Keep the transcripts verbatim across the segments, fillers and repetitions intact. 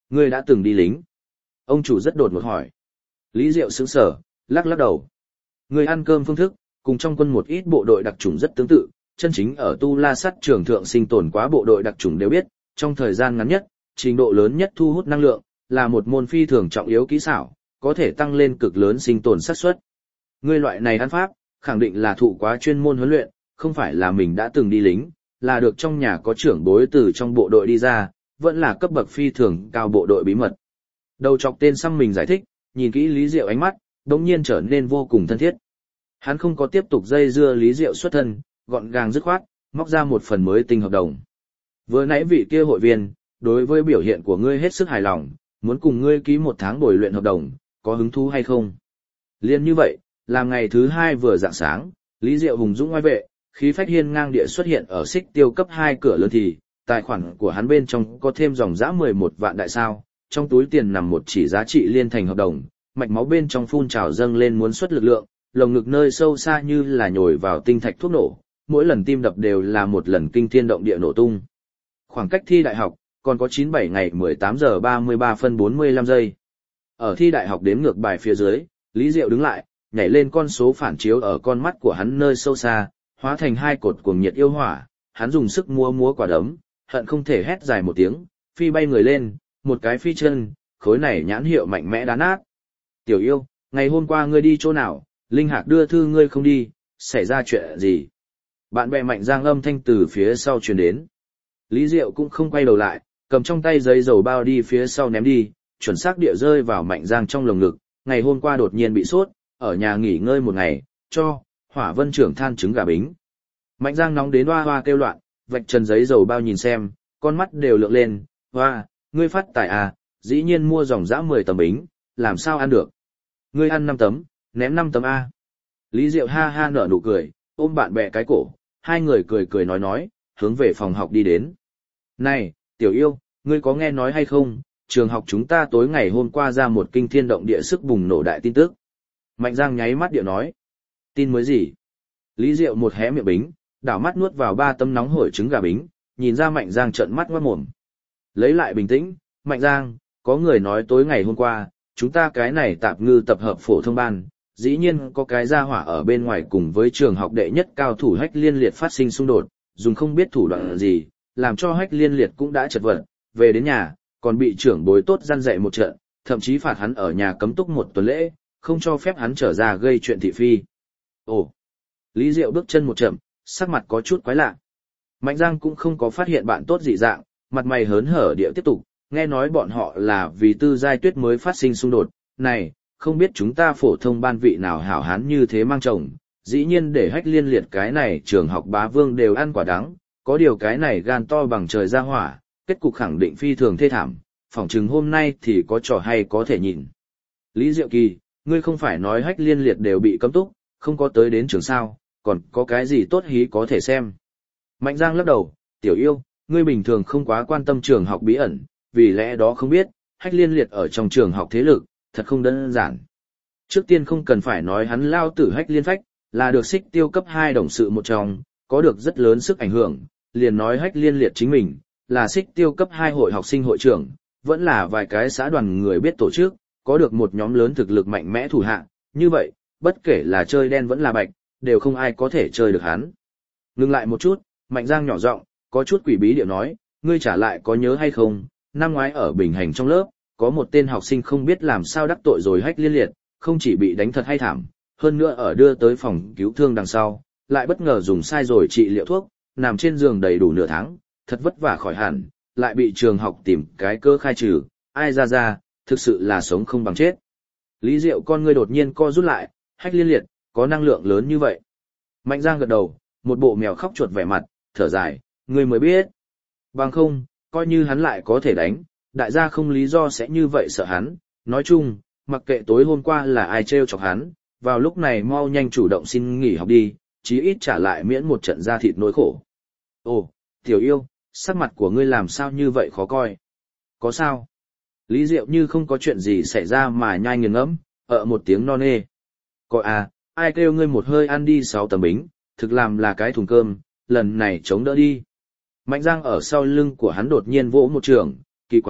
Ngươi đã từng đi lính. Ông chủ rất đột ngột hỏi. Lý Diệu sững sờ, lắc lắc đầu. Ngươi ăn cơm phương thức, cùng trong quân một ít bộ đội đặc chủng rất tương tự, chân chính ở Tu La Sắt trường thượng sinh tồn quá bộ đội đặc chủng đều biết, trong thời gian ngắn nhất, trình độ lớn nhất thu hút năng lượng, là một môn phi thường trọng yếu kỹ xảo, có thể tăng lên cực lớn sinh tồn xác suất. Ngươi loại này ăn pháp, khẳng định là thụ quá chuyên môn huấn luyện, không phải là mình đã từng đi lính, là được trong nhà có trưởng bối từ trong bộ đội đi ra, vẫn là cấp bậc phi thường cao bộ đội bí mật. Đầu chọc tên xăm mình giải thích, nhìn kỹ Lý Diệu ánh mắt, đống nhiên trở nên vô cùng thân thiết. Hắn không có tiếp tục dây dưa Lý Diệu xuất thân, gọn gàng dứt khoát, móc ra một phần mới tinh hợp đồng. Vừa nãy vị kia hội viên, đối với biểu hiện của ngươi hết sức hài lòng, muốn cùng ngươi ký một tháng bồi luyện hợp đồng, có hứng thú hay không? Liên như vậy, làm ngày thứ hai vừa rạng sáng, Lý Diệu hùng dũng oai vệ, khí phách hiên ngang địa xuất hiện ở xích tiêu cấp hai cửa lớn thì, tài khoản của hắn bên trong có thêm dòng dã mười một vạn đại sao, trong túi tiền nằm một chỉ giá trị liên thành hợp đồng, mạch máu bên trong phun trào dâng lên muốn xuất lực lượng, lồng ngực nơi sâu xa như là nhồi vào tinh thạch thuốc nổ, mỗi lần tim đập đều là một lần kinh thiên động địa nổ tung. Khoảng cách thi đại học, còn có chín bảy ngày mười tám giờ ba mươi ba phân bốn mươi lăm giây. Ở thi đại học đếm ngược bài phía dưới, Lý Diệu đứng lại, nhảy lên con số phản chiếu ở con mắt của hắn nơi sâu xa, hóa thành hai cột cuồng nhiệt yêu hỏa, hắn dùng sức múa múa quả đấm, hận không thể hét dài một tiếng, phi bay người lên, một cái phi chân, khối này nhãn hiệu mạnh mẽ đá nát. Tiểu yêu, ngày hôm qua ngươi đi chỗ nào, Linh Hạc đưa thư ngươi không đi, xảy ra chuyện gì? Bạn bè Mạnh Giang âm thanh từ phía sau truyền đến. Lý Diệu cũng không quay đầu lại, cầm trong tay giấy dầu bao đi phía sau ném đi, chuẩn xác địa rơi vào Mạnh Giang trong lồng ngực, ngày hôm qua đột nhiên bị sốt, ở nhà nghỉ ngơi một ngày, cho, Hỏa Vân trưởng than trứng gà bính. Mạnh Giang nóng đến hoa hoa kêu loạn, vạch trần giấy dầu bao nhìn xem, con mắt đều lượng lên, hoa, ngươi phát tài à, dĩ nhiên mua dòng dã mười tấm bính, làm sao ăn được? Ngươi ăn năm tấm, ném năm tấm A. Lý Diệu ha ha nở nụ cười, ôm bạn bè cái cổ, hai người cười cười nói nói, hướng về phòng học đi đến. Này, tiểu yêu, ngươi có nghe nói hay không, trường học chúng ta tối ngày hôm qua ra một kinh thiên động địa sức bùng nổ đại tin tức. Mạnh Giang nháy mắt điệu nói. Tin mới gì? Lý Diệu một hé miệng bính, đảo mắt nuốt vào ba tấm nóng hổi trứng gà bính, nhìn ra Mạnh Giang trợn mắt ngoát mồm. Lấy lại bình tĩnh, Mạnh Giang, có người nói tối ngày hôm qua, chúng ta cái này tạp ngư tập hợp phổ thông ban, dĩ nhiên có cái gia hỏa ở bên ngoài cùng với trường học đệ nhất cao thủ Hách Liên Liệt phát sinh xung đột, dùng không biết thủ đoạn gì, làm cho Hách Liên Liệt cũng đã chật vật, về đến nhà, còn bị trưởng bối tốt răn dạy một trận, thậm chí phạt hắn ở nhà cấm túc một tuần lễ, không cho phép hắn trở ra gây chuyện thị phi. Ồ! Lý Diệu bước chân một chậm, sắc mặt có chút quái lạ. Mạnh Giang cũng không có phát hiện bạn tốt dị dạng, mặt mày hớn hở địa tiếp tục, nghe nói bọn họ là vì Tư Giai Tuyết mới phát sinh xung đột, này, không biết chúng ta phổ thông ban vị nào hảo hán như thế mang chồng, dĩ nhiên để Hách Liên Liệt cái này trường học bá vương đều ăn quả đắng, có điều cái này gan to bằng trời ra hỏa, kết cục khẳng định phi thường thê thảm, phỏng chừng hôm nay thì có trò hay có thể nhìn. Lý Diệu Kỳ, ngươi không phải nói Hách Liên Liệt đều bị cấm túc, không có tới đến trường sao, còn có cái gì tốt hí có thể xem. Mạnh Giang lắc đầu, tiểu yêu, ngươi bình thường không quá quan tâm trường học bí ẩn, vì lẽ đó không biết, Hách Liên Liệt ở trong trường học thế lực, thật không đơn giản. Trước tiên không cần phải nói hắn lao tử Hách Liên Phách, là được xích tiêu cấp hai đồng sự một trong, có được rất lớn sức ảnh hưởng, liền nói Hách Liên Liệt chính mình, là xích tiêu cấp hai hội học sinh hội trưởng, vẫn là vài cái xã đoàn người biết tổ chức, có được một nhóm lớn thực lực mạnh mẽ thủ hạ, như vậy, bất kể là chơi đen vẫn là bạch, đều không ai có thể chơi được hắn. Ngừng lại một chút, Mạnh Giang nhỏ giọng, có chút quỷ bí điệu nói, ngươi trả lại có nhớ hay không, năm ngoái ở Bình Hành trong lớp, có một tên học sinh không biết làm sao đắc tội rồi Hách Liên Liệt, không chỉ bị đánh thật hay thảm, hơn nữa ở đưa tới phòng cứu thương đằng sau, lại bất ngờ dùng sai rồi trị liệu thuốc, nằm trên giường đầy đủ nửa tháng, thật vất vả khỏi hẳn, lại bị trường học tìm cái cơ khai trừ, ai ra ra, thực sự là sống không bằng chết. Lý Diệu con ngươi đột nhiên co rút lại, Hách Liên Liệt, có năng lượng lớn như vậy. Mạnh Giang gật đầu, một bộ mèo khóc chuột vẻ mặt, thở dài, ngươi mới biết. Bằng không, coi như hắn lại có thể đánh, đại gia không lý do sẽ như vậy sợ hắn, nói chung, mặc kệ tối hôm qua là ai trêu chọc hắn, vào lúc này mau nhanh chủ động xin nghỉ học đi, chí ít trả lại miễn một trận da thịt nỗi khổ. Ồ, tiểu yêu, sắc mặt của ngươi làm sao như vậy khó coi? Có sao? Lý Diệu như không có chuyện gì xảy ra mà nhai nghiền ngẫm, ở một tiếng non nê. Coi à, ai kêu ngươi một hơi ăn đi sáu tấm bính, thực làm là cái thùng cơm, lần này chống đỡ đi. Mạnh Giang ở sau lưng của hắn đột nhiên vỗ một trường, kỳ quái,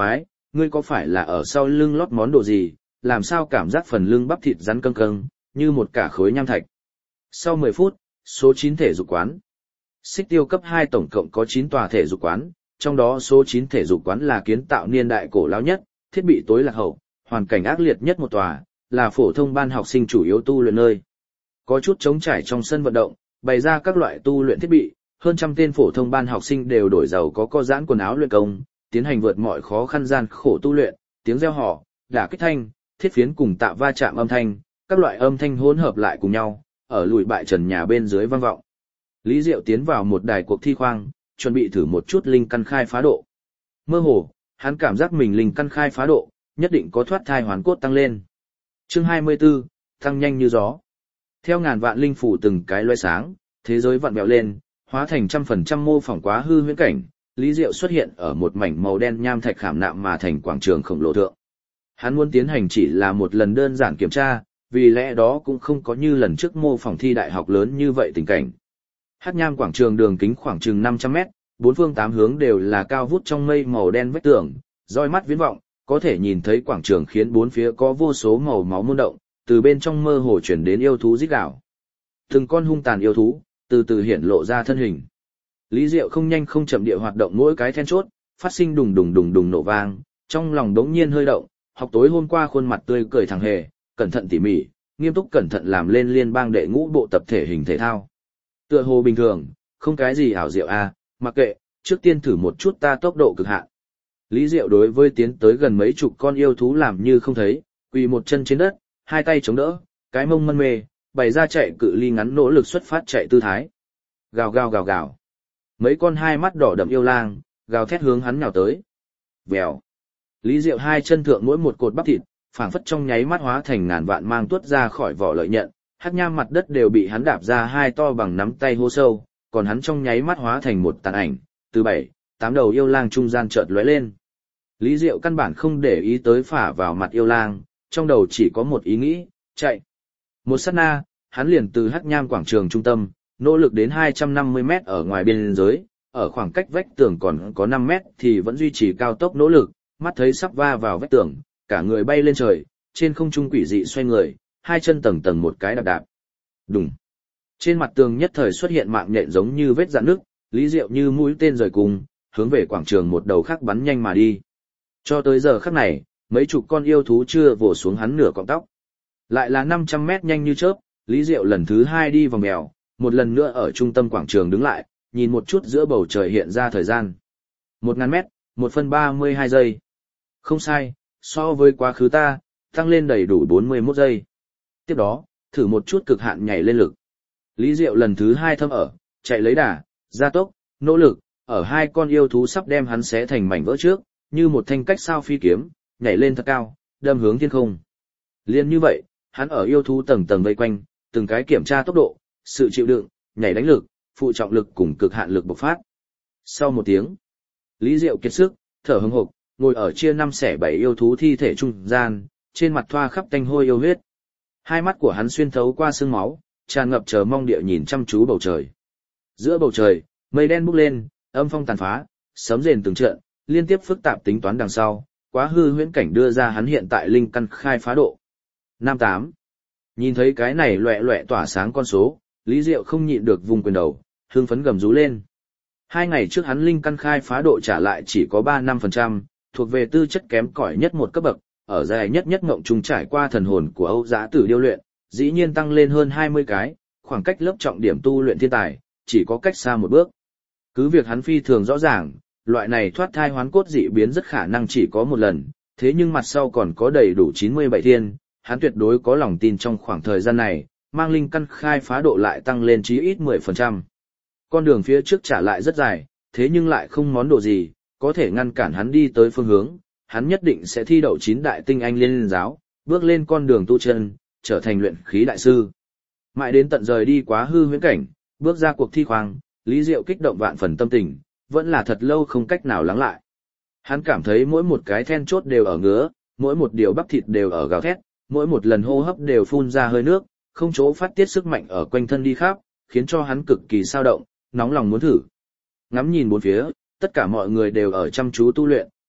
ngươi có phải là ở sau lưng lót món đồ gì, làm sao cảm giác phần lưng bắp thịt rắn căng căng, như một cả khối nham thạch. Sau mười phút, số chín thể dục quán. Xích Tiêu cấp hai tổng cộng có chín tòa thể dục quán, trong đó số chín thể dục quán là kiến tạo niên đại cổ lão nhất, thiết bị tối lạc hậu, hoàn cảnh ác liệt nhất một tòa, là phổ thông ban học sinh chủ yếu tu luyện nơi. Có chút trống trải trong sân vận động, bày ra các loại tu luyện thiết bị, hơn trăm tên phổ thông ban học sinh đều đổi giàu có co giãn quần áo luyện công, tiến hành vượt mọi khó khăn gian khổ tu luyện, tiếng reo hò, đả kích thanh, thiết phiến cùng tạ va chạm âm thanh, các loại âm thanh hỗn hợp lại cùng nhau, ở lùi bại trần nhà bên dưới vang vọng. Lý Diệu tiến vào một đài cuộc thi khoang, chuẩn bị thử một chút linh căn khai phá độ. Mơ hồ, hắn cảm giác mình linh căn khai phá độ, nhất định có thoát thai hoàn cốt tăng lên. Chương hai mươi tư, tăng nhanh như gió. Theo ngàn vạn linh phủ từng cái loé sáng, thế giới vặn vẹo lên, hóa thành trăm phần trăm mô phỏng quá hư huyễn cảnh, Lý Diệu xuất hiện ở một mảnh màu đen nham thạch khảm nạm mà thành quảng trường khổng lồ thượng. Hắn muốn tiến hành chỉ là một lần đơn giản kiểm tra, vì lẽ đó cũng không có như lần trước mô phỏng thi đại học lớn như vậy tình cảnh. Hắc nham quảng trường đường kính khoảng chừng năm trăm mét, bốn phương tám hướng đều là cao vút trong mây màu đen vách tường, roi mắt viễn vọng, có thể nhìn thấy quảng trường khiến bốn phía có vô số màu máu môn động, từ bên trong mơ hồ chuyển đến yêu thú rít gào. Từng con hung tàn yêu thú, từ từ hiển lộ ra thân hình. Lý Diệu không nhanh không chậm địa hoạt động mỗi cái then chốt, phát sinh đùng đùng đùng đùng nổ vang, trong lòng đống nhiên hơi động, học tối hôm qua khuôn mặt tươi cười thằng hề, cẩn thận tỉ mỉ, nghiêm túc cẩn thận làm lên liên bang đệ ngũ bộ tập thể hình thể thao. Tựa hồ bình thường, không cái gì ảo diệu a, mặc kệ, trước tiên thử một chút ta tốc độ cực hạn. Lý Diệu đối với tiến tới gần mấy chục con yêu thú làm như không thấy, quỳ một chân trên đất, hai tay chống đỡ, cái mông mân mê, bày ra chạy cự ly ngắn nỗ lực xuất phát chạy tư thái. Gào gào gào gào. Mấy con hai mắt đỏ đậm yêu lang, gào thét hướng hắn nhào tới. Vèo. Lý Diệu hai chân thượng mỗi một cột bắp thịt, phảng phất trong nháy mắt hóa thành ngàn vạn mang tuốt ra khỏi vỏ lợi nhận, hắc nham mặt đất đều bị hắn đạp ra hai to bằng nắm tay hô sâu, còn hắn trong nháy mắt hóa thành một tàn ảnh, từ bảy, tám đầu yêu lang trung gian chợt lóe lên. Lý Diệu căn bản không để ý tới phả vào mặt yêu lang, trong đầu chỉ có một ý nghĩ, chạy. Một sát na, hắn liền từ hắc nham quảng trường trung tâm, nỗ lực đến hai trăm năm mươi mét ở ngoài biên giới, ở khoảng cách vách tường còn có năm mét thì vẫn duy trì cao tốc nỗ lực, mắt thấy sắp va vào vách tường, cả người bay lên trời, trên không trung quỷ dị xoay người, hai chân tầng tầng một cái đạp đạp. Đùng. Trên mặt tường nhất thời xuất hiện mạng nhện giống như vết rạn nước, Lý Diệu như mũi tên rời cùng, hướng về quảng trường một đầu khác bắn nhanh mà đi. Cho tới giờ khắc này, mấy chục con yêu thú chưa vồ xuống hắn nửa cọng tóc. Lại là năm trăm mét nhanh như chớp, Lý Diệu lần thứ hai đi vòng mèo, một lần nữa ở trung tâm quảng trường đứng lại, nhìn một chút giữa bầu trời hiện ra thời gian. Một ngàn mét, một phân ba mươi hai giây. Không sai, so với quá khứ ta, tăng lên đầy đủ bốn mươi mốt giây. Tiếp đó, thử một chút cực hạn nhảy lên lực. Lý Diệu lần thứ hai thâm ở, chạy lấy đà, gia tốc, nỗ lực, ở hai con yêu thú sắp đem hắn xé thành mảnh vỡ trước, như một thanh cách sao phi kiếm, nhảy lên thật cao, đâm hướng thiên không. Liên như vậy, hắn ở yêu thú tầng tầng vây quanh, từng cái kiểm tra tốc độ, sự chịu đựng, nhảy đánh lực, phụ trọng lực cùng cực hạn lực bộc phát. Sau một tiếng, Lý Diệu kiệt sức, thở hững hộc, ngồi ở chia năm xẻ bảy yêu thú thi thể trung gian, trên mặt thoa khắp tanh hôi yêu huyết. Hai mắt của hắn xuyên thấu qua xương máu, tràn ngập chờ mong địa nhìn chăm chú bầu trời. Giữa bầu trời, mây đen bốc lên, âm phong tàn phá, sấm rền từng trận, liên tiếp phức tạp tính toán đằng sau, quá hư huyễn cảnh đưa ra hắn hiện tại linh căn khai phá độ. năm tám. Nhìn thấy cái này loẹ loẹ tỏa sáng con số, Lý Diệu không nhịn được vùng quyền đầu, hưng phấn gầm rú lên. Hai ngày trước hắn linh căn khai phá độ trả lại chỉ có ba mươi lăm phần trăm, thuộc về tư chất kém cỏi nhất một cấp bậc, ở dài nhất nhất ngộng trùng trải qua thần hồn của Âu Giá Tử điêu luyện, dĩ nhiên tăng lên hơn hai mươi cái, khoảng cách lớp trọng điểm tu luyện thiên tài, chỉ có cách xa một bước. Cứ việc hắn phi thường rõ ràng, loại này thoát thai hoán cốt dị biến rất khả năng chỉ có một lần, thế nhưng mặt sau còn có đầy đủ chín mươi bảy thiên, hắn tuyệt đối có lòng tin trong khoảng thời gian này, mang linh căn khai phá độ lại tăng lên chí ít mười phần trăm. Con đường phía trước trả lại rất dài, thế nhưng lại không món đồ gì, có thể ngăn cản hắn đi tới phương hướng, hắn nhất định sẽ thi đậu chín đại tinh anh liên giáo, bước lên con đường tu chân, trở thành luyện khí đại sư. Mãi đến tận rời đi quá hư huyễn cảnh, bước ra cuộc thi khoang, Lý Diệu kích động vạn phần tâm tình, vẫn là thật lâu không cách nào lắng lại. Hắn cảm thấy mỗi một cái then chốt đều ở ngứa, mỗi một điều bắp thịt đều ở gào thét, mỗi một lần hô hấp đều phun ra hơi nước, không chỗ phát tiết sức mạnh ở quanh thân đi khắp, khiến cho hắn cực kỳ sao động, nóng lòng muốn thử. Ngắm nhìn bốn phía, tất cả mọi người đều ở chăm chú tu luyện,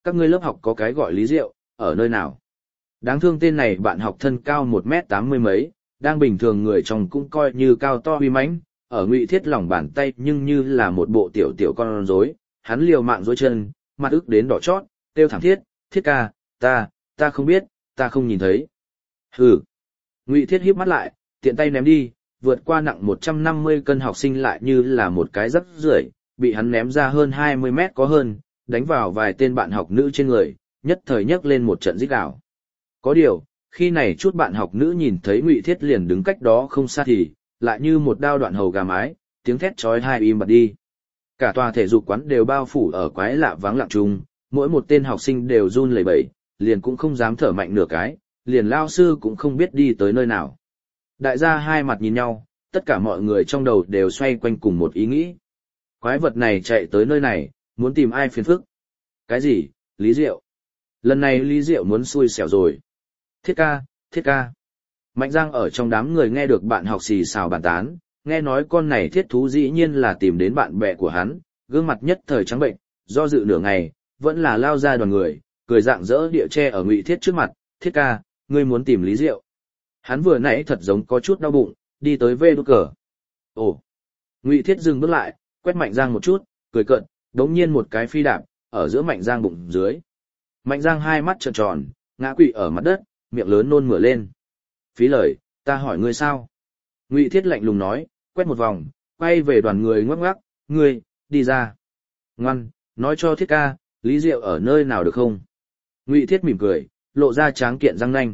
các ngươi lớp học có cái gọi Lý Diệu, ở nơi nào? Đáng thương tên này bạn học thân cao một mét tám mươi mấy, đang bình thường người trong cũng coi như cao to uy mãnh, ở Ngụy Thiết lòng bàn tay nhưng như là một bộ tiểu tiểu con rối, hắn liều mạng dối chân, mặt ức đến đỏ chót, kêu thảm thiết, Thiết ca, ta, ta không biết, ta không nhìn thấy. Hừ. Ngụy Thiết híp mắt lại, tiện tay ném đi, vượt qua nặng một trăm năm mươi cân học sinh lại như là một cái rắc rưởi, bị hắn ném ra hơn hai mươi mét có hơn, đánh vào vài tên bạn học nữ trên người, nhất thời nhấc lên một trận rít gào. Có điều, khi này chút bạn học nữ nhìn thấy Ngụy Thiết liền đứng cách đó không xa thì, lại như một đao đoạn hầu gà mái, tiếng thét chói tai im bặt đi. Cả tòa thể dục quán đều bao phủ ở quái lạ vắng lặng chung, mỗi một tên học sinh đều run lẩy bẩy, liền cũng không dám thở mạnh nửa cái, liền lao sư cũng không biết đi tới nơi nào. Đại gia hai mặt nhìn nhau, tất cả mọi người trong đầu đều xoay quanh cùng một ý nghĩ. Quái vật này chạy tới nơi này, muốn tìm ai phiền phức? Cái gì? Lý Diệu. Lần này Lý Diệu muốn xui xẻo rồi. Thiết ca, Thiết ca. Mạnh Giang ở trong đám người nghe được bạn học xì xào bàn tán, nghe nói con này thiết thú dĩ nhiên là tìm đến bạn bè của hắn, gương mặt nhất thời trắng bệnh, do dự nửa ngày, vẫn là lao ra đoàn người, cười rạng rỡ địa che ở Ngụy Thiết trước mặt, Thiết ca, ngươi muốn tìm Lý Diệu. Hắn vừa nãy thật giống có chút đau bụng, đi tới vê đút cờ. Ồ. Ngụy Thiết dừng bước lại, quét Mạnh Giang một chút, cười cợt, đống nhiên một cái phi đạp, ở giữa Mạnh Giang bụng dưới. Mạnh Giang hai mắt trợn tròn, ngã quỵ ở mặt đất, miệng lớn nôn mửa lên. Phí lời, ta hỏi ngươi sao? Ngụy Thiết lạnh lùng nói, quét một vòng, quay về đoàn người ngoắc ngoắc, ngươi, đi ra. Ngoan, nói cho Thiết ca, Lý Diệu ở nơi nào được không? Ngụy Thiết mỉm cười, lộ ra tráng kiện răng nanh.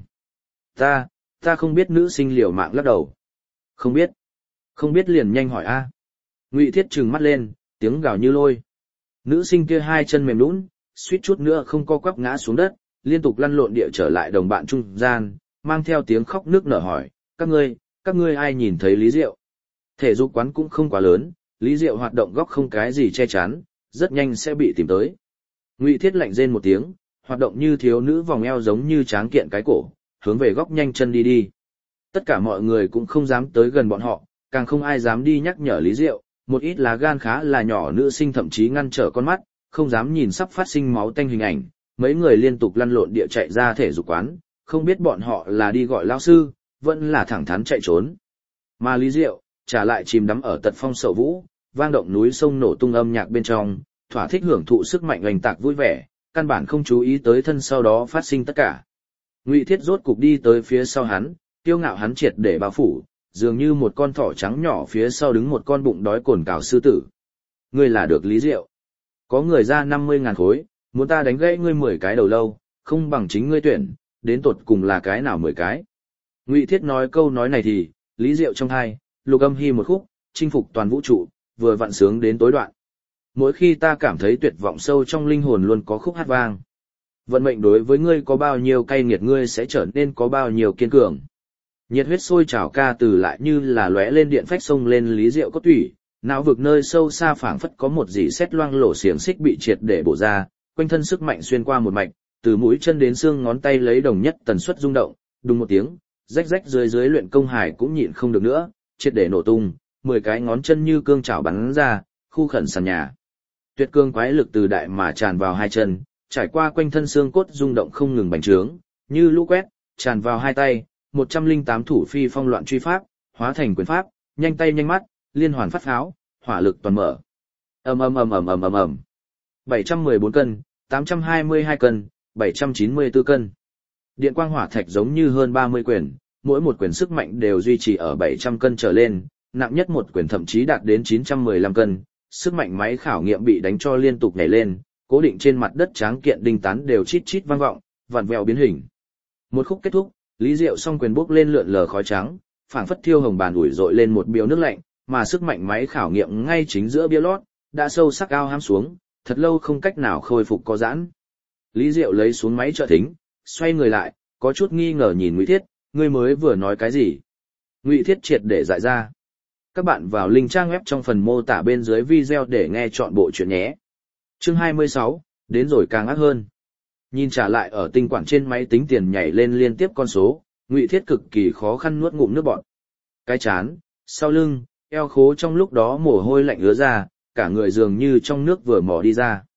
Ta, ta không biết. Nữ sinh liều mạng lắc đầu. Không biết. Không biết liền nhanh hỏi a. Ngụy Thiết trừng mắt lên, tiếng gào như lôi. Nữ sinh kia hai chân mềm nhũn, suýt chút nữa không co quắp ngã xuống đất, liên tục lăn lộn địa trở lại đồng bạn trung gian, mang theo tiếng khóc nước nở hỏi, các ngươi, các ngươi ai nhìn thấy Lý Diệu? Thể dục quán cũng không quá lớn, Lý Diệu hoạt động góc không cái gì che chắn, rất nhanh sẽ bị tìm tới. Ngụy Thiết lạnh rên một tiếng, hoạt động như thiếu nữ vòng eo giống như tráng kiện cái cổ, hướng về góc nhanh chân đi đi. Tất cả mọi người cũng không dám tới gần bọn họ, càng không ai dám đi nhắc nhở Lý Diệu, một ít lá gan khá là nhỏ nữ sinh thậm chí ngăn trở con mắt, không dám nhìn sắp phát sinh máu tanh hình ảnh, mấy người liên tục lăn lộn địa chạy ra thể dục quán, không biết bọn họ là đi gọi lao sư, vẫn là thẳng thắn chạy trốn. Mà Lý Diệu, trả lại chìm đắm ở tật phong sậu vũ, vang động núi sông nổ tung âm nhạc bên trong, thỏa thích hưởng thụ sức mạnh oanh tạc vui vẻ, căn bản không chú ý tới thân sau đó phát sinh tất cả. Ngụy Thiết rốt cục đi tới phía sau hắn, kiêu ngạo hắn triệt để bao phủ, dường như một con thỏ trắng nhỏ phía sau đứng một con bụng đói cồn cào sư tử. Ngươi là được Lý Diệu. Có người ra năm mươi ngàn khối, muốn ta đánh gãy ngươi mười cái đầu lâu, không bằng chính ngươi tuyển, đến tột cùng là cái nào mười cái. Ngụy Thiết nói câu nói này thì, Lý Diệu trong hai, lục âm hy một khúc, chinh phục toàn vũ trụ, vừa vặn sướng đến tối đoạn. Mỗi khi ta cảm thấy tuyệt vọng sâu trong linh hồn luôn có khúc hát vang. Vận mệnh đối với ngươi có bao nhiêu cay nghiệt ngươi sẽ trở nên có bao nhiêu kiên cường. Nhiệt huyết sôi trào ca từ lại như là lóe lên điện phách sông lên Lý Diệu cốt tủy, não vực nơi sâu xa phảng phất có một dỉ sét loang lổ xiềng xích bị triệt để bổ ra, quanh thân sức mạnh xuyên qua một mạch, từ mũi chân đến xương ngón tay lấy đồng nhất tần suất rung động, đùng một tiếng, rách rách dưới dưới luyện công hải cũng nhịn không được nữa, triệt để nổ tung, mười cái ngón chân như cương chảo bắn ra, khu khẩn sàn nhà. Tuyệt cương quái lực từ đại mà tràn vào hai chân, trải qua quanh thân xương cốt rung động không ngừng bành trướng, như lũ quét, tràn vào hai tay, một trăm lẻ tám thủ phi phong loạn truy pháp, hóa thành quyền pháp, nhanh tay nhanh mắt, liên hoàn phát pháo, hỏa lực toàn mở. Ầm ầm ầm ầm ầm ầm ầm. bảy trăm mười bốn cân, tám trăm hai mươi hai cân, bảy trăm chín mươi tư cân. Điện quang hỏa thạch giống như hơn ba mươi quyền, mỗi một quyền sức mạnh đều duy trì ở bảy trăm cân trở lên, nặng nhất một quyền thậm chí đạt đến chín trăm mười lăm cân, sức mạnh máy khảo nghiệm bị đánh cho liên tục nhảy lên, cố định trên mặt đất tráng kiện đinh tán đều chít chít vang vọng, vặn vẹo biến hình. Một khúc kết thúc, Lý Diệu song quyền bốc lên lượn lờ khói trắng, phảng phất thiêu hồng bàn ủi dội lên một biếu nước lạnh, mà sức mạnh máy khảo nghiệm ngay chính giữa bia lót, đã sâu sắc ao hám xuống, thật lâu không cách nào khôi phục có giãn. Lý Diệu lấy xuống máy trợ thính, xoay người lại, có chút nghi ngờ nhìn Ngụy Thiết, ngươi mới vừa nói cái gì? Ngụy Thiết triệt để giải ra. Các bạn vào link trang web trong phần mô tả bên dưới video để nghe chọn bộ chuyện nhé. Chương hai mươi sáu, đến rồi càng ác hơn. Nhìn trả lại ở tinh quản trên máy tính tiền nhảy lên liên tiếp con số, Ngụy Thiết cực kỳ khó khăn nuốt ngụm nước bọt. Cái chán, sau lưng, eo khố trong lúc đó mồ hôi lạnh ứa ra, cả người dường như trong nước vừa mò đi ra.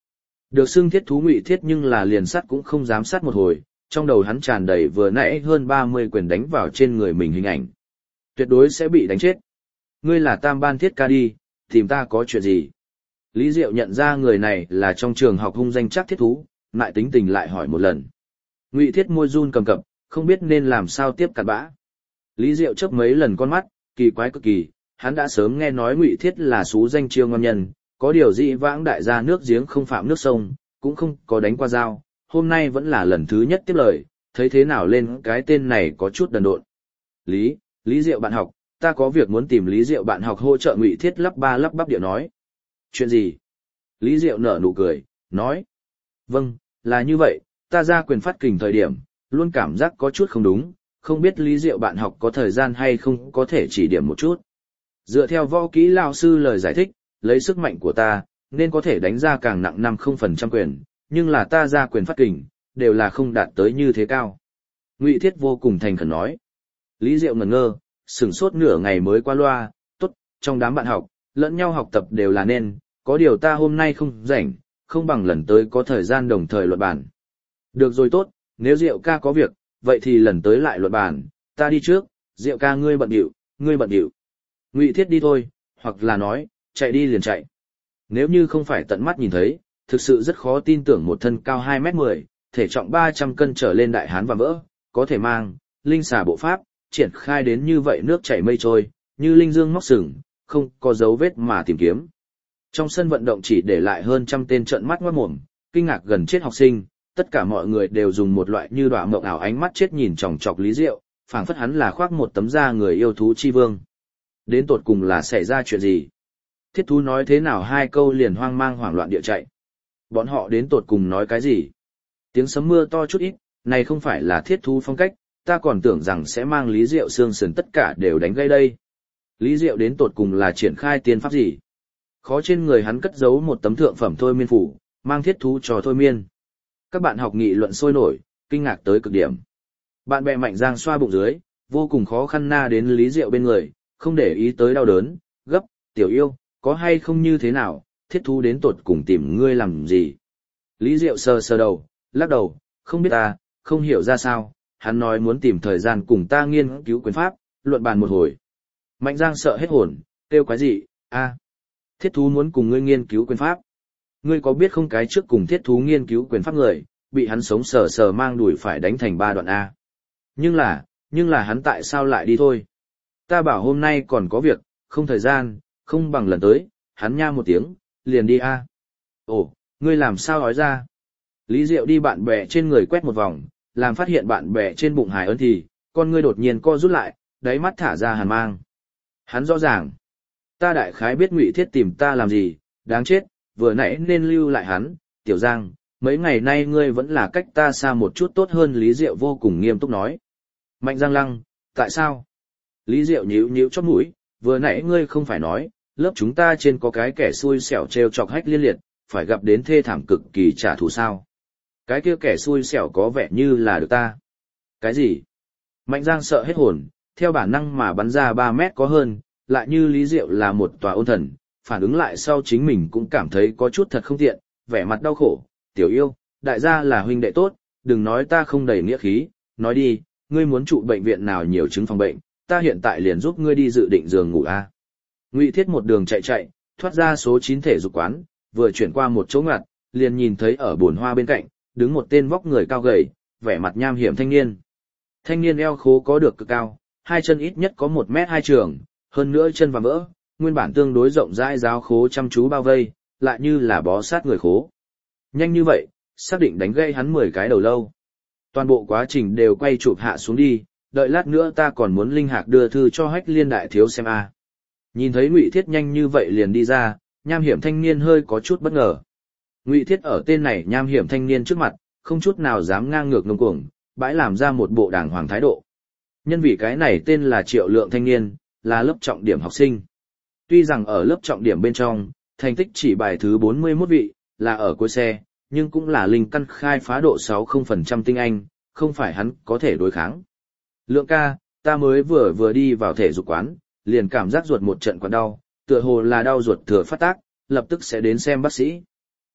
Được xưng thiết thú Ngụy Thiết nhưng là liền sắt cũng không dám sát một hồi, trong đầu hắn tràn đầy vừa nãy hơn ba mươi quyền đánh vào trên người mình hình ảnh. Tuyệt đối sẽ bị đánh chết. Ngươi là Tam Ban Thiết Ca đi, tìm ta có chuyện gì? Lý Diệu nhận ra người này là trong trường học hung danh chắc thiết thú, lại tính tình lại hỏi một lần. Ngụy Thiết môi run cầm cập, không biết nên làm sao tiếp cặn bã. Lý Diệu chớp mấy lần con mắt, kỳ quái cực kỳ, hắn đã sớm nghe nói Ngụy Thiết là xú danh chiêu ngon nhân, có điều dị vãng đại gia nước giếng không phạm nước sông, cũng không có đánh qua dao, hôm nay vẫn là lần thứ nhất tiếp lời, thấy thế nào lên cái tên này có chút đần độn. Lý, Lý Diệu bạn học, ta có việc muốn tìm Lý Diệu bạn học hỗ trợ Ngụy Thiết lắp ba lắp bắp điệu nói. Chuyện gì? Lý Diệu nở nụ cười, nói. Vâng, là như vậy, ta ra quyền phát kình thời điểm, luôn cảm giác có chút không đúng, không biết Lý Diệu bạn học có thời gian hay không có thể chỉ điểm một chút. Dựa theo võ kỹ lao sư lời giải thích, lấy sức mạnh của ta, nên có thể đánh ra càng nặng năm mươi phần trăm quyền, nhưng là ta ra quyền phát kình, đều là không đạt tới như thế cao. Ngụy Thiết vô cùng thành khẩn nói. Lý Diệu ngẩn ngơ, sửng sốt nửa ngày mới qua loa, tốt, trong đám bạn học, lẫn nhau học tập đều là nên, có điều ta hôm nay không rảnh, không bằng lần tới có thời gian đồng thời luận bàn. Được rồi tốt, nếu Diệu ca có việc, vậy thì lần tới lại luận bàn, ta đi trước, Diệu ca ngươi bận điệu, ngươi bận điệu. Ngụy Thiết đi thôi, hoặc là nói, chạy đi liền chạy. Nếu như không phải tận mắt nhìn thấy, thực sự rất khó tin tưởng một thân cao hai mét mười, thể trọng ba trăm cân trở lên đại hán và vỡ, có thể mang, linh xà bộ pháp, triển khai đến như vậy nước chảy mây trôi, như linh dương móc sừng, không có dấu vết mà tìm kiếm. Trong sân vận động chỉ để lại hơn trăm tên trợn mắt ngoát mồm, kinh ngạc gần chết học sinh, tất cả mọi người đều dùng một loại như đọa mộng ảo ánh mắt chết nhìn chòng chọc Lý Diệu, phảng phất hắn là khoác một tấm da người yêu thú chi vương. Đến tột cùng là xảy ra chuyện gì? Thiết thú nói thế nào hai câu liền hoang mang hoảng loạn địa chạy. Bọn họ đến tột cùng nói cái gì? Tiếng sấm mưa to chút ít, này không phải là thiết thú phong cách, ta còn tưởng rằng sẽ mang Lý Diệu xương sườn tất cả đều đánh gây đây. Lý Diệu đến tột cùng là triển khai tiên pháp gì? Khó trên người hắn cất giấu một tấm thượng phẩm thôi miên phủ, mang thiết thú cho thôi miên. Các bạn học nghị luận sôi nổi, kinh ngạc tới cực điểm. Bạn bè Mạnh Giang xoa bụng dưới, vô cùng khó khăn na đến Lý Diệu bên người, không để ý tới đau đớn, gấp, tiểu yêu, có hay không như thế nào, thiết thú đến tột cùng tìm ngươi làm gì. Lý Diệu sờ sờ đầu, lắc đầu, không biết ta, không hiểu ra sao, hắn nói muốn tìm thời gian cùng ta nghiên cứu quyền pháp, luận bàn một hồi. Mạnh Giang sợ hết hồn, kêu quái gì, a, thiết thú muốn cùng ngươi nghiên cứu quyền pháp. Ngươi có biết không cái trước cùng thiết thú nghiên cứu quyền pháp người, bị hắn sống sờ sờ mang đuổi phải đánh thành ba đoạn A. Nhưng là, nhưng là hắn tại sao lại đi thôi? Ta bảo hôm nay còn có việc, không thời gian, không bằng lần tới, hắn nha một tiếng, liền đi A. Ồ, ngươi làm sao nói ra? Lý Diệu đi bạn bè trên người quét một vòng, làm phát hiện bạn bè trên bụng hài ấn thì, con ngươi đột nhiên co rút lại, đáy mắt thả ra hàn mang. Hắn rõ ràng. Ta đại khái biết Ngụy Thiết tìm ta làm gì, đáng chết, vừa nãy nên lưu lại hắn, Tiểu Giang, mấy ngày nay ngươi vẫn là cách ta xa một chút tốt hơn. Lý Diệu vô cùng nghiêm túc nói. Mạnh Giang lăng, tại sao? Lý Diệu nhíu nhíu chóp mũi, vừa nãy ngươi không phải nói, lớp chúng ta trên có cái kẻ xui xẻo trêu chọc Hách Liên Liệt, phải gặp đến thê thảm cực kỳ trả thù sao? Cái kia kẻ xui xẻo có vẻ như là được ta. Cái gì? Mạnh Giang sợ hết hồn, theo bản năng mà bắn ra ba mét có hơn, lại như Lý Diệu là một tòa ôn thần, phản ứng lại sau chính mình cũng cảm thấy có chút thật không tiện, vẻ mặt đau khổ, tiểu yêu, đại gia là huynh đệ tốt, đừng nói ta không đầy nghĩa khí, nói đi, ngươi muốn trụ bệnh viện nào nhiều chứng phòng bệnh, ta hiện tại liền giúp ngươi đi dự định giường ngủ a. Ngụy Thiết một đường chạy chạy, thoát ra số chín thể dục quán, vừa chuyển qua một chỗ ngặt, liền nhìn thấy ở bồn hoa bên cạnh, đứng một tên vóc người cao gầy, vẻ mặt nham hiểm thanh niên. Thanh niên eo khố có được cực cao, hai chân ít nhất có một mét hai trường, hơn nữa chân và mỡ, nguyên bản tương đối rộng rãi giáo khố chăm chú bao vây, lại như là bó sát người khố. Nhanh như vậy, xác định đánh gây hắn mười cái đầu lâu. Toàn bộ quá trình đều quay chụp hạ xuống đi, đợi lát nữa ta còn muốn linh hạc đưa thư cho Hách Liên đại thiếu xem a. Nhìn thấy Ngụy Thiết nhanh như vậy liền đi ra, nham hiểm thanh niên hơi có chút bất ngờ. Ngụy Thiết ở tên này nham hiểm thanh niên trước mặt, không chút nào dám ngang ngược ngông cuồng, bãi làm ra một bộ đàng hoàng thái độ. Nhân vì cái này tên là Triệu Lượng thanh niên, là lớp trọng điểm học sinh. Tuy rằng ở lớp trọng điểm bên trong, thành tích chỉ bài thứ bốn mươi mốt vị, là ở cuối xe, nhưng cũng là linh căn khai phá độ sáu mươi phần trăm tinh anh, không phải hắn có thể đối kháng. Lượng ca, ta mới vừa vừa đi vào thể dục quán, liền cảm giác ruột một trận quặn đau, tựa hồ là đau ruột thừa phát tác, lập tức sẽ đến xem bác sĩ.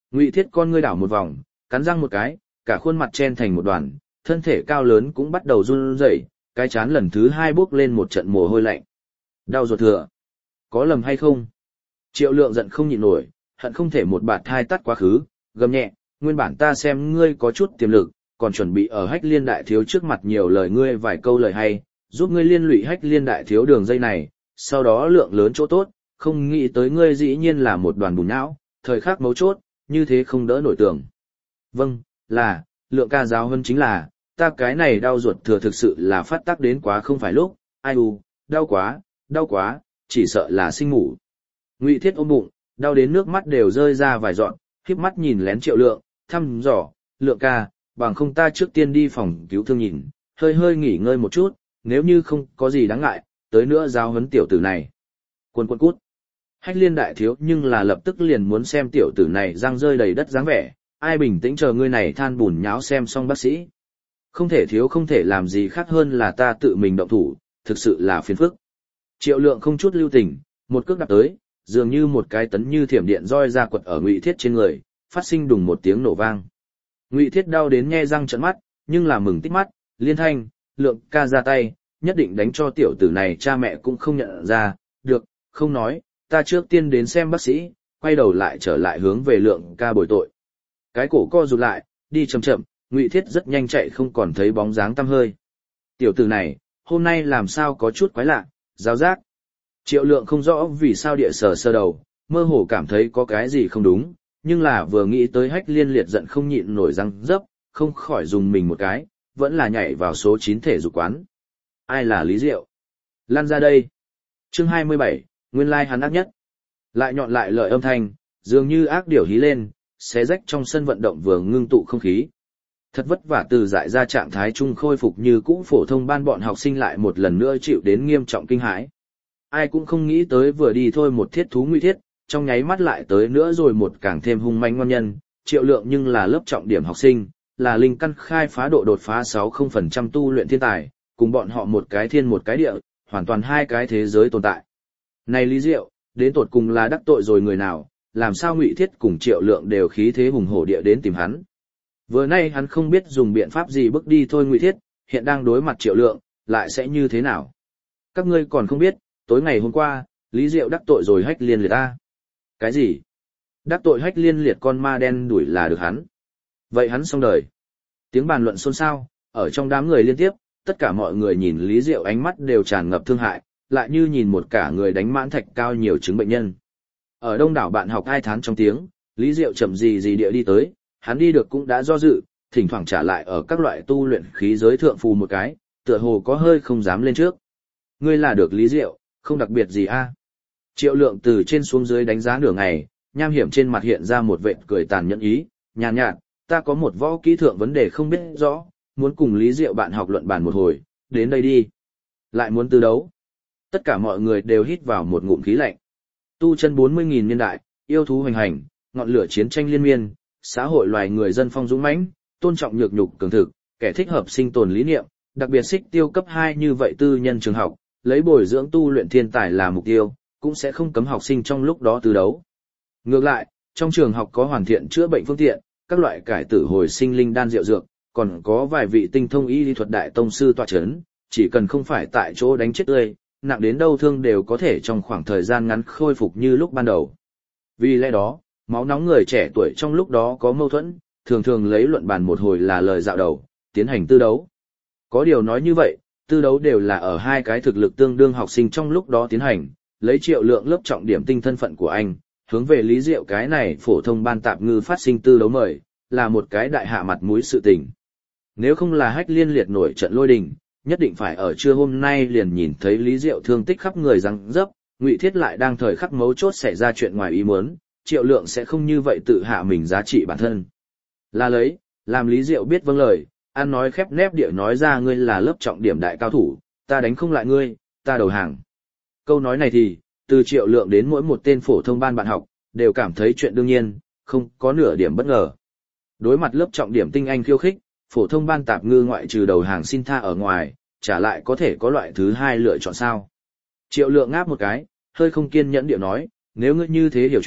Ngụy Thiết con ngươi đảo một vòng, cắn răng một cái, cả khuôn mặt chen thành một đoàn, thân thể cao lớn cũng bắt đầu run rẩy, cái chán lần thứ hai bốc lên một trận mồ hôi lạnh. Đau ruột thừa. Có lầm hay không? Triệu Lượng giận không nhịn nổi, hận không thể một bạt thai tắt quá khứ, gầm nhẹ, nguyên bản ta xem ngươi có chút tiềm lực, còn chuẩn bị ở Hách Liên đại thiếu trước mặt nhiều lời ngươi vài câu lời hay, giúp ngươi liên lụy Hách Liên đại thiếu đường dây này, sau đó lượng lớn chỗ tốt, không nghĩ tới ngươi dĩ nhiên là một đoàn bùn não, thời khắc mấu chốt, như thế không đỡ nổi tưởng. Vâng, là, Lượng ca giáo hơn chính là, ta cái này đau ruột thừa thực sự là phát tác đến quá không phải lúc, ai u, đau quá, đau quá, chỉ sợ là sinh ngủ. Ngụy Thiết ôm bụng, đau đến nước mắt đều rơi ra vài giọt, khiếp mắt nhìn lén Triệu Lượng, thăm dò, Lượng ca, bằng không ta trước tiên đi phòng cứu thương nhìn, hơi hơi nghỉ ngơi một chút, nếu như không có gì đáng ngại, tới nữa giáo huấn tiểu tử này. Quân quân cút. Hách Liên đại thiếu nhưng là lập tức liền muốn xem tiểu tử này răng rơi đầy đất dáng vẻ, ai bình tĩnh chờ ngươi này than bùn nháo xem xong bác sĩ. Không thể thiếu không thể làm gì khác hơn là ta tự mình động thủ, thực sự là phiền phức. Triệu Lượng không chút lưu tình, một cước đạp tới, dường như một cái tấn như thiểm điện roi ra quật ở Ngụy Thiết trên người, phát sinh đùng một tiếng nổ vang. Ngụy Thiết đau đến nhe răng trợn mắt, nhưng là mừng tít mắt, liên thanh, Lượng ca ra tay, nhất định đánh cho tiểu tử này cha mẹ cũng không nhận ra, được, không nói, ta trước tiên đến xem bác sĩ, quay đầu lại trở lại hướng về Lượng ca bồi tội. Cái cổ co rụt lại, đi chậm chậm, Ngụy Thiết rất nhanh chạy không còn thấy bóng dáng tăm hơi. Tiểu tử này, hôm nay làm sao có chút quái lạ, giáo giác. Triệu Lượng không rõ vì sao địa sờ sơ đầu, mơ hồ cảm thấy có cái gì không đúng, nhưng là vừa nghĩ tới Hách Liên liệt giận không nhịn nổi răng dấp, không khỏi dùng mình một cái, vẫn là nhảy vào số chín thể dục quán. Ai là Lý Diệu? Lan ra đây. Chương hai mươi bảy, nguyên lai hắn ác nhất. Lại nhọn lại lợi âm thanh, dường như ác điểu hí lên, xé rách trong sân vận động vừa ngưng tụ không khí. Thật vất vả từ dại ra trạng thái chung khôi phục như cũ phổ thông ban bọn học sinh lại một lần nữa chịu đến nghiêm trọng kinh hãi. Ai cũng không nghĩ tới vừa đi thôi một thiết thú Ngụy Thiết, trong nháy mắt lại tới nữa rồi một càng thêm hung manh ngon nhân, Triệu Lượng nhưng là lớp trọng điểm học sinh, là linh căn khai phá độ đột phá sáu mươi phần trăm tu luyện thiên tài, cùng bọn họ một cái thiên một cái địa, hoàn toàn hai cái thế giới tồn tại. Này Lý Diệu, đến tột cùng là đắc tội rồi người nào, làm sao Ngụy Thiết cùng Triệu Lượng đều khí thế hùng hổ địa đến tìm hắn. Vừa nay hắn không biết dùng biện pháp gì bước đi thôi Ngụy Thiết, hiện đang đối mặt Triệu Lượng, lại sẽ như thế nào? Các ngươi còn không biết, tối ngày hôm qua, Lý Diệu đắc tội rồi Hách Liên liệt ta. Cái gì? Đắc tội Hách Liên liệt con ma đen đuổi là được hắn. Vậy hắn xong đời. Tiếng bàn luận xôn xao, ở trong đám người liên tiếp, tất cả mọi người nhìn Lý Diệu ánh mắt đều tràn ngập thương hại, lại như nhìn một cả người đánh mãn thạch cao nhiều chứng bệnh nhân. Ở đông đảo bạn học ai thán trong tiếng, Lý Diệu chậm gì gì địa đi tới, hắn đi được cũng đã do dự, thỉnh thoảng trả lại ở các loại tu luyện khí giới thượng phù một cái, tựa hồ có hơi không dám lên trước. Ngươi là được Lý Diệu, không đặc biệt gì a? Triệu Lượng từ trên xuống dưới đánh giá nửa ngày, nham hiểm trên mặt hiện ra một vệt cười tàn nhẫn ý, nhàn nhạt, nhạt, ta có một võ kỹ thượng vấn đề không biết rõ, muốn cùng Lý Diệu bạn học luận bàn một hồi, đến đây đi. Lại muốn tư đấu. Tất cả mọi người đều hít vào một ngụm khí lạnh. Tu chân bốn mươi nghìn niên đại, yêu thú hoành hành, ngọn lửa chiến tranh liên miên, xã hội loài người dân phong dũng mãnh, tôn trọng nhược nhục cường thực, kẻ thích hợp sinh tồn lý niệm, đặc biệt xích tiêu cấp hai như vậy tư nhân trường học, lấy bồi dưỡng tu luyện thiên tài là mục tiêu, cũng sẽ không cấm học sinh trong lúc đó tư đấu. Ngược lại, trong trường học có hoàn thiện chữa bệnh phương tiện, các loại cải tử hồi sinh linh đan rượu dược, còn có vài vị tinh thông y lý thuật đại tông sư tọa chấn, chỉ cần không phải tại chỗ đánh chết tươi, nặng đến đâu thương đều có thể trong khoảng thời gian ngắn khôi phục như lúc ban đầu. Vì lẽ đó, máu nóng người trẻ tuổi trong lúc đó có mâu thuẫn, thường thường lấy luận bàn một hồi là lời dạo đầu, tiến hành tư đấu. Có điều nói như vậy, tư đấu đều là ở hai cái thực lực tương đương học sinh trong lúc đó tiến hành, lấy Triệu Lượng lớp trọng điểm tinh thân phận của anh, hướng về Lý Diệu cái này phổ thông ban tạp ngư phát sinh tư đấu mời, là một cái đại hạ mặt mũi sự tình. Nếu không là Hách Liên liệt nổi trận lôi đình, nhất định phải ở trưa hôm nay liền nhìn thấy Lý Diệu thương tích khắp người răng dấp, Ngụy Thiết lại đang thời khắc mấu chốt xảy ra chuyện ngoài ý muốn, Triệu Lượng sẽ không như vậy tự hạ mình giá trị bản thân. Là lấy, làm Lý Diệu biết vâng lời, ăn nói khép nép địa nói ra ngươi là lớp trọng điểm đại cao thủ, ta đánh không lại ngươi, ta đầu hàng. Câu nói này thì, từ Triệu Lượng đến mỗi một tên phổ thông ban bạn học, đều cảm thấy chuyện đương nhiên, không có nửa điểm bất ngờ. Đối mặt lớp trọng điểm tinh anh khiêu khích, phổ thông ban tạp ngư ngoại trừ đầu hàng xin tha ở ngoài, trả lại có thể có loại thứ hai lựa chọn sao. Triệu Lượng ngáp một cái, hơi không kiên nhẫn điệu nói, nếu ngươi như thế hiểu chuyện,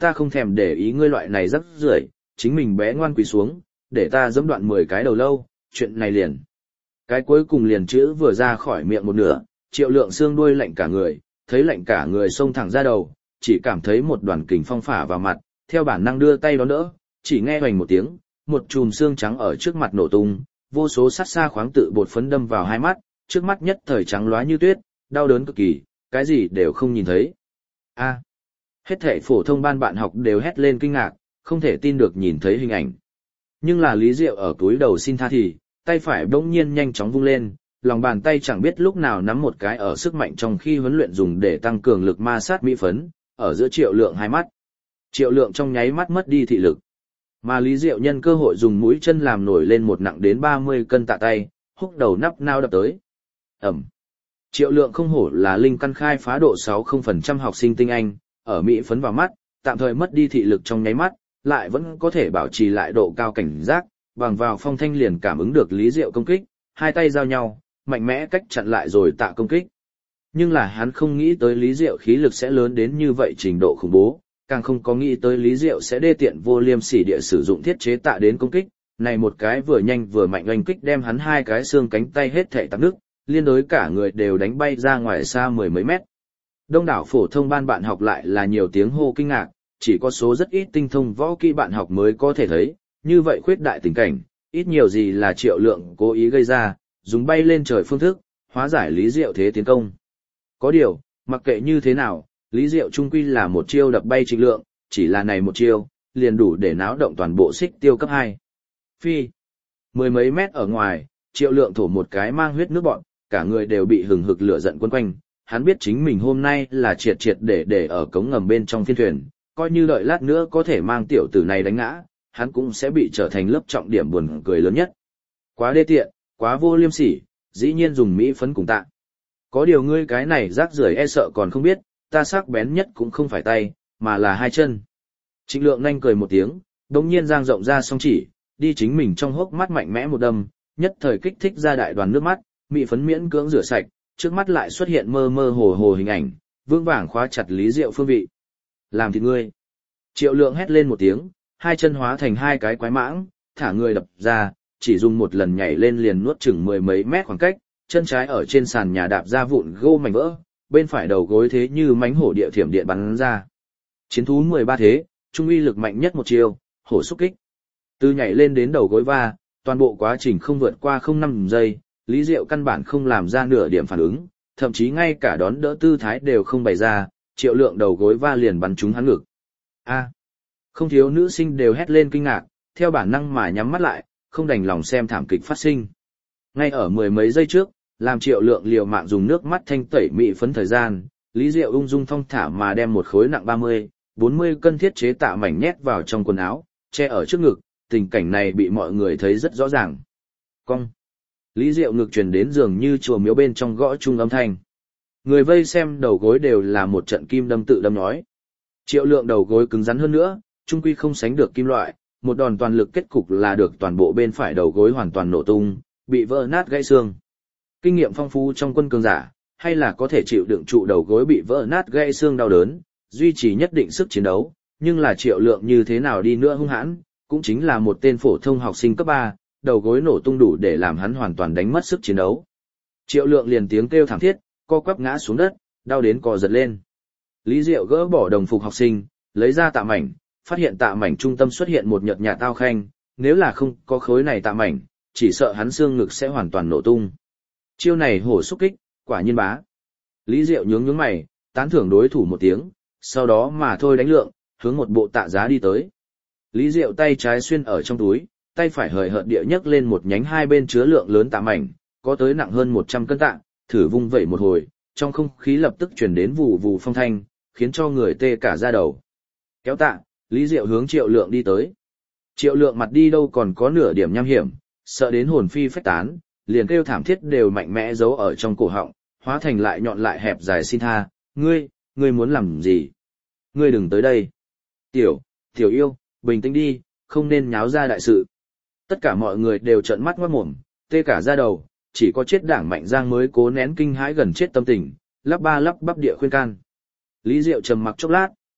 ta không thèm để ý ngươi loại này rắc rưởi, chính mình bé ngoan quỳ xuống, để ta dẫm đoạn mười cái đầu lâu, chuyện này liền. Cái cuối cùng liền chữ vừa ra khỏi miệng một nửa, Triệu Lượng xương đuôi lạnh cả người, thấy lạnh cả người xông thẳng ra đầu, chỉ cảm thấy một đoàn kình phong phả vào mặt, theo bản năng đưa tay đón đỡ, chỉ nghe hoành một tiếng, một chùm xương trắng ở trước mặt nổ tung, vô số sát xa khoáng tự bột phấn đâm vào hai mắt, trước mắt nhất thời trắng lóa như tuyết, đau đớn cực kỳ, cái gì đều không nhìn thấy. A. Hết thảy phổ thông ban bạn học đều hét lên kinh ngạc, không thể tin được nhìn thấy hình ảnh. Nhưng là Lý Diệu ở túi đầu xin tha thì, tay phải bỗng nhiên nhanh chóng vung lên, lòng bàn tay chẳng biết lúc nào nắm một cái ở sức mạnh trong khi huấn luyện dùng để tăng cường lực ma sát mỹ phấn, ở giữa Triệu Lượng hai mắt. Triệu Lượng trong nháy mắt mất đi thị lực. Mà Lý Diệu nhân cơ hội dùng mũi chân làm nổi lên một nặng đến ba mươi cân tạ tay, húc đầu nắp nao đập tới. Ẩm. Triệu Lượng không hổ là linh căn khai phá độ sáu mươi phần trăm học sinh tinh anh, ở mỹ phấn vào mắt, tạm thời mất đi thị lực trong nháy mắt, lại vẫn có thể bảo trì lại độ cao cảnh giác, bằng vào phong thanh liền cảm ứng được Lý Diệu công kích, hai tay giao nhau, mạnh mẽ cách chặn lại rồi tạ công kích. Nhưng là hắn không nghĩ tới Lý Diệu khí lực sẽ lớn đến như vậy trình độ khủng bố, càng không có nghĩ tới Lý Diệu sẽ đê tiện vô liêm sỉ địa sử dụng thiết chế tạ đến công kích, này một cái vừa nhanh vừa mạnh oanh kích đem hắn hai cái xương cánh tay hết thảy tắc nước, liên đối cả người đều đánh bay ra ngoài xa mười mấy mét. Đông đảo phổ thông ban bạn học lại là nhiều tiếng hô kinh ngạc, chỉ có số rất ít tinh thông võ kỹ bạn học mới có thể thấy, như vậy khuyết đại tình cảnh, ít nhiều gì là Triệu Lượng cố ý gây ra, dùng bay lên trời phương thức, hóa giải Lý Diệu thế tiến công. Có điều, mặc kệ như thế nào, Lý Diệu trung quy là một chiêu đập bay Trịnh Lượng, chỉ là này một chiêu, liền đủ để náo động toàn bộ xích tiêu cấp hai. Phi, mười mấy mét ở ngoài, Triệu Lượng thổ một cái mang huyết nước bọn, cả người đều bị hừng hực lửa giận quấn quanh, hắn biết chính mình hôm nay là triệt triệt để để ở cống ngầm bên trong phiên thuyền, coi như đợi lát nữa có thể mang tiểu tử này đánh ngã, hắn cũng sẽ bị trở thành lớp trọng điểm buồn cười lớn nhất. Quá đê tiện, quá vô liêm sỉ, dĩ nhiên dùng mỹ phấn cùng tạ. Có điều ngươi cái này rác rưởi e sợ còn không biết, ta sắc bén nhất cũng không phải tay, mà là hai chân. Trịnh Lượng nhanh cười một tiếng, đống nhiên giang rộng ra song chỉ, đi chính mình trong hốc mắt mạnh mẽ một đâm, nhất thời kích thích ra đại đoàn nước mắt, mỹ phấn miễn cưỡng rửa sạch, trước mắt lại xuất hiện mơ mơ hồ hồ hình ảnh, vương vàng khóa chặt Lý Diệu phương vị. Làm thịt ngươi. Triệu Lượng hét lên một tiếng, hai chân hóa thành hai cái quái mãng, thả người đập ra, chỉ dùng một lần nhảy lên liền nuốt chừng mười mấy mét khoảng cách, chân trái ở trên sàn nhà đạp ra vụn gô mảnh vỡ, bên phải đầu gối thế như mánh hổ địa thiểm điện bắn ra. Chiến thú mười ba thế, trung uy lực mạnh nhất một chiều, hổ xúc kích. Từ nhảy lên đến đầu gối va, toàn bộ quá trình không vượt qua không năm giây, Lý Diệu căn bản không làm ra nửa điểm phản ứng, thậm chí ngay cả đón đỡ tư thái đều không bày ra, Triệu Lượng đầu gối va liền bắn trúng hắn ngực. A. Không thiếu nữ sinh đều hét lên kinh ngạc, theo bản năng mà nhắm mắt lại, không đành lòng xem thảm kịch phát sinh. Ngay ở mười mấy giây trước, làm Triệu Lượng liều mạng dùng nước mắt thanh tẩy mỹ phấn thời gian, Lý Diệu ung dung thong thả mà đem một khối nặng ba mươi, bốn mươi cân thiết chế tạ mảnh nhét vào trong quần áo, che ở trước ngực, tình cảnh này bị mọi người thấy rất rõ ràng. Cong. Lý Diệu ngực truyền đến dường như chùa miếu bên trong gõ chung âm thanh. Người vây xem đầu gối đều là một trận kim đâm tự đâm nói. Triệu Lượng đầu gối cứng rắn hơn nữa, trung quy không sánh được kim loại, một đòn toàn lực kết cục là được toàn bộ bên phải đầu gối hoàn toàn nổ tung, bị vỡ nát gãy xương. Kinh nghiệm phong phú trong quân cường giả, hay là có thể chịu đựng trụ đầu gối bị vỡ nát gãy xương đau đớn, duy trì nhất định sức chiến đấu, nhưng là Triệu Lượng như thế nào đi nữa hung hãn, cũng chính là một tên phổ thông học sinh cấp ba, đầu gối nổ tung đủ để làm hắn hoàn toàn đánh mất sức chiến đấu. Triệu Lượng liền tiếng kêu thảm thiết, co quắp ngã xuống đất, đau đến cò giật lên. Lý Diệu gỡ bỏ đồng phục học sinh, lấy ra tạ mảnh, phát hiện tạ mảnh trung tâm xuất hiện một nhợt nhạt tao khanh, nếu là không có khối này tạ mảnh, chỉ sợ hắn xương ngực sẽ hoàn toàn nổ tung. Chiêu này hổ xúc kích, quả nhiên bá. Lý Diệu nhướng nhướng mày, tán thưởng đối thủ một tiếng, sau đó mà thôi đánh Lượng, hướng một bộ tạ giá đi tới. Lý Diệu tay trái xuyên ở trong túi, tay phải hời hợt địa nhấc lên một nhánh hai bên chứa lượng lớn tạ mảnh, có tới nặng hơn một trăm cân tạ, thử vung vẩy một hồi, trong không khí lập tức truyền đến vù vù phong thanh, khiến cho người tê cả da đầu. Kéo tạ, Lý Diệu hướng Triệu Lượng đi tới. Triệu Lượng mặt đi đâu còn có nửa điểm nham hiểm, sợ đến hồn phi phách tán, liền kêu thảm thiết đều mạnh mẽ giấu ở trong cổ họng, hóa thành lại nhọn lại hẹp dài xin tha, ngươi, ngươi muốn làm gì? Ngươi đừng tới đây. Tiểu, tiểu yêu, bình tĩnh đi, không nên nháo ra đại sự. Tất cả mọi người đều trợn mắt ngoát mồm, tê cả da đầu, chỉ có chết đảng Mạnh Giang mới cố nén kinh hãi gần chết tâm tình, lắp ba lắp bắp địa khuyên can. Lý Diệu trầm mặc chốc lát,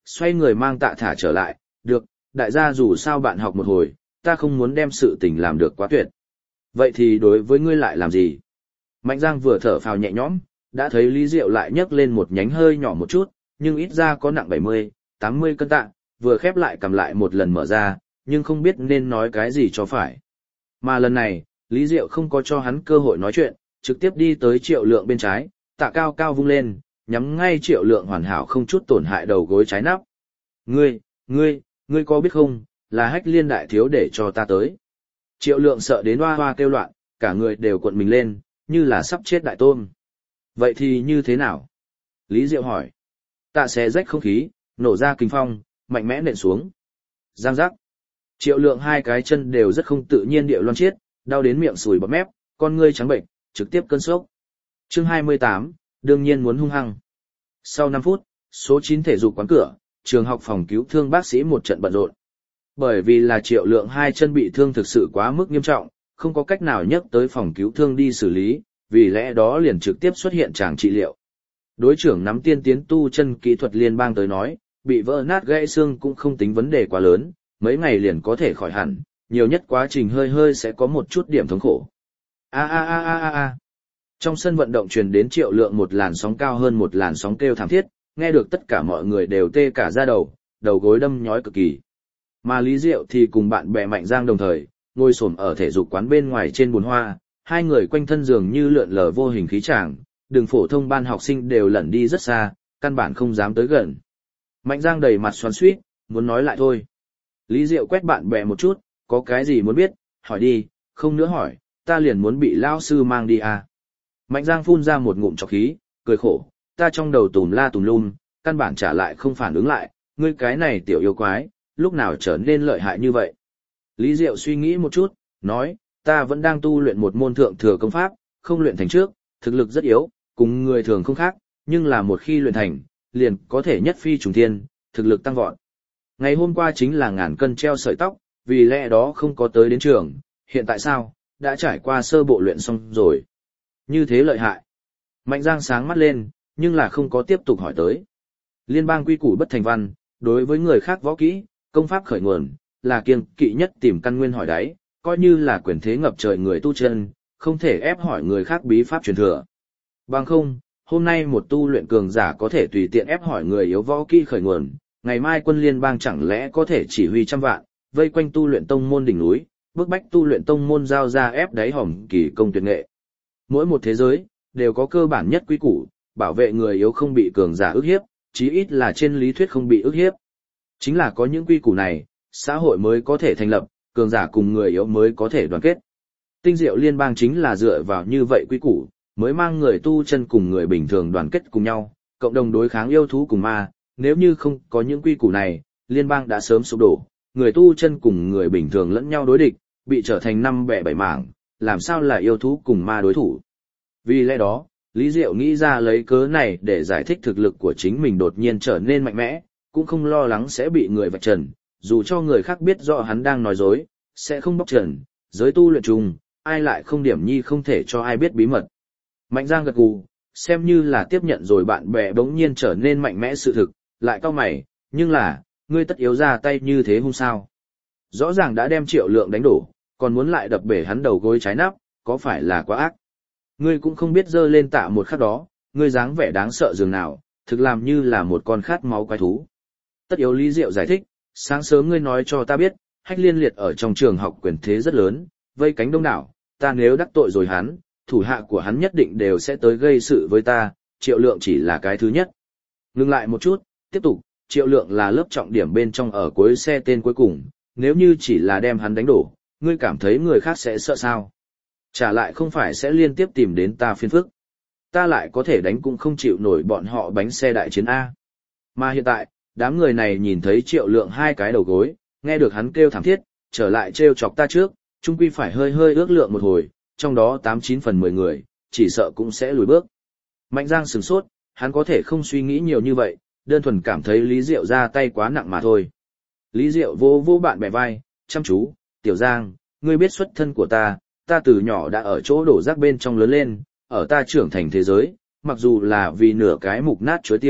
xoay người mang Tạ thả trở lại, được, đại gia dù sao bạn học một hồi, ta không muốn đem sự tình làm được quá tuyệt. Vậy thì đối với ngươi lại làm gì? Mạnh Giang vừa thở phào nhẹ nhõm, đã thấy Lý Diệu lại nhấc lên một nhánh hơi nhỏ một chút, nhưng ít ra có nặng bảy mươi, tám mươi cân tạ, vừa khép lại cầm lại một lần mở ra, nhưng không biết nên nói cái gì cho phải. Mà lần này, Lý Diệu không có cho hắn cơ hội nói chuyện, trực tiếp đi tới Triệu Lượng bên trái, tạ cao cao vung lên, nhắm ngay Triệu Lượng hoàn hảo không chút tổn hại đầu gối trái nắp. Ngươi, ngươi, ngươi có biết không, là Hách Liên đại thiếu để cho ta tới. Triệu Lượng sợ đến hoa hoa kêu loạn, cả người đều cuộn mình lên, như là sắp chết đại tôm. Vậy thì như thế nào? Lý Diệu hỏi. Tạ xé rách không khí, nổ ra kinh phong, mạnh mẽ nện xuống. Giang giác. Triệu Lượng hai cái chân đều rất không tự nhiên địa loan chiết, đau đến miệng sùi bọt mép, con ngươi trắng bệnh, trực tiếp cơn sốc. Chương hai mươi tám, đương nhiên muốn hung hăng. Sau năm phút, số chín thể dục quán cửa, trường học phòng cứu thương bác sĩ một trận bận rộn. Bởi vì là Triệu Lượng hai chân bị thương thực sự quá mức nghiêm trọng, không có cách nào nhấc tới phòng cứu thương đi xử lý, vì lẽ đó liền trực tiếp xuất hiện tràng trị liệu. Đối trưởng nắm tiên tiến tu chân kỹ thuật liên bang tới nói, bị vỡ nát gãy xương cũng không tính vấn đề quá lớn, mấy ngày liền có thể khỏi hẳn, nhiều nhất quá trình hơi hơi sẽ có một chút điểm thống khổ. A a a a a a. Trong sân vận động truyền đến Triệu Lượng một làn sóng cao hơn một làn sóng kêu thảm thiết, nghe được tất cả mọi người đều tê cả da đầu, đầu gối đâm nhói cực kỳ. Mà Lý Diệu thì cùng bạn bè Mạnh Giang đồng thời, ngồi xổm ở thể dục quán bên ngoài trên bùn hoa, hai người quanh thân giường như lượn lờ vô hình khí tràng, đường phổ thông ban học sinh đều lẩn đi rất xa, căn bản không dám tới gần. Mạnh Giang đầy mặt xoắn xuýt, muốn nói lại thôi. Lý Diệu quét bạn bè một chút, có cái gì muốn biết, hỏi đi, không nữa hỏi, ta liền muốn bị lao sư mang đi à. Mạnh Giang phun ra một ngụm trọc khí, cười khổ, ta trong đầu tùm la tùm lum, căn bản trả lại không phản ứng lại, ngươi cái này tiểu yêu quái, lúc nào trở nên lợi hại như vậy. Lý Diệu suy nghĩ một chút, nói, ta vẫn đang tu luyện một môn thượng thừa công pháp, không luyện thành trước, thực lực rất yếu, cùng người thường không khác, nhưng là một khi luyện thành, liền có thể nhất phi trùng thiên, thực lực tăng vọt. Ngày hôm qua chính là ngàn cân treo sợi tóc, vì lẽ đó không có tới đến trường, hiện tại sao, đã trải qua sơ bộ luyện xong rồi. Như thế lợi hại. Mạnh Giang sáng mắt lên, nhưng là không có tiếp tục hỏi tới. Liên bang quy củ bất thành văn, đối với người khác võ kỹ, công pháp khởi nguồn, là kiêng kỵ nhất tìm căn nguyên hỏi đáy, coi như là quyền thế ngập trời người tu chân, không thể ép hỏi người khác bí pháp truyền thừa. Bằng không, hôm nay một tu luyện cường giả có thể tùy tiện ép hỏi người yếu võ kỹ khởi nguồn, ngày mai quân liên bang chẳng lẽ có thể chỉ huy trăm vạn, vây quanh tu luyện tông môn đỉnh núi, bức bách tu luyện tông môn giao ra ép đáy hòm kỳ công tuyệt nghệ. Mỗi một thế giới, đều có cơ bản nhất quy củ, bảo vệ người yếu không bị cường giả ức hiếp, chí ít là trên lý thuyết không bị ức hiếp. Chính là có những quy củ này, xã hội mới có thể thành lập, cường giả cùng người yếu mới có thể đoàn kết. Tinh diệu liên bang chính là dựa vào như vậy quy củ, mới mang người tu chân cùng người bình thường đoàn kết cùng nhau, cộng đồng đối kháng yêu thú cùng ma. Nếu như không có những quy củ này, liên bang đã sớm sụp đổ, người tu chân cùng người bình thường lẫn nhau đối địch, bị trở thành năm bè bảy mảng, làm sao là yêu thú cùng ma đối thủ. Vì lẽ đó, Lý Diệu nghĩ ra lấy cớ này để giải thích thực lực của chính mình đột nhiên trở nên mạnh mẽ, cũng không lo lắng sẽ bị người vạch trần, dù cho người khác biết rõ hắn đang nói dối, sẽ không bóc trần, giới tu luyện chung, ai lại không điểm nhi không thể cho ai biết bí mật. Mạnh Giang gật gù, xem như là tiếp nhận rồi bạn bè bỗng nhiên trở nên mạnh mẽ sự thực, lại cau mày, nhưng là, ngươi tất yếu ra tay như thế không sao. Rõ ràng đã đem Triệu Lượng đánh đổ, còn muốn lại đập bể hắn đầu gối trái nắp, có phải là quá ác. Ngươi cũng không biết giơ lên tạ một khắc đó, ngươi dáng vẻ đáng sợ dường nào, thực làm như là một con khát máu quái thú. Tất yếu Lý Diệu giải thích, sáng sớm ngươi nói cho ta biết, Hách Liên liệt ở trong trường học quyền thế rất lớn, vây cánh đông đảo, ta nếu đắc tội rồi hắn, thủ hạ của hắn nhất định đều sẽ tới gây sự với ta, Triệu Lượng chỉ là cái thứ nhất. Ngừng lại một chút, tiếp tục, Triệu Lượng là lớp trọng điểm bên trong ở cuối xe tên cuối cùng, nếu như chỉ là đem hắn đánh đổ, ngươi cảm thấy người khác sẽ sợ sao? Trả lại không phải sẽ liên tiếp tìm đến ta phiền phức. Ta lại có thể đánh cũng không chịu nổi bọn họ bánh xe đại chiến A. Mà hiện tại, đám người này nhìn thấy Triệu Lượng hai cái đầu gối, nghe được hắn kêu thảm thiết, trở lại trêu chọc ta trước, chung quy phải hơi hơi ước lượng một hồi, trong đó tám chín phần mười người, chỉ sợ cũng sẽ lùi bước. Mạnh Giang sửng sốt, hắn có thể không suy nghĩ nhiều như vậy, đơn thuần cảm thấy Lý Diệu ra tay quá nặng mà thôi. Lý Diệu vô vô bạn bè vai, chăm chú, Tiểu Giang, ngươi biết xuất thân của ta, ta từ nhỏ đã ở chỗ đổ rác bên trong lớn lên, ở ta trưởng thành thế giới, mặc dù là vì nửa cái mục nát chuối tiêu,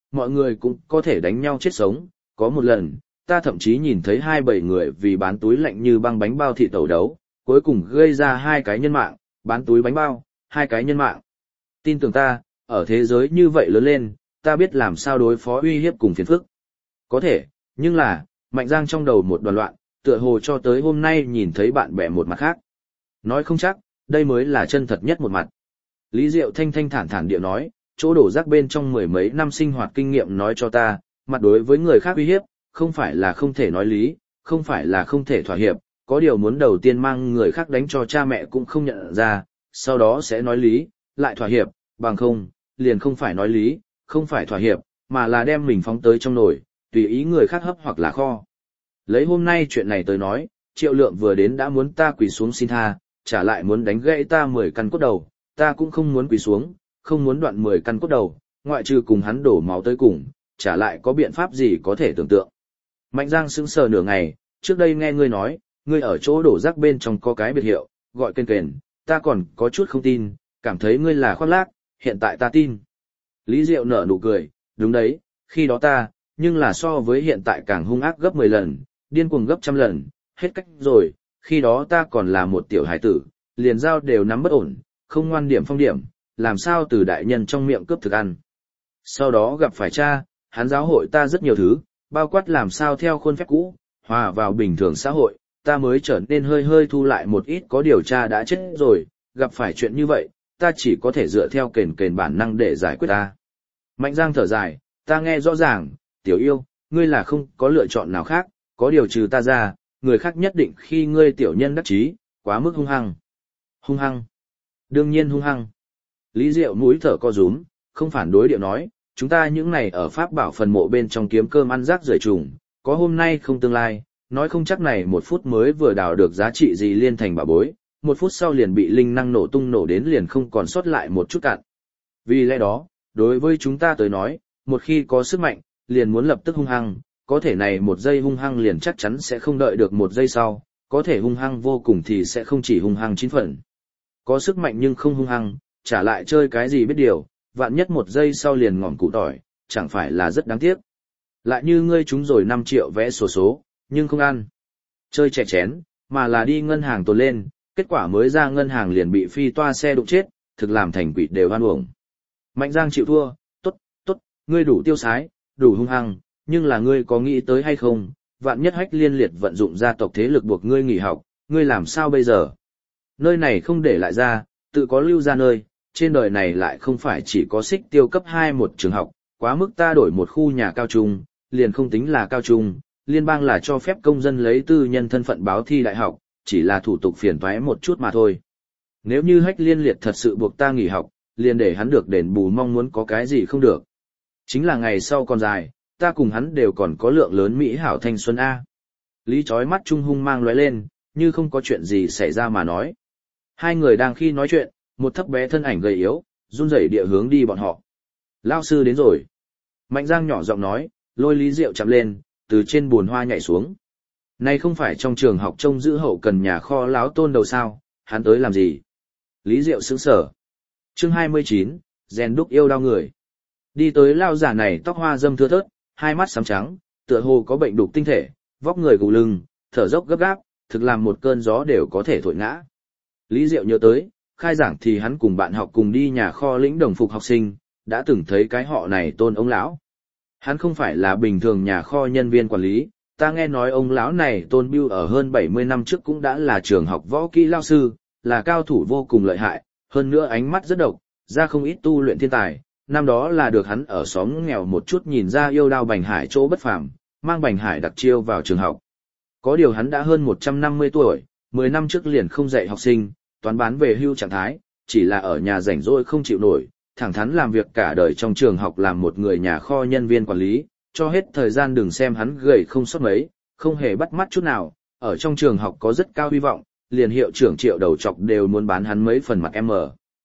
mọi người cũng có thể đánh nhau chết sống. Có một lần, ta thậm chí nhìn thấy hai bảy người vì bán túi lạnh như băng bánh bao thịt tẩu đấu, cuối cùng gây ra hai cái nhân mạng, bán túi bánh bao, hai cái nhân mạng. Tin tưởng ta, ở thế giới như vậy lớn lên, ta biết làm sao đối phó uy hiếp cùng phiền phức. Có thể, nhưng là, Mạnh Giang trong đầu một đoàn loạn, tựa hồ cho tới hôm nay nhìn thấy bạn bè một mặt khác. Nói không chắc, đây mới là chân thật nhất một mặt. Lý Diệu thanh thanh thản thản địa nói, chỗ đổ rác bên trong mười mấy năm sinh hoạt kinh nghiệm nói cho ta, mặt đối với người khác uy hiếp, không phải là không thể nói lý, không phải là không thể thỏa hiệp, có điều muốn đầu tiên mang người khác đánh cho cha mẹ cũng không nhận ra, sau đó sẽ nói lý, lại thỏa hiệp, bằng không, liền không phải nói lý, không phải thỏa hiệp, mà là đem mình phóng tới trong nồi, tùy ý người khác hấp hoặc là kho. Lấy hôm nay chuyện này tới nói, Triệu Lượng vừa đến đã muốn ta quỳ xuống xin tha, trả lại muốn đánh gãy ta mười căn cốt đầu, ta cũng không muốn quỳ xuống, không muốn đoạn mười căn cốt đầu, ngoại trừ cùng hắn đổ máu tới cùng, trả lại có biện pháp gì có thể tưởng tượng. Mạnh Giang sững sờ nửa ngày, trước đây nghe ngươi nói, ngươi ở chỗ đổ rác bên trong có cái biệt hiệu, gọi kền kền, ta còn có chút không tin, cảm thấy ngươi là khoác lác, hiện tại ta tin. Lý Diệu nở nụ cười, đúng đấy, khi đó ta, nhưng là so với hiện tại càng hung ác gấp mười lần, điên cuồng gấp trăm lần, hết cách rồi, khi đó ta còn là một tiểu hải tử, liền dao đều nắm bất ổn, không ngoan điểm phong điểm, làm sao từ đại nhân trong miệng cướp thực ăn. Sau đó gặp phải cha, hắn giáo hội ta rất nhiều thứ, bao quát làm sao theo khuôn phép cũ, hòa vào bình thường xã hội, ta mới trở nên hơi hơi thu lại một ít, có điều cha đã chết rồi, gặp phải chuyện như vậy, ta chỉ có thể dựa theo kền kền bản năng để giải quyết ta. Mạnh Giang thở dài, ta nghe rõ ràng, tiểu yêu, ngươi là không có lựa chọn nào khác, có điều trừ ta ra, người khác nhất định khi ngươi tiểu nhân đắc chí, quá mức hung hăng. Hung hăng. Đương nhiên hung hăng. Lý Diệu mũi thở co rúm, không phản đối điệu nói, chúng ta những này ở Pháp Bảo phần mộ bên trong kiếm cơm ăn rác rưởi trùng, có hôm nay không tương lai, nói không chắc này một phút mới vừa đào được giá trị gì liên thành bảo bối, một phút sau liền bị linh năng nổ tung nổ đến liền không còn sót lại một chút cạn. Vì lẽ đó, đối với chúng ta tới nói, một khi có sức mạnh, liền muốn lập tức hung hăng, có thể này một giây hung hăng liền chắc chắn sẽ không đợi được một giây sau, có thể hung hăng vô cùng thì sẽ không chỉ hung hăng chín phần. Có sức mạnh nhưng không hung hăng, trả lại chơi cái gì biết điều, vạn nhất một giây sau liền ngỏm củ tỏi, chẳng phải là rất đáng tiếc. Lại như ngươi trúng rồi năm triệu vé số số, nhưng không ăn. Chơi trẻ chén, mà là đi ngân hàng tồn lên, kết quả mới ra ngân hàng liền bị phi toa xe đụng chết, thực làm thành quỷ đều hoan uổng. Mạnh Giang chịu thua, tốt, tốt, ngươi đủ tiêu sái, đủ hung hăng, nhưng là ngươi có nghĩ tới hay không, vạn nhất Hách Liên Liệt vận dụng gia tộc thế lực buộc ngươi nghỉ học, ngươi làm sao bây giờ? Nơi này không để lại ra, tự có lưu ra nơi, trên đời này lại không phải chỉ có xích tiêu cấp hai một trường học, quá mức ta đổi một khu nhà cao trung, liền không tính là cao trung, liên bang là cho phép công dân lấy tư nhân thân phận báo thi đại học, chỉ là thủ tục phiền toái một chút mà thôi. Nếu như Hách Liên Liệt thật sự buộc ta nghỉ học, liền để hắn được đền bù mong muốn có cái gì không được. Chính là ngày sau còn dài, ta cùng hắn đều còn có lượng lớn mỹ hảo thanh xuân A. Lý chói mắt trung hung mang lóe lên, như không có chuyện gì xảy ra mà nói. Hai người đang khi nói chuyện, một thấp bé thân ảnh gầy yếu, run rẩy địa hướng đi bọn họ. Lao sư đến rồi. Mạnh Giang nhỏ giọng nói, lôi Lý Diệu chạm lên, từ trên bùn hoa nhảy xuống. Này không phải trong trường học trông giữ hậu cần nhà kho láo tôn đầu sao, hắn tới làm gì? Lý Diệu sững sờ. Chương hai mươi chín, rèn đúc yêu đau người. Đi tới lao giả này tóc hoa râm thưa thớt, hai mắt xám trắng, tựa hồ có bệnh đục tinh thể, vóc người gù lưng, thở dốc gấp gáp, thực làm một cơn gió đều có thể thổi ngã. Lý Diệu nhớ tới, khai giảng thì hắn cùng bạn học cùng đi nhà kho lĩnh đồng phục học sinh, đã từng thấy cái họ này tôn ông lão. Hắn không phải là bình thường nhà kho nhân viên quản lý, ta nghe nói ông lão này tôn bưu ở hơn bảy mươi năm trước cũng đã là trường học võ kỹ lao sư, là cao thủ vô cùng lợi hại, hơn nữa ánh mắt rất độc, ra không ít tu luyện thiên tài. Năm đó là được hắn ở xóm nghèo một chút nhìn ra yêu đao Bành Hải chỗ bất phàm, mang Bành Hải đặc chiêu vào trường học. Có điều hắn đã hơn một trăm năm mươi tuổi, mười năm trước liền không dạy học sinh, toán bán về hưu trạng thái, chỉ là ở nhà rảnh rỗi không chịu nổi, thẳng thắn làm việc cả đời trong trường học làm một người nhà kho nhân viên quản lý, cho hết thời gian đừng xem hắn gầy không sót mấy, không hề bắt mắt chút nào, ở trong trường học có rất cao hy vọng, liền hiệu trưởng Triệu đầu chọc đều muốn bán hắn mấy phần mặt M.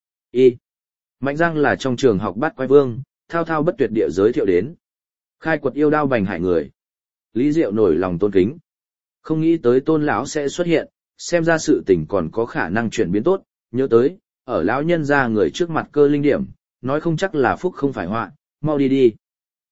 Y. Mạnh Giang là trong trường học bát quái vương, thao thao bất tuyệt địa giới thiệu đến. Khai quật yêu đao Bành Hải người. Lý Diệu nổi lòng tôn kính. Không nghĩ tới tôn lão sẽ xuất hiện, xem ra sự tình còn có khả năng chuyển biến tốt, nhớ tới, ở lão nhân ra người trước mặt cơ linh điểm, nói không chắc là phúc không phải họa, mau đi đi.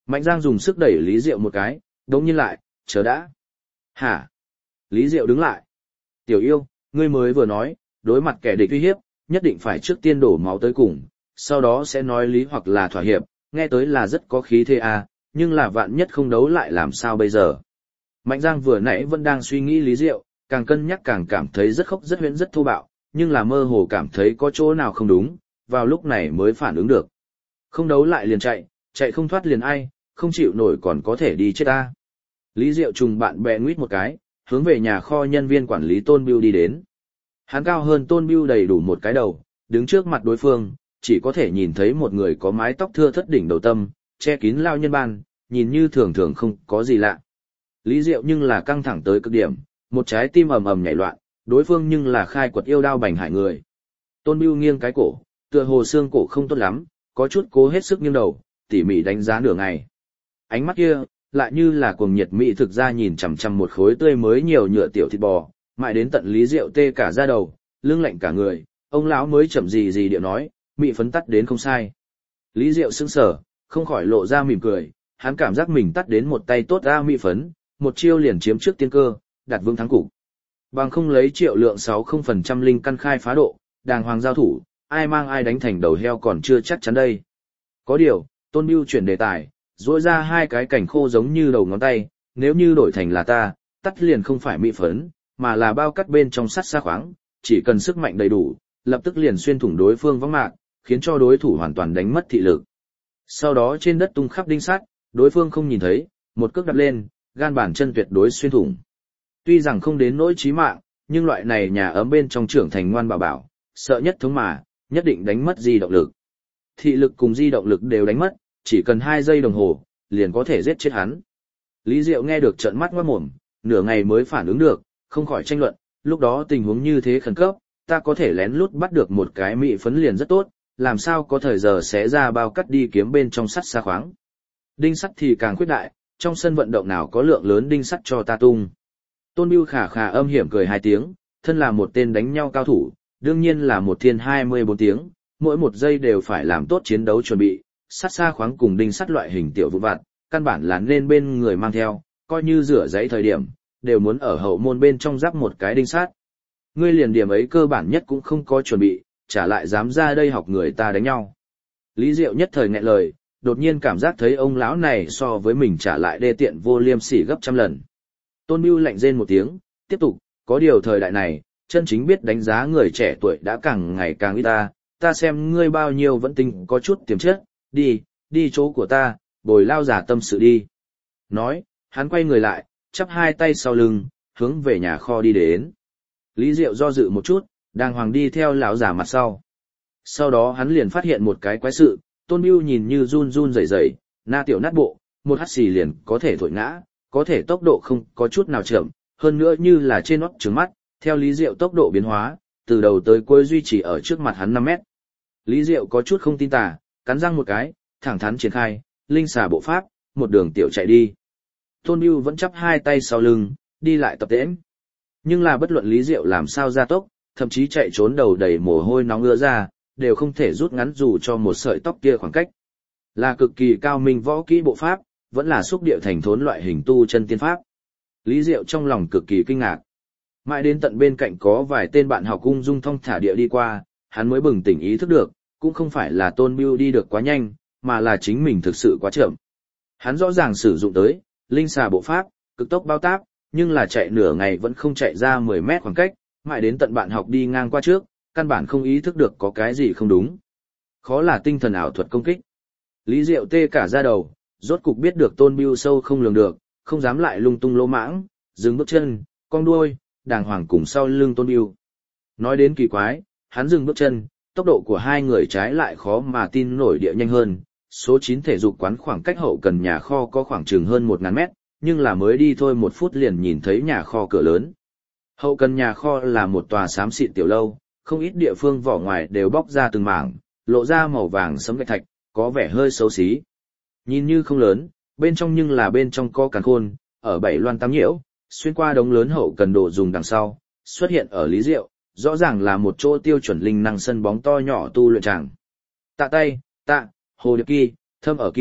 Mạnh Giang dùng sức đẩy Lý Diệu một cái, đống nhiên lại, chờ đã. Hả? Lý Diệu đứng lại. Tiểu yêu, ngươi mới vừa nói, đối mặt kẻ địch uy hiếp, nhất định phải trước tiên đổ máu tới cùng, sau đó sẽ nói lý hoặc là thỏa hiệp, nghe tới là rất có khí thế à, nhưng là vạn nhất không đấu lại làm sao bây giờ. Mạnh Giang vừa nãy vẫn đang suy nghĩ Lý Diệu, càng cân nhắc càng cảm thấy rất khốc rất huyễn rất thô bạo, nhưng là mơ hồ cảm thấy có chỗ nào không đúng, vào lúc này mới phản ứng được. Không đấu lại liền chạy, chạy không thoát liền ai, không chịu nổi còn có thể đi chết ta. Lý Diệu trùng bạn bè nguyết một cái, hướng về nhà kho nhân viên quản lý Tôn Bưu đi đến. Hắn cao hơn Tôn Bưu đầy đủ một cái đầu, đứng trước mặt đối phương, chỉ có thể nhìn thấy một người có mái tóc thưa thất đỉnh đầu tâm, che kín lao nhân ban, nhìn như thường thường không có gì lạ. Lý Diệu nhưng là căng thẳng tới cực điểm, một trái tim ầm ầm nhảy loạn, đối phương nhưng là khai quật yêu đao bành hại người. Tôn Bưu nghiêng cái cổ, tựa hồ xương cổ không tốt lắm, có chút cố hết sức nghiêng đầu, tỉ mỉ đánh giá nửa ngày. Ánh mắt kia, lại như là cuồng nhiệt mỹ thực ra nhìn chằm chằm một khối tươi mới nhiều nhựa tiểu thịt bò, mãi đến tận Lý Diệu tê cả da đầu, lưng lạnh cả người, ông lão mới chậm gì gì điệu nói, mị phấn tắt đến không sai. Lý Diệu sững sờ, không khỏi lộ ra mỉm cười, hắn cảm giác mình tắt đến một tay tốt ra mị phấn, một chiêu liền chiếm trước tiên cơ, đạt vương thắng cục. Bằng không lấy triệu lượng sáu mươi phần trăm linh căn khai phá độ, đàng hoàng giao thủ, ai mang ai đánh thành đầu heo còn chưa chắc chắn đây. Có điều, Tôn Bưu chuyển đề tài, rỗi ra hai cái cảnh khô giống như đầu ngón tay, nếu như đổi thành là ta, tắt liền không phải mỹ phấn, mà là bao cắt bên trong sắt xa khoáng, chỉ cần sức mạnh đầy đủ, lập tức liền xuyên thủng đối phương võng mạc, khiến cho đối thủ hoàn toàn đánh mất thị lực. Sau đó trên đất tung khắp đinh sắt, đối phương không nhìn thấy, một cước đạp lên, gan bàn chân tuyệt đối xuyên thủng. Tuy rằng không đến nỗi chí mạng, nhưng loại này nhà ấm bên trong trưởng thành ngoan bảo bảo, sợ nhất thống mà, nhất định đánh mất di động lực. Thị lực cùng di động lực đều đánh mất, chỉ cần hai giây đồng hồ, liền có thể giết chết hắn. Lý Diệu nghe được trợn mắt ngoát mồm, nửa ngày mới phản ứng được, không khỏi tranh luận, lúc đó tình huống như thế khẩn cấp, ta có thể lén lút bắt được một cái mị phấn liền rất tốt, làm sao có thời giờ xé ra bao cắt đi kiếm bên trong sắt xa khoáng. Đinh sắt thì càng khuyết đại, trong sân vận động nào có lượng lớn đinh sắt cho ta tung. Tôn Bưu khả khả âm hiểm cười hai tiếng, thân là một tên đánh nhau cao thủ, đương nhiên là một thiên hai mươi bốn tiếng, mỗi một giây đều phải làm tốt chiến đấu chuẩn bị, sắt xa khoáng cùng đinh sắt loại hình tiểu vụn vặt, căn bản là nên bên người mang theo, coi như rửa giấy thời điểm, đều muốn ở hậu môn bên trong giáp một cái đinh sắt. Ngươi liền điểm ấy cơ bản nhất cũng không có chuẩn bị, trả lại dám ra đây học người ta đánh nhau. Lý Diệu nhất thời nghẹn lời, đột nhiên cảm giác thấy ông lão này so với mình trả lại đê tiện vô liêm sỉ gấp trăm lần. Tôn Bưu lạnh rên một tiếng, tiếp tục, có điều thời đại này, chân chính biết đánh giá người trẻ tuổi đã càng ngày càng ít ta, ta xem ngươi bao nhiêu vẫn tính có chút tiềm chất, đi, đi chỗ của ta, bồi lao giả tâm sự đi. Nói, hắn quay người lại, chắp hai tay sau lưng, hướng về nhà kho đi đến. Lý Diệu do dự một chút, đàng hoàng đi theo lão giả mặt sau. Sau đó hắn liền phát hiện một cái quái sự, Tôn Bưu nhìn như run run rẩy rẩy, na tiểu nát bộ, một hắt xì liền có thể thổi ngã, có thể tốc độ không có chút nào chậm, hơn nữa như là trên nót trứng mắt, theo Lý Diệu tốc độ biến hóa, từ đầu tới cuối duy trì ở trước mặt hắn năm mét. Lý Diệu có chút không tin tà, cắn răng một cái, thẳng thắn triển khai, linh xà bộ pháp, một đường tiểu chạy đi. Tôn Bưu vẫn chắp hai tay sau lưng, đi lại tập tễnh. Nhưng là bất luận Lý Diệu làm sao gia tốc, thậm chí chạy trốn đầu đầy mồ hôi nóng ưa ra, đều không thể rút ngắn dù cho một sợi tóc kia khoảng cách. Là cực kỳ cao minh võ kỹ bộ pháp, vẫn là xúc địa thành thốn loại hình tu chân tiên pháp. Lý Diệu trong lòng cực kỳ kinh ngạc. Mãi đến tận bên cạnh có vài tên bạn học ung dung thong thả địa đi qua, hắn mới bừng tỉnh ý thức được, cũng không phải là Tôn Bưu đi được quá nhanh, mà là chính mình thực sự quá chậm. Hắn rõ ràng sử dụng tới, linh xà bộ pháp, cực tốc bao táp, nhưng là chạy nửa ngày vẫn không chạy ra mười mét khoảng cách, mãi đến tận bạn học đi ngang qua trước, căn bản không ý thức được có cái gì không đúng. Khó là tinh thần ảo thuật công kích. Lý Diệu tê cả da đầu, rốt cục biết được Tôn Bưu sâu không lường được, không dám lại lung tung lỗ mãng, dừng bước chân, cong đuôi, đàng hoàng cùng sau lưng Tôn Bưu. Nói đến kỳ quái, hắn dừng bước chân, tốc độ của hai người trái lại khó mà tin nổi địa nhanh hơn. Số chín thể dục quán khoảng cách hậu cần nhà kho có khoảng chừng hơn một ngàn mét, nhưng là mới đi thôi một phút liền nhìn thấy nhà kho cửa lớn. Hậu cần nhà kho là một tòa xám xịn tiểu lâu, không ít địa phương vỏ ngoài đều bóc ra từng mảng, lộ ra màu vàng sẫm gạch thạch, có vẻ hơi xấu xí. Nhìn như không lớn, bên trong nhưng là bên trong có càn khôn, ở bảy loan tám nhiễu, xuyên qua đống lớn hậu cần đồ dùng đằng sau, xuất hiện ở Lý Diệu, rõ ràng là một chỗ tiêu chuẩn linh năng sân bóng to nhỏ tu luyện tràng. Tạ tay, tạ, hồ điệp kỳ, thâm ở kỳ,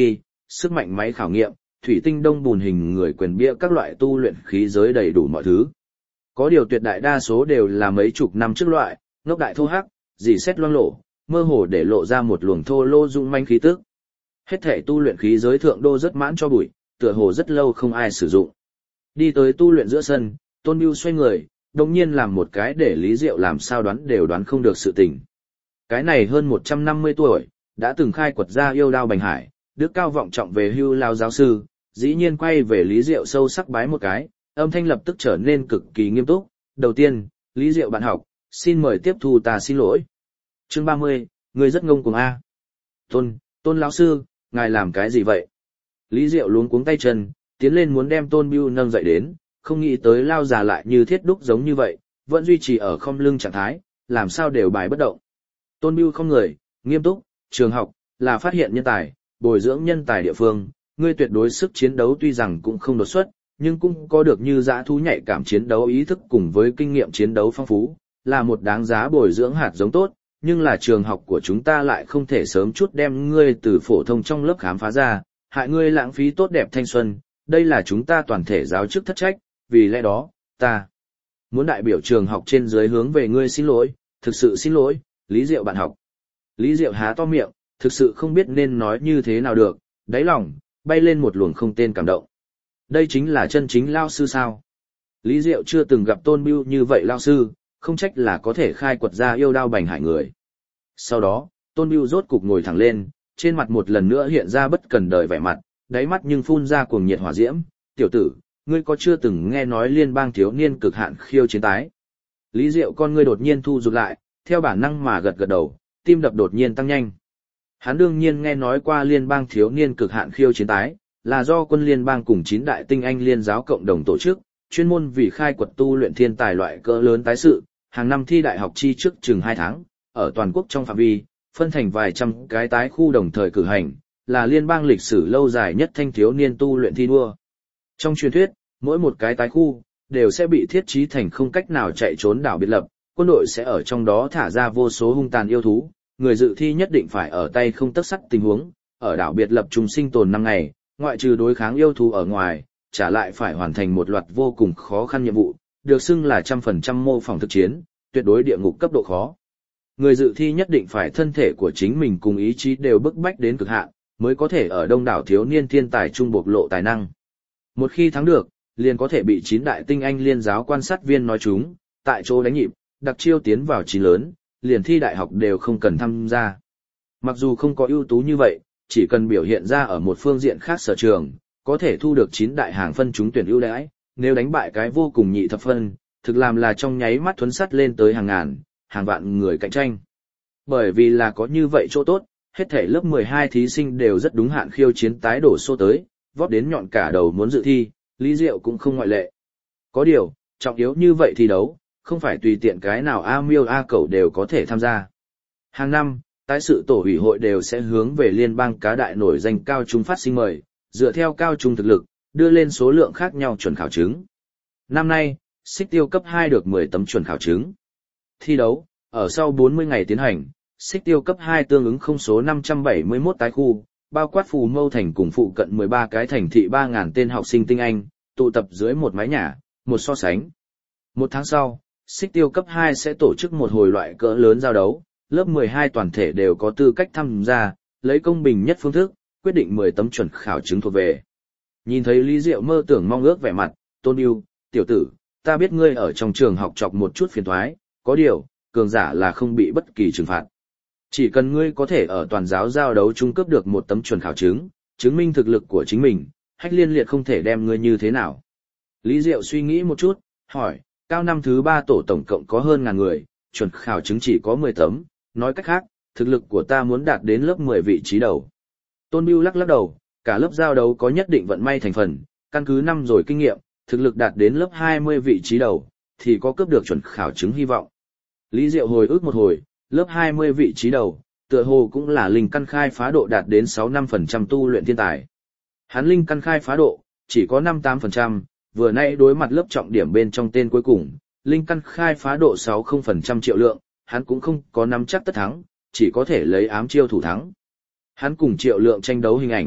sức mạnh máy khảo nghiệm, thủy tinh đông bùn hình người quyền bia các loại tu luyện khí giới đầy đủ mọi thứ. Có điều tuyệt đại đa số đều là mấy chục năm trước loại, ngốc đại thô hắc, dì xét loang lổ, mơ hồ để lộ ra một luồng thô lô dung manh khí tức. Hết thể tu luyện khí giới thượng đô rất mãn cho bụi, tựa hồ rất lâu không ai sử dụng. Đi tới tu luyện giữa sân, Tôn Bưu xoay người, đồng nhiên làm một cái để Lý Diệu làm sao đoán đều đoán không được sự tình. Cái này hơn một trăm năm mươi tuổi, đã từng khai quật ra yêu đao bành hải, đức cao vọng trọng về hưu lao giáo sư, dĩ nhiên quay về Lý Diệu sâu sắc bái một cái, âm thanh lập tức trở nên cực kỳ nghiêm túc. Đầu tiên, Lý Diệu bạn học, xin mời tiếp thu ta xin lỗi. Chương ba mươi, người rất ngông cuồng a. Tôn, Tôn lão sư, ngài làm cái gì vậy? Lý Diệu luống cuống tay chân, tiến lên muốn đem Tôn Bưu nâng dậy đến, không nghĩ tới lao già lại như thiết đúc giống như vậy, vẫn duy trì ở không lưng trạng thái, làm sao đều bài bất động. Tôn Bưu không người, nghiêm túc, trường học, là phát hiện nhân tài, bồi dưỡng nhân tài địa phương, ngươi tuyệt đối sức chiến đấu tuy rằng cũng không đột xuất, nhưng cũng có được như dã thú nhạy cảm chiến đấu ý thức cùng với kinh nghiệm chiến đấu phong phú, là một đáng giá bồi dưỡng hạt giống tốt, nhưng là trường học của chúng ta lại không thể sớm chút đem ngươi từ phổ thông trong lớp khám phá ra, hại ngươi lãng phí tốt đẹp thanh xuân, đây là chúng ta toàn thể giáo chức thất trách, vì lẽ đó, ta muốn đại biểu trường học trên dưới hướng về ngươi xin lỗi, thực sự xin lỗi, Lý Diệu bạn học. Lý Diệu há to miệng, thực sự không biết nên nói như thế nào được, đáy lòng bay lên một luồng không tên cảm động. Đây chính là chân chính lao sư sao? Lý Diệu chưa từng gặp Tôn Bưu như vậy lao sư, không trách là có thể khai quật ra yêu đao bành hải người. Sau đó, Tôn Bưu rốt cục ngồi thẳng lên, trên mặt một lần nữa hiện ra bất cần đời vẻ mặt, đáy mắt nhưng phun ra cuồng nhiệt hỏa diễm. Tiểu tử, ngươi có chưa từng nghe nói liên bang thiếu niên cực hạn khiêu chiến tái? Lý Diệu con ngươi đột nhiên thu rụt lại, theo bản năng mà gật gật đầu, tim đập đột nhiên tăng nhanh. Hắn đương nhiên nghe nói qua liên bang thiếu niên cực hạn khiêu chiến tái, là do quân liên bang cùng chín đại tinh anh liên giáo cộng đồng tổ chức, chuyên môn vì khai quật tu luyện thiên tài loại cỡ lớn tái sự, hàng năm thi đại học chi trước chừng hai tháng, ở toàn quốc trong phạm vi, phân thành vài trăm cái tái khu đồng thời cử hành, là liên bang lịch sử lâu dài nhất thanh thiếu niên tu luyện thi đua. Trong truyền thuyết, mỗi một cái tái khu đều sẽ bị thiết trí thành không cách nào chạy trốn đảo biệt lập, quân đội sẽ ở trong đó thả ra vô số hung tàn yêu thú, người dự thi nhất định phải ở tay không tấc sắt tình huống, ở đảo biệt lập trùng sinh tồn năm ngày, ngoại trừ đối kháng yêu thú ở ngoài, trả lại phải hoàn thành một loạt vô cùng khó khăn nhiệm vụ, được xưng là trăm phần trăm mô phỏng thực chiến, tuyệt đối địa ngục cấp độ khó. Người dự thi nhất định phải thân thể của chính mình cùng ý chí đều bức bách đến cực hạn, mới có thể ở đông đảo thiếu niên thiên tài trung bộc lộ tài năng. Một khi thắng được, liền có thể bị chín đại tinh anh liên giáo quan sát viên nói chúng, tại chỗ đánh nhịp, đặc chiêu tiến vào chín lớn, liền thi đại học đều không cần tham gia. Mặc dù không có ưu tú như vậy, chỉ cần biểu hiện ra ở một phương diện khác sở trường, có thể thu được chín đại hàng phân trúng tuyển ưu đãi, nếu đánh bại cái vô cùng nhị thập phân, thực làm là trong nháy mắt thuấn sắt lên tới hàng ngàn, hàng vạn người cạnh tranh. Bởi vì là có như vậy chỗ tốt, hết thể lớp mười hai thí sinh đều rất đúng hạn khiêu chiến tái đổ xô tới, vót đến nhọn cả đầu muốn dự thi, Lý Diệu cũng không ngoại lệ. Có điều, trọng yếu như vậy thi đấu, không phải tùy tiện cái nào A miêu A cẩu đều có thể tham gia. Hàng năm, tái sự tổ ủy hội đều sẽ hướng về liên bang cá đại nổi danh cao trung phát sinh mời, dựa theo cao trung thực lực, đưa lên số lượng khác nhau chuẩn khảo chứng. Năm nay, Xích Tiêu cấp hai được mười tấm chuẩn khảo chứng. Thi đấu, ở sau bốn mươi ngày tiến hành, Xích Tiêu cấp hai tương ứng không số năm trăm bảy mươi mốt tái khu, bao quát Phù Mâu thành cùng phụ cận mười ba cái thành thị ba nghìn tên học sinh tinh anh, tụ tập dưới một mái nhà, một so sánh. Một tháng sau, Xích Tiêu cấp hai sẽ tổ chức một hồi loại cỡ lớn giao đấu, lớp mười hai toàn thể đều có tư cách tham gia, lấy công bình nhất phương thức, quyết định mười tấm chuẩn khảo chứng thuộc về. Nhìn thấy Lý Diệu mơ tưởng mong ước vẻ mặt, Tôn Bưu, tiểu tử, ta biết ngươi ở trong trường học chọc một chút phiền toái, có điều, cường giả là không bị bất kỳ trừng phạt. Chỉ cần ngươi có thể ở toàn giáo giao đấu trung cấp được một tấm chuẩn khảo chứng, chứng minh thực lực của chính mình, Hách Liên Liệt không thể đem ngươi như thế nào. Lý Diệu suy nghĩ một chút, hỏi, cao năm thứ ba tổ tổng cộng có hơn ngàn người, chuẩn khảo chứng chỉ có mười tấm, nói cách khác, thực lực của ta muốn đạt đến lớp mười vị trí đầu. Tôn Bưu lắc lắc đầu, cả lớp giao đấu có nhất định vận may thành phần, căn cứ năm rồi kinh nghiệm, thực lực đạt đến lớp hai mươi vị trí đầu, thì có cướp được chuẩn khảo chứng hy vọng. Lý Diệu hồi ức một hồi, lớp hai mươi vị trí đầu, tựa hồ cũng là linh căn khai phá độ đạt đến sáu mươi lăm phần trăm tu luyện thiên tài. Hắn linh căn khai phá độ, chỉ có năm mươi tám phần trăm, vừa nay đối mặt lớp trọng điểm bên trong tên cuối cùng, linh căn khai phá độ sáu mươi phần trăm Triệu Lượng, hắn cũng không có nắm chắc tất thắng, chỉ có thể lấy ám chiêu thủ thắng. Hắn cùng Triệu Lượng tranh đấu hình ảnh,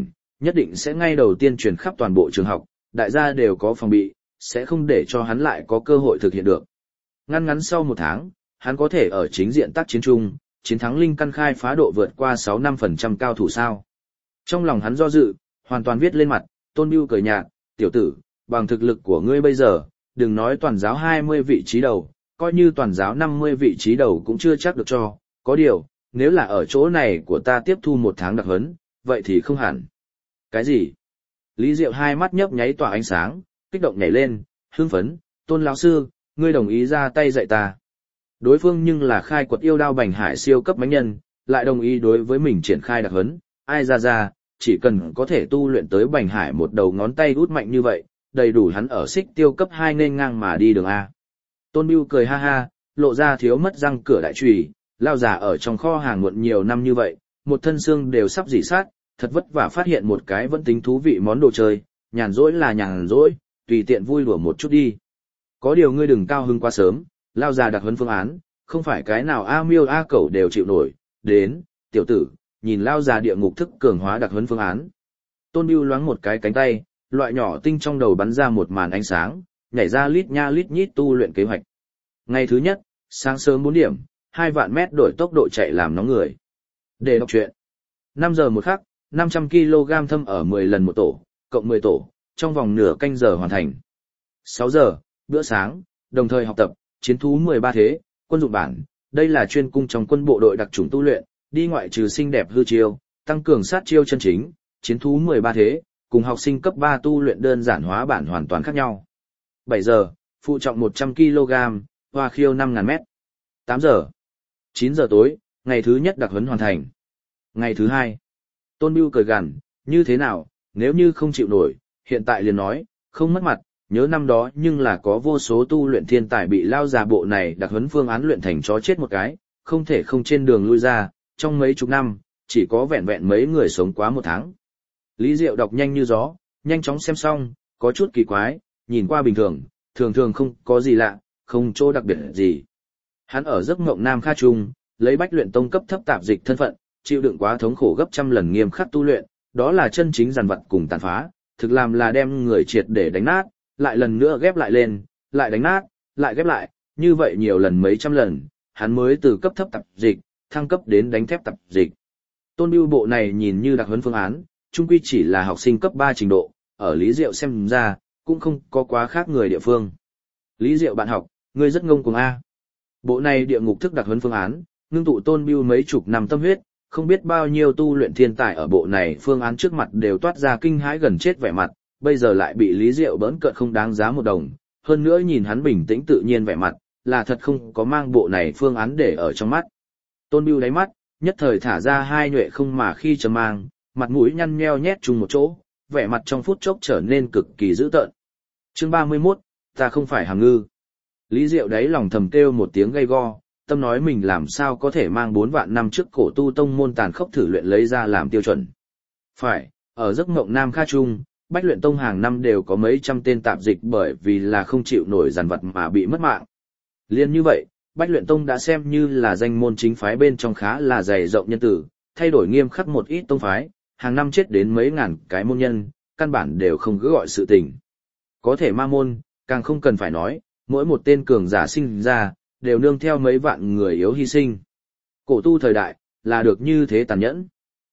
nhất định sẽ ngay đầu tiên truyền khắp toàn bộ trường học, đại gia đều có phòng bị, sẽ không để cho hắn lại có cơ hội thực hiện được. Ngắn ngắn sau một tháng, hắn có thể ở chính diện tác chiến chung, chiến thắng linh căn khai phá độ vượt qua sáu mươi lăm phần trăm cao thủ sao. Trong lòng hắn do dự, hoàn toàn viết lên mặt, Tôn Bưu cười nhạt, tiểu tử, bằng thực lực của ngươi bây giờ, đừng nói toàn giáo hai mươi vị trí đầu, coi như toàn giáo năm mươi vị trí đầu cũng chưa chắc được cho, có điều, nếu là ở chỗ này của ta tiếp thu một tháng đặc huấn, vậy thì không hẳn. Cái gì? Lý Diệu hai mắt nhấp nháy tỏa ánh sáng, kích động nhảy lên, hưng phấn, Tôn lão sư, ngươi đồng ý ra tay dạy ta. Đối phương nhưng là khai quật yêu đao bành hải siêu cấp mãnh nhân, lại đồng ý đối với mình triển khai đặc huấn, ai ra ra, chỉ cần có thể tu luyện tới bành hải một đầu ngón tay út mạnh như vậy, đầy đủ hắn ở xích tiêu cấp hai nên ngang mà đi đường A. Tôn Bưu cười ha ha, lộ ra thiếu mất răng cửa đại trùy, lao giả ở trong kho hàng muộn nhiều năm như vậy, một thân xương đều sắp rỉ sát, thật vất vả phát hiện một cái vẫn tính thú vị món đồ chơi, nhàn rỗi là nhàn rỗi, tùy tiện vui đùa một chút đi. Có điều ngươi đừng cao hứng quá sớm, lao già đặc huấn phương án, không phải cái nào A miêu A cẩu đều chịu nổi, đến, tiểu tử, nhìn lao già địa ngục thức cường hóa đặc huấn phương án. Tôn Bưu loáng một cái cánh tay, loại nhỏ tinh trong đầu bắn ra một màn ánh sáng, nhảy ra lít nha lít nhít tu luyện kế hoạch. Ngày thứ nhất, sáng sớm bốn điểm, hai vạn mét đổi tốc độ chạy làm nóng người. Để đọc truyện. năm giờ một khắc, năm trăm ki lô gam thâm ở mười lần một tổ, cộng mười tổ, trong vòng nửa canh giờ hoàn thành. sáu giờ, bữa sáng, đồng thời học tập, chiến thú mười ba thế, quân dụng bản, đây là chuyên cung trong quân bộ đội đặc chủng tu luyện, đi ngoại trừ xinh đẹp hư chiêu, tăng cường sát chiêu chân chính, chiến thú mười ba thế, cùng học sinh cấp ba tu luyện đơn giản hóa bản hoàn toàn khác nhau. bảy giờ, phụ trọng một trăm ki lô gam, hoa khiêu năm nghìn mét. tám giờ, chín giờ tối, ngày thứ nhất đặc huấn hoàn thành. Ngày thứ hai, Tôn Bưu cười gằn, như thế nào, nếu như không chịu nổi, hiện tại liền nói, không mất mặt, nhớ năm đó nhưng là có vô số tu luyện thiên tài bị lao già bộ này đặc huấn phương án luyện thành chó chết một cái, không thể không trên đường lui ra, trong mấy chục năm, chỉ có vẹn vẹn mấy người sống quá một tháng. Lý Diệu đọc nhanh như gió, nhanh chóng xem xong, có chút kỳ quái, nhìn qua bình thường, thường thường không có gì lạ, không chỗ đặc biệt gì. Hắn ở giấc mộng Nam Kha Trung, lấy Bách Luyện Tông cấp thấp tạp dịch thân phận, chịu đựng quá thống khổ gấp trăm lần nghiêm khắc tu luyện, đó là chân chính giàn vật cùng tàn phá, thực làm là đem người triệt để đánh nát, lại lần nữa ghép lại lên, lại đánh nát, lại ghép lại, như vậy nhiều lần mấy trăm lần, hắn mới từ cấp thấp tạp dịch, thăng cấp đến đánh thép tạp dịch. Tôn Bưu bộ này nhìn như đặc huấn phương án, chung quy chỉ là học sinh cấp ba trình độ, ở Lý Diệu xem ra, cũng không có quá khác người địa phương. Lý Diệu bạn học, ngươi rất ngông cuồng A. Bộ này địa ngục thức đặc huấn phương án, ngưng tụ Tôn Bưu mấy chục năm tâm huyết, không biết bao nhiêu tu luyện thiên tài ở bộ này phương án trước mặt đều toát ra kinh hãi gần chết vẻ mặt, bây giờ lại bị Lý Diệu bỡn cợt không đáng giá một đồng, hơn nữa nhìn hắn bình tĩnh tự nhiên vẻ mặt, là thật không có mang bộ này phương án để ở trong mắt. Tôn Bưu đáy mắt, nhất thời thả ra hai nhuệ không mà khi trầm mang, mặt mũi nhăn nheo nhét chung một chỗ, vẻ mặt trong phút chốc trở nên cực kỳ dữ tợn. Chương ba mươi mốt, ta không phải hàm ngư. Lý Diệu đáy lòng thầm kêu một tiếng gay go, tâm nói mình làm sao có thể mang bốn vạn năm trước cổ tu tông môn tàn khốc thử luyện lấy ra làm tiêu chuẩn. Phải, ở giấc mộng Nam Kha Trung, Bách Luyện Tông hàng năm đều có mấy trăm tên tạp dịch bởi vì là không chịu nổi giàn vật mà bị mất mạng. Liên như vậy, Bách Luyện Tông đã xem như là danh môn chính phái bên trong khá là dày rộng nhân tử, thay đổi nghiêm khắc một ít tông phái, hàng năm chết đến mấy ngàn cái môn nhân, căn bản đều không cứ gọi sự tình. Có thể ma môn, càng không cần phải nói, mỗi một tên cường giả sinh ra, đều nương theo mấy vạn người yếu hy sinh. Cổ tu thời đại, là được như thế tàn nhẫn.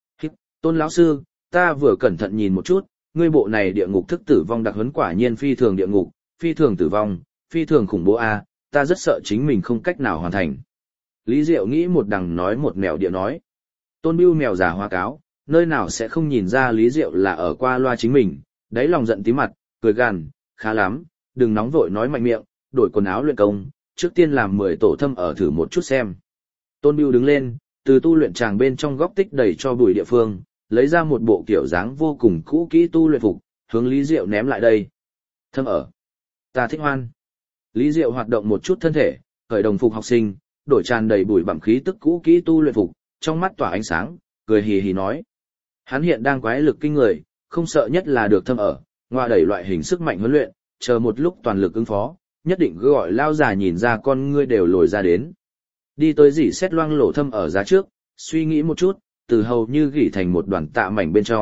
Tôn lão sư, ta vừa cẩn thận nhìn một chút, ngươi bộ này địa ngục thức tử vong đặc huấn quả nhiên phi thường địa ngục, phi thường tử vong, phi thường khủng bố a, ta rất sợ chính mình không cách nào hoàn thành. Lý Diệu nghĩ một đằng nói một mèo địa nói. Tôn Bưu mèo già hoa cáo, nơi nào sẽ không nhìn ra Lý Diệu là ở qua loa chính mình, đáy lòng giận tí mặt, cười gằn, khá lắm, đừng nóng vội nói mạnh miệng, đổi quần áo luyện công, trước tiên làm mười tổ thâm ở thử một chút xem. Tôn Bưu đứng lên, từ tu luyện tràng bên trong góc tích đầy cho bụi địa phương, lấy ra một bộ kiểu dáng vô cùng cũ kỹ tu luyện phục, hướng Lý Diệu ném lại đây. Thâm ở. Ta thích hoan. Lý Diệu hoạt động một chút thân thể, khởi đồng phục học sinh, đổi tràn đầy bụi bặm khí tức cũ kỹ tu luyện phục, trong mắt tỏa ánh sáng, cười hì hì nói. Hắn hiện đang quái lực kinh người, không sợ nhất là được thâm ở, ngoa đẩy loại hình sức mạnh huấn luyện, chờ một lúc toàn lực ứng phó, nhất định cứ gọi lao già nhìn ra con ngươi đều lồi ra đến. Đi tới dỉ xét loang lổ thâm ở giá trước, suy nghĩ một chút, từ hầu như gỉ thành một đoàn tạ mảnh bên trong,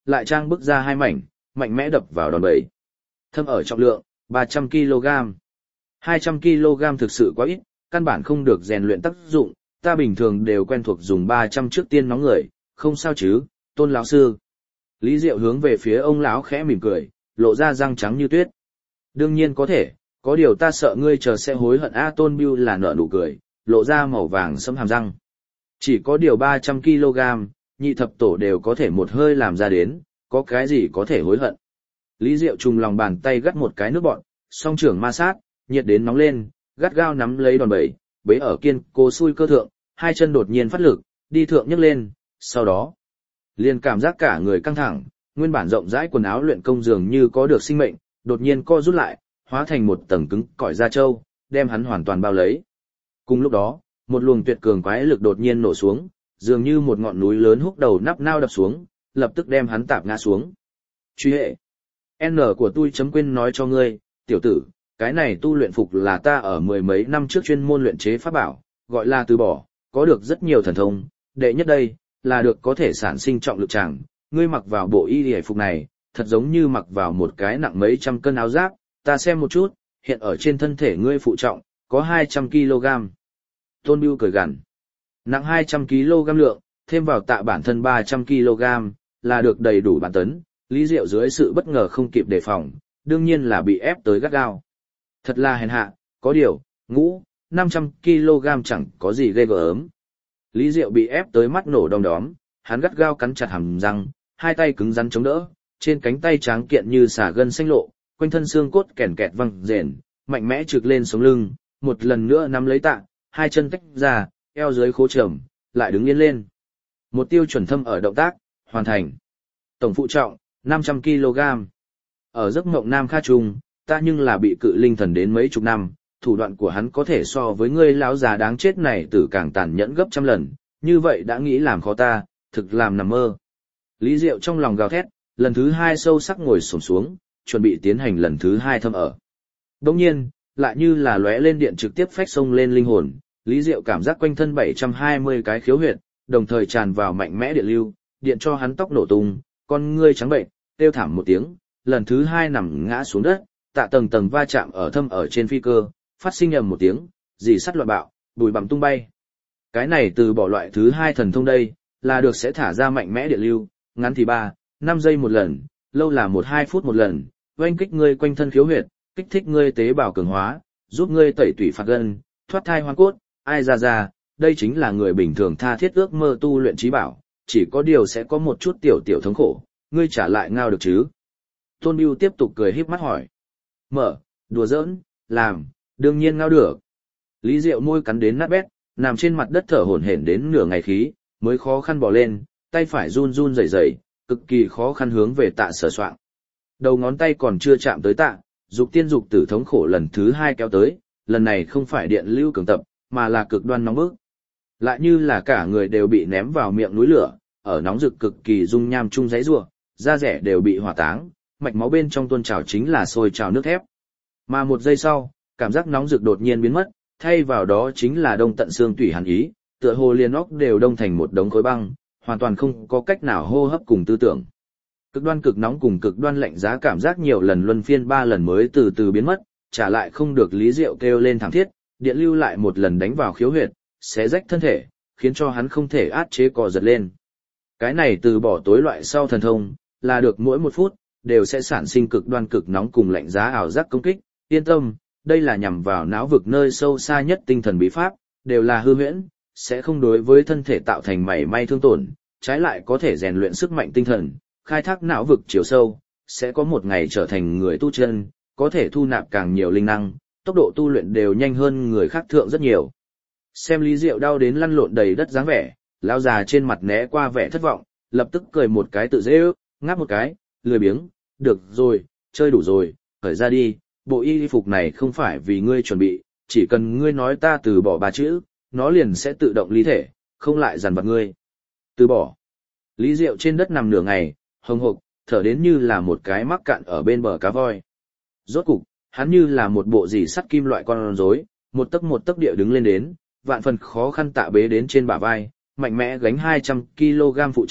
lại trang bức ra hai mảnh, mạnh mẽ đập vào đòn bẩy. Thâm ở trọng lượng, ba trăm ki lô gam. hai trăm ki lô gam thực sự quá ít, căn bản không được rèn luyện tác dụng, ta bình thường đều quen thuộc dùng ba trăm trước tiên nóng người, không sao chứ, Tôn lão sư. Lý Diệu hướng về phía ông lão khẽ mỉm cười, lộ ra răng trắng như tuyết. Đương nhiên có thể, có điều ta sợ ngươi chờ sẽ hối hận. A Tôn Biêu là nở nụ cười, lộ ra màu vàng sẫm hàm răng. Chỉ có điều ba trăm ki lô gam, nhị thập tổ đều có thể một hơi làm ra đến, có cái gì có thể hối hận. Lý Diệu trùng lòng bàn tay gắt một cái nước bọn, song trưởng ma sát, nhiệt đến nóng lên, gắt gao nắm lấy đòn bẩy, bế ở kiên cố xui cơ thượng, hai chân đột nhiên phát lực, đi thượng nhấc lên, sau đó liền cảm giác cả người căng thẳng, nguyên bản rộng rãi quần áo luyện công dường như có được sinh mệnh, đột nhiên co rút lại, hóa thành một tầng cứng cỏi da trâu, đem hắn hoàn toàn bao lấy. Cùng lúc đó, một luồng tuyệt cường quái lực đột nhiên nổ xuống, dường như một ngọn núi lớn húc đầu nắp nao đập xuống, lập tức đem hắn tạp ngã xuống. Truy hệ. N của tôi chấm quên nói cho ngươi, tiểu tử, cái này tu luyện phục là ta ở mười mấy năm trước chuyên môn luyện chế pháp bảo, gọi là từ bỏ, có được rất nhiều thần thông, đệ nhất đây, là được có thể sản sinh trọng lực tràng, ngươi mặc vào bộ y y phục này, thật giống như mặc vào một cái nặng mấy trăm cân áo giáp, ta xem một chút, hiện ở trên thân thể ngươi phụ trọng, có hai trăm ki lô gam. Tôn Bưu cười gằn. Nặng hai trăm ki lô gam lượng, thêm vào tạ bản thân ba trăm ki lô gam, là được đầy đủ bản tấn, Lý Diệu dưới sự bất ngờ không kịp đề phòng, đương nhiên là bị ép tới gắt gao. Thật là hèn hạ, có điều, ngũ, năm trăm ki lô gam chẳng có gì ghê gớm. Lý Diệu bị ép tới mắt nổ đom đóm, hắn gắt gao cắn chặt hàm răng, hai tay cứng rắn chống đỡ, trên cánh tay tráng kiện như xà gân xanh lộ, quanh thân xương cốt kèn kẹt văng rền, mạnh mẽ trực lên sống lưng, một lần nữa nắm lấy tạ, hai chân tách ra, eo dưới khố trầm, lại đứng yên lên. Một tiêu chuẩn thâm ở động tác, hoàn thành. Tổng phụ trọng, năm trăm ki lô gam. Ở giấc mộng Nam Kha Trung, ta nhưng là bị cự linh thần đến mấy chục năm, thủ đoạn của hắn có thể so với ngươi lão già đáng chết này tử càng tàn nhẫn gấp trăm lần, như vậy đã nghĩ làm khó ta, thực làm nằm mơ. Lý Diệu trong lòng gào thét, lần thứ hai sâu sắc ngồi xổm xuống, chuẩn bị tiến hành lần thứ hai thâm ở. Đồng nhiên, lại như là lóe lên điện trực tiếp phách sông lên linh hồn, Lý Diệu cảm giác quanh thân bảy trăm hai mươi cái khiếu huyệt, đồng thời tràn vào mạnh mẽ điện lưu, điện cho hắn tóc nổ tung, con ngươi trắng bệnh, kêu thảm một tiếng, lần thứ hai nằm ngã xuống đất, tạ tầng tầng va chạm ở thâm ở trên phi cơ, phát sinh ầm một tiếng, dì sắt loạn bạo, bùi bặm tung bay. Cái này từ bỏ loại thứ hai thần thông đây, là được sẽ thả ra mạnh mẽ điện lưu, ngắn thì ba, năm giây một lần, lâu là một hai phút một lần, oanh kích ngươi quanh thân khiếu huyệt, kích thích ngươi tế bào cường hóa, giúp ngươi tẩy tủy phạt gân, thoát thai hoang cốt, ai ra ra, đây chính là người bình thường tha thiết ước mơ tu luyện trí bảo, chỉ có điều sẽ có một chút tiểu tiểu thống khổ, ngươi trả lại ngao được chứ? Tôn Bưu tiếp tục cười híp mắt hỏi. Mở, đùa giỡn, làm, đương nhiên ngao được. Lý Diệu môi cắn đến nát bét, nằm trên mặt đất thở hổn hển đến nửa ngày khí, mới khó khăn bò lên, tay phải run run rẩy rẩy, cực kỳ khó khăn hướng về tạ sở soạn. Đầu ngón tay còn chưa chạm tới tạ, dục tiên dục tử thống khổ lần thứ hai kéo tới, lần này không phải điện lưu cường tập, mà là cực đoan nóng bức. Lại như là cả người đều bị ném vào miệng núi lửa, ở nóng rực cực kỳ dung nham chung giấy rủa, da rẻ đều bị hỏa táng, mạch máu bên trong tuôn trào chính là sôi trào nước thép. Mà một giây sau, cảm giác nóng rực đột nhiên biến mất, thay vào đó chính là đông tận xương tủy hàn ý, tựa hồ liền óc đều đông thành một đống khối băng, hoàn toàn không có cách nào hô hấp cùng tư tưởng. Cực đoan cực nóng cùng cực đoan lạnh giá cảm giác nhiều lần luân phiên ba lần mới từ từ biến mất, trả lại không được Lý Diệu kêu lên thảm thiết, điện lưu lại một lần đánh vào khiếu huyệt, xé rách thân thể, khiến cho hắn không thể át chế cò giật lên. Cái này từ bỏ tối loại sau thần thông, là được mỗi một phút, đều sẽ sản sinh cực đoan cực nóng cùng lạnh giá ảo giác công kích, yên tâm, đây là nhằm vào não vực nơi sâu xa nhất tinh thần bí pháp, đều là hư huyễn, sẽ không đối với thân thể tạo thành mảy may thương tổn, trái lại có thể rèn luyện sức mạnh tinh thần, khai thác não vực chiều sâu, sẽ có một ngày trở thành người tu chân, có thể thu nạp càng nhiều linh năng, tốc độ tu luyện đều nhanh hơn người khác thượng rất nhiều. Xem Lý Diệu đau đến lăn lộn đầy đất dáng vẻ, lão già trên mặt né qua vẻ thất vọng, lập tức cười một cái tự dễ ước, ngáp một cái, lười biếng, được rồi, chơi đủ rồi, khởi ra đi, bộ y phục này không phải vì ngươi chuẩn bị, chỉ cần ngươi nói ta từ bỏ ba chữ, nó liền sẽ tự động ly thể, không lại dằn vặt ngươi. Từ bỏ. Lý Diệu trên đất nằm nửa ngày, hồng hộc, thở đến như là một cái mắc cạn ở bên bờ cá voi. Rốt cục, hắn như là một bộ dì sắt kim loại con rối, một tấc một tấc địa đứng lên đến, vạn phần khó khăn tạ bế đến trên bả vai, mạnh mẽ gánh hai trăm ki lô gam phụ trọng,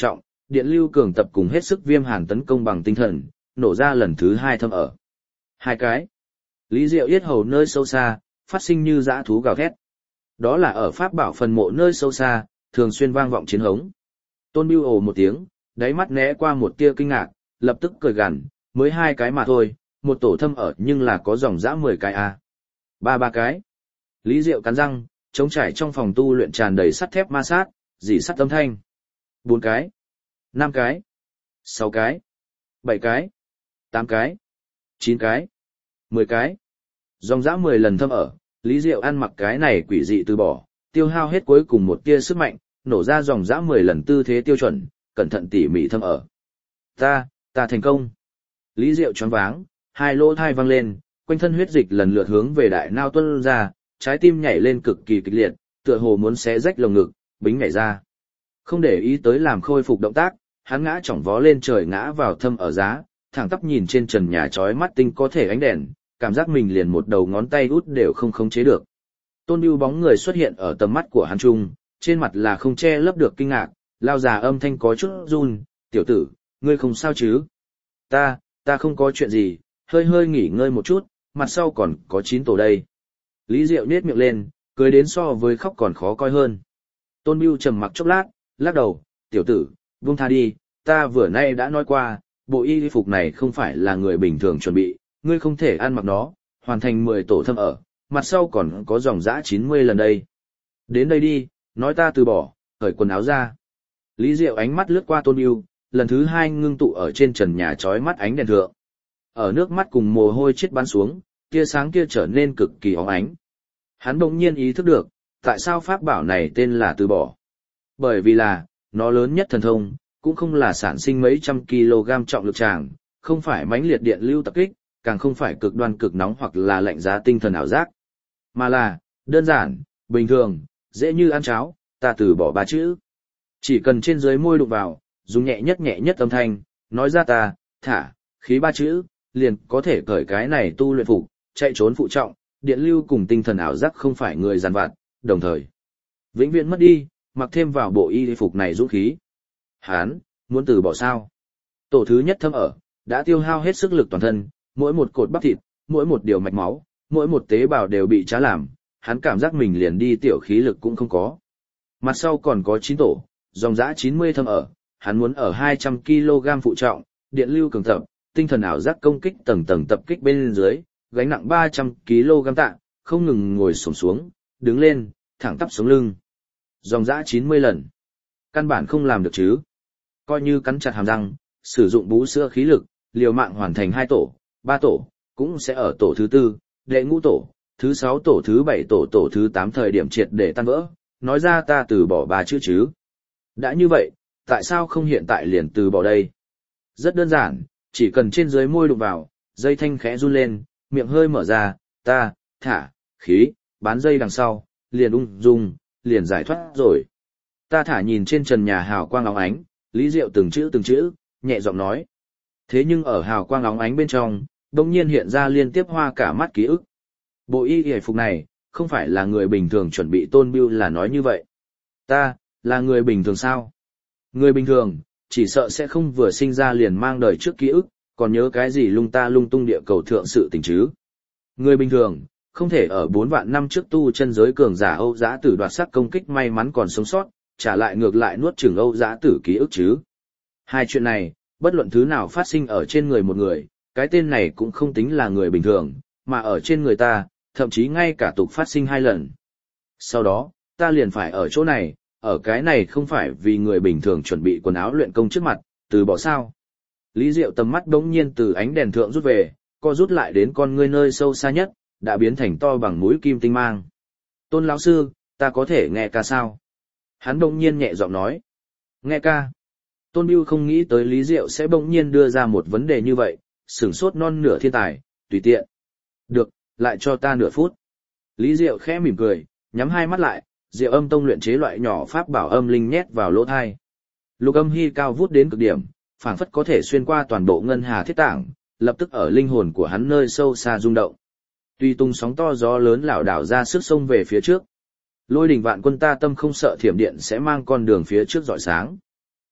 điện lưu cường tập cùng hết sức viêm hàn tấn công bằng tinh thần, nổ ra lần thứ hai thâm ở. Hai cái. Lý Diệu yết hầu nơi sâu xa, phát sinh như dã thú gào thét. Đó là ở pháp bảo phần mộ nơi sâu xa, thường xuyên vang vọng chiến hống. Tôn Bưu ồ một tiếng, đáy mắt né qua một tia kinh ngạc, lập tức cười gằn, mới hai cái mà thôi, một tổ thâm ở nhưng là có dòng dã mười cái à. Ba ba cái. Lý Diệu cắn răng, trống trải trong phòng tu luyện tràn đầy sắt thép ma sát, dỉ sắt âm thanh. Bốn cái. Năm cái. Sáu cái. Bảy cái. Tám cái. Chín cái. Mười cái. Dòng dã mười lần thâm ở, Lý Diệu ăn mặc cái này quỷ dị từ bỏ, tiêu hao hết cuối cùng một tia sức mạnh, nổ ra dòng dã mười lần tư thế tiêu chuẩn, cẩn thận tỉ mỉ thâm ở. Ta, ta thành công. Lý Diệu choáng váng, hai lỗ thai văng lên, quanh thân huyết dịch lần lượt hướng về đại nao tuôn ra, trái tim nhảy lên cực kỳ kịch liệt, tựa hồ muốn xé rách lồng ngực, bính nhảy ra. Không để ý tới làm khôi phục động tác, hắn ngã chỏng vó lên trời ngã vào thâm ở giá, thẳng tắp nhìn trên trần nhà chói mắt tinh có thể ánh đèn, cảm giác mình liền một đầu ngón tay út đều không khống chế được. Tôn Bưu bóng người xuất hiện ở tầm mắt của hắn trung, trên mặt là không che lấp được kinh ngạc, lao già âm thanh có chút run, tiểu tử, ngươi không sao chứ? Ta, ta không có chuyện gì, hơi hơi nghỉ ngơi một chút, mặt sau còn có chín tổ đây. Lý Diệu nết miệng lên, cười đến so với khóc còn khó coi hơn. Tôn Bưu trầm mặc chốc lát, lắc đầu, tiểu tử, buông tha đi, ta vừa nay đã nói qua, bộ y phục này không phải là người bình thường chuẩn bị, ngươi không thể ăn mặc nó, hoàn thành mười tổ thâm ở, mặt sau còn có dòng dã chín mươi lần đây. Đến đây đi, nói ta từ bỏ, cởi quần áo ra. Lý Diệu ánh mắt lướt qua Tôn Bưu, lần thứ hai ngưng tụ ở trên trần nhà chói mắt ánh đèn thượng. Ở nước mắt cùng mồ hôi chết bắn xuống, tia sáng kia trở nên cực kỳ óng ánh. Hắn bỗng nhiên ý thức được, tại sao pháp bảo này tên là từ bỏ. Bởi vì là, nó lớn nhất thần thông, cũng không là sản sinh mấy trăm kg trọng lực tràng, không phải mãnh liệt điện lưu tập kích, càng không phải cực đoan cực nóng hoặc là lạnh giá tinh thần ảo giác. Mà là, đơn giản, bình thường, dễ như ăn cháo, ta từ bỏ ba chữ. Chỉ cần trên dưới môi đụng vào, dùng nhẹ nhất nhẹ nhất âm thanh, nói ra ta, thả, khí ba chữ, liền có thể cởi cái này tu luyện phục, chạy trốn phụ trọng, điện lưu cùng tinh thần ảo giác không phải người giàn vặt, đồng thời. Vĩnh viễn mất đi, mặc thêm vào bộ y phục này dũng khí. Hán, muốn từ bỏ sao? Tổ thứ nhất thâm ở, đã tiêu hao hết sức lực toàn thân, mỗi một cột bắp thịt, mỗi một điều mạch máu, mỗi một tế bào đều bị trá làm, hắn cảm giác mình liền đi tiểu khí lực cũng không có. Mặt sau còn có chín tổ, dòng dã chín mươi thâm ở, hắn muốn ở hai trăm ki lô gam phụ trọng, điện lưu cường tập, tinh thần ảo giác công kích tầng tầng tập kích bên dưới, gánh nặng ba trăm ki lô gam tạ, không ngừng ngồi xổm xuống, đứng lên, thẳng tắp sống lưng. Dòng dã chín mươi lần. Căn bản không làm được chứ. Coi như cắn chặt hàm răng, sử dụng bú sữa khí lực, liều mạng hoàn thành hai tổ, ba tổ, cũng sẽ ở tổ thứ tư, đệ ngũ tổ, thứ sáu tổ thứ bảy tổ tổ thứ tám thời điểm triệt để tan vỡ, nói ra ta từ bỏ ba chữ chứ. Đã như vậy, tại sao không hiện tại liền từ bỏ đây? Rất đơn giản, chỉ cần trên dưới môi đụng vào, dây thanh khẽ run lên, miệng hơi mở ra, ta, thả, khí, bán dây đằng sau, liền ung dung, liền giải thoát rồi. Ta thả nhìn trên trần nhà hào quang óng ánh, Lý Diệu từng chữ từng chữ, nhẹ giọng nói. Thế nhưng ở hào quang óng ánh bên trong, đột nhiên hiện ra liên tiếp hoa cả mắt ký ức. Bộ y y phục này, không phải là người bình thường chuẩn bị. Tôn Bưu là nói như vậy. Ta, là người bình thường sao? Người bình thường, chỉ sợ sẽ không vừa sinh ra liền mang đời trước ký ức, còn nhớ cái gì lung ta lung tung địa cầu thượng sự tình chứ. Người bình thường, không thể ở bốn vạn năm trước tu chân giới cường giả Âu Dã Tử đoạt sắc công kích may mắn còn sống sót, trả lại ngược lại nuốt chửng Âu Dã Tử ký ức chứ. Hai chuyện này, bất luận thứ nào phát sinh ở trên người một người, cái tên này cũng không tính là người bình thường, mà ở trên người ta, thậm chí ngay cả tục phát sinh hai lần. Sau đó, ta liền phải ở chỗ này, ở cái này không phải vì người bình thường chuẩn bị quần áo luyện công trước mặt, từ bỏ sao. Lý Diệu tầm mắt đống nhiên từ ánh đèn thượng rút về, co rút lại đến con ngươi nơi sâu xa nhất, đã biến thành to bằng mũi kim tinh mang. Tôn lão sư, ta có thể nghe ca sao? Hắn đống nhiên nhẹ giọng nói. Nghe ca. Tôn Bưu không nghĩ tới Lý Diệu sẽ bỗng nhiên đưa ra một vấn đề như vậy, sửng sốt non nửa thiên tài, tùy tiện. Được, lại cho ta nửa phút. Lý Diệu khẽ mỉm cười, nhắm hai mắt lại, Diệu Âm Tông luyện chế loại nhỏ pháp bảo âm linh nhét vào lỗ tai. Lục âm hy cao vút đến cực điểm, phảng phất có thể xuyên qua toàn bộ ngân hà thiết tảng, lập tức ở linh hồn của hắn nơi sâu xa rung động. Tuy tung sóng to gió lớn lảo đảo ra sức sông về phía trước. Lôi đỉnh vạn quân ta tâm không sợ thiểm điện sẽ mang con đường phía trước rọi sáng.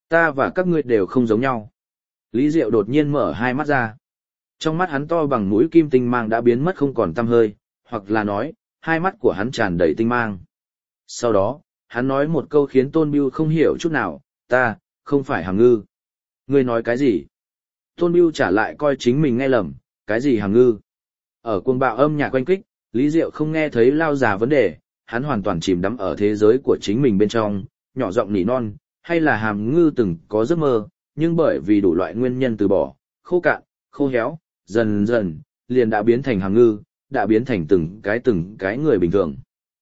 Ta và các ngươi đều không giống nhau. Lý Diệu đột nhiên mở hai mắt ra. Trong mắt hắn to bằng mũi kim tinh mang đã biến mất không còn tăm hơi, hoặc là nói, hai mắt của hắn tràn đầy tinh mang. Sau đó, hắn nói một câu khiến Tôn Bưu không hiểu chút nào, ta, không phải Hàm Ngư. Ngươi nói cái gì? Tôn Bưu trả lại coi chính mình nghe lầm, cái gì Hàm Ngư? Ở cuồng bạo âm nhạc quanh kích, Lý Diệu không nghe thấy lao già vấn đề, hắn hoàn toàn chìm đắm ở thế giới của chính mình bên trong, nhỏ giọng nỉ non, hay là Hàm Ngư từng có giấc mơ, nhưng bởi vì đủ loại nguyên nhân từ bỏ, khô cạn, khô héo, dần dần, liền đã biến thành Hàm Ngư, đã biến thành từng cái từng cái người bình thường.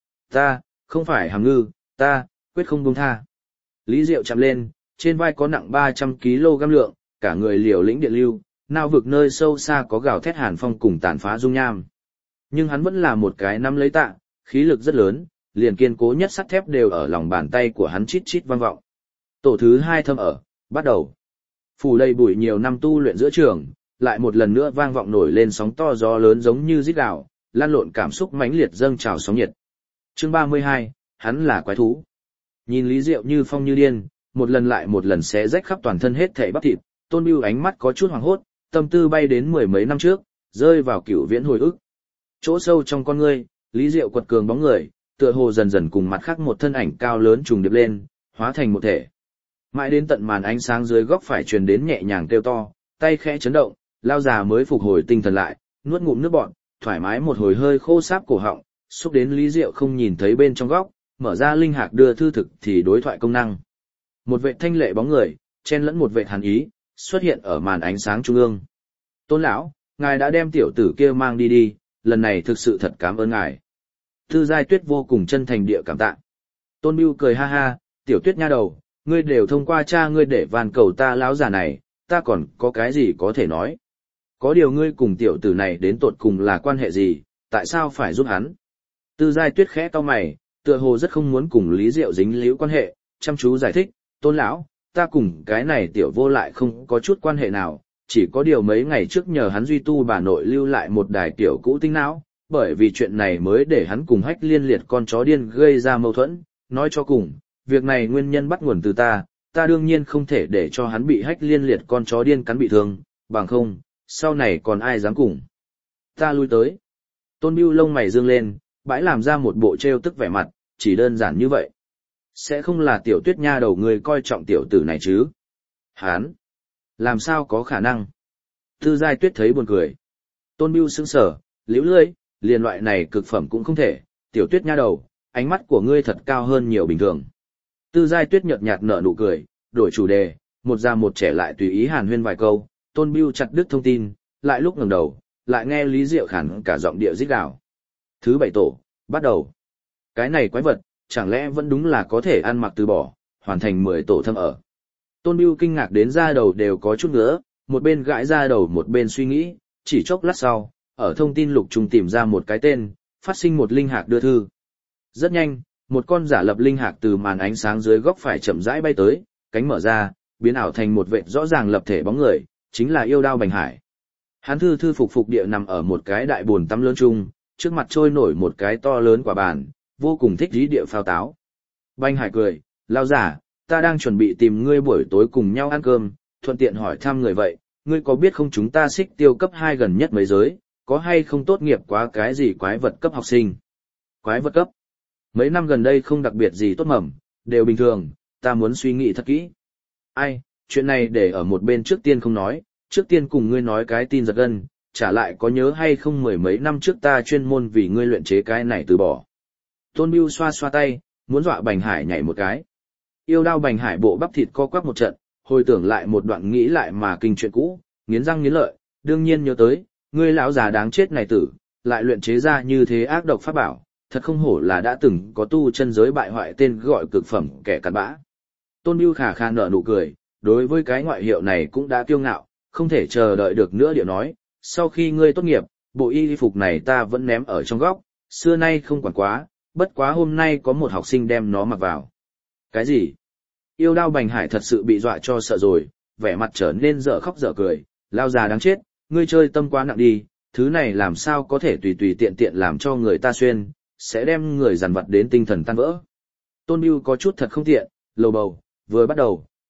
Ta, không phải Hàm Ngư, ta, quyết không buông tha. Lý Diệu chạm lên, trên vai có nặng ba trăm ki lô gam lượng, cả người liều lĩnh điện lưu, nào vực nơi sâu xa có gào thét hàn phong cùng tàn phá dung nham. Nhưng hắn vẫn là một cái nắm lấy tạ, khí lực rất lớn, liền kiên cố nhất sắt thép đều ở lòng bàn tay của hắn chít chít vang vọng. Tổ thứ hai thâm ở, bắt đầu. Phủ đầy bụi nhiều năm tu luyện giữa trường, lại một lần nữa vang vọng nổi lên sóng to gió lớn giống như rít gào, lan lộn cảm xúc mãnh liệt dâng trào sóng nhiệt. Chương ba mươi hai, hắn là quái thú. Nhìn Lý Diệu như phong như điên, một lần lại một lần xé rách khắp toàn thân hết thảy bắp thịt, Tôn Bưu ánh mắt có chút hoảng hốt, tâm tư bay đến mười mấy năm trước, rơi vào cửu viễn hồi ức. Chỗ sâu trong con ngươi, Lý Diệu quật cường bóng người, tựa hồ dần dần cùng mặt khác một thân ảnh cao lớn trùng điệp lên, hóa thành một thể. Mãi đến tận màn ánh sáng dưới góc phải truyền đến nhẹ nhàng kêu to, tay khẽ chấn động, lao già mới phục hồi tinh thần lại, nuốt ngụm nước bọt, thoải mái một hồi hơi khô sáp cổ họng, xúc đến Lý Diệu không nhìn thấy bên trong góc, mở ra linh hạc đưa thư thực thì đối thoại công năng. Một vệ thanh lệ bóng người, chen lẫn một vệ hàn ý, xuất hiện ở màn ánh sáng trung ương. Tôn lão, ngài đã đem tiểu tử kia mang đi đi, lần này thực sự thật cảm ơn ngài. Tư Giai Tuyết vô cùng chân thành địa cảm tạ. Tôn Bưu cười ha ha, tiểu Tuyết nha đầu, ngươi đều thông qua cha ngươi để van cầu ta lão già này, ta còn có cái gì có thể nói. Có điều ngươi cùng tiểu tử này đến tột cùng là quan hệ gì, tại sao phải giúp hắn? Tư Giai Tuyết khẽ cau mày, tựa hồ rất không muốn cùng Lý Diệu dính líu quan hệ, chăm chú giải thích, Tôn lão, ta cùng cái này tiểu vô lại không có chút quan hệ nào, chỉ có điều mấy ngày trước nhờ hắn duy tu bà nội lưu lại một đài tiểu cũ tinh não, bởi vì chuyện này mới để hắn cùng Hách Liên Liệt con chó điên gây ra mâu thuẫn, nói cho cùng, việc này nguyên nhân bắt nguồn từ ta, ta đương nhiên không thể để cho hắn bị Hách Liên Liệt con chó điên cắn bị thương, bằng không, sau này còn ai dám cùng. Ta lui tới. Tôn Bưu lông mày dương lên, bãi làm ra một bộ trêu tức vẻ mặt, chỉ đơn giản như vậy. Sẽ không là tiểu Tuyết nha đầu người coi trọng tiểu tử này chứ? Hán! Làm sao có khả năng? Tư Giai Tuyết thấy buồn cười. Tôn Bưu sững sờ, liễu lưỡi, liền loại này cực phẩm cũng không thể, tiểu Tuyết nha đầu, ánh mắt của ngươi thật cao hơn nhiều bình thường. Tư Giai Tuyết nhợt nhạt nở nụ cười, đổi chủ đề, một già một trẻ lại tùy ý hàn huyên vài câu, Tôn Bưu chặt đứt thông tin, lại lúc ngẩng đầu, lại nghe Lý Diệu khản cả giọng địa rít gào. Thứ bảy tổ, bắt đầu. Cái này quái vật, chẳng lẽ vẫn đúng là có thể ăn mặc từ bỏ, hoàn thành mười tổ thâm ở. Tôn Bưu kinh ngạc đến da đầu đều có chút ngứa, một bên gãi da đầu một bên suy nghĩ, chỉ chốc lát sau, ở thông tin lục trùng tìm ra một cái tên, phát sinh một linh hạc đưa thư. Rất nhanh, một con giả lập linh hạc từ màn ánh sáng dưới góc phải chậm rãi bay tới, cánh mở ra, biến ảo thành một vệt rõ ràng lập thể bóng người, chính là Yêu Đao Bành Hải. Hắn thư thư phục phục địa nằm ở một cái đại bồn tắm lớn chung, trước mặt trôi nổi một cái to lớn quả bàn, vô cùng thích dí địa phao táo. Bành Hải cười, lao giả, ta đang chuẩn bị tìm ngươi buổi tối cùng nhau ăn cơm, thuận tiện hỏi thăm người vậy, ngươi có biết không chúng ta xích tiêu cấp hai gần nhất mấy giới, có hay không tốt nghiệp quá cái gì quái vật cấp học sinh? Quái vật cấp? Mấy năm gần đây không đặc biệt gì tốt mầm, đều bình thường, ta muốn suy nghĩ thật kỹ. Ai, chuyện này để ở một bên trước tiên không nói, trước tiên cùng ngươi nói cái tin giật gân, trả lại có nhớ hay không mười mấy năm trước ta chuyên môn vì ngươi luyện chế cái này từ bỏ. Tôn Bưu xoa xoa tay, muốn dọa Bành Hải nhảy một cái. Yêu Đao Bành Hải bộ bắp thịt co quắp một trận, hồi tưởng lại một đoạn nghĩ lại mà kinh chuyện cũ, nghiến răng nghiến lợi, đương nhiên nhớ tới, ngươi lão già đáng chết này tử, lại luyện chế ra như thế ác độc pháp bảo, thật không hổ là đã từng có tu chân giới bại hoại tên gọi cực phẩm kẻ cặn bã. Tôn Bưu khả khả nở nụ cười, đối với cái ngoại hiệu này cũng đã kiêu ngạo, không thể chờ đợi được nữa điệu nói, sau khi ngươi tốt nghiệp, bộ y phục này ta vẫn ném ở trong góc, xưa nay không quản quá, bất quá hôm nay có một học sinh đem nó mặc vào. Cái gì? Yêu Đao Bành Hải thật sự bị dọa cho sợ rồi, vẻ mặt trở nên dở khóc dở cười, lao già đáng chết, ngươi chơi tâm quá nặng đi, thứ này làm sao có thể tùy tùy tiện tiện làm cho người ta xuyên, sẽ đem người dằn vặt đến tinh thần tan vỡ. Tôn Bưu có chút thật không tiện, lầu bầu, vừa bắt đầu,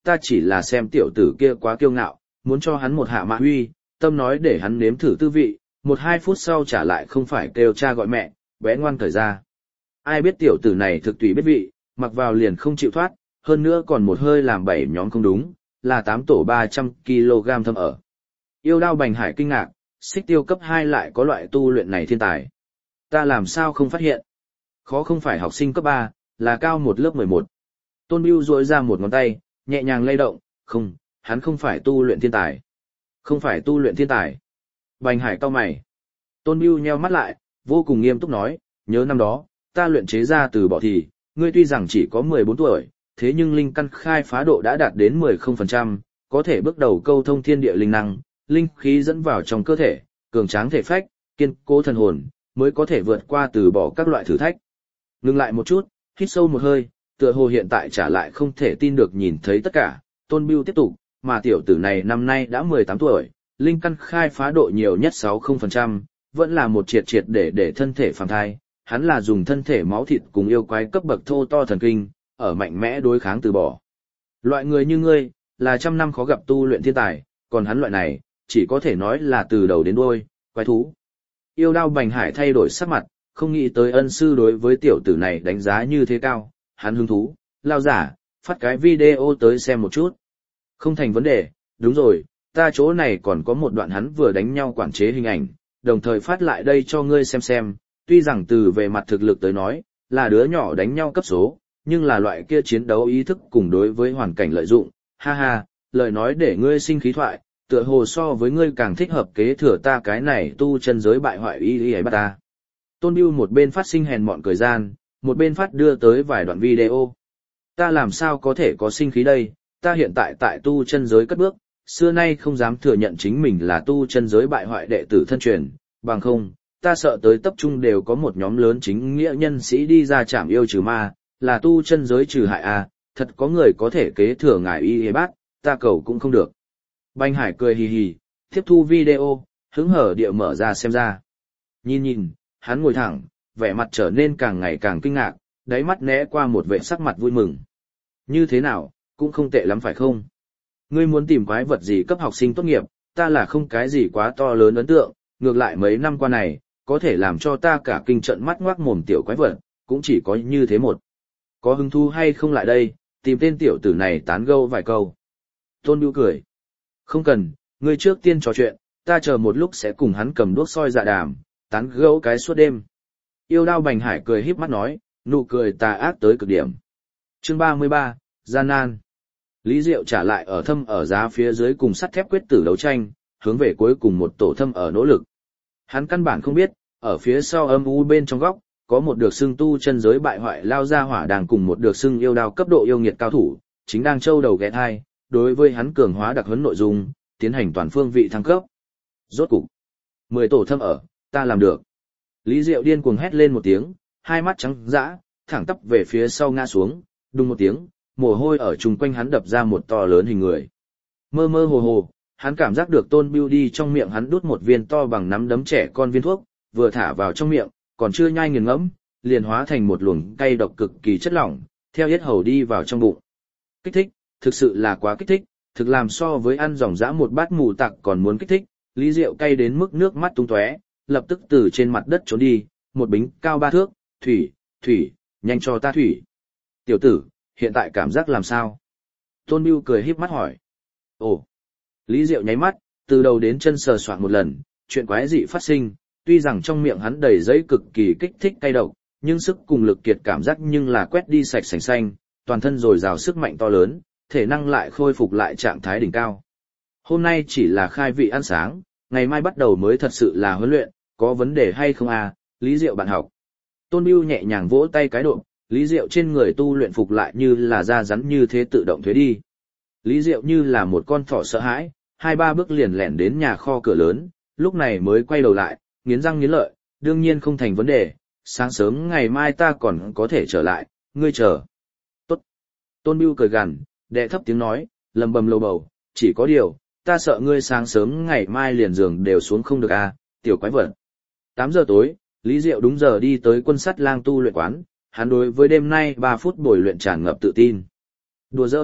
ta chỉ là xem tiểu tử kia quá kiêu ngạo, muốn cho hắn một hạ mạ huy, tâm nói để hắn nếm thử tư vị, một hai phút sau trả lại không phải kêu cha gọi mẹ, bé ngoan cởi ra. Ai biết tiểu tử này thực tùy biết vị, mặc vào liền không chịu thoát, hơn nữa còn một hơi làm bảy nhóm không đúng, là tám tổ ba trăm ki lô gam thâm ở. Yêu đao Bành Hải kinh ngạc, xích tiêu cấp hai lại có loại tu luyện này thiên tài. Ta làm sao không phát hiện? Khó không phải học sinh cấp ba, là cao một lớp mười một. Tôn Bưu duỗi ra một ngón tay, nhẹ nhàng lay động, không, hắn không phải tu luyện thiên tài. Không phải tu luyện thiên tài. Bành Hải cau mày. Tôn Bưu nheo mắt lại, vô cùng nghiêm túc nói, nhớ năm đó, ta luyện chế ra từ bỏ thì, ngươi tuy rằng chỉ có mười bốn tuổi, thế nhưng linh căn khai phá độ đã đạt đến mười phần trăm, có thể bước đầu câu thông thiên địa linh năng, linh khí dẫn vào trong cơ thể, cường tráng thể phách, kiên cố thần hồn, mới có thể vượt qua từ bỏ các loại thử thách. Ngừng lại một chút, hít sâu một hơi, tựa hồ hiện tại trả lại không thể tin được nhìn thấy tất cả, Tôn Bưu tiếp tục, mà tiểu tử này năm nay đã mười tám tuổi, linh căn khai phá độ nhiều nhất sáu mươi phần trăm, vẫn là một triệt triệt để để thân thể phàm thai, hắn là dùng thân thể máu thịt cùng yêu quái cấp bậc thô to thần kinh, ở mạnh mẽ đối kháng từ bỏ. Loại người như ngươi, là trăm năm khó gặp tu luyện thiên tài, còn hắn loại này, chỉ có thể nói là từ đầu đến đuôi, quái thú. Yêu đao Bành Hải thay đổi sắc mặt, không nghĩ tới ân sư đối với tiểu tử này đánh giá như thế cao, hắn hứng thú, lao giả, phát cái video tới xem một chút. Không thành vấn đề, đúng rồi, ta chỗ này còn có một đoạn hắn vừa đánh nhau quản chế hình ảnh, đồng thời phát lại đây cho ngươi xem xem, tuy rằng từ về mặt thực lực tới nói, là đứa nhỏ đánh nhau cấp số, nhưng là loại kia chiến đấu ý thức cùng đối với hoàn cảnh lợi dụng, ha ha, lời nói để ngươi sinh khí thoại, tựa hồ so với ngươi càng thích hợp kế thừa ta cái này tu chân giới bại hoại y y ấy bắt ta. Tôn Bưu một bên phát sinh hèn mọn cười gian, một bên phát đưa tới vài đoạn video. Ta làm sao có thể có sinh khí đây, ta hiện tại tại tu chân giới cất bước, xưa nay không dám thừa nhận chính mình là tu chân giới bại hoại đệ tử thân truyền, bằng không, ta sợ tới tập trung đều có một nhóm lớn chính nghĩa nhân sĩ đi ra trảm yêu trừ ma, là tu chân giới trừ hại à, thật có người có thể kế thừa ngài y y bát, ta cầu cũng không được. Bành Hải cười hì hì, tiếp thu video, hứng hở địa mở ra xem ra. Nhìn nhìn, hắn ngồi thẳng, vẻ mặt trở nên càng ngày càng kinh ngạc, đáy mắt né qua một vẻ sắc mặt vui mừng. Như thế nào, cũng không tệ lắm phải không? Ngươi muốn tìm quái vật gì cấp học sinh tốt nghiệp, ta là không cái gì quá to lớn ấn tượng, ngược lại mấy năm qua này, có thể làm cho ta cả kinh trận mắt ngoác mồm tiểu quái vật, cũng chỉ có như thế một. Có hứng thú hay không lại đây, tìm tên tiểu tử này tán gẫu vài câu. Tôn Bưu cười. Không cần, ngươi trước tiên trò chuyện, ta chờ một lúc sẽ cùng hắn cầm đuốc soi dạ đàm, tán gẫu cái suốt đêm. Yêu đao Bành Hải cười híp mắt nói, nụ cười tà ác tới cực điểm. Chương ba mươi ba, gian nan. Lý Diệu trả lại ở thâm ở giá phía dưới cùng sắt thép quyết tử đấu tranh, hướng về cuối cùng một tổ thâm ở nỗ lực. Hắn căn bản không biết, ở phía sau âm u bên trong góc, có một được xưng tu chân giới bại hoại lao ra hỏa đang cùng một được xưng yêu đao cấp độ yêu nghiệt cao thủ, chính đang trâu đầu ghé thai, đối với hắn cường hóa đặc huấn nội dung, tiến hành toàn phương vị thăng cấp. Rốt cục, mười tổ thâm ở, ta làm được. Lý Diệu điên cuồng hét lên một tiếng, hai mắt trắng dã, thẳng tắp về phía sau ngã xuống, đùng một tiếng, mồ hôi ở chung quanh hắn đập ra một to lớn hình người. Mơ mơ hồ hồ, hắn cảm giác được Tôn Bưu đi trong miệng hắn đút một viên to bằng nắm đấm trẻ con viên thuốc, vừa thả vào trong miệng, còn chưa nhai nghiền ngẫm, liền hóa thành một luồng cay độc cực kỳ chất lỏng, theo yết hầu đi vào trong bụng. Kích thích, thực sự là quá kích thích, thực làm so với ăn dòng dã một bát mù tặc còn muốn kích thích, Lý Diệu cay đến mức nước mắt tung tóe, lập tức từ trên mặt đất trốn đi, một bính cao ba thước, thủy, thủy, nhanh cho ta thủy. Tiểu tử, hiện tại cảm giác làm sao? Tôn Bưu cười híp mắt hỏi. Ồ, Lý Diệu nháy mắt, từ đầu đến chân sờ soạn một lần, chuyện quái dị phát sinh, tuy rằng trong miệng hắn đầy giấy cực kỳ kích thích cay độc, nhưng sức cùng lực kiệt cảm giác nhưng là quét đi sạch sành xanh, toàn thân dồi dào sức mạnh to lớn, thể năng lại khôi phục lại trạng thái đỉnh cao. Hôm nay chỉ là khai vị ăn sáng, ngày mai bắt đầu mới thật sự là huấn luyện, có vấn đề hay không à, Lý Diệu bạn học. Tôn Bưu nhẹ nhàng vỗ tay cái độ, Lý Diệu trên người tu luyện phục lại như là da rắn như thế tự động thuế đi. Lý Diệu như là một con thỏ sợ hãi, hai ba bước liền lẻn đến nhà kho cửa lớn, lúc này mới quay đầu lại, nghiến răng nghiến lợi, đương nhiên không thành vấn đề, sáng sớm ngày mai ta còn có thể trở lại, ngươi chờ. Tốt. Tôn Bưu cười gằn, đệ thấp tiếng nói, lầm bầm lầu bầu, chỉ có điều, ta sợ ngươi sáng sớm ngày mai liền giường đều xuống không được à, tiểu quái vật. tám giờ tối, Lý Diệu đúng giờ đi tới quân sắt lang tu luyện quán, hắn đối với đêm nay ba phút buổi luyện tràn ngập tự tin. Đùa giỡn,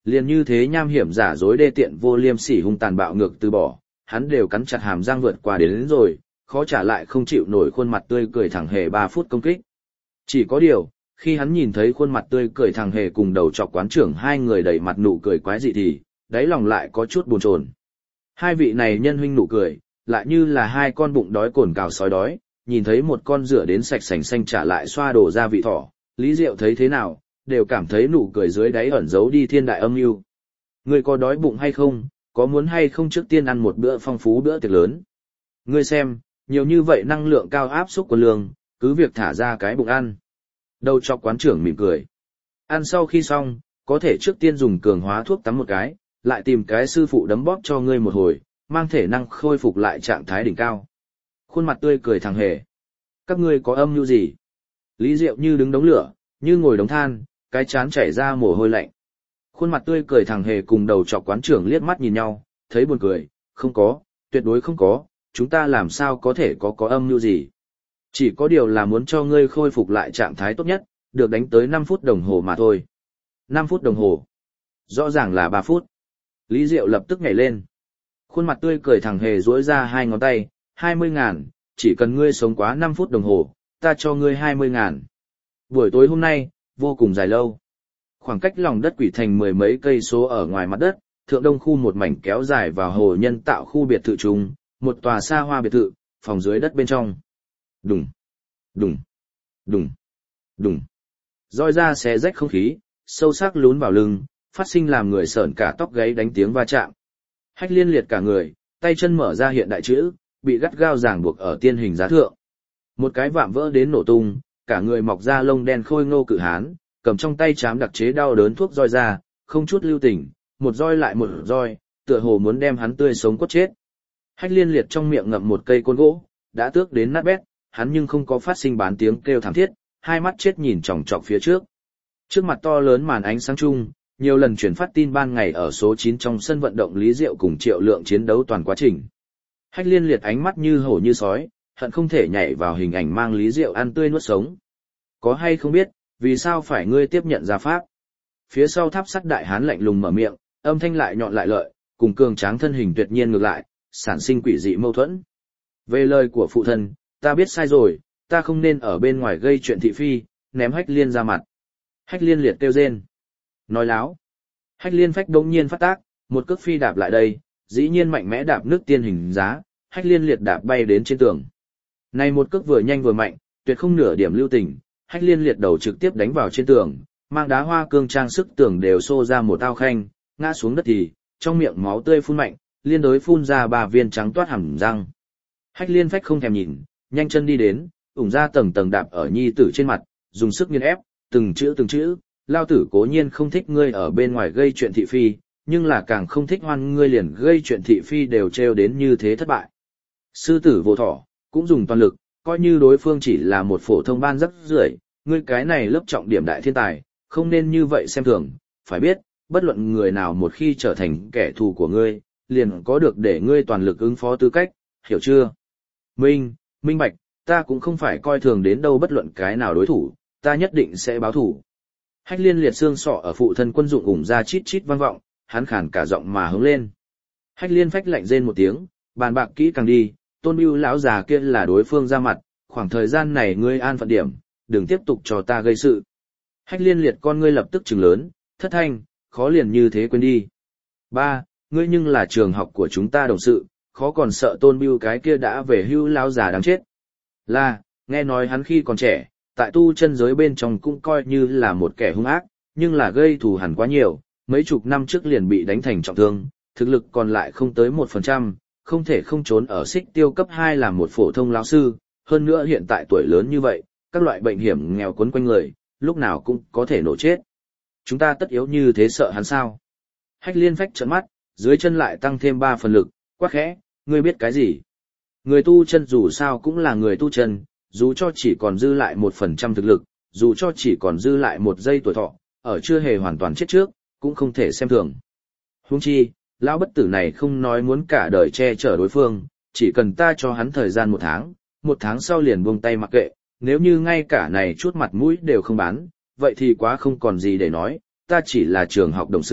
Liền như thế nham hiểm giả dối đê tiện vô liêm sỉ hung tàn bạo ngược từ bỏ, hắn đều cắn chặt hàm răng vượt qua đến, đến rồi, khó trả lại không chịu nổi khuôn mặt tươi cười thẳng hề ba phút công kích. Chỉ có điều, khi hắn nhìn thấy khuôn mặt tươi cười thẳng hề cùng đầu chọc quán trưởng hai người đầy mặt nụ cười quái dị thì, đáy lòng lại có chút buồn chồn. Hai vị này nhân huynh nụ cười, lại như là hai con bụng đói cồn cào sói đói, nhìn thấy một con rửa đến sạch sành xanh trả lại xoa đổ ra vị thỏ, Lý Diệu thấy thế nào, đều cảm thấy nụ cười dưới đáy ẩn giấu đi thiên đại âm mưu. Ngươi có đói bụng hay không, có muốn hay không trước tiên ăn một bữa phong phú bữa tiệc lớn. Ngươi xem, nhiều như vậy năng lượng cao áp xúc của lương, cứ việc thả ra cái bụng ăn. Đầu chọc quán trưởng mỉm cười. Ăn sau khi xong, có thể trước tiên dùng cường hóa thuốc tắm một cái, lại tìm cái sư phụ đấm bóp cho ngươi một hồi, mang thể năng khôi phục lại trạng thái đỉnh cao. Khuôn mặt tươi cười thằng hề. Các ngươi có âm mưu gì? Lý Diệu như đứng đống lửa, như ngồi đống than, cái chán chảy ra mồ hôi lạnh. Khuôn mặt tươi cười thằng hề cùng đầu chọc quán trưởng liếc mắt nhìn nhau, thấy buồn cười, không có, tuyệt đối không có, chúng ta làm sao có thể có có âm mưu gì. Chỉ có điều là muốn cho ngươi khôi phục lại trạng thái tốt nhất, được đánh tới năm phút đồng hồ mà thôi. năm phút đồng hồ. Rõ ràng là ba phút. Lý Diệu lập tức nhảy lên. Khuôn mặt tươi cười thằng hề duỗi ra hai ngón tay, hai mươi ngàn, chỉ cần ngươi sống quá năm phút đồng hồ, ta cho ngươi hai mươi ngàn. Buổi tối hôm nay, vô cùng dài lâu. Khoảng cách lòng đất quỷ thành mười mấy cây số ở ngoài mặt đất, thượng đông khu một mảnh kéo dài vào hồ nhân tạo khu biệt thự trung, một tòa xa hoa biệt thự, phòng dưới đất bên trong. Đùng, đùng, đùng, đùng. Roi ra xé rách không khí, sâu sắc lún vào lưng, phát sinh làm người sởn cả tóc gáy đánh tiếng va chạm. Hách Liên liệt cả người, tay chân mở ra hiện đại chữ, bị gắt gao ràng buộc ở tiên hình giá thượng. Một cái vạm vỡ đến nổ tung, cả người mọc ra lông đen khôi ngô cự hán, cầm trong tay chám đặc chế đau đớn thuốc roi ra, không chút lưu tình, một roi lại một roi, tựa hồ muốn đem hắn tươi sống cốt chết. Hách Liên liệt trong miệng ngậm một cây côn gỗ, đã tước đến nát bét, hắn nhưng không có phát sinh bán tiếng kêu thảm thiết, hai mắt chết nhìn chòng chọc phía trước. Trước mặt to lớn màn ánh sáng chung, nhiều lần chuyển phát tin ban ngày ở số chín trong sân vận động Lý Diệu cùng Triệu Lượng chiến đấu toàn quá trình. Hách Liên liệt ánh mắt như hổ như sói, hận không thể nhảy vào hình ảnh mang Lý Diệu ăn tươi nuốt sống. Có hay không biết, vì sao phải ngươi tiếp nhận gia pháp? Phía sau tháp sắt đại hán lạnh lùng mở miệng, âm thanh lại nhọn lại lợi, cùng cường tráng thân hình tuyệt nhiên ngược lại, sản sinh quỷ dị mâu thuẫn. Về lời của phụ thân, ta biết sai rồi, ta không nên ở bên ngoài gây chuyện thị phi, ném Hách Liên ra mặt. Hách Liên liệt kêu rên. Nói láo. Hách Liên phách đống nhiên phát tác, một cước phi đạp lại đây, dĩ nhiên mạnh mẽ đạp nước tiên hình giá, Hách Liên liệt đạp bay đến trên tường. Này một cước vừa nhanh vừa mạnh, tuyệt không nửa điểm lưu tình, Hách Liên liệt đầu trực tiếp đánh vào trên tường, mang đá hoa cương trang sức tường đều xô ra một ao khanh, ngã xuống đất thì, trong miệng máu tươi phun mạnh, liên đối phun ra ba viên trắng toát hẳn răng. Hách Liên phách không thèm nhìn, nhanh chân đi đến, ủng ra tầng tầng đạp ở nhi tử trên mặt, dùng sức nghiền ép, từng chữ từng chữ, lao tử cố nhiên không thích ngươi ở bên ngoài gây chuyện thị phi, nhưng là càng không thích hoan ngươi liền gây chuyện thị phi đều treo đến như thế thất bại. Sư tử vô thỏ, cũng dùng toàn lực, coi như đối phương chỉ là một phổ thông ban rất rưởi, ngươi cái này lớp trọng điểm đại thiên tài, không nên như vậy xem thường, phải biết, bất luận người nào một khi trở thành kẻ thù của ngươi, liền có được để ngươi toàn lực ứng phó tư cách, hiểu chưa? Minh, minh bạch, ta cũng không phải coi thường đến đâu bất luận cái nào đối thủ, ta nhất định sẽ báo thủ. Hách Liên liệt xương sọ ở phụ thân quân dụng ủng ra chít chít vang vọng, hắn khàn cả giọng mà hứng lên. Hách Liên phách lạnh rên một tiếng, bàn bạc kỹ càng đi, Tôn Bưu lão già kia là đối phương ra mặt, khoảng thời gian này ngươi an phận điểm, đừng tiếp tục cho ta gây sự. Hách Liên liệt con ngươi lập tức trừng lớn, thất thanh, khó liền như thế quên đi. Ba, ngươi nhưng là trường học của chúng ta đồng sự, khó còn sợ Tôn Bưu cái kia đã về hưu lão già đáng chết. Là, nghe nói hắn khi còn trẻ, tại tu chân giới bên trong cũng coi như là một kẻ hung ác, nhưng là gây thù hằn quá nhiều, mấy chục năm trước liền bị đánh thành trọng thương, thực lực còn lại không tới một phần trăm, không thể không trốn ở xích tiêu cấp hai làm một phổ thông lão sư, hơn nữa hiện tại tuổi lớn như vậy, các loại bệnh hiểm nghèo quấn quanh người, lúc nào cũng có thể nổ chết. Chúng ta tất yếu như thế sợ hắn sao? Hách Liên phách trợn mắt, dưới chân lại tăng thêm ba phần lực, quát khẽ, ngươi biết cái gì? Người tu chân dù sao cũng là người tu chân, dù cho chỉ còn dư lại một phần trăm thực lực, dù cho chỉ còn dư lại một giây tuổi thọ, ở chưa hề hoàn toàn chết trước, cũng không thể xem thường. Huống chi, lão bất tử này không nói muốn cả đời che chở đối phương, chỉ cần ta cho hắn thời gian một tháng, một tháng sau liền buông tay mặc kệ, nếu như ngay cả này chút mặt mũi đều không bán, vậy thì quá không còn gì để nói, ta chỉ là trường học đồng sự,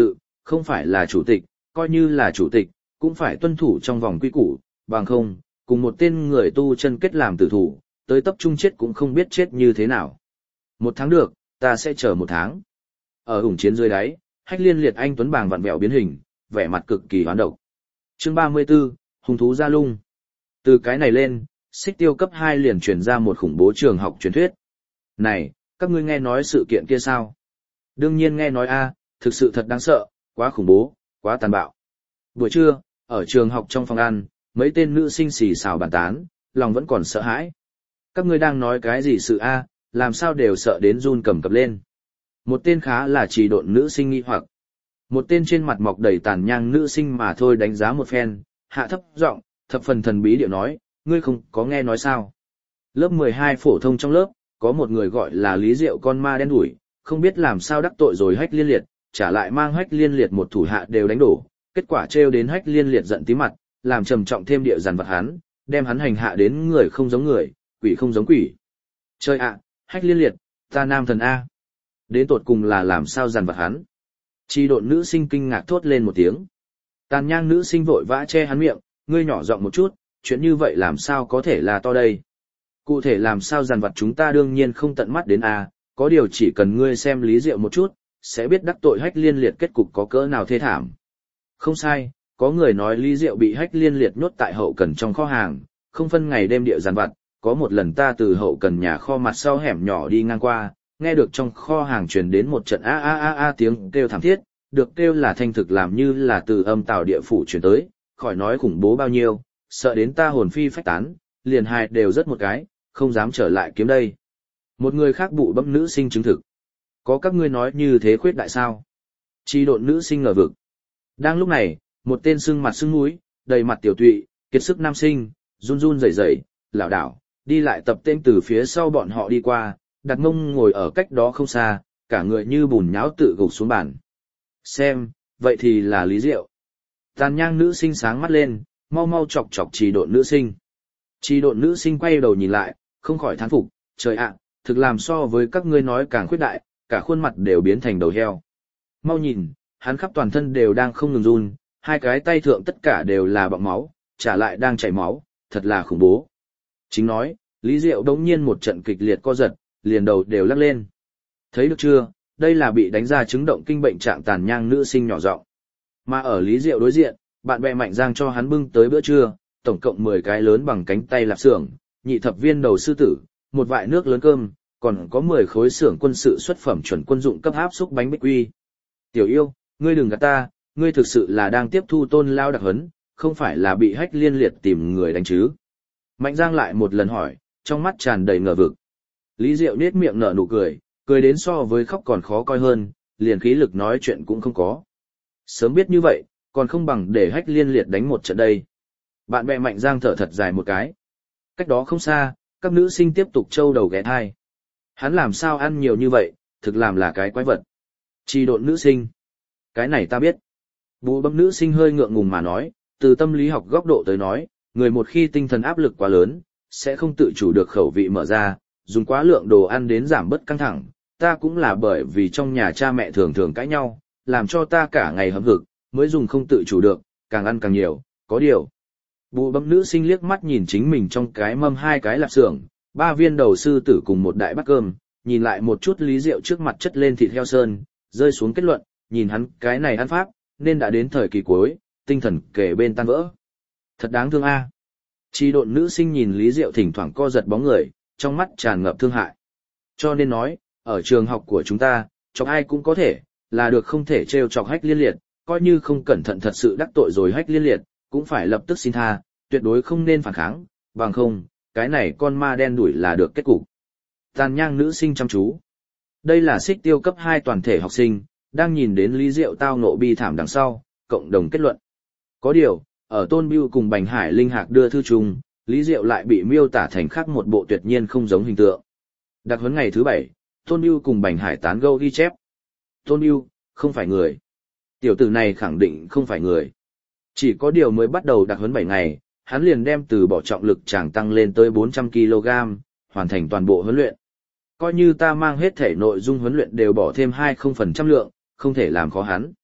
không phải là chủ tịch, coi như là chủ tịch, cũng phải tuân thủ trong vòng quy củ, bằng không, cùng một tên người tu chân kết làm tử thủ, tới tập trung chết cũng không biết chết như thế nào. Một tháng được, ta sẽ chờ một tháng. Ở ủng chiến dưới đáy, Hách Liên Liệt anh tuấn bàng vặn vẹo biến hình, vẻ mặt cực kỳ hoán độc. Chương ba mươi 34, hung thú ra lung. Từ cái này lên, Xích Tiêu cấp hai liền truyền ra một khủng bố trường học truyền thuyết. Này, các ngươi nghe nói sự kiện kia sao? Đương nhiên nghe nói a, thực sự thật đáng sợ, quá khủng bố, quá tàn bạo. Buổi trưa, ở trường học trong phòng ăn, mấy tên nữ sinh xì xào bàn tán, lòng vẫn còn sợ hãi. Các ngươi đang nói cái gì sự a, làm sao đều sợ đến run cầm cập lên. Một tên khá là trì độn nữ sinh nghi hoặc. Một tên trên mặt mọc đầy tàn nhang nữ sinh mà thôi đánh giá một phen, hạ thấp giọng, thập phần thần bí điệu nói, ngươi không có nghe nói sao. Lớp mười hai phổ thông trong lớp, có một người gọi là Lý Diệu con ma đen đủi, không biết làm sao đắc tội rồi Hách Liên Liệt, trả lại mang Hách Liên Liệt một thủ hạ đều đánh đổ, kết quả trêu đến Hách Liên Liệt giận tí mặt, làm trầm trọng thêm địa dằn vặt hắn, đem hắn hành hạ đến người không giống người, quỷ không giống quỷ. Chơi ạ, Hách Liên Liệt, ta nam thần A. Đến tột cùng là làm sao dằn vặt hắn. Chi độn nữ sinh kinh ngạc thốt lên một tiếng. Tàn nhang nữ sinh vội vã che hắn miệng, ngươi nhỏ giọng một chút, chuyện như vậy làm sao có thể là to đây. Cụ thể làm sao dằn vặt chúng ta đương nhiên không tận mắt đến A, có điều chỉ cần ngươi xem Lý Diệu một chút, sẽ biết đắc tội Hách Liên Liệt kết cục có cỡ nào thê thảm. Không sai, có người nói Lý Diệu bị Hách Liên Liệt nhốt tại hậu cần trong kho hàng, không phân ngày đêm địa dằn vặt. Có một lần ta từ hậu cần nhà kho mặt sau hẻm nhỏ đi ngang qua, nghe được trong kho hàng truyền đến một trận a a a a tiếng kêu thảm thiết, được kêu là thanh thực làm như là từ âm tào địa phủ truyền tới, khỏi nói khủng bố bao nhiêu, sợ đến ta hồn phi phách tán, liền hài đều rất một cái, không dám trở lại kiếm đây. Một người khác bụ bấm nữ sinh chứng thực. Có các ngươi nói như thế khuyết đại sao? Chi độn nữ sinh ngờ vực. Đang lúc này, một tên sưng mặt sưng mũi, đầy mặt tiểu tụy, kiệt sức nam sinh, run run rẩy rẩy, lảo đảo, đi lại tập tên từ phía sau bọn họ đi qua, đặt mông ngồi ở cách đó không xa, cả người như bùn nhão tự gục xuống bàn. Xem, vậy thì là Lý Diệu. Tàn nhang nữ sinh sáng mắt lên, mau mau chọc chọc trì độn nữ sinh. Trì độn nữ sinh quay đầu nhìn lại, không khỏi thán phục, trời ạ, thực làm so với các ngươi nói càng khuyết đại, cả khuôn mặt đều biến thành đầu heo. Mau nhìn, hắn khắp toàn thân đều đang không ngừng run, hai cái tay thượng tất cả đều là bọng máu, trả lại đang chảy máu, thật là khủng bố. Chính nói, Lý Diệu đống nhiên một trận kịch liệt co giật, liền đầu đều lắc lên. Thấy được chưa, đây là bị đánh ra chứng động kinh bệnh trạng tàn nhang nữ sinh nhỏ giọng. Mà ở Lý Diệu đối diện, bạn bè Mạnh Giang cho hắn bưng tới bữa trưa, tổng cộng mười cái lớn bằng cánh tay lạp xưởng, nhị thập viên đầu sư tử, một vại nước lớn cơm, còn có mười khối xưởng quân sự xuất phẩm chuẩn quân dụng cấp áp xúc bánh bích quy. Tiểu yêu, ngươi đừng gạt ta, ngươi thực sự là đang tiếp thu tôn lao đặc huấn, không phải là bị Hách Liên Liệt tìm người đánh chứ. Mạnh Giang lại một lần hỏi, trong mắt tràn đầy ngờ vực. Lý Diệu nết miệng nở nụ cười, cười đến so với khóc còn khó coi hơn, liền khí lực nói chuyện cũng không có. Sớm biết như vậy, còn không bằng để Hách Liên Liệt đánh một trận đây. Bạn bè Mạnh Giang thở thật dài một cái. Cách đó không xa, các nữ sinh tiếp tục trâu đầu ghé thai. Hắn làm sao ăn nhiều như vậy, thực làm là cái quái vật. Trì độn nữ sinh. Cái này ta biết. Bù bấm nữ sinh hơi ngượng ngùng mà nói, từ tâm lý học góc độ tới nói, người một khi tinh thần áp lực quá lớn, sẽ không tự chủ được khẩu vị mở ra, dùng quá lượng đồ ăn đến giảm bớt căng thẳng. Ta cũng là bởi vì trong nhà cha mẹ thường thường cãi nhau, làm cho ta cả ngày hậm hực, mới dùng không tự chủ được, càng ăn càng nhiều, có điều. Bù bấm nữ sinh liếc mắt nhìn chính mình trong cái mâm hai cái lạp xưởng, ba viên đầu sư tử cùng một đại bát cơm, nhìn lại một chút Lý Diệu trước mặt chất lên thịt heo sơn, rơi xuống kết luận, nhìn hắn cái này ăn pháp, nên đã đến thời kỳ cuối, tinh thần kể bên tan vỡ. Thật đáng thương a. Chỉ độn nữ sinh nhìn Lý Diệu thỉnh thoảng co giật bóng người, trong mắt tràn ngập thương hại. Cho nên nói, ở trường học của chúng ta, chọc ai cũng có thể, là được không thể trêu chọc Hách Liên Liệt, coi như không cẩn thận thật sự đắc tội rồi Hách Liên Liệt, cũng phải lập tức xin tha, tuyệt đối không nên phản kháng, bằng không, cái này con ma đen đuổi là được kết cục. Tàn nhang nữ sinh chăm chú. Đây là Xích Tiêu cấp hai toàn thể học sinh, đang nhìn đến Lý Diệu tao nộ bi thảm đằng sau, cộng đồng kết luận. Có điều, ở Tôn Bưu cùng Bành Hải Linh Hạc đưa thư chung, Lý Diệu lại bị miêu tả thành khác một bộ tuyệt nhiên không giống hình tượng. Đặc huấn ngày thứ bảy, Tôn Bưu cùng Bành Hải tán gẫu ghi chép. Tôn Bưu, không phải người. Tiểu tử này khẳng định không phải người. Chỉ có điều mới bắt đầu đặc huấn bảy ngày, hắn liền đem từ bỏ trọng lực chàng tăng lên tới bốn trăm ki lô gam, hoàn thành toàn bộ huấn luyện. Coi như ta mang hết thể nội dung huấn luyện đều bỏ thêm hai mươi phần trăm lượng, không thể làm khó hắn.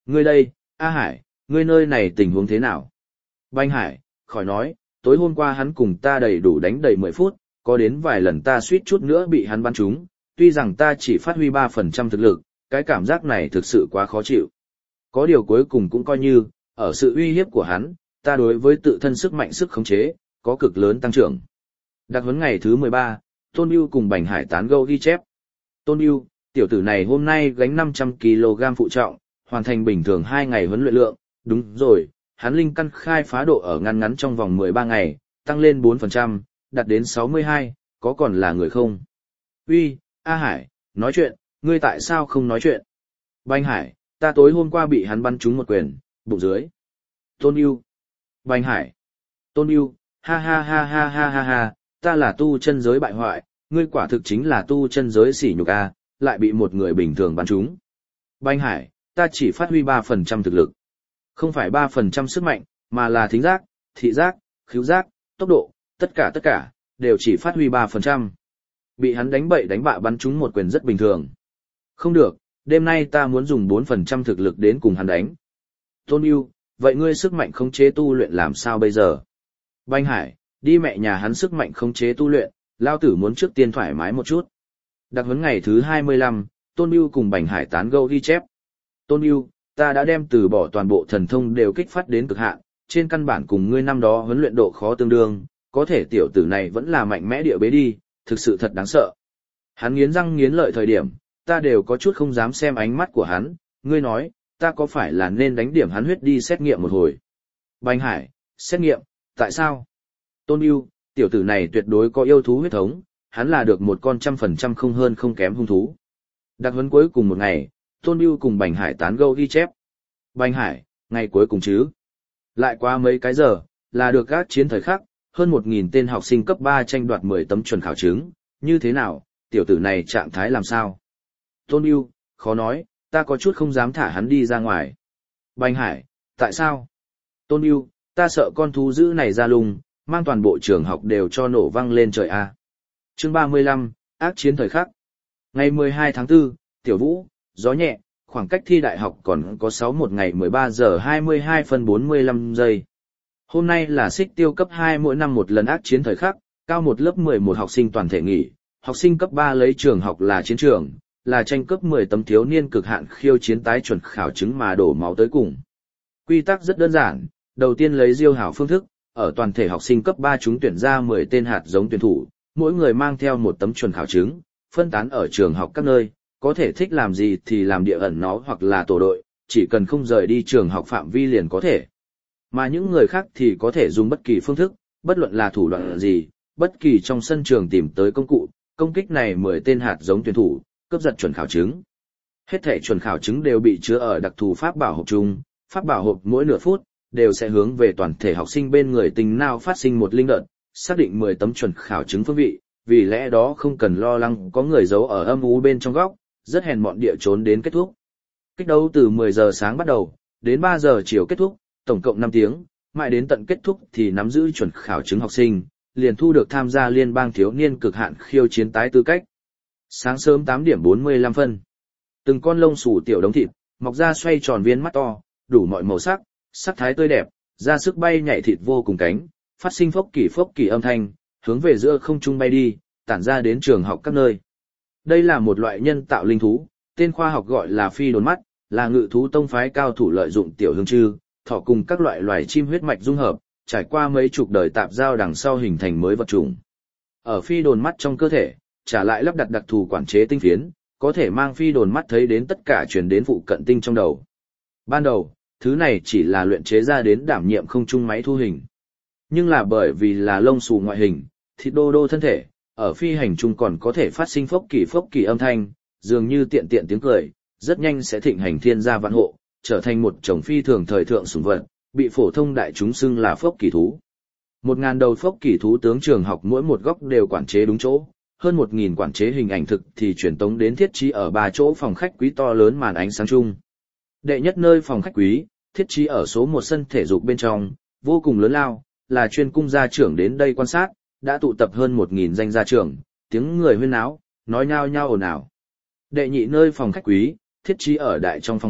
Ngươi đây, A Hải, ngươi nơi này tình huống thế nào? Banh Hải, khỏi nói, tối hôm qua hắn cùng ta đầy đủ đánh đầy mười phút, có đến vài lần ta suýt chút nữa bị hắn bắn trúng, tuy rằng ta chỉ phát huy ba phần trăm thực lực, cái cảm giác này thực sự quá khó chịu. Có điều cuối cùng cũng coi như, ở sự uy hiếp của hắn, ta đối với tự thân sức mạnh sức khống chế, có cực lớn tăng trưởng. Đặc huấn ngày thứ mười ba, Tôn Bưu cùng Bành Hải tán gẫu ghi chép. Tôn Bưu, tiểu tử này hôm nay gánh năm trăm ki lô gam phụ trọng, hoàn thành bình thường hai ngày huấn luyện lượng, đúng rồi, hắn linh căn khai phá độ ở ngăn ngắn trong vòng mười ba ngày, tăng lên bốn phần trăm, đạt đến sáu mươi hai, có còn là người không? Uy, A Hải, nói chuyện, ngươi tại sao không nói chuyện? Bành Hải, ta tối hôm qua bị hắn bắn trúng một quyền, bụng dưới. Tôn Bưu. Bành Hải. Tôn Bưu, ha ha ha ha ha ha ha, ta là tu chân giới bại hoại, ngươi quả thực chính là tu chân giới sỉ nhục a, lại bị một người bình thường bắn trúng. Bành Hải, ta chỉ phát huy ba phần trăm thực lực. Không phải ba phần trăm sức mạnh, mà là thính giác, thị giác, khứu giác, tốc độ, tất cả tất cả, đều chỉ phát huy ba phần trăm. Bị hắn đánh bậy đánh bạ bắn trúng một quyền rất bình thường. Không được, đêm nay ta muốn dùng bốn phần trăm thực lực đến cùng hắn đánh. Tôn Bưu, vậy ngươi sức mạnh khống chế tu luyện làm sao bây giờ? Bành Hải, đi mẹ nhà hắn sức mạnh khống chế tu luyện, lao tử muốn trước tiên thoải mái một chút. Đặc huấn ngày thứ hai mươi lăm, Tôn Bưu cùng Bành Hải tán gẫu ghi chép. Tôn Bưu, ta đã đem từ bỏ toàn bộ thần thông đều kích phát đến cực hạn, trên căn bản cùng ngươi năm đó huấn luyện độ khó tương đương, có thể tiểu tử này vẫn là mạnh mẽ địa bế đi, thực sự thật đáng sợ. Hắn nghiến răng nghiến lợi thời điểm, ta đều có chút không dám xem ánh mắt của hắn, ngươi nói, ta có phải là nên đánh điểm hắn huyết đi xét nghiệm một hồi? Bành Hải, xét nghiệm, tại sao? Tôn Bưu, tiểu tử này tuyệt đối có yêu thú huyết thống, hắn là được một con trăm phần trăm không hơn không kém hung thú. Đặc huấn cuối cùng một ngày, Tôn Bưu cùng Bành Hải tán gẫu ghi chép. Bành Hải, ngày cuối cùng chứ? Lại qua mấy cái giờ, là được các chiến thời khắc, hơn một nghìn tên học sinh cấp ba tranh đoạt mười tấm chuẩn khảo chứng, như thế nào, tiểu tử này trạng thái làm sao? Tôn Bưu, khó nói, ta có chút không dám thả hắn đi ra ngoài. Bành Hải, tại sao? Tôn Bưu, ta sợ con thú dữ này ra lùng, mang toàn bộ trường học đều cho nổ văng lên trời a. Chương ba mươi lăm, ác chiến thời khắc. Ngày mười hai tháng tư, Tiểu Vũ, gió nhẹ, khoảng cách thi đại học còn có sáu một ngày mười ba giờ hai mươi hai phân bốn mươi lăm giây. Hôm nay là xích tiêu cấp hai mỗi năm một lần ác chiến thời khắc, cao một lớp mười một học sinh toàn thể nghỉ, học sinh cấp ba lấy trường học là chiến trường, là tranh cướp mười tấm thiếu niên cực hạn khiêu chiến tái chuẩn khảo chứng mà đổ máu tới cùng. Quy tắc rất đơn giản, đầu tiên lấy diêu hảo phương thức, ở toàn thể học sinh cấp ba chúng tuyển ra mười tên hạt giống tuyển thủ, mỗi người mang theo một tấm chuẩn khảo chứng, phân tán ở trường học các nơi, có thể thích làm gì thì làm địa ẩn nó hoặc là tổ đội, chỉ cần không rời đi trường học phạm vi liền có thể. Mà những người khác thì có thể dùng bất kỳ phương thức, bất luận là thủ đoạn gì, bất kỳ trong sân trường tìm tới công cụ, công kích này mười tên hạt giống tuyển thủ, cướp giật chuẩn khảo chứng. Hết thể chuẩn khảo chứng đều bị chứa ở đặc thù pháp bảo hộp chung, pháp bảo hộp mỗi nửa phút đều sẽ hướng về toàn thể học sinh bên người tình nào phát sinh một linh đợt, xác định mười tấm chuẩn khảo chứng phương vị, vì lẽ đó không cần lo lắng có người giấu ở âm u bên trong góc, rất hèn mọn địa trốn đến kết thúc. Kích đấu từ mười giờ sáng bắt đầu, đến ba giờ chiều kết thúc, tổng cộng năm tiếng, mãi đến tận kết thúc thì nắm giữ chuẩn khảo chứng học sinh, liền thu được tham gia liên bang thiếu niên cực hạn khiêu chiến tái tư cách. Sáng sớm tám điểm bốn mươi lăm phân. Từng con lông xù tiểu đống thịt, mọc ra xoay tròn viên mắt to, đủ mọi màu sắc, sắc thái tươi đẹp, ra sức bay nhảy thịt vô cùng cánh, phát sinh phốc kỳ phốc kỳ âm thanh, hướng về giữa không trung bay đi, tản ra đến trường học các nơi. Đây là một loại nhân tạo linh thú, tên khoa học gọi là phi đồn mắt, là ngự thú tông phái cao thủ lợi dụng tiểu hương chư, thỏ cùng các loại loài chim huyết mạch dung hợp, trải qua mấy chục đời tạp giao đằng sau hình thành mới vật chủng. Ở phi đồn mắt trong cơ thể, trả lại lắp đặt đặc thù quản chế tinh phiến, có thể mang phi đồn mắt thấy đến tất cả truyền đến phụ cận tinh trong đầu. Ban đầu, thứ này chỉ là luyện chế ra đến đảm nhiệm không trung máy thu hình. Nhưng là bởi vì là lông xù ngoại hình, thịt đô đô thân thể, ở phi hành trung còn có thể phát sinh phốc kỳ phốc kỳ âm thanh, dường như tiện tiện tiếng cười, rất nhanh sẽ thịnh hành thiên gia vạn hộ, trở thành một chủng phi thường thời thượng sủng vật, bị phổ thông đại chúng xưng là phốc kỳ thú. Một ngàn đầu phốc kỳ thú tướng trường học mỗi một góc đều quản chế đúng chỗ, hơn một nghìn quản chế hình ảnh thực thì truyền tống đến thiết trí ở ba chỗ phòng khách quý to lớn màn ánh sáng chung. Đệ nhất nơi phòng khách quý, thiết trí ở số một sân thể dục bên trong, vô cùng lớn lao, là chuyên cung gia trưởng đến đây quan sát, đã tụ tập hơn một nghìn danh gia trưởng, tiếng người huyên náo, nói nhao nhao ồn ào. Đệ nhị nơi phòng khách quý, thiết trí ở đại trong phòng họp,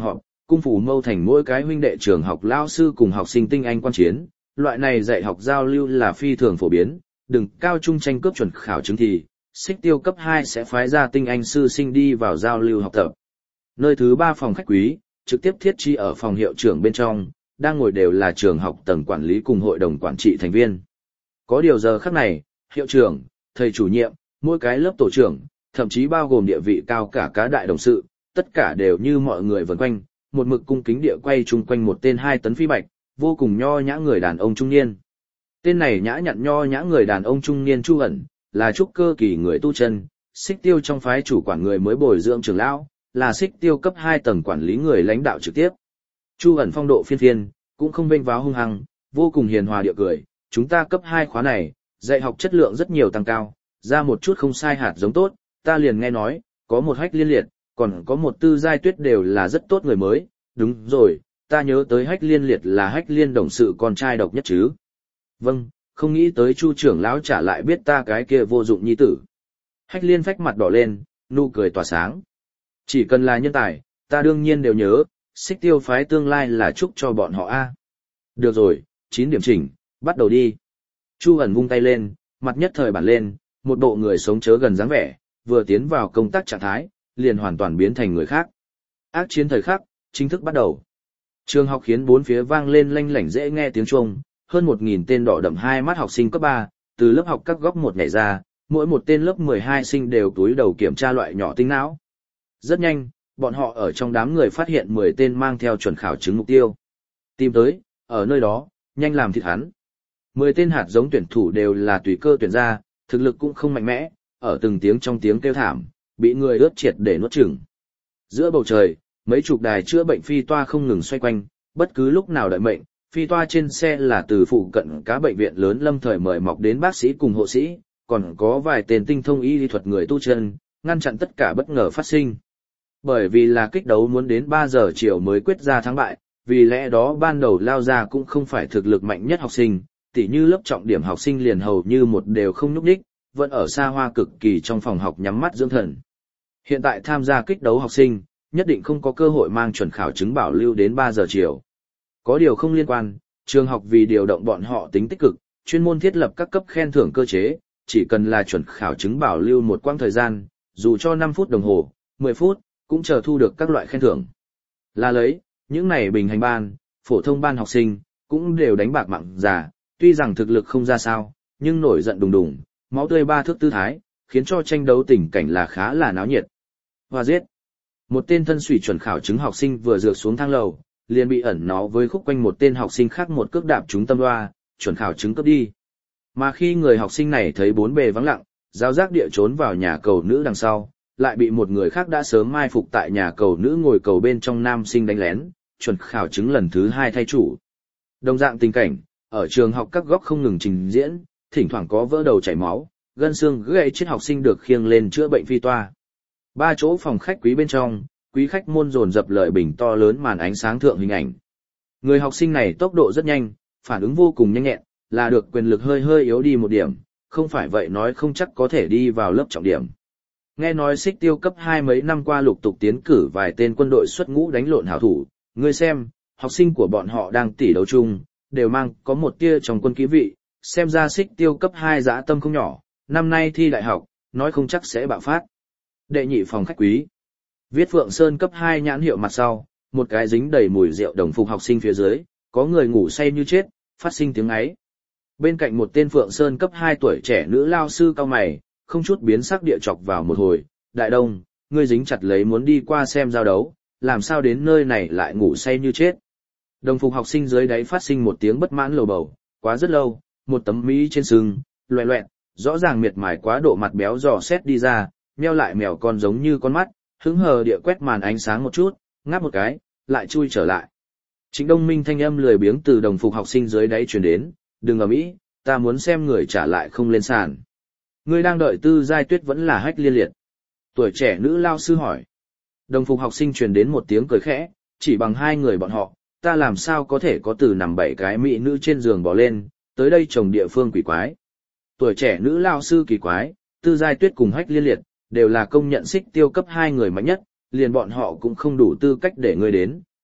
cung phủ mâu thành mỗi cái huynh đệ trường học lao sư cùng học sinh tinh anh quan chiến, loại này dạy học giao lưu là phi thường phổ biến, đừng cao trung tranh cướp chuẩn khảo chứng thì, xích tiêu cấp hai sẽ phái ra tinh anh sư sinh đi vào giao lưu học tập. Nơi thứ ba phòng khách quý, trực tiếp thiết trí ở phòng hiệu trưởng bên trong, đang ngồi đều là trường học tầng quản lý cùng hội đồng quản trị thành viên. Có điều giờ khắc này, hiệu trưởng, thầy chủ nhiệm, mỗi cái lớp tổ trưởng, thậm chí bao gồm địa vị cao cả cá đại đồng sự, tất cả đều như mọi người vần quanh, một mực cung kính địa quay chung quanh một tên hai tấn phi bạch, vô cùng nho nhã người đàn ông trung niên. Tên này nhã nhặn nho nhã người đàn ông trung niên Chu ẩn, là trúc cơ kỳ người tu chân, xích tiêu trong phái chủ quản người mới bồi dưỡng trưởng lão, là xích tiêu cấp hai tầng quản lý người lãnh đạo trực tiếp. Chu ẩn phong độ phiên phiên, cũng không vênh váo hung hăng, vô cùng hiền hòa địa cười, chúng ta cấp hai khóa này, dạy học chất lượng rất nhiều tăng cao, ra một chút không sai hạt giống tốt, ta liền nghe nói, có một hách liên liệt, còn có một tư giai tuyết đều là rất tốt người mới, đúng rồi, ta nhớ tới hách liên liệt là hách liên đồng sự con trai độc nhất chứ. Vâng, không nghĩ tới Chu trưởng lão trả lại biết ta cái kia vô dụng nhi tử. Hách liên phách mặt đỏ lên, nụ cười tỏa sáng. Chỉ cần là nhân tài, ta đương nhiên đều nhớ, xích tiêu phái tương lai là chúc cho bọn họ a. Được rồi, chín điểm chỉnh, bắt đầu đi. Chu ẩn vung tay lên, mặt nhất thời bản lên, một bộ người sống chớ gần dáng vẻ, vừa tiến vào công tác trạng thái, liền hoàn toàn biến thành người khác. Ác chiến thời khắc, chính thức bắt đầu. Trường học khiến bốn phía vang lên lanh lảnh dễ nghe tiếng chuông, hơn một nghìn tên đỏ đậm hai mắt học sinh cấp ba, từ lớp học các góc một nhảy ra, mỗi một tên lớp mười hai sinh đều túi đầu kiểm tra loại nhỏ tinh não. Rất nhanh, bọn họ ở trong đám người phát hiện mười tên mang theo chuẩn khảo chứng mục tiêu. Tìm tới, ở nơi đó, nhanh làm thịt hắn. mười tên hạt giống tuyển thủ đều là tùy cơ tuyển ra, thực lực cũng không mạnh mẽ, ở từng tiếng trong tiếng kêu thảm, bị người ướt triệt để nuốt chửng. Giữa bầu trời, mấy chục đài chữa bệnh phi toa không ngừng xoay quanh, bất cứ lúc nào đợi mệnh, phi toa trên xe là từ phụ cận các bệnh viện lớn lâm thời mời mọc đến bác sĩ cùng hộ sĩ, còn có vài tên tinh thông y lý thuật người tu chân, ngăn chặn tất cả bất ngờ phát sinh. Bởi vì là kích đấu muốn đến ba giờ chiều mới quyết ra thắng bại, vì lẽ đó ban đầu lao ra cũng không phải thực lực mạnh nhất học sinh, tỉ như lớp trọng điểm học sinh liền hầu như một đều không nhúc nhích, vẫn ở xa hoa cực kỳ trong phòng học nhắm mắt dưỡng thần. Hiện tại tham gia kích đấu học sinh, nhất định không có cơ hội mang chuẩn khảo chứng bảo lưu đến ba giờ chiều. Có điều không liên quan, trường học vì điều động bọn họ tính tích cực, chuyên môn thiết lập các cấp khen thưởng cơ chế, chỉ cần là chuẩn khảo chứng bảo lưu một quãng thời gian, dù cho năm phút đồng hồ, mười phút, cũng chờ thu được các loại khen thưởng. Là lấy, những này bình hành ban, phổ thông ban học sinh, cũng đều đánh bạc mạng già, tuy rằng thực lực không ra sao, nhưng nổi giận đùng đùng, máu tươi ba thước tư thái, khiến cho tranh đấu tình cảnh là khá là náo nhiệt. Hoa giết. Một tên thân sủy chuẩn khảo chứng học sinh vừa dược xuống thang lầu, liền bị ẩn nó với khúc quanh một tên học sinh khác một cước đạp trúng tâm loa, chuẩn khảo chứng cấp đi. Mà khi người học sinh này thấy bốn bề vắng lặng, giáo giác địa trốn vào nhà cầu nữ đằng sau, lại bị một người khác đã sớm mai phục tại nhà cầu nữ ngồi cầu bên trong nam sinh đánh lén, chuẩn khảo chứng lần thứ hai thay chủ. Đồng dạng tình cảnh, ở trường học các góc không ngừng trình diễn, thỉnh thoảng có vỡ đầu chảy máu, gân xương gãy chết học sinh được khiêng lên chữa bệnh phi toa. Ba chỗ phòng khách quý bên trong, quý khách môn dồn dập lợi bình to lớn màn ánh sáng thượng hình ảnh. Người học sinh này tốc độ rất nhanh, phản ứng vô cùng nhanh nhẹn, là được quyền lực hơi hơi yếu đi một điểm, không phải vậy nói không chắc có thể đi vào lớp trọng điểm. Nghe nói xích tiêu cấp hai mấy năm qua lục tục tiến cử vài tên quân đội xuất ngũ đánh lộn hảo thủ, ngươi xem, học sinh của bọn họ đang tỉ đấu chung, đều mang có một tia trong quân ký vị, xem ra xích tiêu cấp hai dã tâm không nhỏ, năm nay thi đại học, nói không chắc sẽ bạo phát. Đệ nhị phòng khách quý. Viết Phượng Sơn cấp hai nhãn hiệu mặt sau, một cái dính đầy mùi rượu đồng phục học sinh phía dưới, có người ngủ say như chết, phát sinh tiếng ấy. Bên cạnh một tên Phượng Sơn cấp hai tuổi trẻ nữ lao sư cao mày, không chút biến sắc địa chọc vào một hồi, đại đông, ngươi dính chặt lấy muốn đi qua xem giao đấu, làm sao đến nơi này lại ngủ say như chết. Đồng phục học sinh dưới đáy phát sinh một tiếng bất mãn lầu bầu, quá rất lâu, một tấm mỹ trên sừng, loẹ loẹt, rõ ràng miệt mài quá độ mặt béo dò xét đi ra, nheo lại mèo con giống như con mắt, hứng hờ địa quét màn ánh sáng một chút, ngáp một cái, lại chui trở lại. Trịnh Đông Minh thanh âm lười biếng từ đồng phục học sinh dưới đáy truyền đến, đừng ầm ĩ, ta muốn xem người trả lại không lên sàn. Ngươi đang đợi tư giai tuyết vẫn là hách liên liệt. Tuổi trẻ nữ lao sư hỏi. Đồng phục học sinh truyền đến một tiếng cười khẽ, chỉ bằng hai người bọn họ, ta làm sao có thể có từ nằm bảy cái mỹ nữ trên giường bò lên, tới đây trồng địa phương quỷ quái. Tuổi trẻ nữ lao sư kỳ quái, tư giai tuyết cùng hách liên liệt, đều là công nhận xích tiêu cấp hai người mạnh nhất, liền bọn họ cũng không đủ tư cách để ngươi đến,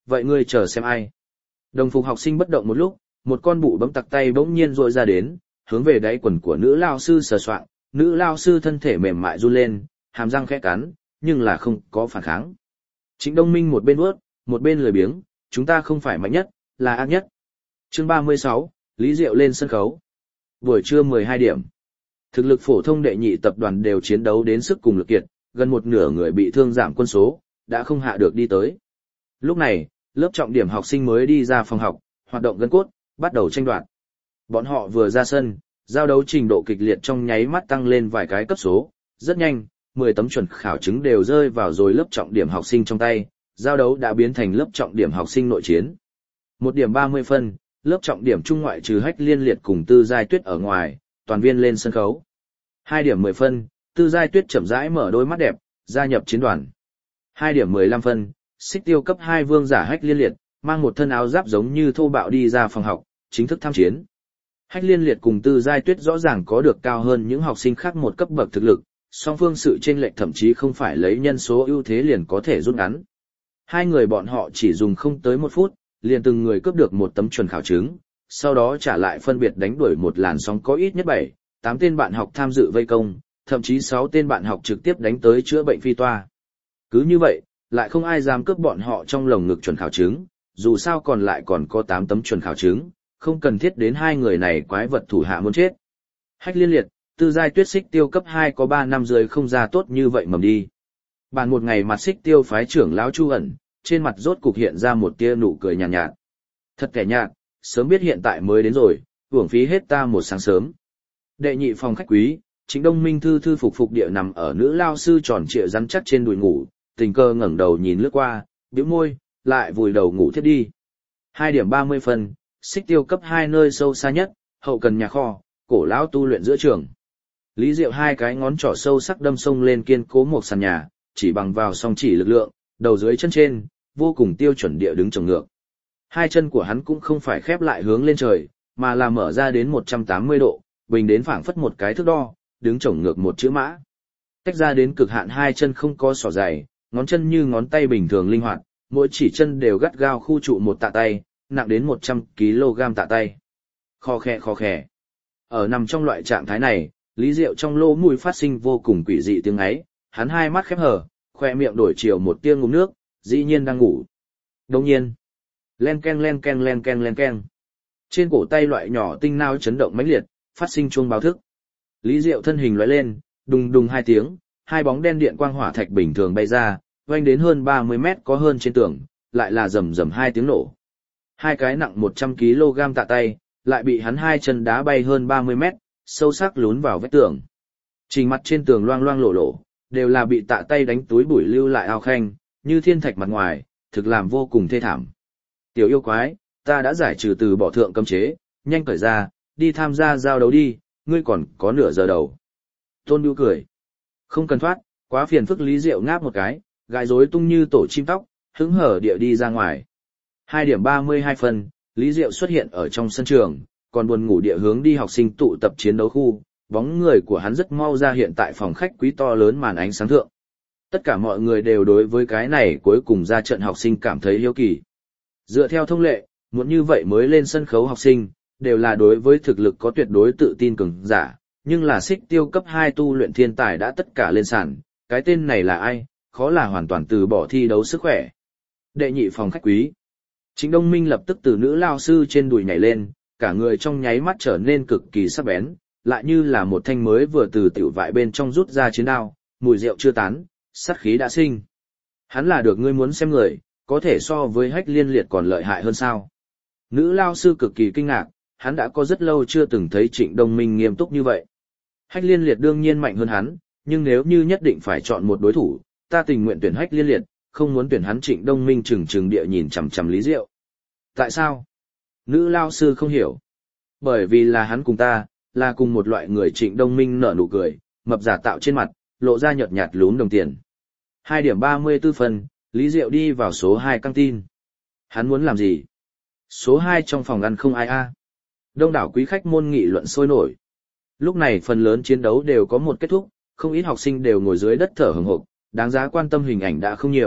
vậy ngươi chờ xem ai. Đồng phục học sinh bất động một lúc, một con bụ bấm tặc tay bỗng nhiên rội ra đến, hướng về đáy quần của nữ lao sư sờ soạng, nữ lao sư thân thể mềm mại run lên, hàm răng khẽ cắn, nhưng là không có phản kháng. Trịnh Đông Minh một bên uất, một bên lười biếng, chúng ta không phải mạnh nhất, là ác nhất. Chương ba mươi sáu, Lý Diệu lên sân khấu. Buổi trưa mười hai điểm. Thực lực phổ thông đệ nhị tập đoàn đều chiến đấu đến sức cùng lực kiệt, gần một nửa người bị thương giảm quân số, đã không hạ được đi tới. Lúc này, lớp trọng điểm học sinh mới đi ra phòng học, hoạt động gân cốt, bắt đầu tranh đoạt. Bọn họ vừa ra sân, giao đấu trình độ kịch liệt trong nháy mắt tăng lên vài cái cấp số, rất nhanh, mười tấm chuẩn khảo chứng đều rơi vào rồi lớp trọng điểm học sinh trong tay, giao đấu đã biến thành lớp trọng điểm học sinh nội chiến. Một điểm ba mươi phân, lớp trọng điểm trung ngoại trừ Hách Liên Liệt cùng Tư Giai Tuyết ở ngoài, toàn viên lên sân khấu. Hai điểm mười phân, Tư Giai Tuyết chậm rãi mở đôi mắt đẹp, gia nhập chiến đoàn. Hai điểm mười lăm phân, Xích Tiêu cấp hai vương giả Hách Liên Liệt, mang một thân áo giáp giống như thô bạo đi ra phòng học, chính thức tham chiến. Hách Liên Liệt cùng Tư Giai Tuyết rõ ràng có được cao hơn những học sinh khác một cấp bậc thực lực, song phương sự chênh lệch thậm chí không phải lấy nhân số ưu thế liền có thể rút ngắn. Hai người bọn họ chỉ dùng không tới một phút, liền từng người cướp được một tấm chuẩn khảo chứng, sau đó trả lại phân biệt đánh đuổi một làn sóng có ít nhất bảy, tám tên bạn học tham dự vây công, thậm chí sáu tên bạn học trực tiếp đánh tới chữa bệnh phi toa. Cứ như vậy, lại không ai dám cướp bọn họ trong lồng ngực chuẩn khảo chứng, dù sao còn lại còn có tám tấm chuẩn khảo chứng, không cần thiết đến hai người này quái vật thủ hạ muốn chết. Hách Liên Liệt, Tư Giai Tuyết Xích Tiêu cấp hai có ba năm rưỡi không ra tốt như vậy mầm đi. Bàn một ngày mặt Xích Tiêu phái trưởng lão Chu ẩn, trên mặt rốt cục hiện ra một tia nụ cười nhàn nhạt, nhạt. Thật kẻ nhạt, sớm biết hiện tại mới đến rồi, uổng phí hết ta một sáng sớm. Đệ nhị phòng khách quý, Trịnh Đông Minh thư thư phục phục địa nằm ở nữ lao sư tròn trịa rắn chắc trên đùi ngủ, tình cờ ngẩng đầu nhìn lướt qua, bĩu môi, lại vùi đầu ngủ thiếp đi. Hai điểm ba mươi phân, Xích Tiêu cấp hai nơi sâu xa nhất, hậu cần nhà kho, cổ lão tu luyện giữa trường. Lý Diệu hai cái ngón trỏ sâu sắc đâm sông lên kiên cố một sàn nhà, chỉ bằng vào song chỉ lực lượng, đầu dưới chân trên, vô cùng tiêu chuẩn địa đứng trồng ngược. Hai chân của hắn cũng không phải khép lại hướng lên trời, mà là mở ra đến một trăm tám mươi độ, bình đến phảng phất một cái thước đo, đứng trồng ngược một chữ mã. Tách ra đến cực hạn hai chân không có sỏ dày, ngón chân như ngón tay bình thường linh hoạt, mỗi chỉ chân đều gắt gao khu trụ một tạ tay, nặng đến một trăm ki lô gam tạ tay. Kho khè kho khè. Ở nằm trong loại trạng thái này, Lý Diệu trong lỗ mũi phát sinh vô cùng quỷ dị tiếng ấy, hắn hai mắt khép hờ, khoe miệng đổi chiều một tia ngụm nước, dĩ nhiên đang ngủ. Đồng nhiên, len ken len ken len ken len ken. Trên cổ tay loại nhỏ tinh nao chấn động mãnh liệt, phát sinh chuông báo thức. Lý Diệu thân hình lóe lên, đùng đùng hai tiếng, hai bóng đen điện quang hỏa thạch bình thường bay ra, vang đến hơn ba mươi mét có hơn trên tường, lại là rầm rầm hai tiếng nổ. Hai cái nặng một trăm ki lô gam tạ tay, lại bị hắn hai chân đá bay hơn ba mươi mét, sâu sắc lún vào vách tường. Trình mặt trên tường loang loang lổ lổ, đều là bị tạ tay đánh túi bụi lưu lại ao khanh, như thiên thạch mặt ngoài, thực làm vô cùng thê thảm. Tiểu yêu quái, ta đã giải trừ từ bỏ thượng cấm chế, nhanh cởi ra, đi tham gia giao đấu đi, ngươi còn có nửa giờ đầu. Tôn Bưu cười. Không cần thoát, quá phiền phức. Lý Diệu ngáp một cái, gãi rối tung như tổ chim tóc, hứng hở địa đi ra ngoài. Hai điểm ba mươi hai phân, Lý Diệu xuất hiện ở trong sân trường, còn buồn ngủ địa hướng đi học sinh tụ tập chiến đấu khu, bóng người của hắn rất mau ra hiện tại phòng khách quý to lớn màn ánh sáng thượng. Tất cả mọi người đều đối với cái này cuối cùng ra trận học sinh cảm thấy hiếu kỳ. Dựa theo thông lệ, muốn như vậy mới lên sân khấu học sinh, đều là đối với thực lực có tuyệt đối tự tin cường giả, nhưng là Xích Tiêu cấp hai tu luyện thiên tài đã tất cả lên sàn, cái tên này là ai, khó là hoàn toàn từ bỏ thi đấu sức khỏe. Đệ nhị phòng khách quý. Trịnh Đông Minh lập tức từ nữ lao sư trên đùi nhảy lên, cả người trong nháy mắt trở nên cực kỳ sắc bén, lại như là một thanh mới vừa từ tiểu vại bên trong rút ra chiến đao, mùi rượu chưa tán, sát khí đã sinh. Hắn là được ngươi muốn xem người, có thể so với Hách Liên Liệt còn lợi hại hơn sao? Nữ lao sư cực kỳ kinh ngạc, hắn đã có rất lâu chưa từng thấy Trịnh Đông Minh nghiêm túc như vậy. Hách Liên Liệt đương nhiên mạnh hơn hắn, nhưng nếu như nhất định phải chọn một đối thủ, ta tình nguyện tuyển Hách Liên Liệt, không muốn tuyển hắn. Trịnh Đông Minh trừng trừng địa nhìn chằm chằm Lý Diệu. Tại sao? Nữ lao sư không hiểu. Bởi vì là hắn cùng ta, là cùng một loại người. Trịnh Đông Minh nở nụ cười, mập giả tạo trên mặt, lộ ra nhợt nhạt lún đồng tiền. Hai điểm ba mươi tư phần, Lý Diệu đi vào số hai căng tin. Hắn muốn làm gì? Số hai trong phòng ăn không ai a. Đông đảo quý khách môn nghị luận sôi nổi. Lúc này phần lớn chiến đấu đều có một kết thúc, không ít học sinh đều ngồi dưới đất thở hổn hộc, đáng giá quan tâm hình ảnh đã không nhiều,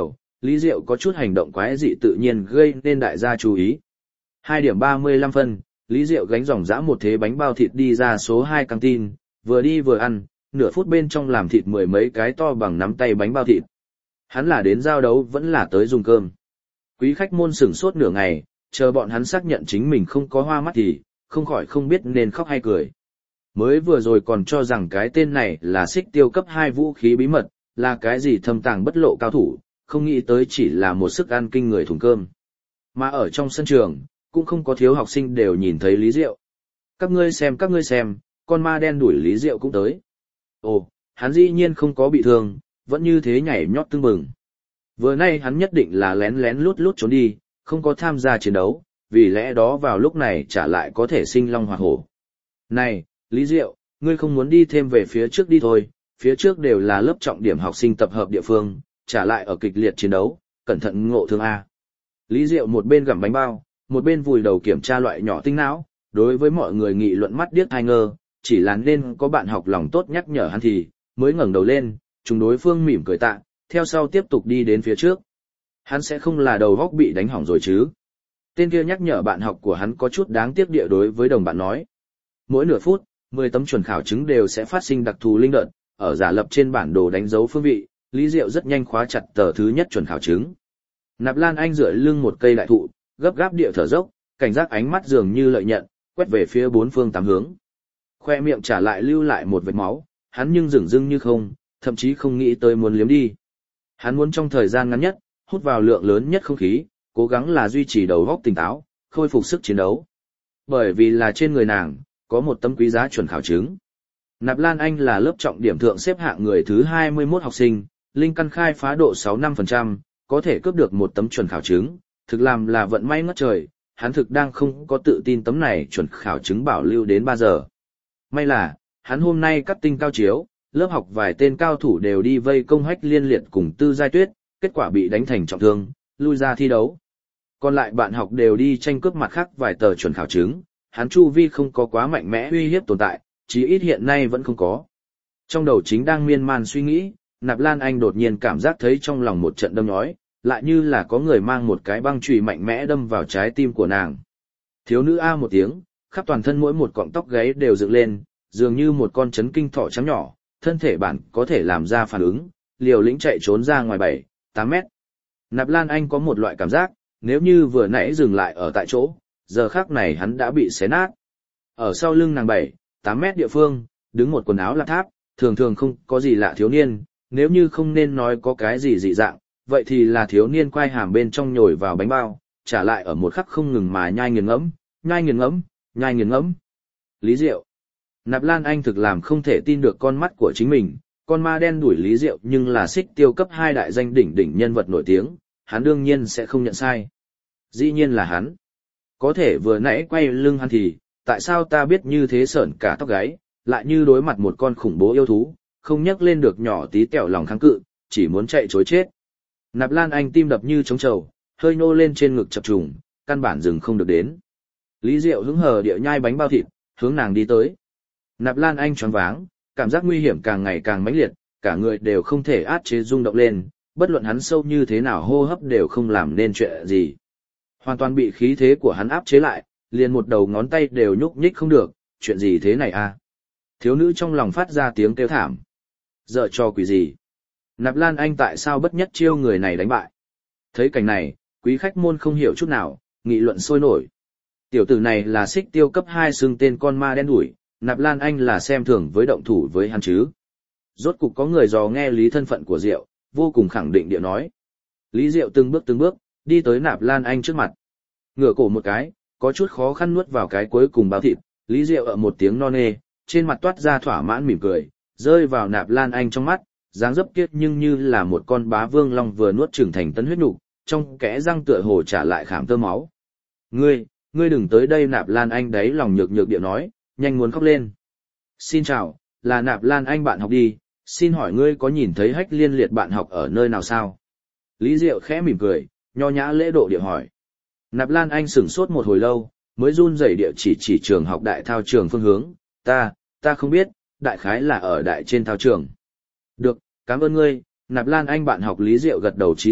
Lý Diệu có chút hành động quái dị tự nhiên gây nên đại gia chú ý. hai điểm ba mươi lăm phân, Lý Diệu gánh dòng dã một thế bánh bao thịt đi ra số hai căng tin, vừa đi vừa ăn, nửa phút bên trong làm thịt mười mấy cái to bằng nắm tay bánh bao thịt. Hắn là đến giao đấu vẫn là tới dùng cơm. Quý khách môn sửng sốt nửa ngày, chờ bọn hắn xác nhận chính mình không có hoa mắt thì, không khỏi không biết nên khóc hay cười. Mới vừa rồi còn cho rằng cái tên này là xích tiêu cấp hai vũ khí bí mật, là cái gì thâm tàng bất lộ cao thủ, không nghĩ tới chỉ là một sức ăn kinh người thùng cơm. Mà ở trong sân trường, cũng không có thiếu học sinh đều nhìn thấy Lý Diệu. Các ngươi xem các ngươi xem, con ma đen đuổi Lý Diệu cũng tới. Ồ, hắn dĩ nhiên không có bị thương, vẫn như thế nhảy nhót tưng bừng. Vừa nay hắn nhất định là lén lén lút lút trốn đi, không có tham gia chiến đấu, vì lẽ đó vào lúc này trả lại có thể sinh long hỏa hổ. Này, Lý Diệu, ngươi không muốn đi thêm về phía trước đi thôi, phía trước đều là lớp trọng điểm học sinh tập hợp địa phương, trả lại ở kịch liệt chiến đấu, cẩn thận ngộ thương A. Lý Diệu một bên gặm bánh bao, một bên vùi đầu kiểm tra loại nhỏ tinh não, đối với mọi người nghị luận mắt điếc hai ngơ, chỉ là nên có bạn học lòng tốt nhắc nhở hắn thì, mới ngẩng đầu lên, chúng đối phương mỉm cười tạ, theo sau tiếp tục đi đến phía trước. Hắn sẽ không là đầu góc bị đánh hỏng rồi chứ. Tên kia nhắc nhở bạn học của hắn có chút đáng tiếc địa đối với đồng bạn nói. Mỗi nửa phút, mười tấm chuẩn khảo chứng đều sẽ phát sinh đặc thù linh đợt, ở giả lập trên bản đồ đánh dấu phương vị, Lý Diệu rất nhanh khóa chặt tờ thứ nhất chuẩn khảo chứng. Nạp Lan Anh dựa lưng một cây đại thụ, gấp gáp địa thở dốc, cảnh giác ánh mắt dường như lợi nhận, quét về phía bốn phương tám hướng. Khoe miệng trả lại lưu lại một vệt máu, hắn nhưng dửng dưng như không, thậm chí không nghĩ tới muốn liếm đi. Hắn muốn trong thời gian ngắn nhất, hút vào lượng lớn nhất không khí, cố gắng là duy trì đầu óc tỉnh táo, khôi phục sức chiến đấu. Bởi vì là trên người nàng, có một tấm quý giá chuẩn khảo chứng. Nạp Lan Anh là lớp trọng điểm thượng xếp hạng người thứ hai mươi mốt học sinh, linh căn khai phá độ sáu mươi lăm phần trăm, có thể cướp được một tấm chuẩn khảo chứng, thực làm là vận may ngất trời, hắn thực đang không có tự tin tấm này chuẩn khảo chứng bảo lưu đến ba giờ. May là, hắn hôm nay cắt tinh cao chiếu, lớp học vài tên cao thủ đều đi vây công Hách Liên Liệt cùng Tư Giai Tuyết, kết quả bị đánh thành trọng thương, lui ra thi đấu. Còn lại bạn học đều đi tranh cướp mặt khác vài tờ chuẩn khảo chứng, hắn chu vi không có quá mạnh mẽ uy hiếp tồn tại, chí ít hiện nay vẫn không có. Trong đầu chính đang miên man suy nghĩ, Nạp Lan Anh đột nhiên cảm giác thấy trong lòng một trận đâm nhói, lại như là có người mang một cái băng chùy mạnh mẽ đâm vào trái tim của nàng. Thiếu nữ a một tiếng, khắp toàn thân mỗi một cọng tóc gáy đều dựng lên, dường như một con chấn kinh thỏ trắng nhỏ, thân thể bản có thể làm ra phản ứng, liều lĩnh chạy trốn ra ngoài bảy, tám mét. Nạp Lan Anh có một loại cảm giác, nếu như vừa nãy dừng lại ở tại chỗ, giờ khắc này hắn đã bị xé nát. Ở sau lưng nàng bảy, tám mét địa phương, đứng một quần áo lạp tháp, thường thường không có gì lạ thiếu niên, nếu như không nên nói có cái gì dị dạng, vậy thì là thiếu niên quay hàm bên trong nhồi vào bánh bao, trả lại ở một khắc không ngừng mà nhai nghiền ngẫm, nhai nghiền ngẫm, nhai nghiền ngẫm. Lý Diệu. Nạp Lan Anh thực làm không thể tin được con mắt của chính mình, con ma đen đuổi Lý Diệu nhưng là xích tiêu cấp hai đại danh đỉnh đỉnh nhân vật nổi tiếng, hắn đương nhiên sẽ không nhận sai. Dĩ nhiên là hắn. Có thể vừa nãy quay lưng hắn thì, tại sao ta biết như thế sởn cả tóc gáy, lại như đối mặt một con khủng bố yêu thú, không nhắc lên được nhỏ tí tẹo lòng kháng cự, chỉ muốn chạy trối chết. Nạp Lan Anh tim đập như trống trầu, hơi nô lên trên ngực chập trùng, căn bản dừng không được đến. Lý Diệu hứng hờ địa nhai bánh bao thịt, hướng nàng đi tới. Nạp Lan Anh choáng váng, cảm giác nguy hiểm càng ngày càng mãnh liệt, cả người đều không thể át chế rung động lên, bất luận hắn sâu như thế nào hô hấp đều không làm nên chuyện gì. Hoàn toàn bị khí thế của hắn áp chế lại, liền một đầu ngón tay đều nhúc nhích không được, chuyện gì thế này à? Thiếu nữ trong lòng phát ra tiếng kêu thảm. Dợ cho quỷ gì? Nạp Lan Anh tại sao bất nhất chiêu người này đánh bại? Thấy cảnh này, quý khách môn không hiểu chút nào, nghị luận sôi nổi. Tiểu tử này là xích tiêu cấp hai xưng tên con ma đen đuổi, Nạp Lan Anh là xem thường với động thủ với hắn chứ. Rốt cục có người dò nghe lý thân phận của Diệu, vô cùng khẳng định địa nói. Lý Diệu từng bước từng bước, đi tới Nạp Lan Anh trước mặt. Ngửa cổ một cái, có chút khó khăn nuốt vào cái cuối cùng bao thịt, Lý Diệu ở một tiếng non nê, trên mặt toát ra thỏa mãn mỉm cười, rơi vào Nạp Lan Anh trong mắt, dáng dấp kiết nhưng như là một con bá vương long vừa nuốt trưởng thành tấn huyết nục, trong kẽ răng tựa hồ trả lại khảm tơ máu. Ngươi, ngươi đừng tới đây. Nạp Lan Anh đấy lòng nhược nhược địa nói, nhanh muốn khóc lên. Xin chào, là Nạp Lan Anh bạn học đi, xin hỏi ngươi có nhìn thấy Hách Liên Liệt bạn học ở nơi nào sao? Lý Diệu khẽ mỉm cười, nho nhã lễ độ địa hỏi. Nạp Lan Anh sửng sốt một hồi lâu, mới run rẩy địa chỉ chỉ trường học đại thao trường phương hướng, ta, ta không biết, đại khái là ở đại trên thao trường. Được, cảm ơn ngươi. Nạp Lan Anh bạn học Lý Diệu gật đầu trí tạ,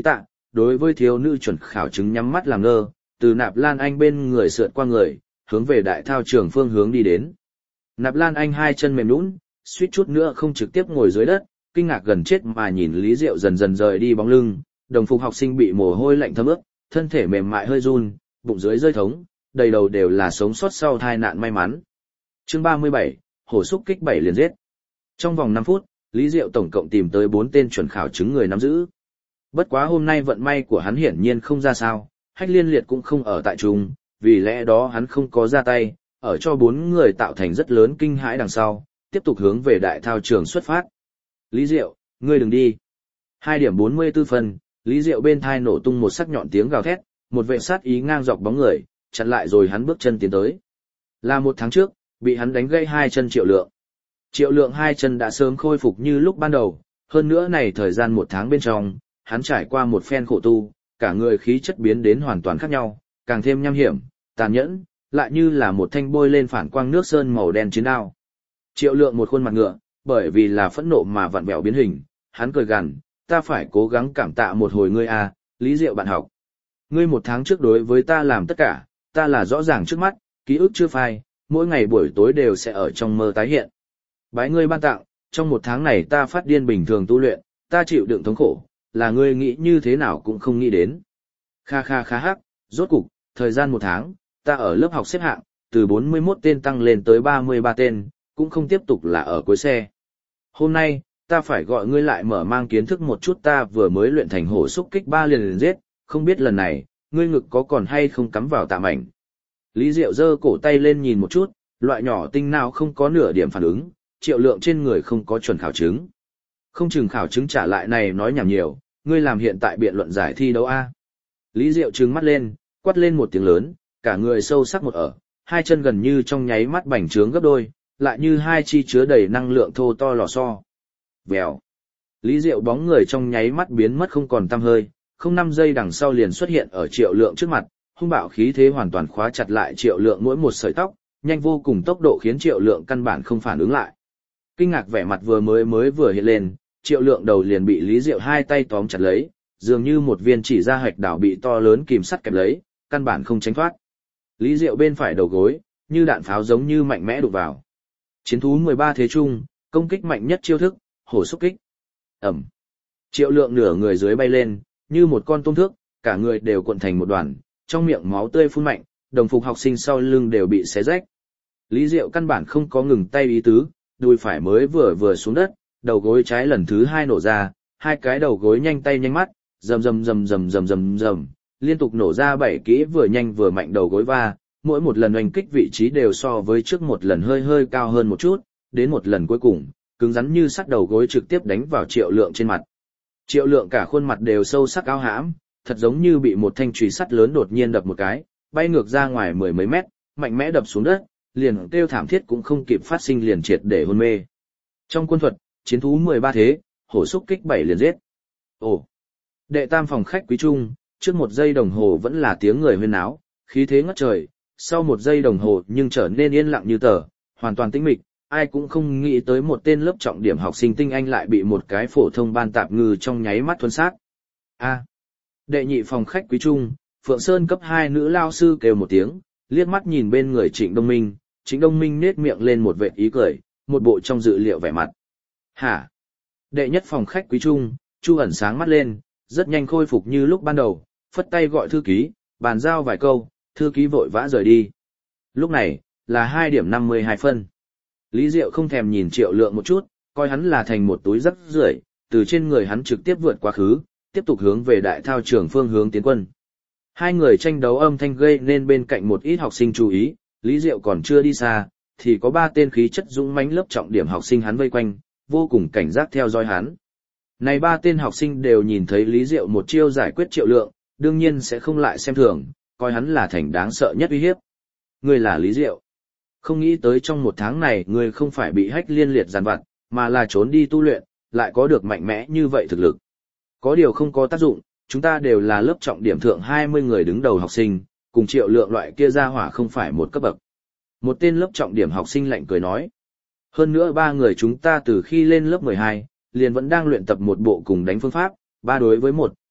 đối với thiếu nữ chuẩn khảo chứng nhắm mắt làm ngơ, từ Nạp Lan Anh bên người sượt qua người, hướng về đại thao trường phương hướng đi đến. Nạp Lan Anh hai chân mềm nhũn, suýt chút nữa không trực tiếp ngồi dưới đất, kinh ngạc gần chết mà nhìn Lý Diệu dần dần rời đi bóng lưng, đồng phục học sinh bị mồ hôi lạnh thấm ướt, thân thể mềm mại hơi run, bụng dưới rơi thống, đầy đầu đều là sống sót sau tai nạn may mắn. Chương ba mươi bảy, hổ xúc kích bảy liền giết. Trong vòng năm phút, Lý Diệu tổng cộng tìm tới bốn tên chuẩn khảo chứng người nắm giữ. Bất quá hôm nay vận may của hắn hiển nhiên không ra sao, Hách Liên Liệt cũng không ở tại trung, vì lẽ đó hắn không có ra tay, ở cho bốn người tạo thành rất lớn kinh hãi đằng sau, tiếp tục hướng về đại thao trường xuất phát. Lý Diệu, ngươi đừng đi. hai điểm bốn mươi tư phân, Lý Diệu bên thai nổ tung một sắc nhọn tiếng gào thét, một vệ sát ý ngang dọc bóng người, chặn lại rồi hắn bước chân tiến tới. Là một tháng trước, bị hắn đánh gãy hai chân Triệu Lượng. Triệu Lượng hai chân đã sớm khôi phục như lúc ban đầu, hơn nữa này thời gian một tháng bên trong, hắn trải qua một phen khổ tu, cả người khí chất biến đến hoàn toàn khác nhau, càng thêm nham hiểm, tàn nhẫn, lại như là một thanh bôi lên phản quang nước sơn màu đen chiến đao. Triệu Lượng một khuôn mặt ngựa, bởi vì là phẫn nộ mà vặn vẹo biến hình, hắn cười gằn, ta phải cố gắng cảm tạ một hồi ngươi a, Lý Diệu bạn học. Ngươi một tháng trước đối với ta làm tất cả, ta là rõ ràng trước mắt, ký ức chưa phai, mỗi ngày buổi tối đều sẽ ở trong mơ tái hiện. Bái ngươi ban tặng, trong một tháng này ta phát điên bình thường tu luyện, ta chịu đựng thống khổ, là ngươi nghĩ như thế nào cũng không nghĩ đến. Kha kha khá hắc, rốt cục, thời gian một tháng, ta ở lớp học xếp hạng, từ bốn mươi mốt tên tăng lên tới ba mươi ba tên, cũng không tiếp tục là ở cuối xe. Hôm nay, ta phải gọi ngươi lại mở mang kiến thức một chút ta vừa mới luyện thành hổ xúc kích ba liền liền giết, không biết lần này, ngươi ngực có còn hay không cắm vào tạ mảnh. Lý Diệu giơ cổ tay lên nhìn một chút, loại nhỏ tinh nào không có nửa điểm phản ứng, Triệu Lượng trên người không có chuẩn khảo chứng. Không chừng khảo chứng trả lại này nói nhảm nhiều, ngươi làm hiện tại biện luận giải thi đấu A. Lý Diệu trừng mắt lên, quát lên một tiếng lớn, cả người sâu sắc một ở, hai chân gần như trong nháy mắt bành trướng gấp đôi, lại như hai chi chứa đầy năng lượng thô to lò xo. Vèo. Lý Diệu bóng người trong nháy mắt biến mất không còn tăm hơi, không năm giây đằng sau liền xuất hiện ở Triệu Lượng trước mặt, hung bạo khí thế hoàn toàn khóa chặt lại Triệu Lượng mỗi một sợi tóc, nhanh vô cùng tốc độ khiến Triệu Lượng căn bản không phản ứng lại. Kinh ngạc vẻ mặt vừa mới mới vừa hiện lên, Triệu Lượng đầu liền bị Lý Diệu hai tay tóm chặt lấy, dường như một viên chỉ ra hạch đảo bị to lớn kìm sắt kẹp lấy, căn bản không tránh thoát. Lý Diệu bên phải đầu gối, như đạn pháo giống như mạnh mẽ đụng vào. Chiến thú mười ba thế trung, công kích mạnh nhất chiêu thức, hổ xúc kích. Ẩm. Triệu Lượng nửa người dưới bay lên, như một con tôm thước, cả người đều cuộn thành một đoàn, trong miệng máu tươi phun mạnh, đồng phục học sinh sau lưng đều bị xé rách. Lý Diệu căn bản không có ngừng tay ý tứ, đùi phải mới vừa vừa xuống đất, đầu gối trái lần thứ hai nổ ra, hai cái đầu gối nhanh tay nhanh mắt, rầm rầm rầm rầm rầm rầm rầm, liên tục nổ ra bảy kỹ vừa nhanh vừa mạnh đầu gối va, mỗi một lần oanh kích vị trí đều so với trước một lần hơi hơi cao hơn một chút, đến một lần cuối cùng, cứng rắn như sắt đầu gối trực tiếp đánh vào Triệu Lượng trên mặt. Triệu Lượng cả khuôn mặt đều sâu sắc áo hãm, thật giống như bị một thanh chùy sắt lớn đột nhiên đập một cái, bay ngược ra ngoài mười mấy mét, mạnh mẽ đập xuống đất, liền kêu thảm thiết cũng không kịp phát sinh liền triệt để hôn mê. Trong quân thuật, chiến thú mười ba thế, hổ xúc kích bảy liền giết. Ồ. Đệ tam phòng khách quý trung, trước một giây đồng hồ vẫn là tiếng người huyên náo, khí thế ngất trời, sau một giây đồng hồ nhưng trở nên yên lặng như tờ, hoàn toàn tĩnh mịch, ai cũng không nghĩ tới một tên lớp trọng điểm học sinh tinh anh lại bị một cái phổ thông ban tạp ngư trong nháy mắt thuần sát. A. Đệ nhị phòng khách quý trung, Phượng Sơn cấp hai nữ lao sư kêu một tiếng, liếc mắt nhìn bên người Trịnh Đông Minh, Trịnh Đông Minh nết miệng lên một vệt ý cười, một bộ trong dự liệu vẻ mặt. Hả? Đệ nhất phòng khách quý trung, Chu ẩn sáng mắt lên, rất nhanh khôi phục như lúc ban đầu, phất tay gọi thư ký, bàn giao vài câu, thư ký vội vã rời đi. Lúc này, là hai điểm năm mươi hai phân. Lý Diệu không thèm nhìn Triệu Lượng một chút, coi hắn là thành một túi rắc rưởi, từ trên người hắn trực tiếp vượt quá khứ, tiếp tục hướng về đại thao trường phương hướng tiến quân. Hai người tranh đấu âm thanh gây nên bên cạnh một ít học sinh chú ý, Lý Diệu còn chưa đi xa, thì có ba tên khí chất dũng mãnh lớp trọng điểm học sinh hắn vây quanh, vô cùng cảnh giác theo dõi hắn. Này ba tên học sinh đều nhìn thấy Lý Diệu một chiêu giải quyết Triệu Lượng, đương nhiên sẽ không lại xem thường, coi hắn là thành đáng sợ nhất uy hiếp. Ngươi là Lý Diệu. Không nghĩ tới trong một tháng này ngươi không phải bị Hách Liên Liệt giàn vặt, mà là trốn đi tu luyện, lại có được mạnh mẽ như vậy thực lực. Có điều không có tác dụng, chúng ta đều là lớp trọng điểm thượng hai mươi người đứng đầu học sinh, cùng Triệu Lượng loại kia ra hỏa không phải một cấp bậc. Một tên lớp trọng điểm học sinh lạnh cười nói. Hơn nữa ba người chúng ta từ khi lên lớp mười hai, liền vẫn đang luyện tập một bộ cùng đánh phương pháp, ba đối với một,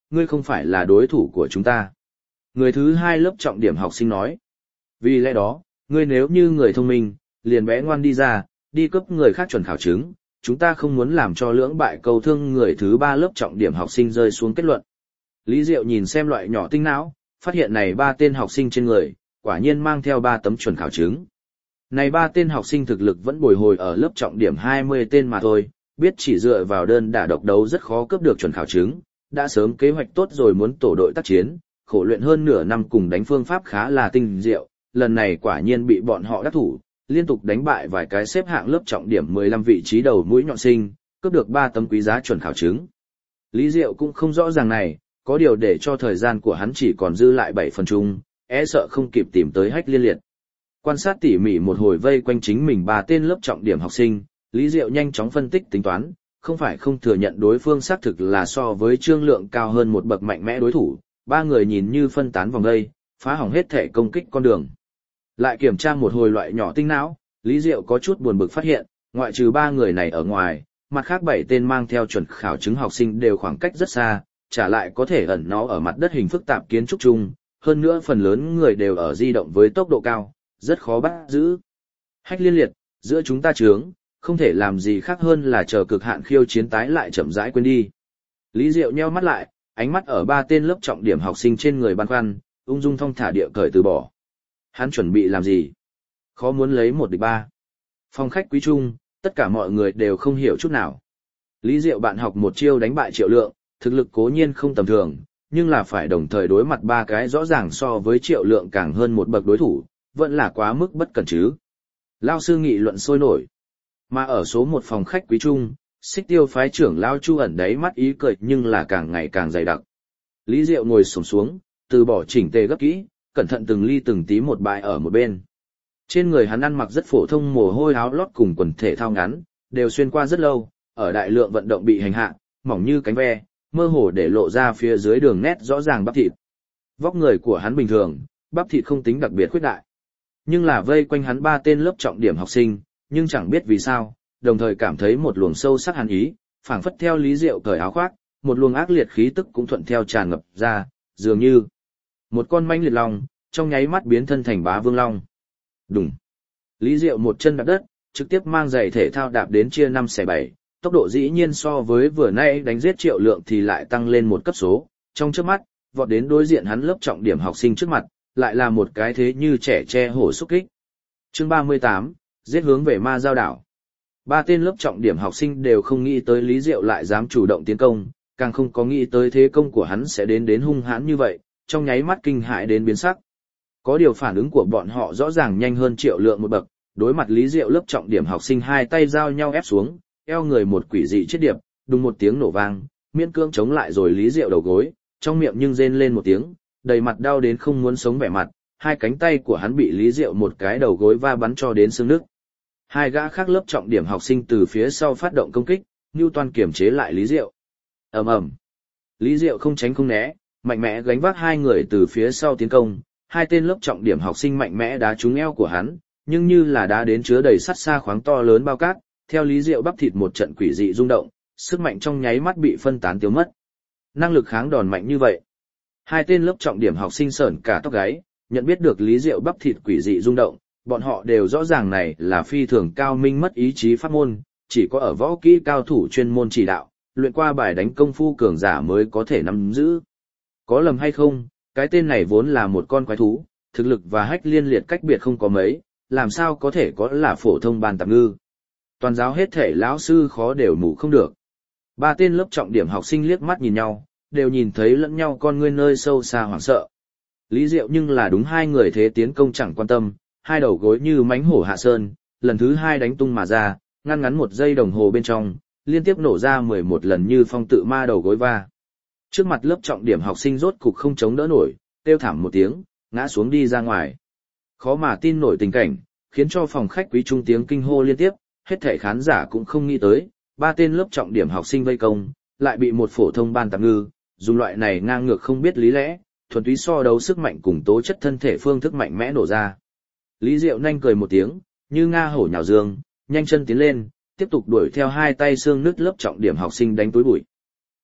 ngươi không phải là đối thủ của chúng ta. Người thứ hai lớp trọng điểm học sinh nói. Vì lẽ đó, ngươi nếu như người thông minh, liền bé ngoan đi ra, đi cấp người khác chuẩn khảo chứng, chúng ta không muốn làm cho lưỡng bại cầu thương. Người thứ ba lớp trọng điểm học sinh rơi xuống kết luận. Lý Diệu nhìn xem loại nhỏ tinh não, phát hiện này ba tên học sinh trên người, quả nhiên mang theo ba tấm chuẩn khảo chứng. Này ba tên học sinh thực lực vẫn bồi hồi ở lớp trọng điểm hai mươi tên mà thôi, biết chỉ dựa vào đơn đả độc đấu rất khó cướp được chuẩn khảo chứng, đã sớm kế hoạch tốt rồi muốn tổ đội tác chiến, khổ luyện hơn nửa năm cùng đánh phương pháp khá là tinh diệu, lần này quả nhiên bị bọn họ đắc thủ, liên tục đánh bại vài cái xếp hạng lớp trọng điểm mười lăm vị trí đầu mũi nhọn sinh, cướp được ba tấm quý giá chuẩn khảo chứng. Lý Diệu cũng không rõ ràng này, có điều để cho thời gian của hắn chỉ còn dư lại bảy phần chung, e sợ không kịp tìm tới Hách Liên Liệt. Quan sát tỉ mỉ một hồi vây quanh chính mình ba tên lớp trọng điểm học sinh, Lý Diệu nhanh chóng phân tích tính toán, không phải không thừa nhận đối phương xác thực là so với Trương Lượng cao hơn một bậc mạnh mẽ đối thủ, ba người nhìn như phân tán vòng đây, phá hỏng hết thể công kích con đường. Lại kiểm tra một hồi loại nhỏ tinh não, Lý Diệu có chút buồn bực phát hiện, ngoại trừ ba người này ở ngoài, mặt khác bảy tên mang theo chuẩn khảo chứng học sinh đều khoảng cách rất xa, trả lại có thể ẩn nó ở mặt đất hình phức tạp kiến trúc chung, hơn nữa phần lớn người đều ở di động với tốc độ cao, rất khó bắt giữ. Hách Liên Liệt, giữa chúng ta chướng, không thể làm gì khác hơn là chờ cực hạn khiêu chiến tái lại chậm rãi quên đi. Lý Diệu nheo mắt lại, ánh mắt ở ba tên lớp trọng điểm học sinh trên người băn khoăn, ung dung thong thả địa cởi từ bỏ. Hắn chuẩn bị làm gì? Khó muốn lấy một địch ba. Phòng khách quý trung, tất cả mọi người đều không hiểu chút nào. Lý Diệu bạn học một chiêu đánh bại Triệu Lượng, thực lực cố nhiên không tầm thường, nhưng là phải đồng thời đối mặt ba cái rõ ràng so với Triệu Lượng càng hơn một bậc đối thủ, vẫn là quá mức bất cẩn chứ. Lao sư nghị luận sôi nổi. Mà ở số một phòng khách quý trung, Xích Tiêu phái trưởng Lao Chu ẩn đáy mắt ý cười nhưng là càng ngày càng dày đặc. Lý Diệu ngồi xổm xuống, từ bỏ chỉnh tề gấp kỹ, cẩn thận từng ly từng tí một bãi ở một bên. Trên người hắn ăn mặc rất phổ thông mồ hôi áo lót cùng quần thể thao ngắn, đều xuyên qua rất lâu, ở đại lượng vận động bị hành hạ, mỏng như cánh ve, mơ hồ để lộ ra phía dưới đường nét rõ ràng bắp thịt. Vóc người của hắn bình thường, bắp thịt không tính đặc biệt khuyết đại. Nhưng là vây quanh hắn ba tên lớp trọng điểm học sinh, nhưng chẳng biết vì sao, đồng thời cảm thấy một luồng sâu sắc hàn ý, phảng phất theo Lý Diệu cởi áo khoác, một luồng ác liệt khí tức cũng thuận theo tràn ngập ra, dường như một con manh liệt long, trong nháy mắt biến thân thành Bá Vương Long. Đùng. Lý Diệu một chân đạp đất, trực tiếp mang giày thể thao đạp đến chia năm xẻ bảy, tốc độ dĩ nhiên so với vừa nãy đánh giết Triệu Lượng thì lại tăng lên một cấp số, trong chớp mắt, vọt đến đối diện hắn lớp trọng điểm học sinh trước mặt, lại là một cái thế như trẻ tre hổ xúc kích. Chương ba mươi tám, giết hướng về Ma Giao đảo. Ba tên lớp trọng điểm học sinh đều không nghĩ tới Lý Diệu lại dám chủ động tiến công, càng không có nghĩ tới thế công của hắn sẽ đến đến hung hãn như vậy, trong nháy mắt kinh hãi đến biến sắc. Có điều phản ứng của bọn họ rõ ràng nhanh hơn Triệu Lượng một bậc, đối mặt Lý Diệu lớp trọng điểm học sinh hai tay giao nhau ép xuống, eo người một quỷ dị chết điệp, đùng một tiếng nổ vang, miễn cưỡng chống lại rồi Lý Diệu đầu gối, trong miệng nhưng rên lên một tiếng, đầy mặt đau đến không muốn sống vẻ mặt, hai cánh tay của hắn bị Lý Diệu một cái đầu gối va bắn cho đến xương nứt. Hai gã khác lớp trọng điểm học sinh từ phía sau phát động công kích, Newton kiềm chế lại Lý Diệu. Ầm ầm. Lý Diệu không tránh không né, mạnh mẽ gánh vác hai người từ phía sau tiến công, hai tên lớp trọng điểm học sinh mạnh mẽ đá trúng eo của hắn, nhưng như là đá đến chứa đầy sắt xa khoáng to lớn bao cát, theo Lý Diệu bắp thịt một trận quỷ dị rung động, sức mạnh trong nháy mắt bị phân tán tiêu mất. Năng lực kháng đòn mạnh như vậy. Hai tên lớp trọng điểm học sinh sởn cả tóc gáy, nhận biết được Lý Diệu bắp thịt quỷ dị rung động, bọn họ đều rõ ràng này là phi thường cao minh mất ý chí pháp môn, chỉ có ở võ kỹ cao thủ chuyên môn chỉ đạo, luyện qua bài đánh công phu cường giả mới có thể nắm giữ. Có lầm hay không, cái tên này vốn là một con quái thú, thực lực và Hách Liên Liệt cách biệt không có mấy, làm sao có thể có là phổ thông bàn tạp ngư. Toàn giáo hết thể lão sư khó đều mù không được. Ba tên lớp trọng điểm học sinh liếc mắt nhìn nhau, đều nhìn thấy lẫn nhau con ngươi nơi sâu xa hoảng sợ. Lý Diệu nhưng là đúng hai người thế tiến công chẳng quan tâm, hai đầu gối như mánh hổ hạ sơn, lần thứ hai đánh tung mà ra, ngăn ngắn một giây đồng hồ bên trong, liên tiếp nổ ra mười một lần như phong tự ma đầu gối va. Trước mặt lớp trọng điểm học sinh rốt cục không chống đỡ nổi, kêu thảm một tiếng, ngã xuống đi ra ngoài. Khó mà tin nổi tình cảnh, khiến cho phòng khách quý trung tiếng kinh hô liên tiếp, hết thảy khán giả cũng không nghĩ tới, ba tên lớp trọng điểm học sinh vây công, lại bị một phổ thông ban tạp ngư, dùng loại này ngang ngược không biết lý lẽ, thuần túy so đấu sức mạnh cùng tố chất thân thể phương thức mạnh mẽ nổ ra. Lý Diệu nhanh cười một tiếng, như nga hổ nhào dương, nhanh chân tiến lên, tiếp tục đuổi theo hai tay xương nứt lớp trọng điểm học sinh đánh túi bụi.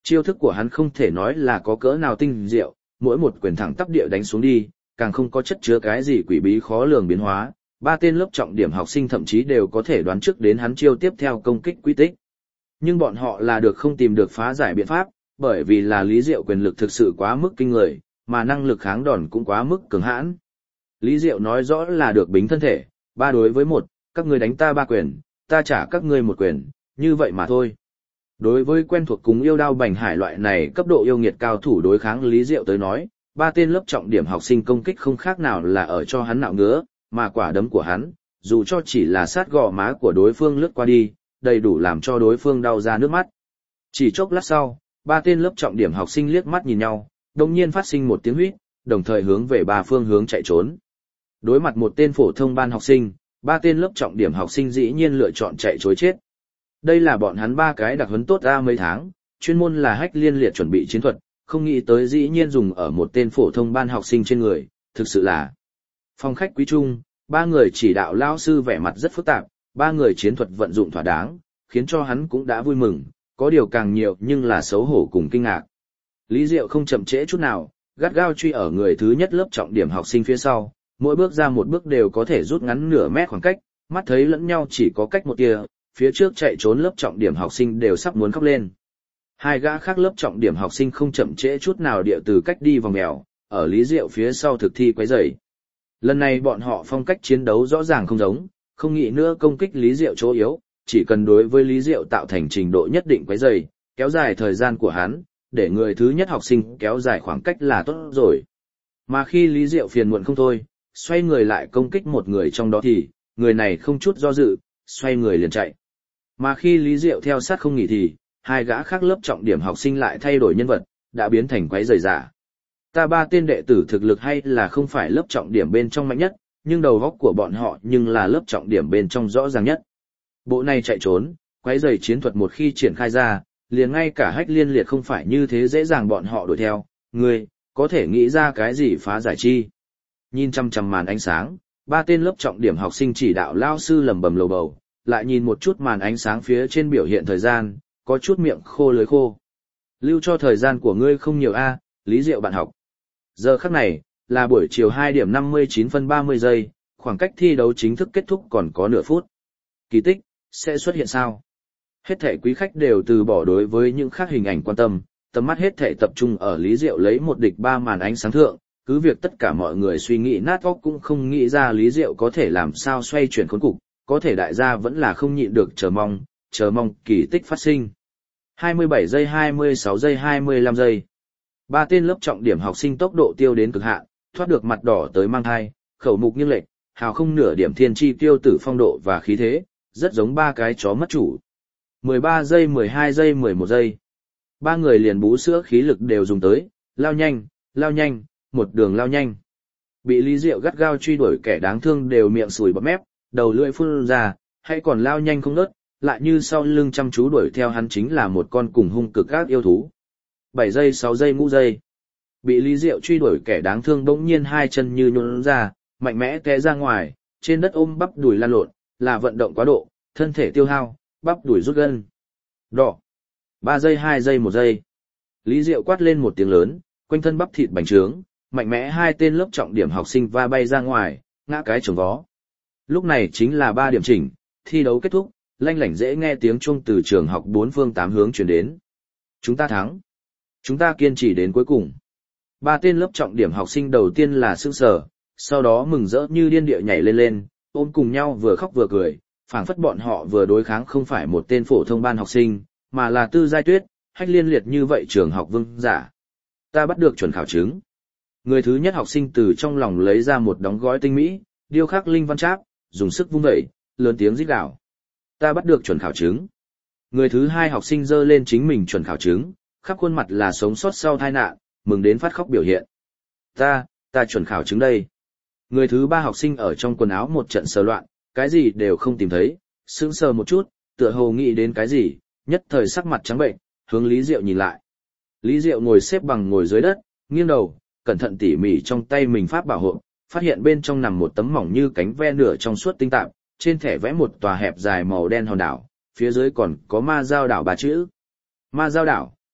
Chiêu thức của hắn không thể nói là có cỡ nào tinh diệu, mỗi một quyền thẳng tắp địa đánh xuống đi, càng không có chất chứa cái gì quỷ bí khó lường biến hóa, ba tên lớp trọng điểm học sinh thậm chí đều có thể đoán trước đến hắn chiêu tiếp theo công kích quy tích. Nhưng bọn họ là được không tìm được phá giải biện pháp, bởi vì là Lý Diệu quyền lực thực sự quá mức kinh người, mà năng lực kháng đòn cũng quá mức cường hãn. Lý Diệu nói rõ là được bính thân thể, ba đối với một, các ngươi đánh ta ba quyền, ta trả các ngươi một quyền, như vậy mà thôi. Đối với quen thuộc cùng yêu đao bành hải loại này cấp độ yêu nghiệt cao thủ đối kháng Lý Diệu tới nói, ba tên lớp trọng điểm học sinh công kích không khác nào là ở cho hắn nạo ngứa, mà quả đấm của hắn, dù cho chỉ là sát gò má của đối phương lướt qua đi, đầy đủ làm cho đối phương đau ra nước mắt. Chỉ chốc lát sau, ba tên lớp trọng điểm học sinh liếc mắt nhìn nhau, đồng nhiên phát sinh một tiếng huýt, đồng thời hướng về ba phương hướng chạy trốn. Đối mặt một tên phổ thông ban học sinh, ba tên lớp trọng điểm học sinh dĩ nhiên lựa chọn chạy trối chết. Đây là bọn hắn ba cái đặc huấn tốt ra mấy tháng, chuyên môn là hách liên liệt chuẩn bị chiến thuật, không nghĩ tới dĩ nhiên dùng ở một tên phổ thông ban học sinh trên người, thực sự là. Phòng khách quý trung, ba người chỉ đạo lao sư vẻ mặt rất phức tạp, ba người chiến thuật vận dụng thỏa đáng, khiến cho hắn cũng đã vui mừng, có điều càng nhiều nhưng là xấu hổ cùng kinh ngạc. Lý Diệu không chậm trễ chút nào, gắt gao truy ở người thứ nhất lớp trọng điểm học sinh phía sau, mỗi bước ra một bước đều có thể rút ngắn nửa mét khoảng cách, mắt thấy lẫn nhau chỉ có cách một tia, phía trước chạy trốn lớp trọng điểm học sinh đều sắp muốn khóc lên. Hai gã khác lớp trọng điểm học sinh không chậm trễ chút nào địa từ cách đi vòng mèo, ở Lý Diệu phía sau thực thi quấy rầy. Lần này bọn họ phong cách chiến đấu rõ ràng không giống, không nghĩ nữa công kích Lý Diệu chỗ yếu, chỉ cần đối với Lý Diệu tạo thành trình độ nhất định quấy rầy, kéo dài thời gian của hắn, để người thứ nhất học sinh kéo dài khoảng cách là tốt rồi. Mà khi Lý Diệu phiền muộn không thôi, xoay người lại công kích một người trong đó thì, người này không chút do dự, xoay người liền chạy. Mà khi Lý Diệu theo sát không nghỉ thì, hai gã khác lớp trọng điểm học sinh lại thay đổi nhân vật, đã biến thành quấy rầy giả. Ta ba tên đệ tử thực lực hay là không phải lớp trọng điểm bên trong mạnh nhất, nhưng đầu óc của bọn họ nhưng là lớp trọng điểm bên trong rõ ràng nhất. Bộ này chạy trốn, quấy rầy chiến thuật một khi triển khai ra, liền ngay cả hách liên liệt không phải như thế dễ dàng bọn họ đuổi theo, ngươi, có thể nghĩ ra cái gì phá giải chi. Nhìn chăm chăm màn ánh sáng, ba tên lớp trọng điểm học sinh chỉ đạo lao sư lầm bầm lầu bầu, lại nhìn một chút màn ánh sáng phía trên biểu hiện thời gian, có chút miệng khô lưỡi khô. Lưu cho thời gian của ngươi không nhiều a, Lý Diệu bạn học. Giờ khắc này, là buổi chiều hai điểm năm mươi chín phân ba mươi giây, khoảng cách thi đấu chính thức kết thúc còn có nửa phút. Kỳ tích, sẽ xuất hiện sao? Hết thảy quý khách đều từ bỏ đối với những khác hình ảnh quan tâm, tầm mắt hết thảy tập trung ở Lý Diệu lấy một địch ba màn ánh sáng thượng, cứ việc tất cả mọi người suy nghĩ nát óc cũng không nghĩ ra Lý Diệu có thể làm sao xoay chuyển khốn cục, có thể đại gia vẫn là không nhịn được chờ mong, chờ mong kỳ tích phát sinh. hai mươi bảy giây hai mươi sáu giây hai mươi lăm giây. Ba tên lớp trọng điểm học sinh tốc độ tiêu đến cực hạn, thoát được mặt đỏ tới mang thai, khẩu mục nghiêng lệch, hào không nửa điểm thiên chi tiêu tử phong độ và khí thế, rất giống ba cái chó mất chủ. mười ba giây mười hai giây mười một giây. Ba người liền bú sữa khí lực đều dùng tới, lao nhanh, lao nhanh, một đường lao nhanh. Bị Lý Diệu gắt gao truy đuổi kẻ đáng thương đều miệng sùi bọt mép, đầu lưỡi phun ra, hay còn lao nhanh không ngớt, lại như sau lưng chăm chú đuổi theo hắn chính là một con cùng hung cực ác yêu thú. bảy giây sáu giây ngũ giây. Bị Lý Diệu truy đuổi kẻ đáng thương bỗng nhiên hai chân như nhũn ra, mạnh mẽ té ra ngoài, trên đất ôm bắp đùi lăn lộn, là vận động quá độ, thân thể tiêu hao, bắp đùi rút gân. Đỏ. ba giây hai giây một giây. Lý Diệu quát lên một tiếng lớn, quanh thân bắp thịt bành trướng, mạnh mẽ hai tên lớp trọng điểm học sinh va bay ra ngoài, ngã cái chồng vó. Lúc này chính là ba điểm chỉnh, thi đấu kết thúc, lanh lảnh dễ nghe tiếng chuông từ trường học bốn phương tám hướng truyền đến. Chúng ta thắng. Chúng ta kiên trì đến cuối cùng. Ba tên lớp trọng điểm học sinh đầu tiên là sững sờ, sau đó mừng rỡ như điên địa nhảy lên lên, ôm cùng nhau vừa khóc vừa cười, phảng phất bọn họ vừa đối kháng không phải một tên phổ thông ban học sinh, mà là Tư Giai Tuyết, hách liên liệt như vậy trường học vương giả. Ta bắt được chuẩn khảo chứng. Người thứ nhất học sinh từ trong lòng lấy ra một đóng gói tinh mỹ, điêu khắc linh văn tráp, dùng sức vung dậy, lớn tiếng rít gào. Ta bắt được chuẩn khảo chứng. Người thứ hai học sinh giơ lên chính mình chuẩn khảo chứng, khắp khuôn mặt là sống sót sau tai nạn, mừng đến phát khóc biểu hiện. Ta, ta chuẩn khảo chứng đây. Người thứ ba học sinh ở trong quần áo một trận sờ loạn, cái gì đều không tìm thấy, sững sờ một chút, tựa hồ nghĩ đến cái gì, nhất thời sắc mặt trắng bệnh, hướng Lý Diệu nhìn lại. Lý Diệu ngồi xếp bằng ngồi dưới đất, nghiêng đầu, cẩn thận tỉ mỉ trong tay mình pháp bảo hộ, phát hiện bên trong nằm một tấm mỏng như cánh ve nửa trong suốt tinh tạp, trên thẻ vẽ một tòa hẹp dài màu đen hòn đảo, phía dưới còn có Ma Giao đảo ba chữ. Ma Giao đảo,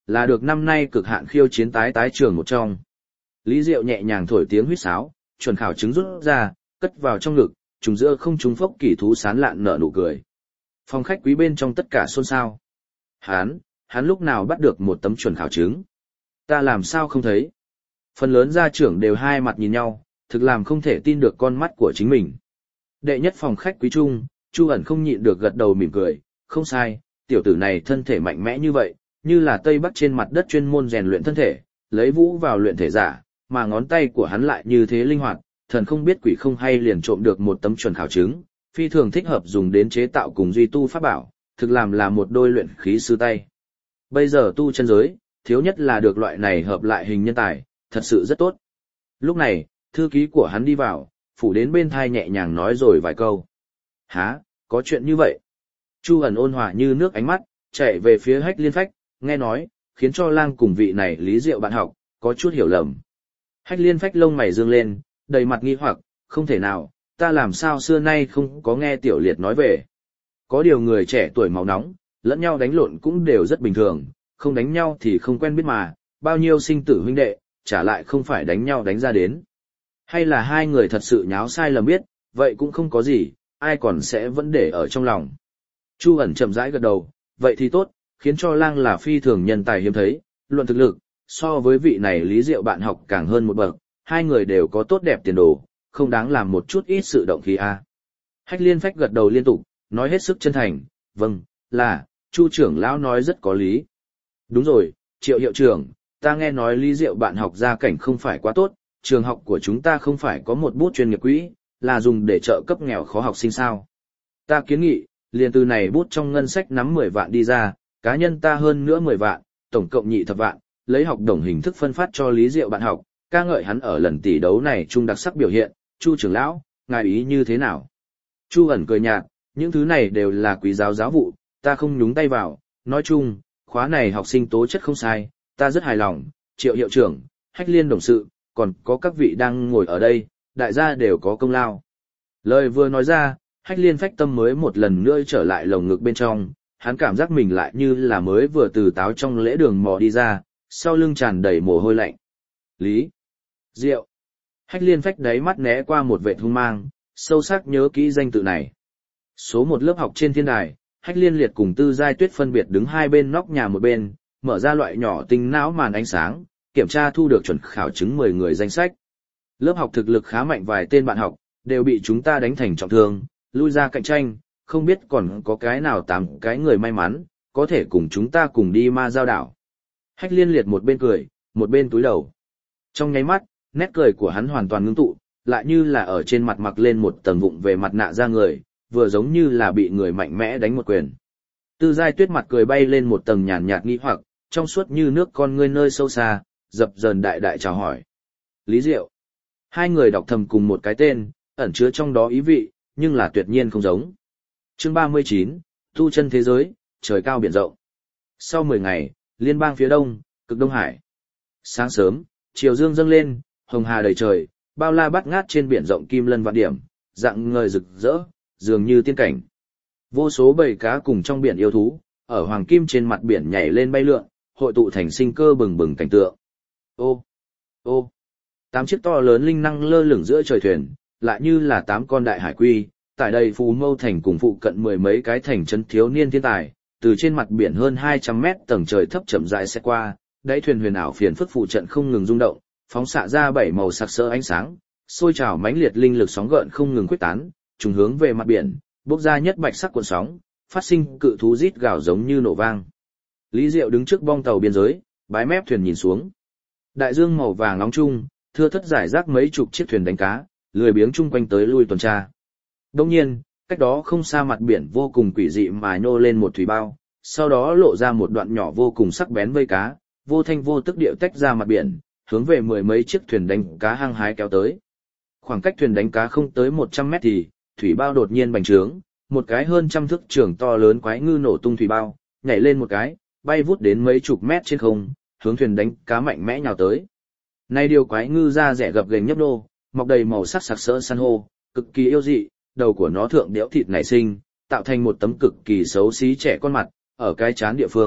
là được năm nay cực hạn khiêu chiến tái tái trường một trong. Lý Diệu nhẹ nhàng thổi tiếng huýt sáo, chuẩn khảo chứng rút ra, cất vào trong ngực, trùng giữa không trúng phốc kỳ thú sán lạn nở nụ cười. Phòng khách quý bên trong tất cả xôn xao. Hán, hắn lúc nào bắt được một tấm chuẩn khảo chứng? Ta làm sao không thấy? Phần lớn gia trưởng đều hai mặt nhìn nhau, thực làm không thể tin được con mắt của chính mình. Đệ nhất phòng khách quý trung, Chu ẩn không nhịn được gật đầu mỉm cười, không sai, tiểu tử này thân thể mạnh mẽ như vậy, như là Tây Bắc trên mặt đất chuyên môn rèn luyện thân thể, lấy vũ vào luyện thể giả, mà ngón tay của hắn lại như thế linh hoạt, thần không biết quỷ không hay liền trộm được một tấm chuẩn khảo chứng, phi thường thích hợp dùng đến chế tạo cùng duy tu pháp bảo, thực làm là một đôi luyện khí sư tay. Bây giờ tu chân giới, thiếu nhất là được loại này hợp lại hình nhân tài, thật sự rất tốt. Lúc này, thư ký của hắn đi vào, phủ đến bên thai nhẹ nhàng nói rồi vài câu. Hả, có chuyện như vậy? Chu ẩn ôn hòa như nước ánh mắt, chạy về phía Hách Liên Phách, nghe nói, khiến cho lang cùng vị này Lý Diệu bạn học, có chút hiểu lầm. Hách Liên Phách lông mày dương lên, đầy mặt nghi hoặc, không thể nào, ta làm sao xưa nay không có nghe Tiểu Liệt nói về. Có điều người trẻ tuổi máu nóng, lẫn nhau đánh lộn cũng đều rất bình thường, không đánh nhau thì không quen biết mà, bao nhiêu sinh tử huynh đệ, trả lại không phải đánh nhau đánh ra đến. Hay là hai người thật sự nháo sai lầm biết, vậy cũng không có gì, ai còn sẽ vẫn để ở trong lòng. Chu ẩn chậm rãi gật đầu, vậy thì tốt, khiến cho lang là phi thường nhân tài hiếm thấy, luận thực lực, so với vị này Lý Diệu bạn học càng hơn một bậc, hai người đều có tốt đẹp tiền đồ, không đáng làm một chút ít sự động khí a. Hách Liên Phách gật đầu liên tục, nói hết sức chân thành, vâng, là, Chu trưởng lão nói rất có lý. Đúng rồi, Triệu hiệu trưởng, ta nghe nói Lý Diệu bạn học gia cảnh không phải quá tốt, trường học của chúng ta không phải có một bút chuyên nghiệp quỹ, là dùng để trợ cấp nghèo khó học sinh sao. Ta kiến nghị, liền từ này bút trong ngân sách nắm mười vạn đi ra, cá nhân ta hơn nữa mười vạn, tổng cộng nhị thập vạn, lấy học đồng hình thức phân phát cho Lý Diệu bạn học, ca ngợi hắn ở lần tỷ đấu này trung đặc sắc biểu hiện, Chu trưởng lão, ngài ý như thế nào? Chu ẩn cười nhạt, những thứ này đều là quý giáo giáo vụ, ta không nhúng tay vào, nói chung, khóa này học sinh tố chất không sai, ta rất hài lòng, Triệu hiệu trưởng, Hách Liên đồng sự, còn có các vị đang ngồi ở đây, đại gia đều có công lao. Lời vừa nói ra, Hách Liên Phách tâm mới một lần nữa trở lại lồng ngực bên trong, hắn cảm giác mình lại như là mới vừa từ táo trong lễ đường mò đi ra, sau lưng tràn đầy mồ hôi lạnh. Lý Diệu. Hách Liên Phách đáy mắt né qua một vệt hung mang, sâu sắc nhớ kỹ danh tự này. Số một lớp học trên thiên đài, Hách Liên Liệt cùng Tư Giai Tuyết phân biệt đứng hai bên nóc nhà một bên, mở ra loại nhỏ tinh não màn ánh sáng, kiểm tra thu được chuẩn khảo chứng mười người danh sách. Lớp học thực lực khá mạnh vài tên bạn học, đều bị chúng ta đánh thành trọng thương, lui ra cạnh tranh, không biết còn có cái nào tám cái người may mắn, có thể cùng chúng ta cùng đi ma giao đảo. Hách Liên Liệt một bên cười, một bên túi đầu. Trong nháy mắt, nét cười của hắn hoàn toàn ngưng tụ, lại như là ở trên mặt mặc lên một tầng vụng về mặt nạ ra người, vừa giống như là bị người mạnh mẽ đánh một quyền. Tư Giai Tuyết mặt cười bay lên một tầng nhàn nhạt nghi hoặc, trong suốt như nước con ngươi nơi sâu xa, dập dờn đại đại chào hỏi. Lý Diệu. Hai người đọc thầm cùng một cái tên, ẩn chứa trong đó ý vị, nhưng là tuyệt nhiên không giống. Chương ba mươi chín, tu chân thế giới, trời cao biển rộng. Sau mười ngày, liên bang phía đông, cực Đông Hải. Sáng sớm, chiều dương dâng lên, hồng hà đầy trời, bao la bát ngát trên biển rộng kim lân vạn điểm, dạng ngời rực rỡ, dường như tiên cảnh. Vô số bầy cá cùng trong biển yêu thú, ở hoàng kim trên mặt biển nhảy lên bay lượn, hội tụ thành sinh cơ bừng bừng cảnh tượng. Ô, ô, tám chiếc to lớn linh năng lơ lửng giữa trời thuyền, lại như là tám con đại hải quy, tại đây Phù Mâu thành cùng phụ cận mười mấy cái thành trấn thiếu niên thiên tài, từ trên mặt biển hơn hai trăm mét tầng trời thấp chậm rãi sẽ qua, đáy thuyền huyền ảo phiền phức phụ trận không ngừng rung động, phóng xạ ra bảy màu sặc sỡ ánh sáng, sôi trào mãnh liệt linh lực sóng gợn không ngừng quyết tán, trùng hướng về mặt biển, bốc ra nhất bạch sắc cuộn sóng, phát sinh cự thú rít gào giống như nổ vang. Lý Diệu đứng trước bong tàu biên giới, bái mép thuyền nhìn xuống. Đại dương màu vàng nóng chung, thưa thất giải rác mấy chục chiếc thuyền đánh cá, lười biếng chung quanh tới lui tuần tra. Đương nhiên, cách đó không xa mặt biển vô cùng quỷ dị mà nhô lên một thủy bao, sau đó lộ ra một đoạn nhỏ vô cùng sắc bén vây cá, vô thanh vô tức điệu tách ra mặt biển, hướng về mười mấy chiếc thuyền đánh cá hăng hái kéo tới. Khoảng cách thuyền đánh cá không tới một trăm mét thì, thủy bao đột nhiên bành trướng, một cái hơn trăm thước trường to lớn quái ngư nổ tung thủy bao, nhảy lên một cái, bay vút đến mấy chục mét trên không, hướng thuyền đánh cá mạnh mẽ nhào tới. Nay điều quái ngư da rẻ gập ghềnh nhấp nô, mọc đầy màu sắc sặc sỡ san hô, cực kỳ yêu dị, đầu của nó thượng đẽo thịt nảy sinh, tạo thành một tấm cực kỳ xấu xí trẻ con mặt, ở cái trán địa phương,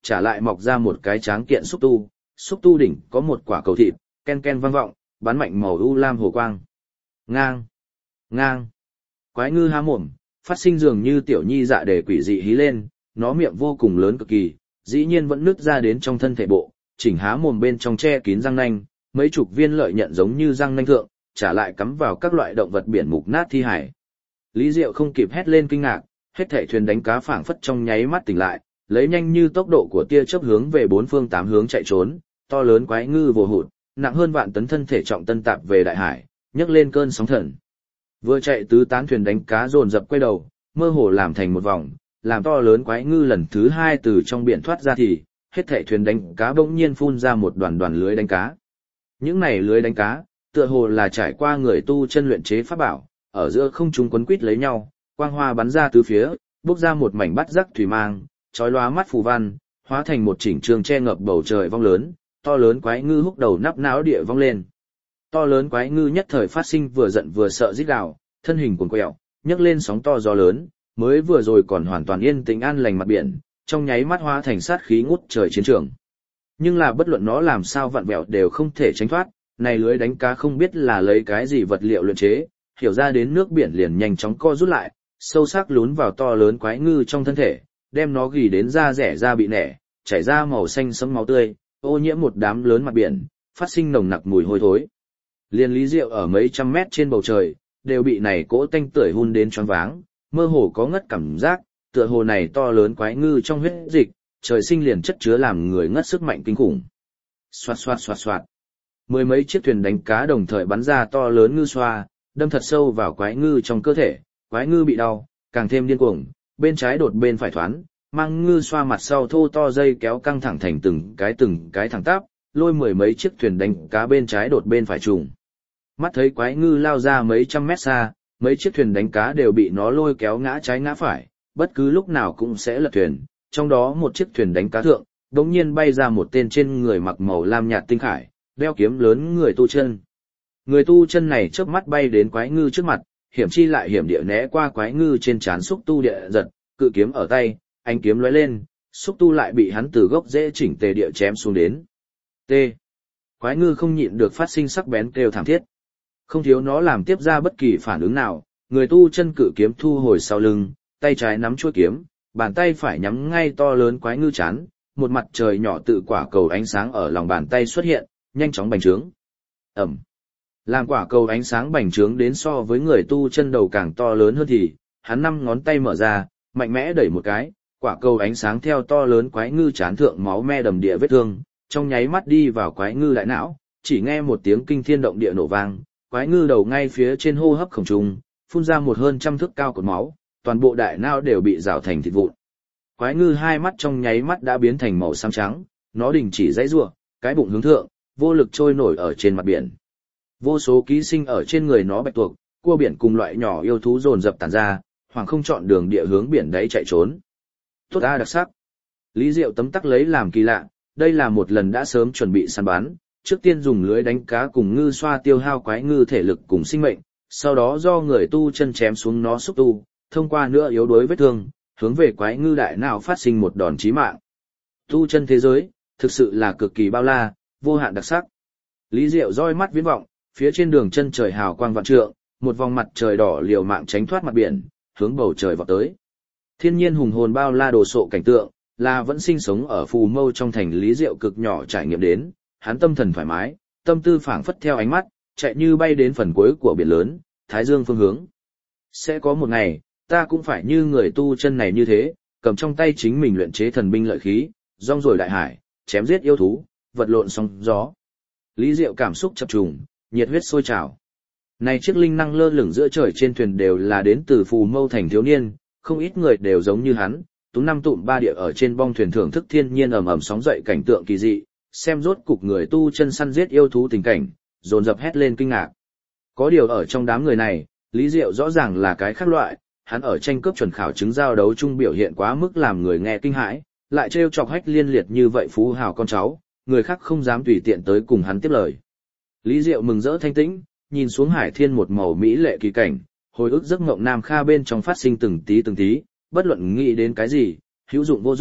trả lại mọc ra một cái tráng kiện xúc tu, xúc tu đỉnh có một quả cầu thịt, ken ken vang vọng, bắn mạnh màu u lam hồ quang. Ngang, ngang. Quái ngư há mồm, phát sinh dường như tiểu nhi dạ đề quỷ dị hí lên, nó miệng vô cùng lớn cực kỳ, dĩ nhiên vẫn nứt ra đến trong thân thể bộ, chỉnh há mồm bên trong che kín răng nanh, mấy chục viên lợi nhận giống như răng nanh thượng, trả lại cắm vào các loại động vật biển mục nát thi hải. Lý Diệu không kịp hét lên kinh ngạc, hết thảy thuyền đánh cá phảng phất trong nháy mắt tỉnh lại, lấy nhanh như tốc độ của tia chớp hướng về bốn phương tám hướng chạy trốn, to lớn quái ngư vồ hụt, nặng hơn vạn tấn thân thể trọng tân tạp về đại hải, nhấc lên cơn sóng thần. Vừa chạy tứ tán thuyền đánh cá dồn dập quay đầu, mơ hồ làm thành một vòng, làm to lớn quái ngư lần thứ hai từ trong biển thoát ra thì, hết thảy thuyền đánh cá bỗng nhiên phun ra một đoàn đoàn lưới đánh cá. Những này lưới đánh cá, tựa hồ là trải qua người tu chân luyện chế pháp bảo, ở giữa không trung quấn quít lấy nhau, quang hoa bắn ra tứ phía, bốc ra một mảnh bắt rắc thủy mang, chói lóa mắt phù văn, hóa thành một chỉnh trường che ngập bầu trời vong lớn, to lớn quái ngư húc đầu nắp não địa vong lên. To lớn quái ngư nhất thời phát sinh vừa giận vừa sợ rít gào, thân hình cuồn quẹo, nhấc lên sóng to gió lớn, mới vừa rồi còn hoàn toàn yên tĩnh an lành mặt biển, trong nháy mắt hóa thành sát khí ngút trời chiến trường. Nhưng là bất luận nó làm sao vặn vẹo đều không thể tránh thoát, này lưới đánh cá không biết là lấy cái gì vật liệu luyện chế, hiểu ra đến nước biển liền nhanh chóng co rút lại, sâu sắc lún vào to lớn quái ngư trong thân thể, đem nó gỉ đến da rẻ da bị nẻ, chảy ra màu xanh sẫm máu tươi, ô nhiễm một đám lớn mặt biển, phát sinh nồng nặc mùi hôi thối. Liên Lý Diệu ở mấy trăm mét trên bầu trời, đều bị này cỗ tanh tưởi hun đến choáng váng, mơ hồ có ngất cảm giác, tựa hồ này to lớn quái ngư trong huyết dịch, trời sinh liền chất chứa làm người ngất sức mạnh kinh khủng. Xoạt xoạt xoạt xoạt. Mười mấy chiếc thuyền đánh cá đồng thời bắn ra to lớn ngư xoa, đâm thật sâu vào quái ngư trong cơ thể, quái ngư bị đau, càng thêm điên cuồng, bên trái đột bên phải thoán, mang ngư xoa mặt sau thô to dây kéo căng thẳng thành từng cái từng cái thẳng tắp, lôi mười mấy chiếc thuyền đánh cá bên trái đột bên phải trùng. Mắt thấy quái ngư lao ra mấy trăm mét xa, mấy chiếc thuyền đánh cá đều bị nó lôi kéo ngã trái ngã phải, bất cứ lúc nào cũng sẽ lật thuyền, trong đó một chiếc thuyền đánh cá thượng, đột nhiên bay ra một tên trên người mặc màu lam nhạt tinh khải, đeo kiếm lớn người tu chân. Người tu chân này chớp mắt bay đến quái ngư trước mặt, hiểm chi lại hiểm địa né qua quái ngư trên trán xúc tu địa giật, cự kiếm ở tay, ánh kiếm lóe lên, xúc tu lại bị hắn từ gốc rễ chỉnh tề địa chém xuống đến. T. Quái ngư không nhịn được phát sinh sắc bén kêu thảm thiết. Không thiếu nó làm tiếp ra bất kỳ phản ứng nào, người tu chân cự kiếm thu hồi sau lưng, tay trái nắm chuôi kiếm, bàn tay phải nhắm ngay to lớn quái ngư chán, một mặt trời nhỏ tự quả cầu ánh sáng ở lòng bàn tay xuất hiện, nhanh chóng bành trướng. Ẩm. Làm quả cầu ánh sáng bành trướng đến so với người tu chân đầu càng to lớn hơn thì, hắn năm ngón tay mở ra, mạnh mẽ đẩy một cái, quả cầu ánh sáng theo to lớn quái ngư chán thượng máu me đầm địa vết thương, trong nháy mắt đi vào quái ngư đại não, chỉ nghe một tiếng kinh thiên động địa nổ vang, quái ngư đầu ngay phía trên hô hấp khổng trùng, phun ra một hơn trăm thước cao cột máu, toàn bộ đại não đều bị rào thành thịt vụn. Quái ngư hai mắt trong nháy mắt đã biến thành màu xám trắng, nó đình chỉ dãy rủa, cái bụng hướng thượng, vô lực trôi nổi ở trên mặt biển. Vô số ký sinh ở trên người nó bạch tuộc, cua biển cùng loại nhỏ yêu thú dồn dập tản ra, hoàng không chọn đường địa hướng biển đáy chạy trốn. Tốt a đặc sắc. Lý Diệu tấm tắc lấy làm kỳ lạ, đây là một lần đã sớm chuẩn bị săn bắn, trước tiên dùng lưới đánh cá cùng ngư xoa tiêu hao quái ngư thể lực cùng sinh mệnh, sau đó do người tu chân chém xuống nó xúc tu, thông qua nữa yếu đuối vết thương, hướng về quái ngư đại não phát sinh một đòn chí mạng. Tu chân thế giới, thực sự là cực kỳ bao la, vô hạn đặc sắc. Lý Diệu roi mắt viễn vọng, phía trên đường chân trời hào quang vạn trượng, một vòng mặt trời đỏ liều mạng tránh thoát mặt biển, hướng bầu trời vọt tới. Thiên nhiên hùng hồn bao la đồ sộ cảnh tượng, là vẫn sinh sống ở phù mâu trong thành Lý Diệu cực nhỏ trải nghiệm đến, hắn tâm thần thoải mái, tâm tư phảng phất theo ánh mắt, chạy như bay đến phần cuối của biển lớn, Thái Dương phương hướng. Sẽ có một ngày, ta cũng phải như người tu chân này như thế, cầm trong tay chính mình luyện chế thần binh lợi khí, rong ruổi đại hải, chém giết yêu thú, vật lộn sóng gió. Lý Diệu cảm xúc chập trùng, nhiệt huyết sôi trào. Này chiếc linh năng lơ lửng giữa trời trên thuyền đều là đến từ phù mâu thành thiếu niên, không ít người đều giống như hắn, tú năm tụm ba địa ở trên bong thuyền thưởng thức thiên nhiên ầm ầm sóng dậy cảnh tượng kỳ dị, xem rốt cục người tu chân săn giết yêu thú tình cảnh, dồn dập hét lên kinh ngạc. Có điều ở trong đám người này, Lý Diệu rõ ràng là cái khác loại, hắn ở tranh cướp chuẩn khảo chứng giao đấu chung biểu hiện quá mức làm người nghe kinh hãi, lại trêu chọc hách liên liệt như vậy phú hào con cháu, người khác không dám tùy tiện tới cùng hắn tiếp lời. Lý Diệu mừng rỡ thanh tĩnh, nhìn xuống hải thiên một màu mỹ lệ kỳ cảnh, hồi ức giấc mộng Nam Kha bên trong phát sinh từng tí từng tí, bất luận nghĩ đến cái gì, hữu dụng vô dụng,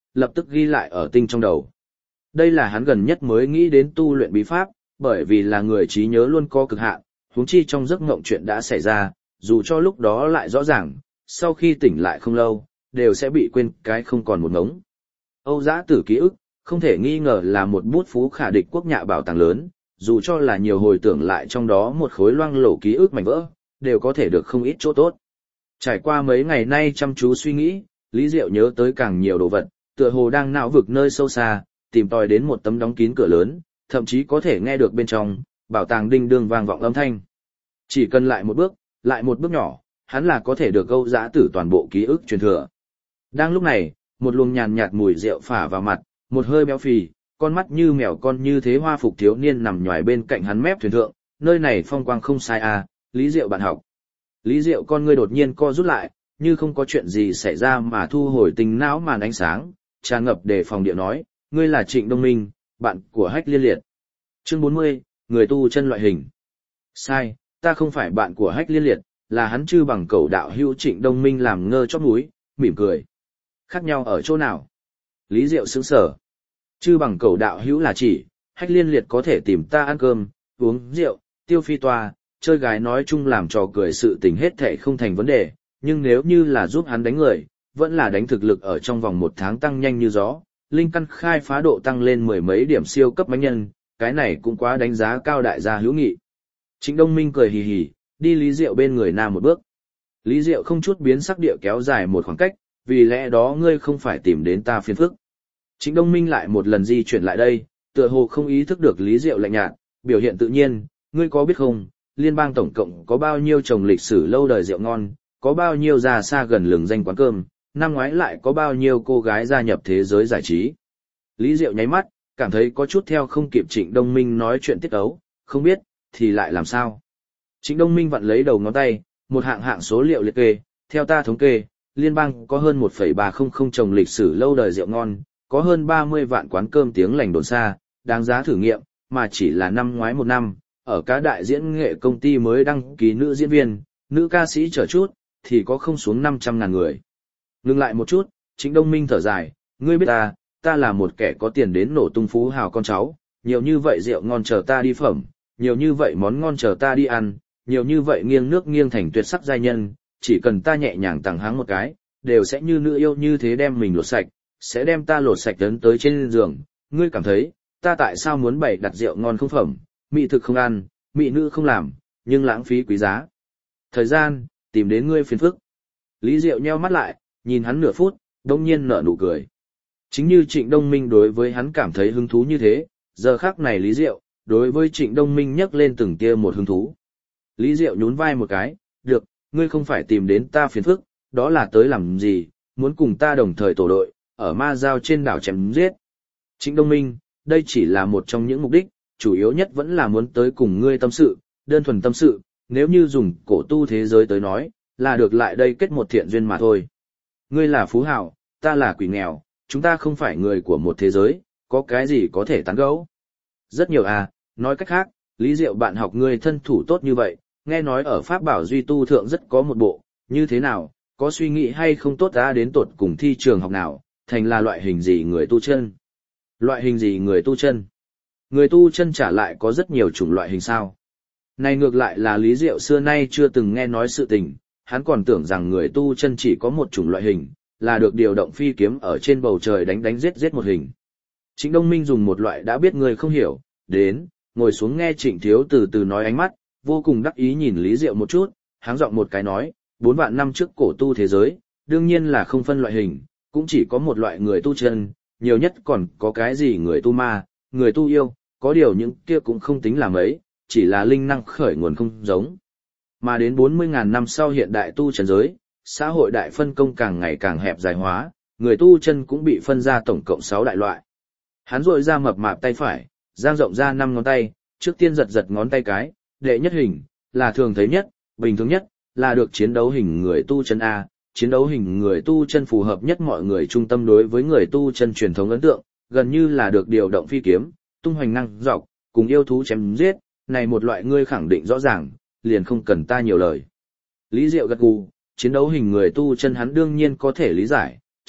lập tức ghi lại ở tinh trong đầu. Đây là hắn gần nhất mới nghĩ đến tu luyện bí pháp, bởi vì là người trí nhớ luôn có cực hạn, huống chi trong giấc mộng chuyện đã xảy ra, dù cho lúc đó lại rõ ràng, sau khi tỉnh lại không lâu, đều sẽ bị quên cái không còn một ngống. Âu Dã Tử ký ức, không thể nghi ngờ là một bút phú khả địch quốc nhạ bảo tàng lớn, dù cho là nhiều hồi tưởng lại trong đó một khối loang lổ ký ức mảnh vỡ, đều có thể được không ít chỗ tốt. Trải qua mấy ngày nay chăm chú suy nghĩ, Lý Diệu nhớ tới càng nhiều đồ vật, tựa hồ đang não vực nơi sâu xa, tìm tòi đến một tấm đóng kín cửa lớn, thậm chí có thể nghe được bên trong, bảo tàng đinh đương vang vọng âm thanh. Chỉ cần lại một bước, lại một bước nhỏ, hắn là có thể được Âu Dã Tử toàn bộ ký ức truyền thừa. Đang lúc này, một luồng nhàn nhạt mùi rượu phả vào mặt, một hơi béo phì, con mắt như mèo con như thế hoa phục thiếu niên nằm nhòi bên cạnh hắn mép thuyền thượng, nơi này phong quang không sai à, Lý Diệu bạn học. Lý Diệu con ngươi đột nhiên co rút lại, như không có chuyện gì xảy ra mà thu hồi tình não màn ánh sáng, tràn ngập để phòng địa nói, ngươi là Trịnh Đông Minh, bạn của Hách Liên Liệt. Chương bốn mươi, người tu chân loại hình. Sai, ta không phải bạn của Hách Liên Liệt, là hắn chư bằng cầu đạo hữu Trịnh Đông Minh làm ngơ chóp mũi, mỉm cười. Khác nhau ở chỗ nào? Lý Diệu sững sờ. Chư bằng cầu đạo hữu là chỉ, Hách Liên Liệt có thể tìm ta ăn cơm, uống rượu, tiêu phi toa, chơi gái nói chung làm trò cười sự tình hết thảy không thành vấn đề, nhưng nếu như là giúp hắn đánh người, vẫn là đánh thực lực ở trong vòng một tháng tăng nhanh như gió, linh căn khai phá độ tăng lên mười mấy điểm siêu cấp mãnh nhân, cái này cũng quá đánh giá cao đại gia hữu nghị. Trịnh Đông Minh cười hì hì, đi Lý Diệu bên người nam một bước. Lý Diệu không chút biến sắc địa kéo dài một khoảng cách, vì lẽ đó ngươi không phải tìm đến ta phiền phức. Trịnh Đông Minh lại một lần di chuyển lại đây, tựa hồ không ý thức được Lý Diệu lạnh nhạt, biểu hiện tự nhiên, ngươi có biết không, liên bang tổng cộng có bao nhiêu chồng lịch sử lâu đời rượu ngon, có bao nhiêu già xa gần lừng danh quán cơm, năm ngoái lại có bao nhiêu cô gái gia nhập thế giới giải trí. Lý Diệu nháy mắt, cảm thấy có chút theo không kịp Trịnh Đông Minh nói chuyện tiết ấu, không biết, thì lại làm sao. Trịnh Đông Minh vặn lấy đầu ngón tay, một hạng hạng số liệu liệt kê, theo ta thống kê, liên bang có hơn một phẩy ba không không chồng lịch sử lâu đời rượu ngon, có hơn ba mươi vạn quán cơm tiếng lành đồn xa, đáng giá thử nghiệm, mà chỉ là năm ngoái một năm, ở các đại diễn nghệ công ty mới đăng ký nữ diễn viên, nữ ca sĩ trở chút, thì có không xuống năm trăm ngàn người. Ngừng lại một chút, Trịnh Đông Minh thở dài, ngươi biết ta, ta là một kẻ có tiền đến nổ tung phú hào con cháu, nhiều như vậy rượu ngon chờ ta đi phẩm, nhiều như vậy món ngon chờ ta đi ăn, nhiều như vậy nghiêng nước nghiêng thành tuyệt sắc giai nhân, chỉ cần ta nhẹ nhàng tặng háng một cái, đều sẽ như nữ yêu như thế đem mình lột sạch, sẽ đem ta lột sạch đến tới trên giường, ngươi cảm thấy, ta tại sao muốn bày đặt rượu ngon không phẩm, mỹ thực không ăn, mỹ nữ không làm, nhưng lãng phí quý giá. Thời gian, tìm đến ngươi phiền phức. Lý Diệu nheo mắt lại, nhìn hắn nửa phút, đông nhiên nở nụ cười. Chính như Trịnh Đông Minh đối với hắn cảm thấy hứng thú như thế, giờ khắc này Lý Diệu, đối với Trịnh Đông Minh nhấc lên từng tia một hứng thú. Lý Diệu nhún vai một cái, được, ngươi không phải tìm đến ta phiền phức, đó là tới làm gì, muốn cùng ta đồng thời tổ đội, ở ma giao trên đảo chém giết. Trịnh Đông Minh, đây chỉ là một trong những mục đích, chủ yếu nhất vẫn là muốn tới cùng ngươi tâm sự, đơn thuần tâm sự, nếu như dùng cổ tu thế giới tới nói, là được lại đây kết một thiện duyên mà thôi. Ngươi là phú hào, ta là quỷ nghèo, chúng ta không phải người của một thế giới, có cái gì có thể tán gẫu? Rất nhiều à, nói cách khác, Lý Diệu bạn học ngươi thân thủ tốt như vậy, nghe nói ở Pháp Bảo Duy Tu Thượng rất có một bộ, như thế nào, có suy nghĩ hay không tốt ra đến tột cùng thi trường học nào, thành là loại hình gì người tu chân? Loại hình gì người tu chân? Người tu chân trả lại có rất nhiều chủng loại hình sao? Này ngược lại là Lý Diệu xưa nay chưa từng nghe nói sự tình, hắn còn tưởng rằng người tu chân chỉ có một chủng loại hình, là được điều động phi kiếm ở trên bầu trời đánh đánh giết giết một hình. Trịnh Đông Minh dùng một loại đã biết người không hiểu, đến, ngồi xuống nghe Trịnh Thiếu từ từ nói, ánh mắt, vô cùng đắc ý nhìn Lý Diệu một chút, háng giọng một cái nói, bốn vạn năm trước cổ tu thế giới, đương nhiên là không phân loại hình, cũng chỉ có một loại người tu chân, nhiều nhất còn có cái gì người tu ma, người tu yêu, có điều những kia cũng không tính là mấy, chỉ là linh năng khởi nguồn không giống. Mà đến bốn mươi ngàn năm sau hiện đại tu chân giới, xã hội đại phân công càng ngày càng hẹp dài hóa, người tu chân cũng bị phân ra tổng cộng sáu đại loại. Hắn rội ra mập mạp tay phải, dang rộng ra năm ngón tay, trước tiên giật giật ngón tay cái, đệ nhất hình, là thường thấy nhất, bình thường nhất, là được chiến đấu hình người tu chân A, chiến đấu hình người tu chân phù hợp nhất mọi người trung tâm đối với người tu chân truyền thống ấn tượng, gần như là được điều động phi kiếm, tung hoành năng dọc, cùng yêu thú chém giết, này một loại ngươi khẳng định rõ ràng, liền không cần ta nhiều lời. Lý Diệu gật gù, chiến đấu hình người tu chân hắn đương nhiên có thể lý giải,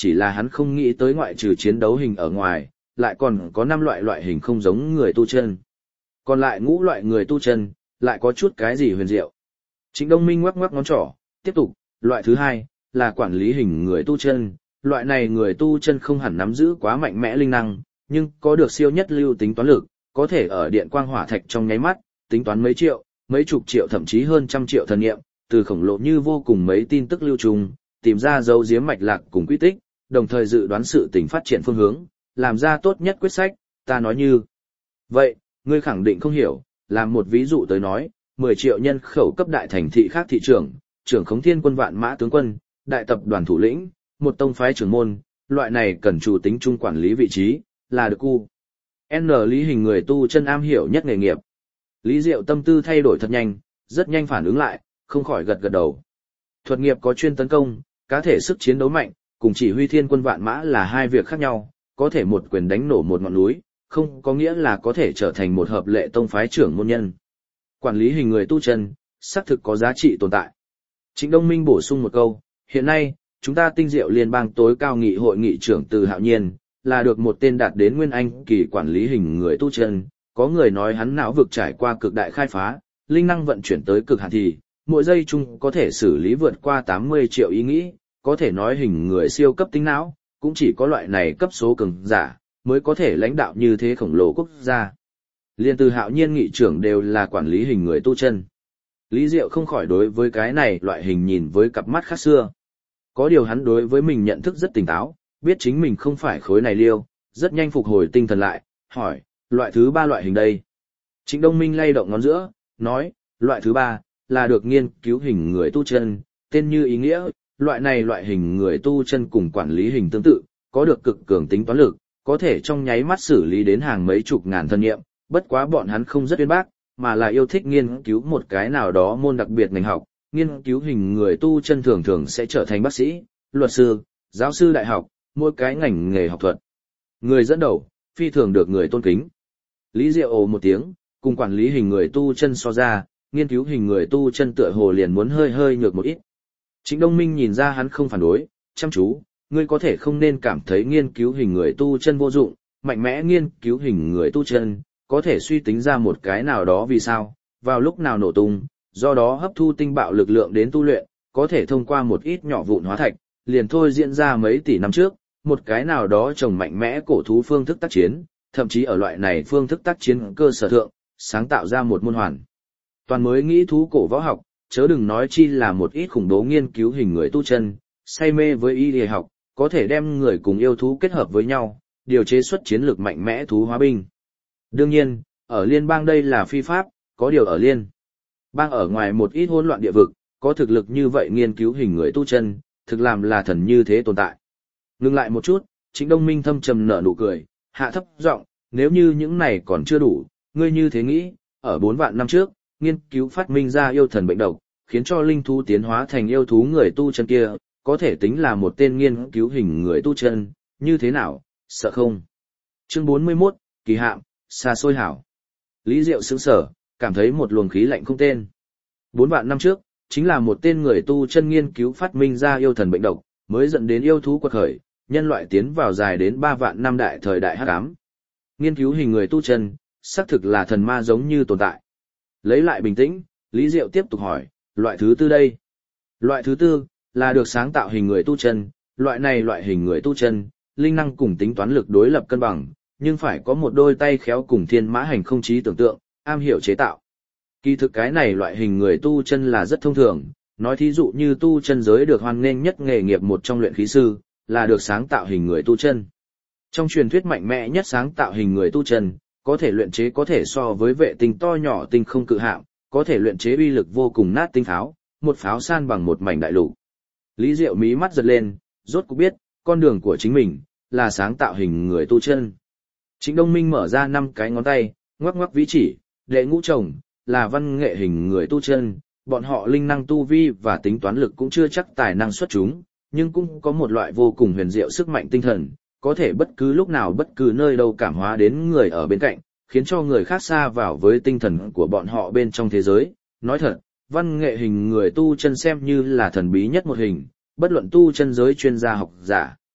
chỉ là hắn không nghĩ tới ngoại trừ chiến đấu hình ở ngoài, lại còn có năm loại loại hình không giống người tu chân. Còn lại ngũ loại người tu chân, lại có chút cái gì huyền diệu. Trịnh Đông Minh ngoắc ngoắc ngón trỏ, tiếp tục, loại thứ hai, là quản lý hình người tu chân. Loại này người tu chân không hẳn nắm giữ quá mạnh mẽ linh năng, nhưng có được siêu nhất lưu tính toán lực, có thể ở điện quang hỏa thạch trong nháy mắt, tính toán mấy triệu, mấy chục triệu thậm chí hơn trăm triệu thần niệm, từ khổng lồ như vô cùng mấy tin tức lưu trùng, tìm ra dấu giếm mạch lạc cùng quy tích, đồng thời dự đoán sự tình phát triển phương hướng, làm ra tốt nhất quyết sách, ta nói như. Vậy, ngươi khẳng định không hiểu, làm một ví dụ tới nói, mười triệu nhân khẩu cấp đại thành thị khác thị trưởng, trưởng khống thiên quân vạn mã tướng quân, đại tập đoàn thủ lĩnh, một tông phái trưởng môn, loại này cần chủ tính chung quản lý vị trí, là được cu. N lý hình người tu chân am hiểu nhất nghề nghiệp. Lý Diệu tâm tư thay đổi thật nhanh, rất nhanh phản ứng lại, không khỏi gật gật đầu. Thuật nghiệp có chuyên tấn công, cá thể sức chiến đấu mạnh, cùng chỉ huy thiên quân vạn mã là hai việc khác nhau, có thể một quyền đánh nổ một ngọn núi, không có nghĩa là có thể trở thành một hợp lệ tông phái trưởng môn nhân. Quản lý hình người tu chân, xác thực có giá trị tồn tại. Trịnh Đông Minh bổ sung một câu, hiện nay, chúng ta Tinh Diệu Liên bang tối cao nghị hội nghị trưởng Từ Hạo Nhiên, là được một tên đạt đến nguyên anh kỳ quản lý hình người tu chân, có người nói hắn não vực trải qua cực đại khai phá, linh năng vận chuyển tới cực hạn thì, mỗi giây chung có thể xử lý vượt qua tám mươi triệu ý nghĩ, có thể nói hình người siêu cấp tính não, cũng chỉ có loại này cấp số cường giả, mới có thể lãnh đạo như thế khổng lồ quốc gia. Liên Từ Hạo Nhiên nghị trưởng đều là quản lý hình người tu chân. Lý Diệu không khỏi đối với cái này loại hình nhìn với cặp mắt khác xưa. Có điều hắn đối với mình nhận thức rất tỉnh táo, biết chính mình không phải khối này liêu, rất nhanh phục hồi tinh thần lại, hỏi, loại thứ ba loại hình đây. Trịnh Đông Minh lay động ngón giữa, nói, loại thứ ba, là được nghiên cứu hình người tu chân, tên như ý nghĩa, loại này loại hình người tu chân cùng quản lý hình tương tự, có được cực cường tính toán lực, có thể trong nháy mắt xử lý đến hàng mấy chục ngàn thân nghiệm, bất quá bọn hắn không rất uyên bác, mà là yêu thích nghiên cứu một cái nào đó môn đặc biệt ngành học, nghiên cứu hình người tu chân thường thường sẽ trở thành bác sĩ, luật sư, giáo sư đại học, mỗi cái ngành nghề học thuật. Người dẫn đầu, phi thường được người tôn kính. Lý Diệu ồ một tiếng, cùng quản lý hình người tu chân so ra, nghiên cứu hình người tu chân tựa hồ liền muốn hơi hơi nhược một ít. Trịnh Đông Minh nhìn ra hắn không phản đối, chăm chú, ngươi có thể không nên cảm thấy nghiên cứu hình người tu chân vô dụng, mạnh mẽ nghiên cứu hình người tu chân, có thể suy tính ra một cái nào đó vì sao, vào lúc nào nổ tung, do đó hấp thu tinh bạo lực lượng đến tu luyện, có thể thông qua một ít nhỏ vụn hóa thạch, liền thôi diễn ra mấy tỷ năm trước, một cái nào đó trồng mạnh mẽ cổ thú phương thức tác chiến, thậm chí ở loại này phương thức tác chiến cơ sở thượng, sáng tạo ra một môn hoàn toàn mới nghĩ thú cổ võ học, chớ đừng nói chi là một ít khủng bố nghiên cứu hình người tu chân, say mê với y y học, có thể đem người cùng yêu thú kết hợp với nhau, điều chế xuất chiến lược mạnh mẽ thú hóa binh. Đương nhiên, ở liên bang đây là phi pháp, có điều ở liên bang ở ngoài một ít hỗn loạn địa vực, có thực lực như vậy nghiên cứu hình người tu chân, thực làm là thần như thế tồn tại. Ngừng lại một chút, Trịnh Đông Minh thâm trầm nở nụ cười, hạ thấp giọng, nếu như những này còn chưa đủ, ngươi như thế nghĩ, ở bốn vạn năm trước, nghiên cứu phát minh ra yêu thần bệnh độc, khiến cho linh thú tiến hóa thành yêu thú người tu chân kia, có thể tính là một tên nghiên cứu hình người tu chân, như thế nào, sợ không? Chương bốn mươi mốt, kỳ hạm, xa xôi hảo. Lý Diệu sững sờ, cảm thấy một luồng khí lạnh không tên. Bốn vạn năm trước, chính là một tên người tu chân nghiên cứu phát minh ra yêu thần bệnh độc, mới dẫn đến yêu thú quật khởi, nhân loại tiến vào dài đến ba vạn năm đại thời đại hắc ám. Nghiên cứu hình người tu chân, xác thực là thần ma giống như tồn tại. Lấy lại bình tĩnh, Lý Diệu tiếp tục hỏi, loại thứ tư đây. Loại thứ tư, là được sáng tạo hình người tu chân, loại này loại hình người tu chân, linh năng cùng tính toán lực đối lập cân bằng, nhưng phải có một đôi tay khéo cùng thiên mã hành không trí tưởng tượng, am hiểu chế tạo. Kỳ thực cái này loại hình người tu chân là rất thông thường, nói thí dụ như tu chân giới được hoan nghênh nhất nghề nghiệp một trong luyện khí sư, là được sáng tạo hình người tu chân. Trong truyền thuyết mạnh mẽ nhất sáng tạo hình người tu chân, có thể luyện chế có thể so với vệ tinh to nhỏ tinh không cự hạm, có thể luyện chế uy lực vô cùng nát tinh pháo, một pháo san bằng một mảnh đại lục. Lý Diệu mí mắt giật lên, rốt cuộc biết, con đường của chính mình, là sáng tạo hình người tu chân. Trịnh Đông Minh mở ra năm cái ngón tay, ngoắc ngoắc vĩ chỉ, đệ ngũ chồng, là văn nghệ hình người tu chân, bọn họ linh năng tu vi và tính toán lực cũng chưa chắc tài năng xuất chúng, nhưng cũng có một loại vô cùng huyền diệu sức mạnh tinh thần, có thể bất cứ lúc nào bất cứ nơi đâu cảm hóa đến người ở bên cạnh, khiến cho người khác xa vào với tinh thần của bọn họ bên trong thế giới. Nói thật, văn nghệ hình người tu chân xem như là thần bí nhất một hình, bất luận tu chân giới chuyên gia học giả.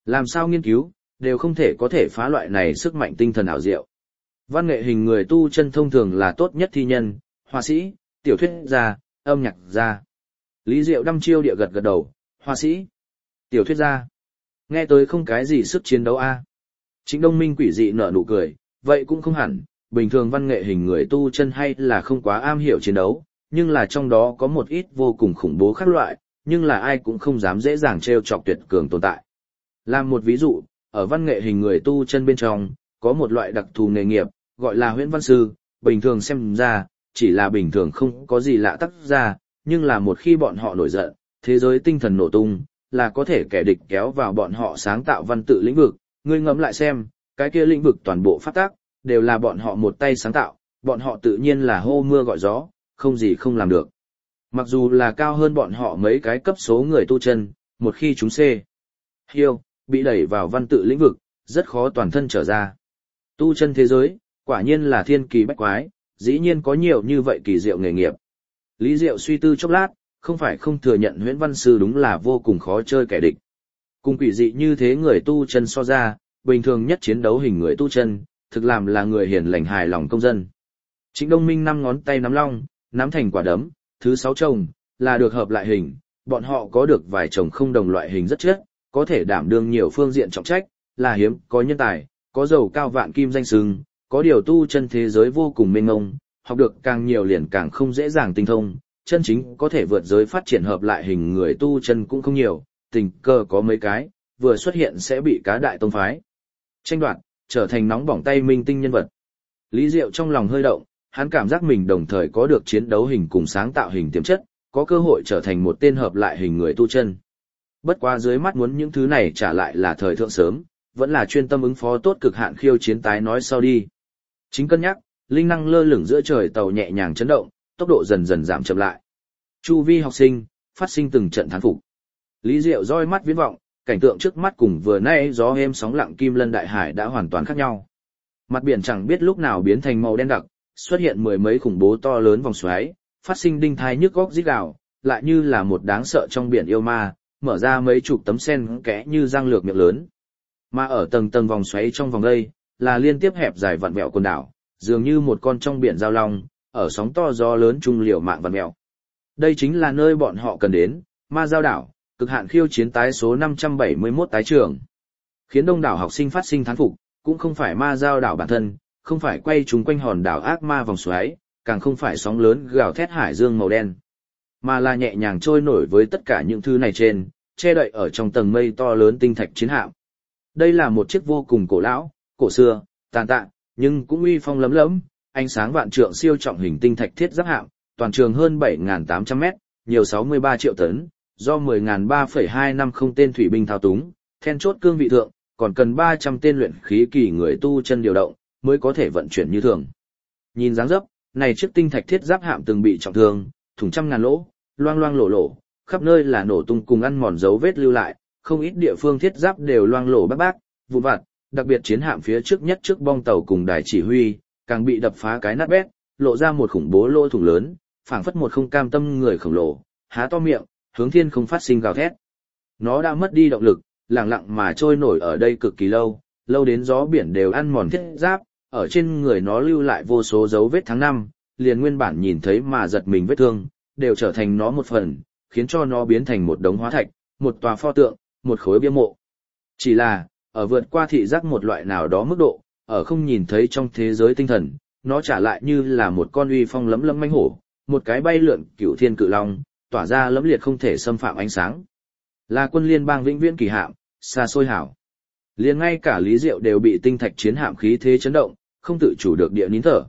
Làm sao nghiên cứu, đều không thể có thể phá loại này sức mạnh tinh thần ảo diệu. Văn nghệ hình người tu chân thông thường là tốt nhất thi nhân, họa sĩ, tiểu thuyết gia, âm nhạc gia. Lý Diệu đăm chiêu địa gật gật đầu, họa sĩ, tiểu thuyết gia. Nghe tới không cái gì sức chiến đấu a. Trịnh Đông Minh quỷ dị nở nụ cười, vậy cũng không hẳn, bình thường văn nghệ hình người tu chân hay là không quá am hiểu chiến đấu, nhưng là trong đó có một ít vô cùng khủng bố khác loại, nhưng là ai cũng không dám dễ dàng trêu chọc tuyệt cường tồn tại. Làm một ví dụ, ở văn nghệ hình người tu chân bên trong, có một loại đặc thù nghề nghiệp, gọi là huyễn văn sư, bình thường xem ra, chỉ là bình thường không có gì lạ tác ra, nhưng là một khi bọn họ nổi giận, thế giới tinh thần nổ tung, là có thể kẻ địch kéo vào bọn họ sáng tạo văn tự lĩnh vực, ngươi ngẫm lại xem, cái kia lĩnh vực toàn bộ phát tác, đều là bọn họ một tay sáng tạo, bọn họ tự nhiên là hô mưa gọi gió, không gì không làm được. Mặc dù là cao hơn bọn họ mấy cái cấp số người tu chân, một khi chúng C. Hiêu, bị đẩy vào văn tự lĩnh vực, rất khó toàn thân trở ra. Tu chân thế giới, quả nhiên là thiên kỳ bách quái, dĩ nhiên có nhiều như vậy kỳ diệu nghề nghiệp. Lý Diệu suy tư chốc lát, không phải không thừa nhận huyễn văn sư đúng là vô cùng khó chơi kẻ địch. Cùng quỷ dị như thế người tu chân so ra, bình thường nhất chiến đấu hình người tu chân, thực làm là người hiền lành hài lòng công dân. Trịnh Đông Minh năm ngón tay nắm long, nắm thành quả đấm, thứ sáu chồng, là được hợp lại hình, bọn họ có được vài chồng không đồng loại hình rất chất, có thể đảm đương nhiều phương diện trọng trách, là hiếm, có nhân tài, có giàu cao vạn kim danh sừng, có điều tu chân thế giới vô cùng mênh mông, học được càng nhiều liền càng không dễ dàng tinh thông, chân chính có thể vượt giới phát triển hợp lại hình người tu chân cũng không nhiều, tình cờ có mấy cái, vừa xuất hiện sẽ bị cá đại tông phái tranh đoạt, trở thành nóng bỏng tay minh tinh nhân vật. Lý Diệu trong lòng hơi động, hắn cảm giác mình đồng thời có được chiến đấu hình cùng sáng tạo hình tiềm chất, có cơ hội trở thành một tên hợp lại hình người tu chân. Bất quá dưới mắt muốn những thứ này trả lại là thời thượng sớm, vẫn là chuyên tâm ứng phó tốt cực hạn khiêu chiến tái nói sau đi. Chính cân nhắc, linh năng lơ lửng giữa trời tàu nhẹ nhàng chấn động, tốc độ dần dần giảm chậm lại. Chu vi học sinh phát sinh từng trận thán phục. Lý Diệu roi mắt viễn vọng, cảnh tượng trước mắt cùng vừa nãy gió êm sóng lặng Kim Lân đại hải đã hoàn toàn khác nhau. Mặt biển chẳng biết lúc nào biến thành màu đen đặc, xuất hiện mười mấy khủng bố to lớn vòng xoáy, phát sinh đinh thai nhức góc rít gào, lại như là một đáng sợ trong biển yêu ma, mở ra mấy chục tấm sen kẽ như răng lược miệng lớn. Mà ở tầng tầng vòng xoáy trong vòng đây, là liên tiếp hẹp dài vặn vẹo quần đảo, dường như một con trong biển giao long, ở sóng to gió lớn trung liều mạng vặn vẹo. Đây chính là nơi bọn họ cần đến, Ma Giao đảo, cực hạn khiêu chiến tái số năm trăm bảy mươi mốt tái trường. Khiến đông đảo học sinh phát sinh thán phục, cũng không phải Ma Giao đảo bản thân, không phải quay chúng quanh hòn đảo ác ma vòng xoáy, càng không phải sóng lớn gào thét hải dương màu đen, mà là nhẹ nhàng trôi nổi với tất cả những thứ này trên, che đậy ở trong tầng mây to lớn tinh thạch chiến hạm. Đây là một chiếc vô cùng cổ lão, cổ xưa, tàn tạ, nhưng cũng uy phong lấm lẫm, ánh sáng vạn trượng siêu trọng hình tinh thạch thiết giáp hạm, toàn trường hơn bảy nghìn tám trăm mét, nhiều sáu mươi ba triệu tấn, do mười nghìn ba phẩy hai năm không tên thủy binh thao túng, then chốt cương vị thượng, còn cần ba trăm tên luyện khí kỳ người tu chân điều động, mới có thể vận chuyển như thường. Nhìn dáng dấp, này chiếc tinh thạch thiết giáp hạm từng bị trọng thương, thủng trăm ngàn lỗ, loang loang lổ lổ, khắp nơi là nổ tung cùng ăn mòn dấu vết lưu lại, không ít địa phương thiết giáp đều loang lổ bác bác, vụn vặt, đặc biệt chiến hạm phía trước nhất trước bong tàu cùng đài chỉ huy, càng bị đập phá cái nát bét, lộ ra một khủng bố lỗ thủng lớn, phảng phất một không cam tâm người khổng lồ, há to miệng, hướng thiên không phát sinh gào thét. Nó đã mất đi động lực, lặng lặng mà trôi nổi ở đây cực kỳ lâu, lâu đến gió biển đều ăn mòn thiết giáp, ở trên người nó lưu lại vô số dấu vết tháng năm, liền nguyên bản nhìn thấy mà giật mình vết thương, đều trở thành nó một phần, khiến cho nó biến thành một đống hóa thạch, một tòa pho tượng, một khối bia mộ. Chỉ là, ở vượt qua thị giác một loại nào đó mức độ, ở không nhìn thấy trong thế giới tinh thần, nó trả lại như là một con uy phong lấm lấm manh hổ, một cái bay lượn cửu thiên cự long, tỏa ra lẫm liệt không thể xâm phạm ánh sáng. Là quân liên bang vĩnh viễn kỳ hạm, xa xôi hảo. Liền ngay cả Lý Diệu đều bị tinh thạch chiến hạm khí thế chấn động, không tự chủ được địa nín thở.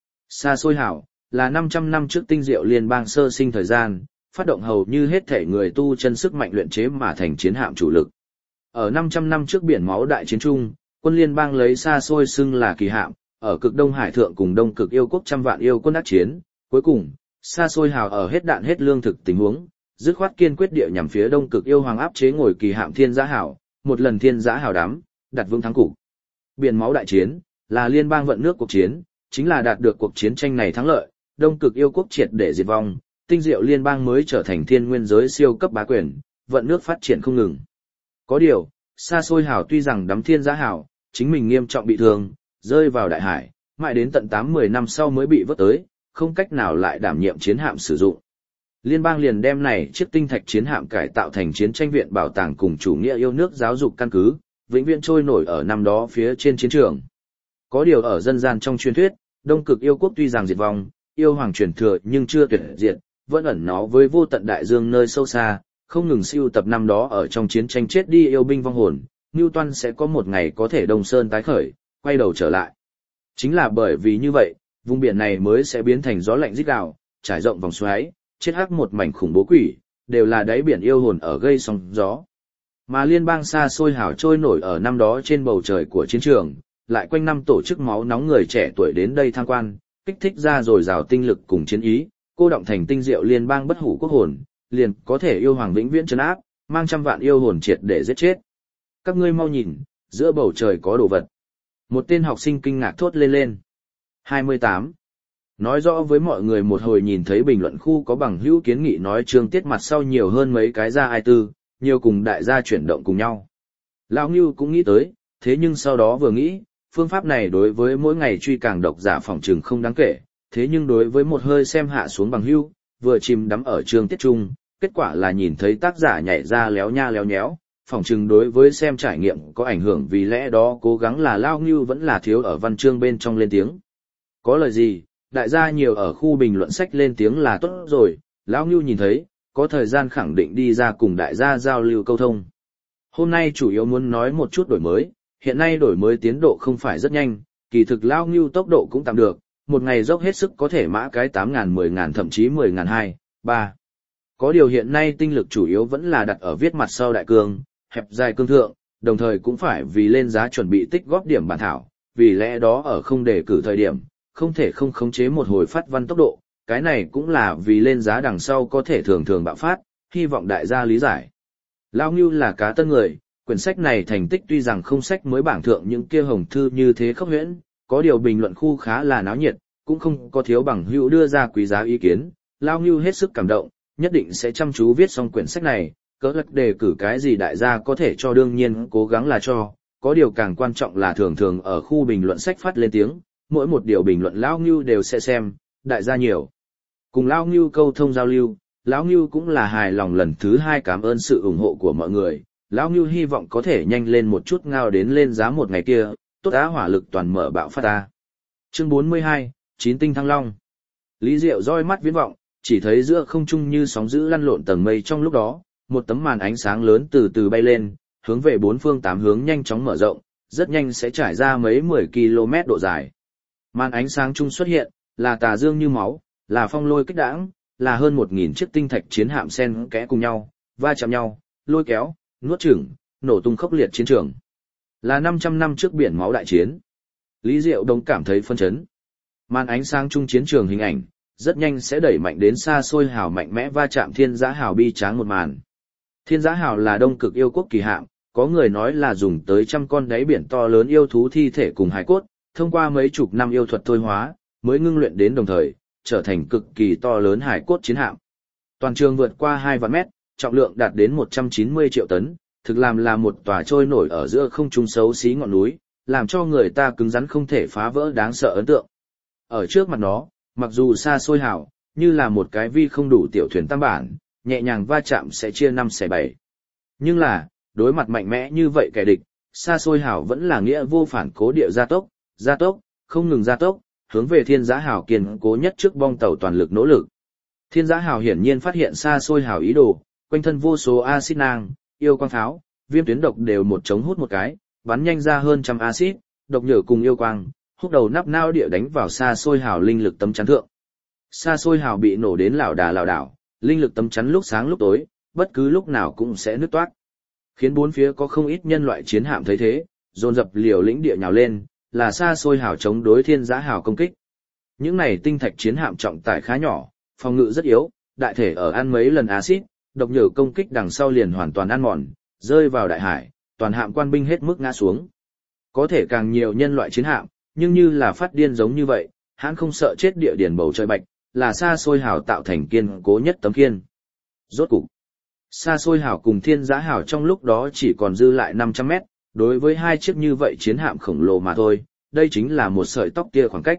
Xa xôi hảo, là năm trăm năm trước tinh diệu liên bang sơ sinh thời gian, phát động hầu như hết thể người tu chân sức mạnh luyện chế mà thành chiến hạm chủ lực. Ở năm trăm năm trước biển máu đại chiến trung, quân liên bang lấy xa xôi xưng là kỳ hạm, ở cực Đông Hải thượng cùng Đông cực yêu quốc trăm vạn yêu quân đắc chiến, cuối cùng, xa xôi hào ở hết đạn hết lương thực tình huống, dứt khoát kiên quyết địa nhằm phía Đông cực yêu hoàng áp chế ngồi kỳ hạm thiên giã hảo, một lần thiên giã hảo đắm, đặt vững thắng cục. Biển máu đại chiến, là liên bang vận nước cuộc chiến, chính là đạt được cuộc chiến tranh này thắng lợi, Đông cực yêu quốc triệt để diệt vong, tinh diệu liên bang mới trở thành thiên nguyên giới siêu cấp bá quyền, vận nước phát triển không ngừng. Có điều, Xa xôi hào tuy rằng đắm thiên giá hào, chính mình nghiêm trọng bị thương, rơi vào đại hải, mãi đến tận tám mười năm sau mới bị vớt tới, không cách nào lại đảm nhiệm chiến hạm sử dụng. Liên bang liền đem này chiếc tinh thạch chiến hạm cải tạo thành chiến tranh viện bảo tàng cùng chủ nghĩa yêu nước giáo dục căn cứ, vĩnh viễn trôi nổi ở năm đó phía trên chiến trường. Có điều ở dân gian trong truyền thuyết, Đông Cực yêu quốc tuy rằng diệt vong, yêu hoàng truyền thừa nhưng chưa tuyệt diệt, vẫn ẩn nó với vô tận đại dương nơi sâu xa, không ngừng siêu tập năm đó ở trong chiến tranh chết đi yêu binh vong hồn, Newton sẽ có một ngày có thể Đông Sơn tái khởi, quay đầu trở lại. Chính là bởi vì như vậy, vùng biển này mới sẽ biến thành gió lạnh rít gào, trải rộng vòng xoáy, chết hắc một mảnh khủng bố quỷ, đều là đáy biển yêu hồn ở gây sóng gió. Mà liên bang xa xôi hào trôi nổi ở năm đó trên bầu trời của chiến trường, lại quanh năm tổ chức máu nóng người trẻ tuổi đến đây tham quan, kích thích ra rồi rào tinh lực cùng chiến ý, cô động thành tinh diệu liên bang bất hủ quốc hồn, liền có thể yêu hoàng vĩnh viễn trấn áp, mang trăm vạn yêu hồn triệt để giết chết. Các ngươi mau nhìn, giữa bầu trời có đồ vật. Một tên học sinh kinh ngạc thốt lên lên. hai mươi tám. Nói rõ với mọi người một hồi nhìn thấy bình luận khu có bằng hữu kiến nghị nói chương tiết mặt sau nhiều hơn mấy cái ra ai tư, nhiều cùng đại gia chuyển động cùng nhau. Lão Ngưu cũng nghĩ tới, thế nhưng sau đó vừa nghĩ, phương pháp này đối với mỗi ngày truy càng độc giả phòng trừng không đáng kể, thế nhưng đối với một hơi xem hạ xuống bằng hữu, vừa chìm đắm ở chương tiết trung, kết quả là nhìn thấy tác giả nhảy ra léo nha léo nhéo, phòng trừng đối với xem trải nghiệm có ảnh hưởng, vì lẽ đó cố gắng là Lão Ngưu vẫn là thiếu ở văn chương bên trong lên tiếng. Có lời gì, đại gia nhiều ở khu bình luận sách lên tiếng là tốt rồi, Lão Ngưu nhìn thấy, có thời gian khẳng định đi ra cùng đại gia giao lưu câu thông. Hôm nay chủ yếu muốn nói một chút đổi mới, hiện nay đổi mới tiến độ không phải rất nhanh, kỳ thực Lão Ngưu tốc độ cũng tạm được, một ngày dốc hết sức có thể mã cái tám ngàn mười ngàn thậm chí mười ngàn hai, ba. Có điều hiện nay tinh lực chủ yếu vẫn là đặt ở viết mặt sau đại cương, hẹp dài cương thượng, đồng thời cũng phải vì lên giá chuẩn bị tích góp điểm bản thảo, vì lẽ đó ở không đề cử thời điểm, không thể không khống chế một hồi phát văn tốc độ, cái này cũng là vì lên giá đằng sau có thể thường thường bạo phát, hy vọng đại gia lý giải. Lão Ngưu là cá tân người, quyển sách này thành tích tuy rằng không sách mới bảng thượng những kia hồng thư như thế khốc huyễn, có điều bình luận khu khá là náo nhiệt, cũng không có thiếu bằng hữu đưa ra quý giá ý kiến, Lão Ngưu hết sức cảm động, nhất định sẽ chăm chú viết xong quyển sách này, cỡ lắc đề cử cái gì đại gia có thể cho đương nhiên cố gắng là cho, có điều càng quan trọng là thường thường ở khu bình luận sách phát lên tiếng, mỗi một điều bình luận Lão Ngưu đều sẽ xem, đại gia nhiều. Cùng Lão Ngưu câu thông giao lưu, Lão Ngưu cũng là hài lòng lần thứ hai cảm ơn sự ủng hộ của mọi người, Lão Ngưu hy vọng có thể nhanh lên một chút ngao đến lên giá một ngày kia, tốt á hỏa lực toàn mở bạo phát ta. Chương bốn mươi hai, Chín tinh thăng long. Lý Diệu roi mắt viễn vọng, chỉ thấy giữa không trung như sóng dữ lăn lộn tầng mây trong lúc đó, một tấm màn ánh sáng lớn từ từ bay lên, hướng về bốn phương tám hướng nhanh chóng mở rộng, rất nhanh sẽ trải ra mấy mười ki lô mét độ dài. Màn ánh sáng chung xuất hiện, là tà dương như máu, là phong lôi kích đãng, là hơn một nghìn chiếc tinh thạch chiến hạm xen kẽ cùng nhau, va chạm nhau, lôi kéo, nuốt chửng, nổ tung khốc liệt chiến trường. Là năm trăm năm trước biển máu đại chiến. Lý Diệu Đông cảm thấy phân chấn. Màn ánh sáng chung chiến trường hình ảnh, rất nhanh sẽ đẩy mạnh đến xa xôi hào mạnh mẽ va chạm thiên giã hào bi tráng một màn. Thiên giã hào là Đông Cực yêu quốc kỳ hạm, có người nói là dùng tới trăm con đáy biển to lớn yêu thú thi thể cùng hải cốt, thông qua mấy chục năm yêu thuật thôi hóa, mới ngưng luyện đến đồng thời, trở thành cực kỳ to lớn hải cốt chiến hạm. Toàn trường vượt qua hai vạn mét, trọng lượng đạt đến một trăm chín mươi triệu tấn, thực làm là một tòa trôi nổi ở giữa không trung xấu xí ngọn núi, làm cho người ta cứng rắn không thể phá vỡ đáng sợ ấn tượng. Ở trước mặt nó, mặc dù xa xôi hào, như là một cái vi không đủ tiểu thuyền tam bản, nhẹ nhàng va chạm sẽ chia năm xẻ bảy. Nhưng là, đối mặt mạnh mẽ như vậy kẻ địch, xa xôi hào vẫn là nghĩa vô phản cố địa gia tốc, gia tốc, không ngừng gia tốc, hướng về thiên giã hào kiên cố nhất trước bong tàu toàn lực nỗ lực. Thiên giã hào hiển nhiên phát hiện xa xôi hào ý đồ, quanh thân vô số axit nang, yêu quang pháo, viêm tuyến độc đều một chống hút một cái, bắn nhanh ra hơn trăm axit, độc nhở cùng yêu quang, hút đầu nắp nao địa đánh vào xa xôi hào linh lực tấm chắn thượng. Xa xôi hào bị nổ đến lảo đà lảo đảo, linh lực tấm chắn lúc sáng lúc tối, bất cứ lúc nào cũng sẽ nứt toác. Khiến bốn phía có không ít nhân loại chiến hạm thấy thế, dồn dập liều lĩnh địa nhào lên, là xa xôi hào chống đối thiên giã hào công kích. Những này tinh thạch chiến hạm trọng tải khá nhỏ, phòng ngự rất yếu, đại thể ở ăn mấy lần axit, độc nhở công kích đằng sau liền hoàn toàn ăn mòn, rơi vào đại hải, toàn hạm quan binh hết mức ngã xuống. Có thể càng nhiều nhân loại chiến hạm, nhưng như là phát điên giống như vậy, hắn không sợ chết địa điển bầu trời bạch, là xa xôi hào tạo thành kiên cố nhất tấm kiên. Rốt cục, Xa xôi hào cùng thiên giã hào trong lúc đó chỉ còn dư lại năm trăm mét, đối với hai chiếc như vậy chiến hạm khổng lồ mà thôi, đây chính là một sợi tóc tia khoảng cách.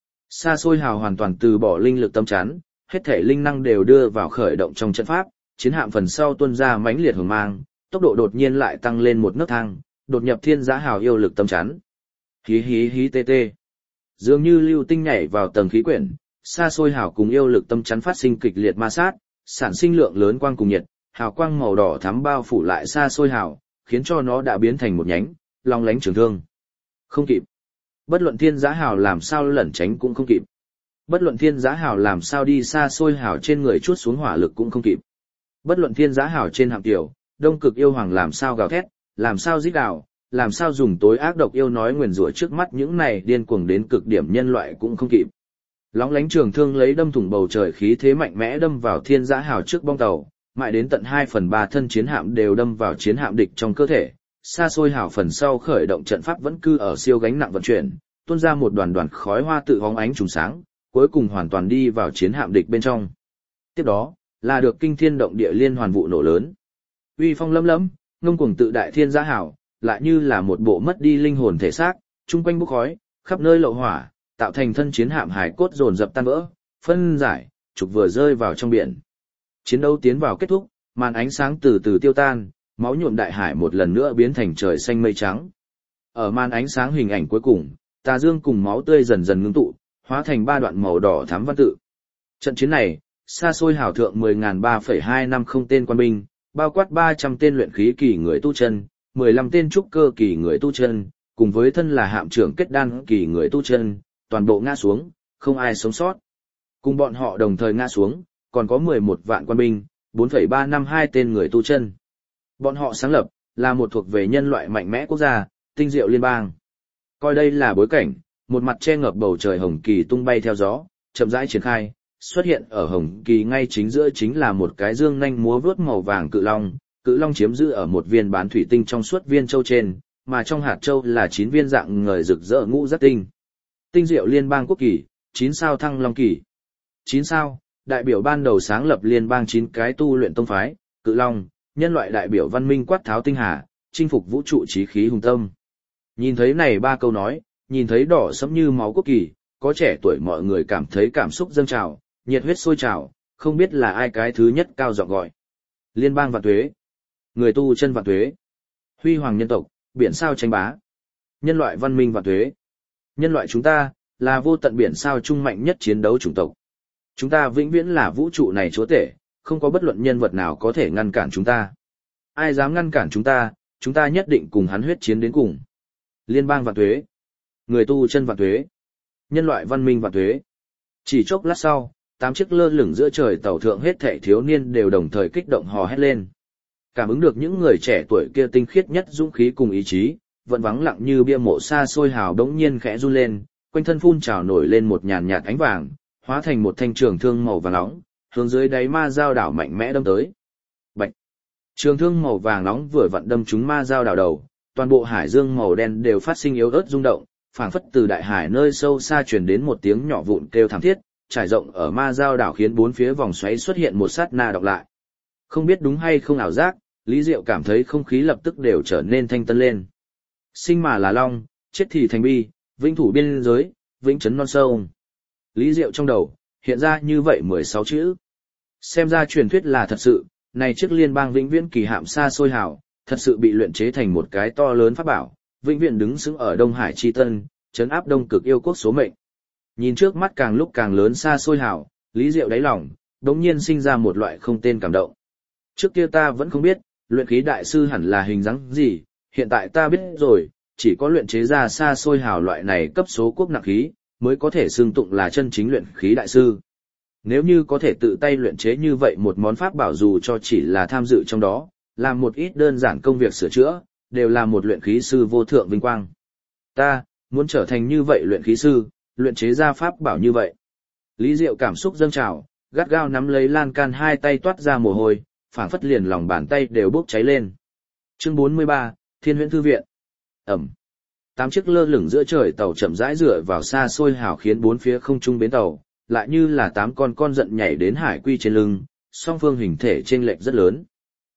Xa xôi hào hoàn toàn từ bỏ linh lực tâm chắn, hết thể linh năng đều đưa vào khởi động trong trận pháp, chiến hạm phần sau tuôn ra mãnh liệt hồng mang, tốc độ đột nhiên lại tăng lên một nấc thang, đột nhập thiên giã hào yêu lực tâm chắn. Hí hí hí tê tê. Dường như lưu tinh nhảy vào tầng khí quyển, xa xôi hào cùng yêu lực tâm chắn phát sinh kịch liệt ma sát, sản sinh lượng lớn quang cùng nhiệt, hào quang màu đỏ thắm bao phủ lại xa xôi hào, khiến cho nó đã biến thành một nhánh, long lánh trường thương. Không kịp. Bất luận thiên giã hào làm sao lẩn tránh cũng không kịp. Bất luận thiên giã hào làm sao đi xa xôi hào trên người chuốt xuống hỏa lực cũng không kịp. Bất luận thiên giã hào trên hạm tiểu, đông cực yêu hoàng làm sao gào thét, làm sao rít gào, làm sao dùng tối ác độc yêu nói nguyền rủa trước mắt những này điên cuồng đến cực điểm nhân loại cũng không kịp. Lóng lánh trường thương lấy đâm thủng bầu trời khí thế mạnh mẽ đâm vào thiên giã hào trước bong tàu, mãi đến tận hai phần ba thân chiến hạm đều đâm vào chiến hạm địch trong cơ thể. Xa xôi hào phần sau khởi động trận pháp vẫn cư ở siêu gánh nặng vận chuyển, tuôn ra một đoàn đoàn khói hoa tự hóng ánh trùng sáng, cuối cùng hoàn toàn đi vào chiến hạm địch bên trong. Tiếp đó, là được kinh thiên động địa liên hoàn vụ nổ lớn. Uy phong lấm lấm, ngông cuồng tự đại thiên giã hào, lại như là một bộ mất đi linh hồn thể xác, chung quanh bốc khói, khắp nơi lậu hỏa, tạo thành thân chiến hạm hải cốt dồn dập tan vỡ, phân giải, trục vừa rơi vào trong biển. Chiến đấu tiến vào kết thúc, màn ánh sáng từ từ tiêu tan, máu nhuộm đại hải một lần nữa biến thành trời xanh mây trắng. Ở màn ánh sáng hình ảnh cuối cùng, tà dương cùng máu tươi dần dần ngưng tụ, hóa thành ba đoạn màu đỏ thắm văn tự. Trận chiến này, xa xôi hào thượng mười nghìn ba phẩy hai năm không tên quân binh, bao quát ba trăm tên luyện khí kỳ người tu chân, mười lăm tên trúc cơ kỳ người tu chân, cùng với thân là hạm trưởng kết đan kỳ người tu chân, toàn bộ ngã xuống, không ai sống sót. Cùng bọn họ đồng thời ngã xuống, còn có mười một vạn quân binh, bốn phẩy ba năm hai tên người tu chân. Bọn họ sáng lập, là một thuộc về nhân loại mạnh mẽ quốc gia, tinh diệu liên bang. Coi đây là bối cảnh, một mặt che ngập bầu trời hồng kỳ tung bay theo gió, chậm rãi triển khai, xuất hiện ở hồng kỳ ngay chính giữa chính là một cái dương nanh múa vớt màu vàng cự long, cự long chiếm giữ ở một viên bán thủy tinh trong suốt viên châu trên, mà trong hạt châu là chín viên dạng ngời rực rỡ ngũ giác tinh. Tinh diệu liên bang quốc kỳ, chín sao thăng long kỳ. chín sao, đại biểu ban đầu sáng lập liên bang chín cái tu luyện tông phái, cự long, nhân loại đại biểu văn minh quát tháo tinh hà, chinh phục vũ trụ chí khí hùng tâm. Nhìn thấy này ba câu nói, nhìn thấy đỏ sẫm như máu quốc kỳ, có trẻ tuổi mọi người cảm thấy cảm xúc dâng trào, nhiệt huyết sôi trào, không biết là ai cái thứ nhất cao giọng gọi. Liên bang vạn tuế, người tu chân vạn tuế, huy hoàng nhân tộc, biển sao tranh bá, nhân loại văn minh vạn tuế. Nhân loại chúng ta, là vô tận biển sao trung mạnh nhất chiến đấu chủng tộc. Chúng ta vĩnh viễn là vũ trụ này chúa tể, không có bất luận nhân vật nào có thể ngăn cản chúng ta. Ai dám ngăn cản chúng ta, chúng ta nhất định cùng hắn huyết chiến đến cùng. Liên bang vạn tuế, người tu chân vạn tuế, nhân loại văn minh vạn tuế. Chỉ chốc lát sau, tám chiếc lơ lửng giữa trời tàu thượng hết thảy thiếu niên đều đồng thời kích động hò hét lên. Cảm ứng được những người trẻ tuổi kia tinh khiết nhất dũng khí cùng ý chí, vẫn vắng lặng như bia mộ xa xôi hào đống nhiên khẽ run lên, quanh thân phun trào nổi lên một nhàn nhạt ánh vàng, hóa thành một thanh trường thương màu vàng nóng, hướng dưới đáy ma dao đảo mạnh mẽ đâm tới. Bạch! Trường thương màu vàng nóng vừa vặn đâm trúng ma dao đảo đầu, toàn bộ hải dương màu đen đều phát sinh yếu ớt rung động, phảng phất từ đại hải nơi sâu xa truyền đến một tiếng nhỏ vụn kêu thảm thiết, trải rộng ở ma dao đảo khiến bốn phía vòng xoáy xuất hiện một sát na đọc lại. Không biết đúng hay không ảo giác, Lý Diệu cảm thấy không khí lập tức đều trở nên thanh tân lên. Sinh mà là long, chết thì thành bi, vĩnh thủ biên giới, vĩnh trấn non sâu. Lý Diệu trong đầu, hiện ra như vậy mười sáu chữ. Xem ra truyền thuyết là thật sự, này chiếc liên bang vĩnh viễn kỳ hạm xa xôi hào, thật sự bị luyện chế thành một cái to lớn pháp bảo, vĩnh viễn đứng sững ở Đông Hải chi tân, trấn áp đông cực yêu quốc số mệnh. Nhìn trước mắt càng lúc càng lớn xa xôi hào, Lý Diệu đáy lòng, đống nhiên sinh ra một loại không tên cảm động. Trước kia ta vẫn không biết, luyện khí đại sư hẳn là hình dáng gì, hiện tại ta biết rồi, chỉ có luyện chế ra xa xôi hào loại này cấp số quốc nặng khí, mới có thể xưng tụng là chân chính luyện khí đại sư. Nếu như có thể tự tay luyện chế như vậy một món pháp bảo dù cho chỉ là tham dự trong đó, làm một ít đơn giản công việc sửa chữa, đều là một luyện khí sư vô thượng vinh quang. Ta, muốn trở thành như vậy luyện khí sư, luyện chế ra pháp bảo như vậy. Lý Diệu cảm xúc dâng trào, gắt gao nắm lấy lan can hai tay toát ra mồ hôi, phảng phất liền lòng bàn tay đều bốc cháy lên. Chương bốn mươi ba, Thiên Huyễn Thư Viện. Ẩm. Tám chiếc lơ lửng giữa trời tàu chậm rãi dựa vào xa xôi hào khiến bốn phía không trung bến tàu, lại như là tám con con giận nhảy đến hải quy trên lưng, song phương hình thể chênh lệch rất lớn.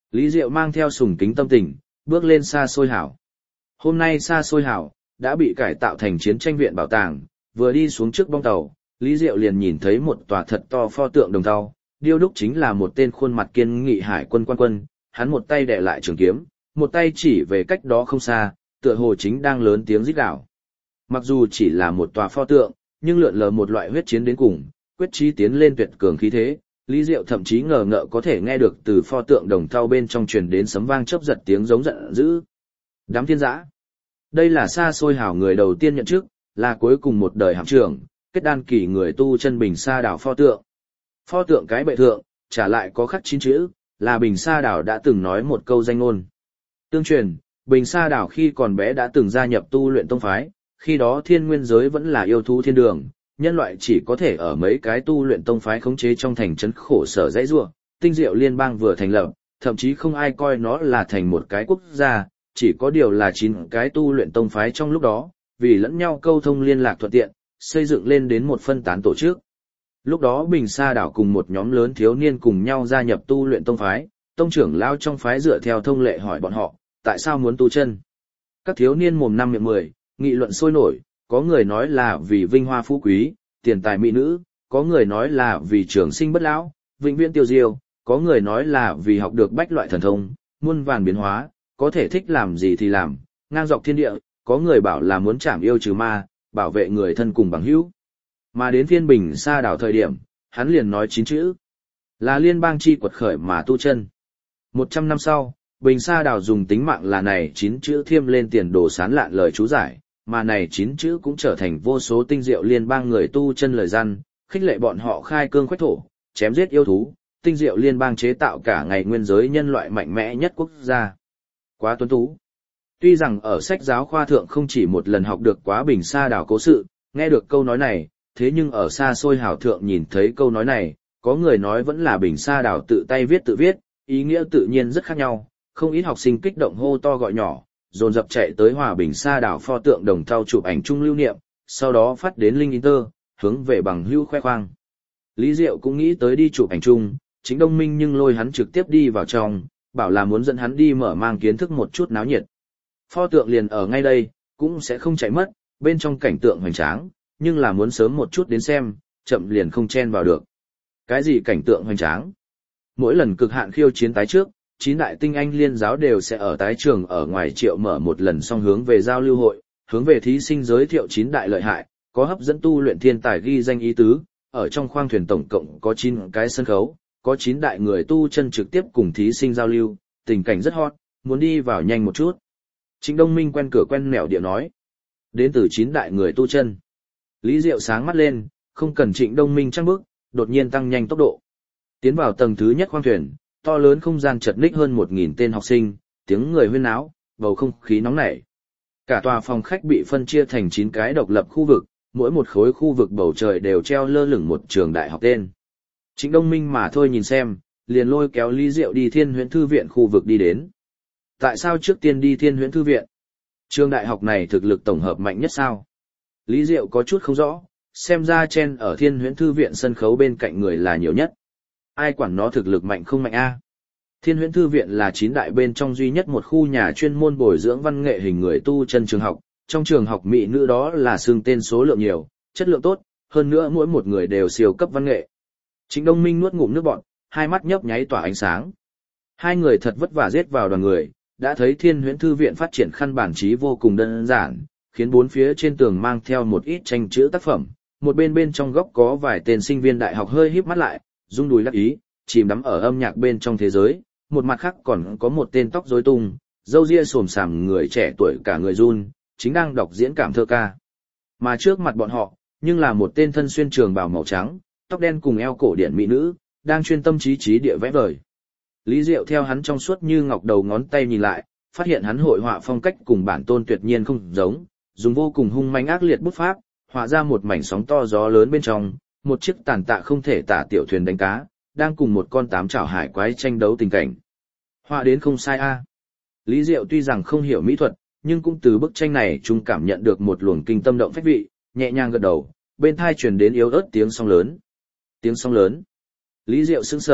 Lý Diệu mang theo sùng kính tâm tình, bước lên xa xôi hảo. Hôm nay xa xôi hảo, đã bị cải tạo thành chiến tranh viện bảo tàng, vừa đi xuống trước bong tàu, Lý Diệu liền nhìn thấy một tòa thật to pho tượng đồng thau, điêu đúc chính là một tên khuôn mặt kiên nghị hải quân quan quân, hắn một tay đè lại trường kiếm, một tay chỉ về cách đó không xa, tựa hồ chính đang lớn tiếng rít gào. Mặc dù chỉ là một tòa pho tượng, nhưng lượn lờ một loại huyết chiến đến cùng, quyết chí tiến lên tuyệt cường khí thế, Lý Diệu thậm chí ngờ ngợ có thể nghe được từ pho tượng đồng thau bên trong truyền đến sấm vang chớp giật tiếng giống giận dữ. Đám thiên dã. Đây là xa xôi hảo người đầu tiên nhận chức, là cuối cùng một đời hạm trưởng, kết đan kỳ người tu chân Bình Sa đảo pho tượng. Pho tượng cái bệ thượng, trả lại có khắc chín chữ, là Bình Sa đảo đã từng nói một câu danh ngôn. Tương truyền, Bình Sa đảo khi còn bé đã từng gia nhập tu luyện tông phái, khi đó thiên nguyên giới vẫn là yêu thú thiên đường, nhân loại chỉ có thể ở mấy cái tu luyện tông phái khống chế trong thành trấn khổ sở dãy rua, tinh diệu liên bang vừa thành lập, thậm chí không ai coi nó là thành một cái quốc gia, chỉ có điều là chín cái tu luyện tông phái trong lúc đó, vì lẫn nhau câu thông liên lạc thuận tiện, xây dựng lên đến một phân tán tổ chức. Lúc đó Bình Sa đảo cùng một nhóm lớn thiếu niên cùng nhau gia nhập tu luyện tông phái, tông trưởng lao trong phái dựa theo thông lệ hỏi bọn họ, tại sao muốn tu chân? Các thiếu niên mồm năm miệng mười, nghị luận sôi nổi, có người nói là vì vinh hoa phú quý, tiền tài mỹ nữ, có người nói là vì trường sinh bất lão, vĩnh viễn tiêu diêu, có người nói là vì học được bách loại thần thông, muôn vàn biến hóa, có thể thích làm gì thì làm, ngang dọc thiên địa, có người bảo là muốn trảm yêu trừ ma, bảo vệ người thân cùng bằng hữu. Mà đến phiên Bình Sa đảo thời điểm, hắn liền nói chín chữ, là liên bang chi quật khởi mà tu chân. Một trăm năm sau, Bình Sa đảo dùng tính mạng là này chín chữ thiêm lên tiền đồ sán lạn lời chú giải, mà này chín chữ cũng trở thành vô số tinh diệu liên bang người tu chân lời răn, khích lệ bọn họ khai cương khoách thổ, chém giết yêu thú, tinh diệu liên bang chế tạo cả ngày nguyên giới nhân loại mạnh mẽ nhất quốc gia. Quá tuấn tú. Tuy rằng ở sách giáo khoa thượng không chỉ một lần học được quá Bình Sa đảo cố sự, nghe được câu nói này, thế nhưng ở xa xôi hào thượng nhìn thấy câu nói này, có người nói vẫn là Bình Sa đảo tự tay viết tự viết, ý nghĩa tự nhiên rất khác nhau, không ít học sinh kích động hô to gọi nhỏ, dồn dập chạy tới Hòa Bình Sa đảo pho tượng đồng thau chụp ảnh chung lưu niệm, sau đó phát đến Linh Inter, hướng về bằng hữu khoe khoang. Lý Diệu cũng nghĩ tới đi chụp ảnh chung, Chính Đông Minh nhưng lôi hắn trực tiếp đi vào trong, bảo là muốn dẫn hắn đi mở mang kiến thức một chút náo nhiệt. Pho tượng liền ở ngay đây, cũng sẽ không chạy mất, bên trong cảnh tượng hoành tráng, nhưng là muốn sớm một chút đến xem, chậm liền không chen vào được. Cái gì cảnh tượng hoành tráng? Mỗi lần cực hạn khiêu chiến tái trước, chín đại tinh anh liên giáo đều sẽ ở tái trường ở ngoài triệu mở một lần song hướng về giao lưu hội, hướng về thí sinh giới thiệu chín đại lợi hại, có hấp dẫn tu luyện thiên tài ghi danh ý tứ, ở trong khoang thuyền tổng cộng có chín cái sân khấu, có chín đại người tu chân trực tiếp cùng thí sinh giao lưu, tình cảnh rất hot, muốn đi vào nhanh một chút. Trịnh Đông Minh quen cửa quen nẻo địa nói, đến từ chín đại người tu chân. Lý Diệu sáng mắt lên, không cần Trịnh Đông Minh trăng bước, đột nhiên tăng nhanh tốc độ. Tiến vào tầng thứ nhất khoang thuyền, to lớn không gian chật ních hơn một nghìn tên học sinh, tiếng người huyên náo, bầu không khí nóng nảy. Cả tòa phòng khách bị phân chia thành chín cái độc lập khu vực, mỗi một khối khu vực bầu trời đều treo lơ lửng một trường đại học tên. Trịnh Đông Minh mà thôi nhìn xem, liền lôi kéo Lý Diệu đi Thiên Huyễn Thư viện khu vực đi đến. Tại sao trước tiên đi Thiên Huyễn Thư viện? Trường đại học này thực lực tổng hợp mạnh nhất sao? Lý Diệu có chút không rõ, xem ra chen ở Thiên Huyễn Thư viện sân khấu bên cạnh người là nhiều nhất. Ai quản nó thực lực mạnh không mạnh a? Thiên Huyễn Thư viện là chín đại bên trong duy nhất một khu nhà chuyên môn bồi dưỡng văn nghệ hình người tu chân trường học, trong trường học mỹ nữ đó là xương tên số lượng nhiều, chất lượng tốt, hơn nữa mỗi một người đều siêu cấp văn nghệ. Trịnh Đông Minh nuốt ngụm nước bọt, hai mắt nhấp nháy tỏa ánh sáng. Hai người thật vất vả giết vào đoàn người, đã thấy Thiên Huyễn Thư viện phát triển khăn bản trí vô cùng đơn giản, khiến bốn phía trên tường mang theo một ít tranh chữ tác phẩm, một bên bên trong góc có vài tên sinh viên đại học hơi híp mắt lại, rung đùi đắc ý, chìm đắm ở âm nhạc bên trong thế giới, một mặt khác còn có một tên tóc rối tung, râu ria xồm xàm người trẻ tuổi cả người run, chính đang đọc diễn cảm thơ ca. Mà trước mặt bọn họ, nhưng là một tên thân xuyên trường bào màu trắng, tóc đen cùng eo cổ điển mỹ nữ, đang chuyên tâm trí trí địa vẽ vời. Lý Diệu theo hắn trong suốt như ngọc đầu ngón tay nhìn lại, phát hiện hắn hội họa phong cách cùng bản tôn tuyệt nhiên không giống, dùng vô cùng hung manh ác liệt bút pháp, họa ra một mảnh sóng to gió lớn bên trong, một chiếc tàn tạ không thể tả tiểu thuyền đánh cá, đang cùng một con tám chảo hải quái tranh đấu tình cảnh. Họa đến không sai a. Lý Diệu tuy rằng không hiểu mỹ thuật, nhưng cũng từ bức tranh này chúng cảm nhận được một luồng kinh tâm động phách vị, nhẹ nhàng gật đầu, bên tai truyền đến yếu ớt tiếng sóng lớn. Tiếng sóng lớn. Lý Diệu sững sờ,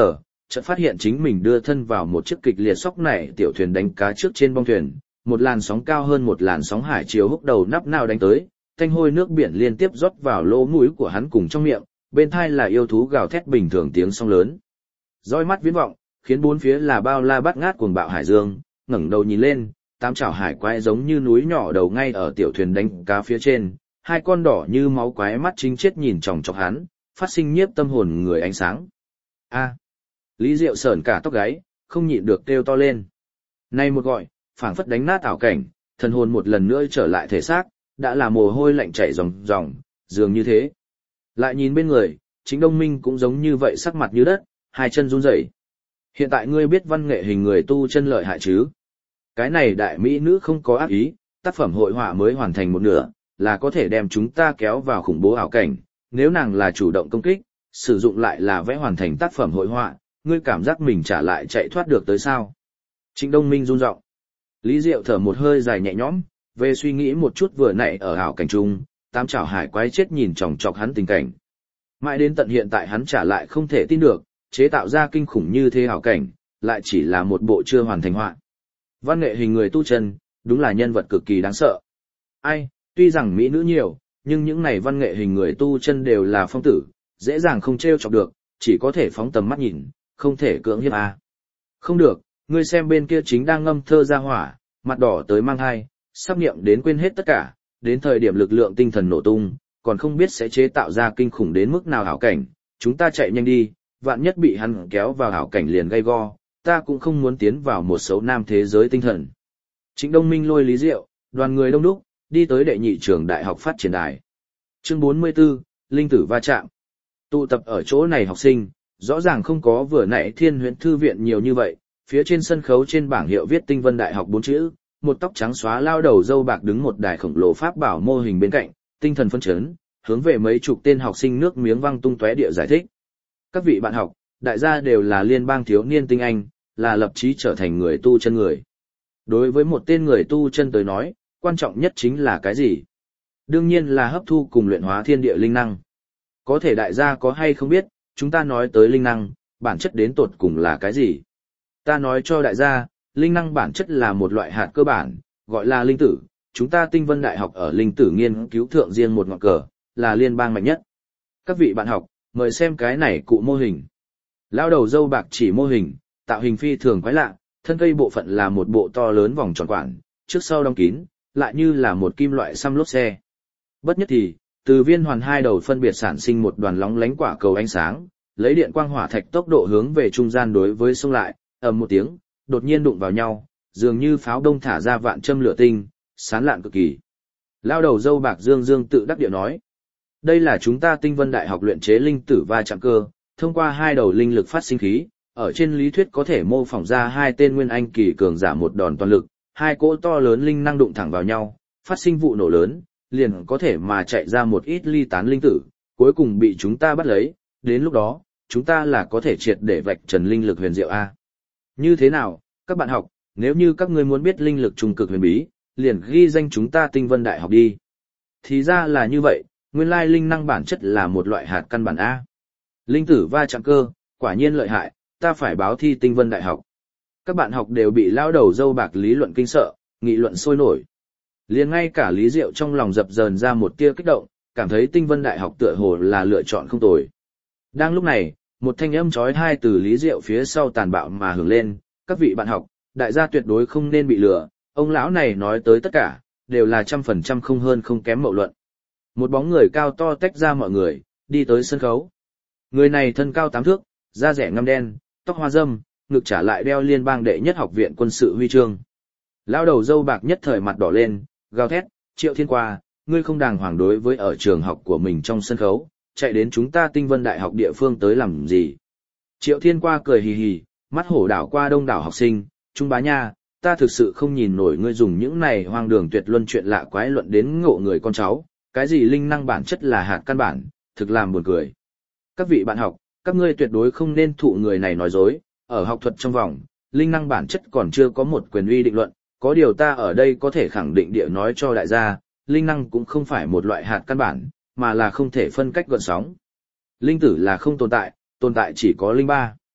chợt phát hiện chính mình đưa thân vào một chiếc kịch liệt sóc nảy tiểu thuyền đánh cá trước trên bong thuyền, một làn sóng cao hơn một làn sóng hải chiều húc đầu nắp nào đánh tới, thanh hôi nước biển liên tiếp rót vào lỗ mũi của hắn cùng trong miệng, bên tai là yêu thú gào thét bình thường tiếng sóng lớn. Dõi mắt viễn vọng, khiến bốn phía là bao la bát ngát cuồng bạo hải dương, ngẩng đầu nhìn lên, tám chảo hải quái giống như núi nhỏ đầu ngay ở tiểu thuyền đánh cá phía trên, hai con đỏ như máu quái mắt chính chết nhìn chòng chọc hắn, phát sinh nhiếp tâm hồn người ánh sáng. A. Lý Diệu sởn cả tóc gáy, không nhịn được kêu to lên. Này một gọi, phảng phất đánh nát ảo cảnh, thần hồn một lần nữa trở lại thể xác, đã là mồ hôi lạnh chảy ròng ròng, dường như thế. Lại nhìn bên người, Chính Đông Minh cũng giống như vậy, sắc mặt như đất, hai chân run rẩy. Hiện tại ngươi biết văn nghệ hình người tu chân lợi hại chứ? Cái này đại mỹ nữ không có ác ý, tác phẩm hội họa mới hoàn thành một nửa, là có thể đem chúng ta kéo vào khủng bố ảo cảnh, nếu nàng là chủ động công kích, sử dụng lại là vẽ hoàn thành tác phẩm hội họa, ngươi cảm giác mình trả lại chạy thoát được tới sao? Trịnh Đông Minh run giọng. Lý Diệu thở một hơi dài nhẹ nhõm, về suy nghĩ một chút vừa nãy ở ảo cảnh trung, tám chảo hải quái chết nhìn chòng chọc hắn tình cảnh. Mãi đến tận hiện tại hắn trả lại không thể tin được, chế tạo ra kinh khủng như thế ảo cảnh, lại chỉ là một bộ chưa hoàn thành họa. Văn nghệ hình người tu chân, đúng là nhân vật cực kỳ đáng sợ. Ai, tuy rằng mỹ nữ nhiều, nhưng những này văn nghệ hình người tu chân đều là phong tử, dễ dàng không trêu chọc được, chỉ có thể phóng tầm mắt nhìn, không thể cưỡng hiếp à. Không được, ngươi xem bên kia chính đang ngâm thơ ra hỏa, mặt đỏ tới mang hai, sắp niệm đến quên hết tất cả, đến thời điểm lực lượng tinh thần nổ tung, còn không biết sẽ chế tạo ra kinh khủng đến mức nào hảo cảnh, chúng ta chạy nhanh đi, vạn nhất bị hắn kéo vào hảo cảnh liền gây go, ta cũng không muốn tiến vào một xấu nam thế giới tinh thần. Trịnh Đông Minh lôi Lý Diệu, đoàn người đông đúc, đi tới đệ nhị trường đại học phát triển đài. Chương bốn mươi 44, Linh tử va chạm. Tụ tập ở chỗ này học sinh, rõ ràng không có vừa nãy Thiên Huyễn Thư viện nhiều như vậy, phía trên sân khấu trên bảng hiệu viết Tinh Vân Đại học bốn chữ, một tóc trắng xóa lao đầu râu bạc đứng một đài khổng lồ pháp bảo mô hình bên cạnh, tinh thần phấn chấn, hướng về mấy chục tên học sinh nước miếng văng tung tóe địa giải thích. Các vị bạn học, đại gia đều là liên bang thiếu niên tinh anh, là lập chí trở thành người tu chân người. Đối với một tên người tu chân tới nói, quan trọng nhất chính là cái gì? Đương nhiên là hấp thu cùng luyện hóa thiên địa linh năng. Có thể đại gia có hay không biết, chúng ta nói tới linh năng, bản chất đến tột cùng là cái gì? Ta nói cho đại gia, linh năng bản chất là một loại hạt cơ bản, gọi là linh tử. Chúng ta Tinh Vân Đại học ở linh tử nghiên cứu thượng riêng một ngọn cờ, là liên bang mạnh nhất. Các vị bạn học, mời xem cái này cụ mô hình. Lao đầu dâu bạc chỉ mô hình, tạo hình phi thường quái lạ, thân cây bộ phận là một bộ to lớn vòng tròn quản, trước sau đóng kín, lại như là một kim loại xăm lốp xe. Bất nhất thì, từ viên hoàn hai đầu phân biệt sản sinh một đoàn lóng lánh quả cầu ánh sáng, lấy điện quang hỏa thạch tốc độ hướng về trung gian đối với xông lại, ầm một tiếng, đột nhiên đụng vào nhau, dường như pháo đông thả ra vạn châm lửa tinh, sán lạn cực kỳ. Lao đầu dâu bạc dương dương tự đắc điệu nói, đây là chúng ta Tinh Vân Đại học luyện chế linh tử va chạm cơ, thông qua hai đầu linh lực phát sinh khí, ở trên lý thuyết có thể mô phỏng ra hai tên nguyên anh kỳ cường giả một đòn toàn lực, hai cỗ to lớn linh năng đụng thẳng vào nhau, phát sinh vụ nổ lớn, liền có thể mà chạy ra một ít ly tán linh tử, cuối cùng bị chúng ta bắt lấy, đến lúc đó, chúng ta là có thể triệt để vạch trần linh lực huyền diệu A. Như thế nào, các bạn học, nếu như các ngươi muốn biết linh lực trung cực huyền bí, liền ghi danh chúng ta Tinh Vân Đại học đi. Thì ra là như vậy, nguyên lai linh năng bản chất là một loại hạt căn bản A. Linh tử va chạm cơ, quả nhiên lợi hại, ta phải báo thi Tinh Vân Đại học. Các bạn học đều bị lão đầu dâu bạc lý luận kinh sợ, nghị luận sôi nổi. Liền ngay cả Lý Diệu trong lòng dập dờn ra một tia kích động, cảm thấy Tinh Vân Đại học tựa hồ là lựa chọn không tồi. Đang lúc này, một thanh âm chói tai từ Lý Diệu phía sau tàn bạo mà hưởng lên, các vị bạn học, đại gia tuyệt đối không nên bị lừa, ông lão này nói tới tất cả, đều là trăm phần trăm không hơn không kém mậu luận. Một bóng người cao to tách ra mọi người, đi tới sân khấu. Người này thân cao tám thước, da rẻ ngăm đen, tóc hoa râm, ngực trả lại đeo liên bang đệ nhất học viện quân sự huy chương. Lão đầu dâu bạc nhất thời mặt đỏ lên, gào thét, Triệu Thiên Qua, ngươi không đàng hoàng đối với ở trường học của mình trong sân khấu, chạy đến chúng ta Tinh Vân Đại học địa phương tới làm gì? Triệu Thiên Qua cười hì hì, mắt hổ đảo qua đông đảo học sinh, Trung bá nha, ta thực sự không nhìn nổi ngươi dùng những này hoang đường tuyệt luân chuyện lạ quái luận đến ngộ người con cháu, cái gì linh năng bản chất là hạt căn bản, thực làm buồn cười. Các vị bạn học, các ngươi tuyệt đối không nên thụ người này nói dối, ở học thuật trong vòng, linh năng bản chất còn chưa có một quyền uy định luận, có điều ta ở đây có thể khẳng định địa nói cho đại gia, linh năng cũng không phải một loại hạt căn bản, mà là không thể phân cách gợn sóng. Linh tử là không tồn tại, tồn tại chỉ có linh ba.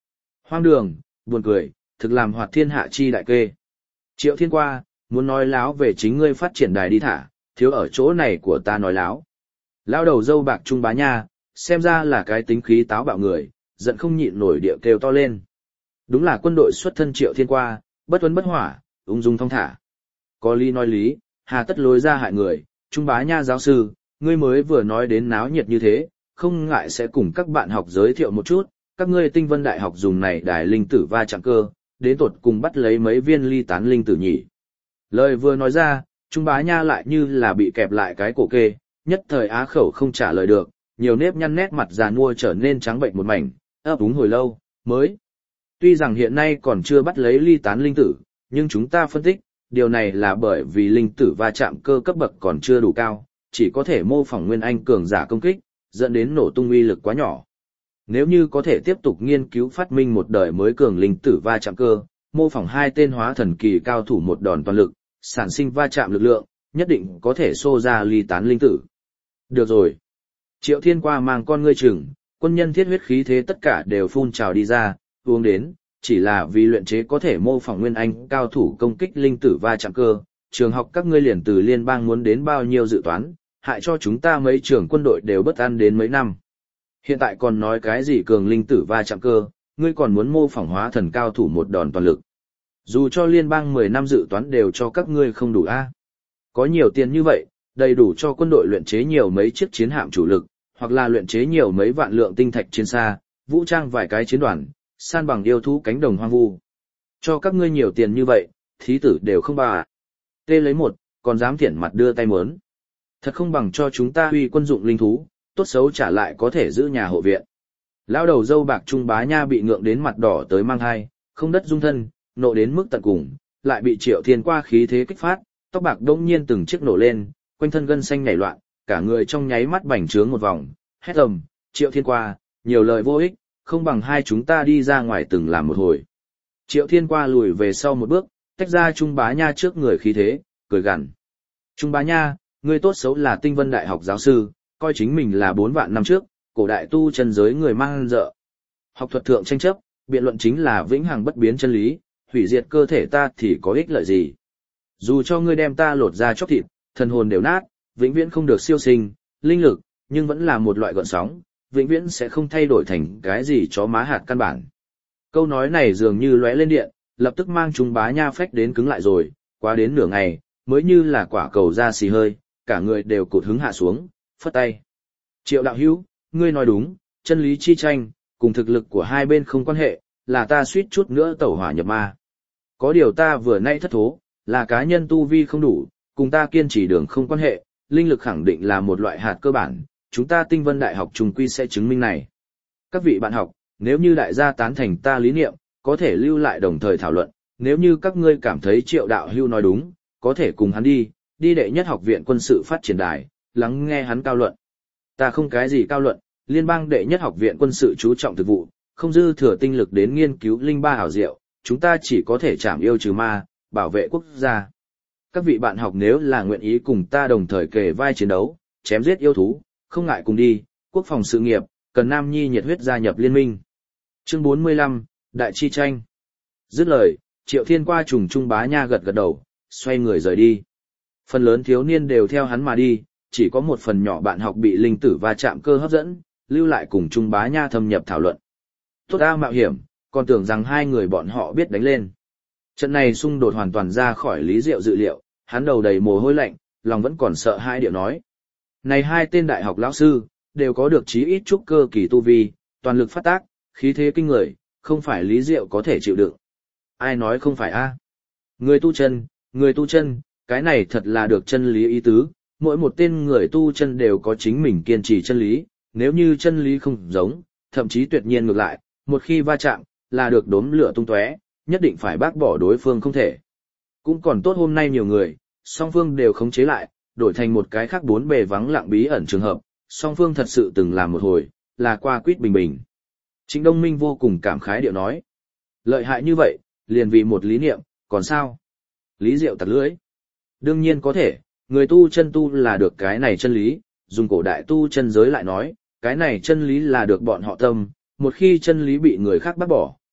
Hoang đường, buồn cười, thực làm hoạt thiên hạ chi đại kê. Triệu Thiên Qua, muốn nói láo về chính ngươi phát triển đài đi thả, thiếu ở chỗ này của ta nói láo. Lao đầu dâu bạc Trung Bá Nha, xem ra là cái tính khí táo bạo người, giận không nhịn nổi địa kêu to lên. Đúng là quân đội xuất thân Triệu Thiên Qua, bất tuấn bất hỏa, ung dung thong thả. Có lý nói lý, hà tất lối ra hại người, Trung Bá Nha giáo sư, ngươi mới vừa nói đến náo nhiệt như thế, không ngại sẽ cùng các bạn học giới thiệu một chút, các ngươi Tinh Vân Đại học dùng này đài linh tử va chạm cơ, đến tột cùng bắt lấy mấy viên ly tán linh tử nhỉ. Lời vừa nói ra, Trung Bá Nha lại như là bị kẹp lại cái cổ kê, nhất thời á khẩu không trả lời được, nhiều nếp nhăn nét mặt già nua trở nên trắng bệnh một mảnh, ấp úng hồi lâu, mới. Tuy rằng hiện nay còn chưa bắt lấy ly tán linh tử, nhưng chúng ta phân tích, điều này là bởi vì linh tử va chạm cơ cấp bậc còn chưa đủ cao, chỉ có thể mô phỏng nguyên anh cường giả công kích, dẫn đến nổ tung uy lực quá nhỏ. Nếu như có thể tiếp tục nghiên cứu phát minh một đời mới cường linh tử va chạm cơ, mô phỏng hai tên hóa thần kỳ cao thủ một đòn toàn lực, sản sinh va chạm lực lượng, nhất định có thể xô ra ly tán linh tử. Được rồi. Triệu Thiên Qua mang con ngươi chừng, quân nhân thiết huyết khí thế tất cả đều phun trào đi ra, uống đến, chỉ là vì luyện chế có thể mô phỏng nguyên anh cao thủ công kích linh tử va chạm cơ, trường học các ngươi liền từ liên bang muốn đến bao nhiêu dự toán, hại cho chúng ta mấy trường quân đội đều bất an đến mấy năm. Hiện tại còn nói cái gì cường linh tử va chạm cơ, ngươi còn muốn mô phỏng hóa thần cao thủ một đòn toàn lực. Dù cho liên bang mười năm dự toán đều cho các ngươi không đủ a. Có nhiều tiền như vậy, đầy đủ cho quân đội luyện chế nhiều mấy chiếc chiến hạm chủ lực, hoặc là luyện chế nhiều mấy vạn lượng tinh thạch chiến xa, vũ trang vài cái chiến đoàn, san bằng yêu thú cánh đồng hoang vu. Cho các ngươi nhiều tiền như vậy, thí tử đều không bà. Tê lấy một, còn dám thiển mặt đưa tay mớn. Thật không bằng cho chúng ta huy quân dụng linh thú, tốt xấu trả lại có thể giữ nhà hộ viện. Lão đầu dâu bạc Trung Bá Nha bị ngượng đến mặt đỏ tới mang hai, không đất dung thân, nộ đến mức tận cùng, lại bị Triệu Thiên Qua khí thế kích phát, tóc bạc đông nhiên từng chiếc nổ lên, quanh thân gân xanh nhảy loạn, cả người trong nháy mắt bành trướng một vòng, hét ầm, Triệu Thiên Qua, nhiều lời vô ích, không bằng hai chúng ta đi ra ngoài từng làm một hồi. Triệu Thiên Qua lùi về sau một bước, tách ra Trung Bá Nha trước người khí thế, cười gằn. Trung Bá Nha, ngươi tốt xấu là Tinh Vân Đại học giáo sư, coi chính mình là bốn vạn năm trước, cổ đại tu chân giới người mang dợ. Học thuật thượng tranh chấp, biện luận chính là vĩnh hằng bất biến chân lý, hủy diệt cơ thể ta thì có ích lợi gì. Dù cho ngươi đem ta lột ra chóc thịt, thần hồn đều nát, vĩnh viễn không được siêu sinh, linh lực, nhưng vẫn là một loại gợn sóng, vĩnh viễn sẽ không thay đổi thành cái gì chó má hạt căn bản. Câu nói này dường như lóe lên điện, lập tức mang Trung Bá Nha phách đến cứng lại rồi, quá đến nửa ngày, mới như là quả cầu ra xì hơi, cả người đều cụt hứng hạ xuống, phất tay. Triệu đạo hữu, ngươi nói đúng, chân lý chi tranh, cùng thực lực của hai bên không quan hệ, là ta suýt chút nữa tẩu hỏa nhập ma. Có điều ta vừa nay thất thố, là cá nhân tu vi không đủ, cùng ta kiên trì đường không quan hệ, linh lực khẳng định là một loại hạt cơ bản, chúng ta Tinh Vân Đại học trùng quy sẽ chứng minh này. Các vị bạn học, nếu như đại gia tán thành ta lý niệm, có thể lưu lại đồng thời thảo luận, nếu như các ngươi cảm thấy Triệu đạo hữu nói đúng, có thể cùng hắn đi, đi đệ nhất học viện quân sự phát triển đài, lắng nghe hắn cao luận. Ta không cái gì cao luận, liên bang đệ nhất học viện quân sự chú trọng thực vụ, không dư thừa tinh lực đến nghiên cứu linh ba hảo diệu, chúng ta chỉ có thể trảm yêu trừ ma, bảo vệ quốc gia. Các vị bạn học nếu là nguyện ý cùng ta đồng thời kề vai chiến đấu, chém giết yêu thú, không ngại cùng đi, quốc phòng sự nghiệp, cần nam nhi nhiệt huyết gia nhập liên minh. Chương bốn mươi lăm, Đại chi tranh. Dứt lời, Triệu Thiên Qua trùng Trung Bá Nha gật gật đầu, xoay người rời đi. Phần lớn thiếu niên đều theo hắn mà đi, chỉ có một phần nhỏ bạn học bị linh tử va chạm cơ hấp dẫn, lưu lại cùng Trung Bá Nha thâm nhập thảo luận. Tốt a mạo hiểm, còn tưởng rằng hai người bọn họ biết đánh lên. Trận này xung đột hoàn toàn ra khỏi Lý Diệu dự liệu, hắn đầu đầy mồ hôi lạnh, lòng vẫn còn sợ hai điệu nói. Này hai tên đại học lão sư, đều có được chí ít trúc cơ kỳ tu vi, toàn lực phát tác, khí thế kinh người, không phải Lý Diệu có thể chịu đựng. Ai nói không phải a? Người tu chân, người tu chân, cái này thật là được chân lý ý tứ, mỗi một tên người tu chân đều có chính mình kiên trì chân lý, nếu như chân lý không giống, thậm chí tuyệt nhiên ngược lại, một khi va chạm, là được đốm lửa tung tóe, nhất định phải bác bỏ đối phương không thể. Cũng còn tốt hôm nay nhiều người, song phương đều khống chế lại, đổi thành một cái khác bốn bề vắng lặng bí ẩn trường hợp, song phương thật sự từng làm một hồi, là qua quýt bình bình. Trịnh Đông Minh vô cùng cảm khái điệu nói. Lợi hại như vậy, liền vì một lý niệm, còn sao? Lý Diệu tặc lưỡi. Đương nhiên có thể, người tu chân tu là được cái này chân lý, dùng cổ đại tu chân giới lại nói, cái này chân lý là được bọn họ tâm, một khi chân lý bị người khác bác bỏ,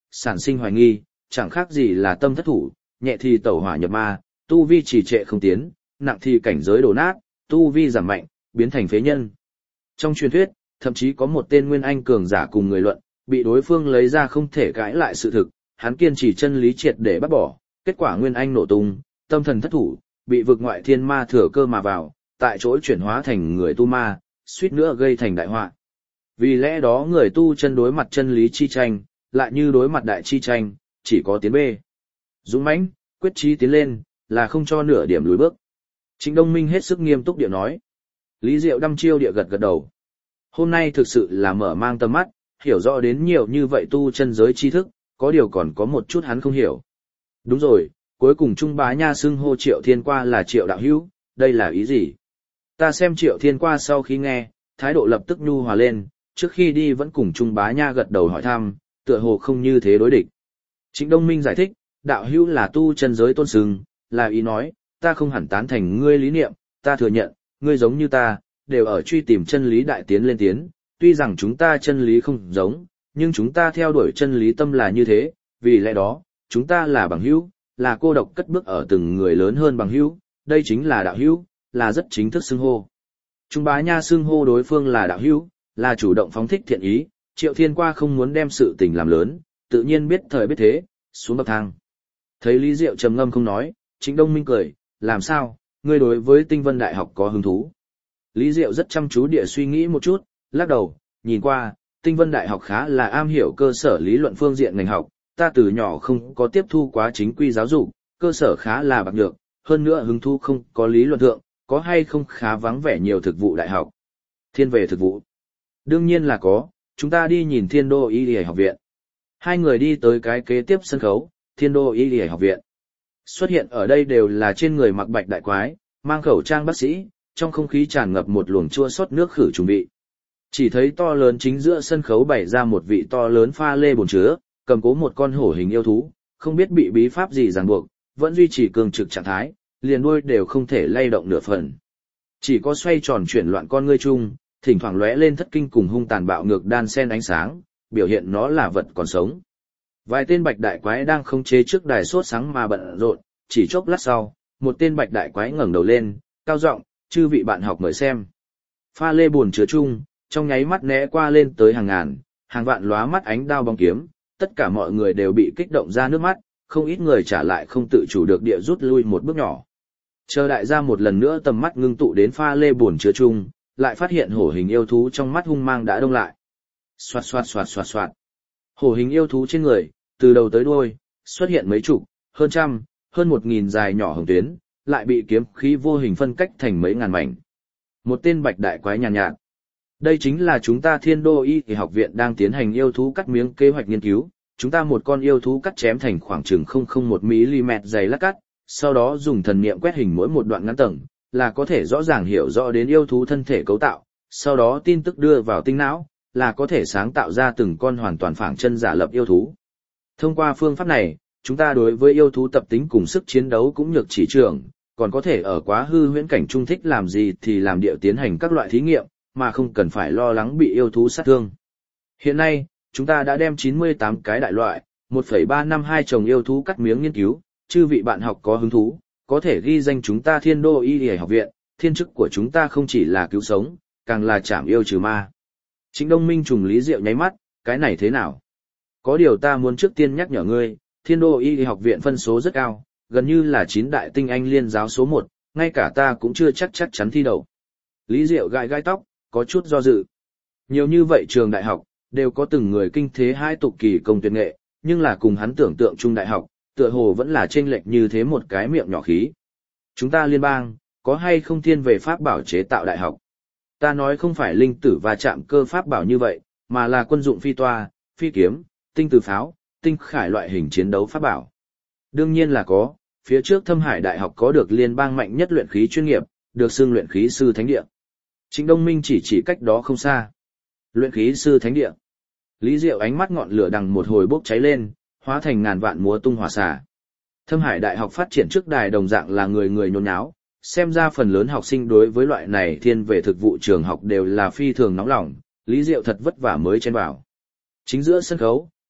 sản sinh hoài nghi, chẳng khác gì là tâm thất thủ, nhẹ thì tẩu hỏa nhập ma, tu vi trì trệ không tiến, nặng thì cảnh giới đổ nát, tu vi giảm mạnh, biến thành phế nhân. Trong truyền thuyết, thậm chí có một tên nguyên anh cường giả cùng người luận, bị đối phương lấy ra không thể cãi lại sự thực, hắn kiên trì chân lý triệt để bắt bỏ, kết quả nguyên anh nổ tung, tâm thần thất thủ, bị vực ngoại thiên ma thừa cơ mà vào, tại chỗ chuyển hóa thành người tu ma, suýt nữa gây thành đại họa. Vì lẽ đó người tu chân đối mặt chân lý chi tranh, lại như đối mặt đại chi tranh, chỉ có tiến bê. Dũng mãnh, quyết chí tiến lên, là không cho nửa điểm lùi bước. Trịnh Đông Minh hết sức nghiêm túc địa nói. Lý Diệu đăm chiêu địa gật gật đầu. Hôm nay thực sự là mở mang tầm mắt, hiểu rõ đến nhiều như vậy tu chân giới tri thức, có điều còn có một chút hắn không hiểu. Đúng rồi, cuối cùng Trung Bá Nha xưng hô Triệu Thiên Qua là Triệu đạo hữu, đây là ý gì? Ta xem Triệu Thiên Qua sau khi nghe, thái độ lập tức nhu hòa lên, trước khi đi vẫn cùng Trung Bá Nha gật đầu hỏi thăm, tựa hồ không như thế đối địch. Trịnh Đông Minh giải thích, đạo hữu là tu chân giới tôn sừng, là ý nói, ta không hẳn tán thành ngươi lý niệm, ta thừa nhận, ngươi giống như ta, đều ở truy tìm chân lý đại tiến lên tiến, tuy rằng chúng ta chân lý không giống, nhưng chúng ta theo đuổi chân lý tâm là như thế, vì lẽ đó, chúng ta là bằng hữu, là cô độc cất bước ở từng người lớn hơn bằng hữu, đây chính là đạo hữu, là rất chính thức xưng hô. Trung Bá Nha xưng hô đối phương là đạo hữu, là chủ động phóng thích thiện ý, Triệu Thiên Qua không muốn đem sự tình làm lớn, tự nhiên biết thời biết thế, xuống bậc thang. Thấy Lý Diệu trầm ngâm không nói, Trịnh Đông Minh cười, làm sao, ngươi đối với Tinh Vân Đại học có hứng thú? Lý Diệu rất chăm chú địa suy nghĩ một chút, lắc đầu, nhìn qua, Tinh Vân Đại học khá là am hiểu cơ sở lý luận phương diện ngành học, ta từ nhỏ không có tiếp thu quá chính quy giáo dục, cơ sở khá là bạc nhược, hơn nữa hứng thú không có lý luận thượng, có hay không khá vắng vẻ nhiều thực vụ đại học. Thiên về thực vụ. Đương nhiên là có, chúng ta đi nhìn Thiên Đô Y Y học viện. Hai người đi tới cái kế tiếp sân khấu, Thiên Đô Y Y học viện. Xuất hiện ở đây đều là trên người mặc bạch đại quái, mang khẩu trang bác sĩ, trong không khí tràn ngập một luồng chua xót nước khử trùng vị. Chỉ thấy to lớn chính giữa sân khấu bày ra một vị to lớn pha lê bồn chứa, cầm cố một con hổ hình yêu thú, không biết bị bí pháp gì ràng buộc, vẫn duy trì cường trực trạng thái, liền đuôi đều không thể lay động nửa phần. Chỉ có xoay tròn chuyển loạn con ngươi chung, thỉnh thoảng lóe lên thất kinh cùng hung tàn bạo ngược đan sen ánh sáng, biểu hiện nó là vật còn sống. Vài tên bạch đại quái đang khống chế trước đài sốt sáng mà bận rộn, chỉ chốc lát sau, một tên bạch đại quái ngẩng đầu lên, cao giọng, chư vị bạn học mời xem. Pha lê buồn chứa chung, trong nháy mắt né qua lên tới hàng ngàn, hàng vạn lóa mắt ánh đao bóng kiếm, tất cả mọi người đều bị kích động ra nước mắt, không ít người trả lại không tự chủ được địa rút lui một bước nhỏ. Chờ đại gia một lần nữa tầm mắt ngưng tụ đến pha lê buồn chứa chung, lại phát hiện hổ hình yêu thú trong mắt hung mang đã đông lại. Xoạt xoạt xoạt xoạt xoạt. Hổ hình yêu thú trên người, từ đầu tới đuôi, xuất hiện mấy chục, hơn trăm, hơn một nghìn dài nhỏ hồng tuyến, lại bị kiếm khí vô hình phân cách thành mấy ngàn mảnh. Một tên bạch đại quái nhàn nhạt, nhạt. Đây chính là chúng ta Thiên Đô Y Y học viện đang tiến hành yêu thú cắt miếng kế hoạch nghiên cứu. Chúng ta một con yêu thú cắt chém thành khoảng chừng không không một mi-li-mét dày lát cắt, sau đó dùng thần niệm quét hình mỗi một đoạn ngắn tầng, là có thể rõ ràng hiểu rõ đến yêu thú thân thể cấu tạo, sau đó tin tức đưa vào tinh não, là có thể sáng tạo ra từng con hoàn toàn phảng chân giả lập yêu thú. Thông qua phương pháp này, chúng ta đối với yêu thú tập tính cùng sức chiến đấu cũng nhược chỉ trường, còn có thể ở quá hư huyễn cảnh trung thích làm gì thì làm điệu tiến hành các loại thí nghiệm, mà không cần phải lo lắng bị yêu thú sát thương. Hiện nay, chúng ta đã đem chín mươi tám cái đại loại, một phẩy ba năm hai chồng yêu thú cắt miếng nghiên cứu, chư vị bạn học có hứng thú, có thể ghi danh chúng ta Thiên Đô Y Y học viện, thiên chức của chúng ta không chỉ là cứu sống, càng là trảm yêu trừ ma. Trịnh Đông Minh trùng Lý Diệu nháy mắt, cái này thế nào? Có điều ta muốn trước tiên nhắc nhở ngươi, Thiên Đô Y Y học viện phân số rất cao, gần như là chín đại tinh anh liên giáo số một, ngay cả ta cũng chưa chắc chắc chắn thi đậu. Lý Diệu gãi gãi tóc, có chút do dự. Nhiều như vậy trường đại học, đều có từng người kinh thế hai tục kỳ công tuyệt nghệ, nhưng là cùng hắn tưởng tượng trung đại học, tựa hồ vẫn là chênh lệch như thế một cái miệng nhỏ khí. Chúng ta liên bang, có hay không thiên về pháp bảo chế tạo đại học? Ta nói không phải linh tử và chạm cơ pháp bảo như vậy, mà là quân dụng phi toa, phi kiếm, tinh từ pháo, tinh khải loại hình chiến đấu pháp bảo. Đương nhiên là có, phía trước Thâm Hải Đại học có được liên bang mạnh nhất luyện khí chuyên nghiệp, được xưng luyện khí sư thánh địa. Trịnh Đông Minh chỉ chỉ cách đó không xa. Luyện khí sư thánh địa. Lý Diệu ánh mắt ngọn lửa đằng một hồi bốc cháy lên, hóa thành ngàn vạn múa tung hỏa xả. Thâm Hải Đại học phát triển trước đài đồng dạng là người người nhốn nháo, xem ra phần lớn học sinh đối với loại này thiên về thực vụ trường học đều là phi thường nóng lòng, Lý Diệu thật vất vả mới chen vào. Chính giữa sân khấu,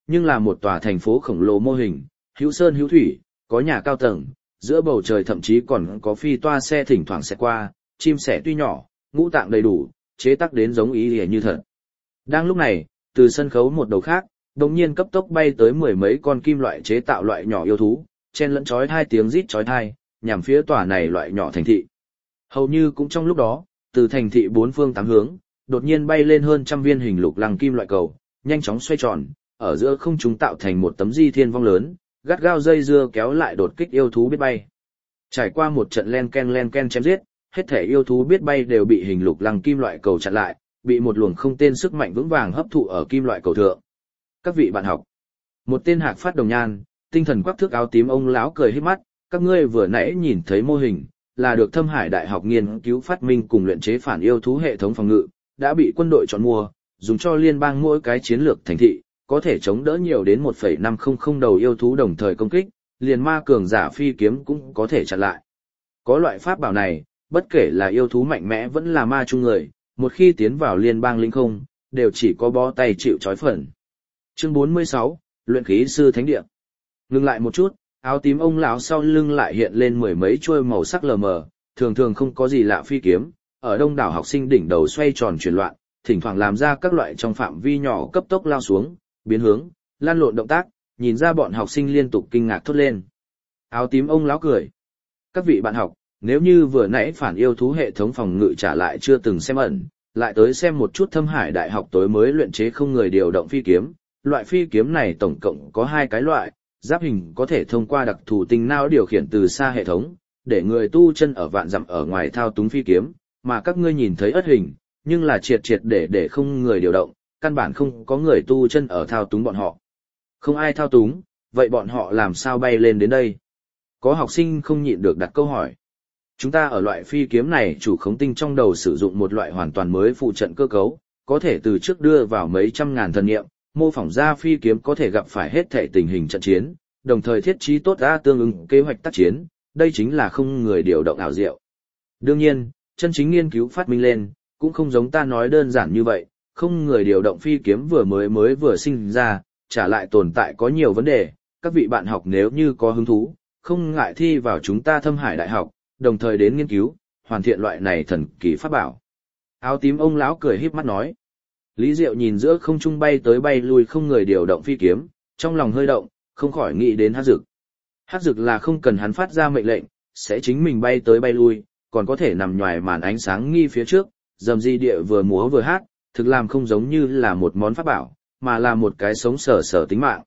nhưng là một tòa thành phố khổng lồ mô hình, hữu sơn hữu thủy, có nhà cao tầng, giữa bầu trời thậm chí còn có phi toa xe thỉnh thoảng sẽ qua, chim sẻ tuy nhỏ, ngũ tạng đầy đủ, chế tác đến giống ý hề như thật. Đang lúc này, từ sân khấu một đầu khác, đột nhiên cấp tốc bay tới mười mấy con kim loại chế tạo loại nhỏ yêu thú, chen lẫn chói hai tiếng rít chói tai, nhằm phía tòa này loại nhỏ thành thị. Hầu như cũng trong lúc đó, từ thành thị bốn phương tám hướng, đột nhiên bay lên hơn trăm viên hình lục lăng kim loại cầu, nhanh chóng xoay tròn, ở giữa không trung tạo thành một tấm di thiên vong lớn, gắt gao dây dưa kéo lại đột kích yêu thú biết bay. Trải qua một trận len ken len ken chém giết, hết thể yêu thú biết bay đều bị hình lục lăng kim loại cầu chặn lại, bị một luồng không tên sức mạnh vững vàng hấp thụ ở kim loại cầu thượng. Các vị bạn học, một tên hạc phát đồng nhan, tinh thần quắc thước áo tím ông lão cười híp mắt, các ngươi vừa nãy nhìn thấy mô hình, là được Thâm Hải Đại học nghiên cứu phát minh cùng luyện chế phản yêu thú hệ thống phòng ngự, đã bị quân đội chọn mua, dùng cho liên bang mỗi cái chiến lược thành thị, có thể chống đỡ nhiều đến một phẩy năm không không đầu yêu thú đồng thời công kích, liền ma cường giả phi kiếm cũng có thể chặn lại. Có loại pháp bảo này, bất kể là yêu thú mạnh mẽ vẫn là ma chung người, một khi tiến vào liên bang linh không, đều chỉ có bó tay chịu trói phần. Chương bốn mươi sáu, Luyện khí sư thánh địa. Ngừng lại một chút, áo tím ông lão sau lưng lại hiện lên mười mấy chuôi màu sắc lờ mờ, thường thường không có gì lạ phi kiếm, ở đông đảo học sinh đỉnh đầu xoay tròn chuyển loạn, thỉnh thoảng làm ra các loại trong phạm vi nhỏ cấp tốc lao xuống, biến hướng, lan lộn động tác, nhìn ra bọn học sinh liên tục kinh ngạc thốt lên. Áo tím ông lão cười. Các vị bạn học, nếu như vừa nãy phản yêu thú hệ thống phòng ngự trả lại chưa từng xem ẩn, lại tới xem một chút Thâm Hải Đại học tối mới luyện chế không người điều động phi kiếm. Loại phi kiếm này tổng cộng có hai cái loại, giáp hình có thể thông qua đặc thù tinh não điều khiển từ xa hệ thống, để người tu chân ở vạn dặm ở ngoài thao túng phi kiếm, mà các ngươi nhìn thấy ất hình, nhưng là triệt triệt để để không người điều động, căn bản không có người tu chân ở thao túng bọn họ. Không ai thao túng, vậy bọn họ làm sao bay lên đến đây? Có học sinh không nhịn được đặt câu hỏi. Chúng ta ở loại phi kiếm này chủ khống tinh trong đầu sử dụng một loại hoàn toàn mới phụ trận cơ cấu, có thể từ trước đưa vào mấy trăm ngàn thần niệm, mô phỏng ra phi kiếm có thể gặp phải hết thể tình hình trận chiến, đồng thời thiết trí tốt ra tương ứng kế hoạch tác chiến, đây chính là không người điều động ảo diệu. Đương nhiên, chân chính nghiên cứu phát minh lên, cũng không giống ta nói đơn giản như vậy, không người điều động phi kiếm vừa mới mới vừa sinh ra, trả lại tồn tại có nhiều vấn đề, các vị bạn học nếu như có hứng thú, không ngại thi vào chúng ta Thâm Hải Đại học, đồng thời đến nghiên cứu, hoàn thiện loại này thần kỳ pháp bảo. Áo tím ông lão cười híp mắt nói. Lý Diệu nhìn giữa không trung bay tới bay lui không người điều động phi kiếm, trong lòng hơi động, không khỏi nghĩ đến Hắc Dực. Hắc Dực là không cần hắn phát ra mệnh lệnh, sẽ chính mình bay tới bay lui, còn có thể nằm nhòi màn ánh sáng nghi phía trước, dầm di địa vừa múa vừa hát, thực làm không giống như là một món pháp bảo, mà là một cái sống sở sở tính mạng.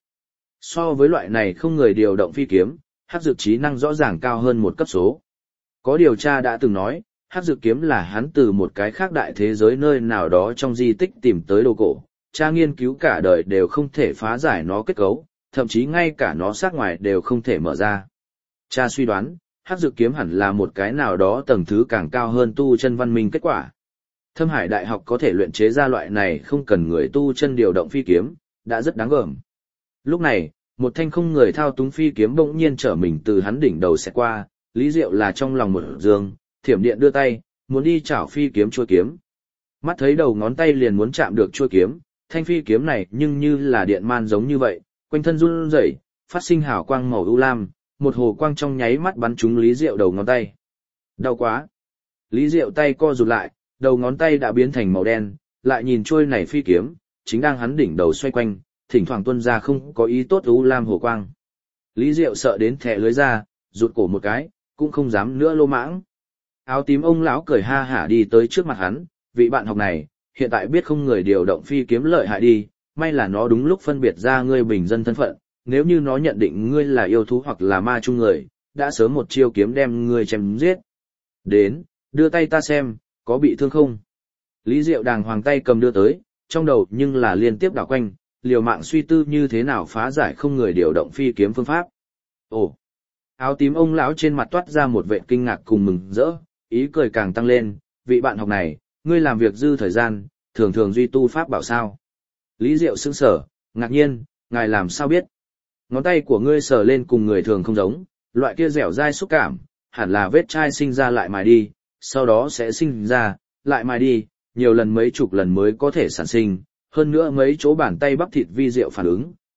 So với loại này không người điều động phi kiếm, Hắc Dực trí năng rõ ràng cao hơn một cấp số. Có điều tra đã từng nói, Hắc Dực kiếm là hắn từ một cái khác đại thế giới nơi nào đó trong di tích tìm tới đồ cổ, cha nghiên cứu cả đời đều không thể phá giải nó kết cấu, thậm chí ngay cả nó xác ngoài đều không thể mở ra. Cha suy đoán, Hắc Dực kiếm hẳn là một cái nào đó tầng thứ càng cao hơn tu chân văn minh kết quả. Thâm Hải Đại học có thể luyện chế ra loại này không cần người tu chân điều động phi kiếm, đã rất đáng gờm. Lúc này, một thanh không người thao túng phi kiếm bỗng nhiên trở mình từ hắn đỉnh đầu sẽ qua, Lý Diệu là trong lòng một dương, thiểm điện đưa tay, muốn đi chảo phi kiếm chuôi kiếm. Mắt thấy đầu ngón tay liền muốn chạm được chuôi kiếm, thanh phi kiếm này nhưng như là điện man giống như vậy, quanh thân run rẩy, phát sinh hào quang màu u lam, một hồ quang trong nháy mắt bắn trúng Lý Diệu đầu ngón tay. Đau quá! Lý Diệu tay co rụt lại, đầu ngón tay đã biến thành màu đen, lại nhìn chuôi này phi kiếm, chính đang hắn đỉnh đầu xoay quanh, thỉnh thoảng tuôn ra không có ý tốt u lam hồ quang. Lý Diệu sợ đến thẻ lưới ra, rụt cổ một cái, cũng không dám nữa lô mãng. Áo tím ông lão cười ha hả đi tới trước mặt hắn, vị bạn học này, hiện tại biết không người điều động phi kiếm lợi hại đi, may là nó đúng lúc phân biệt ra ngươi bình dân thân phận, nếu như nó nhận định ngươi là yêu thú hoặc là ma chung người, đã sớm một chiêu kiếm đem ngươi chém giết. Đến, đưa tay ta xem, có bị thương không? Lý Diệu đàng hoàng tay cầm đưa tới, trong đầu nhưng là liên tiếp đảo quanh, liều mạng suy tư như thế nào phá giải không người điều động phi kiếm phương pháp. Ồ! Áo tím ông lão trên mặt toát ra một vẻ kinh ngạc cùng mừng rỡ, ý cười càng tăng lên, vị bạn học này, ngươi làm việc dư thời gian, thường thường duy tu pháp bảo sao. Lý Diệu sững sờ, ngạc nhiên, ngài làm sao biết? Ngón tay của ngươi sờ lên cùng người thường không giống, loại kia dẻo dai xúc cảm, hẳn là vết chai sinh ra lại mài đi, sau đó sẽ sinh ra, lại mài đi, nhiều lần mấy chục lần mới có thể sản sinh, hơn nữa mấy chỗ bàn tay bắp thịt vi diệu phản ứng,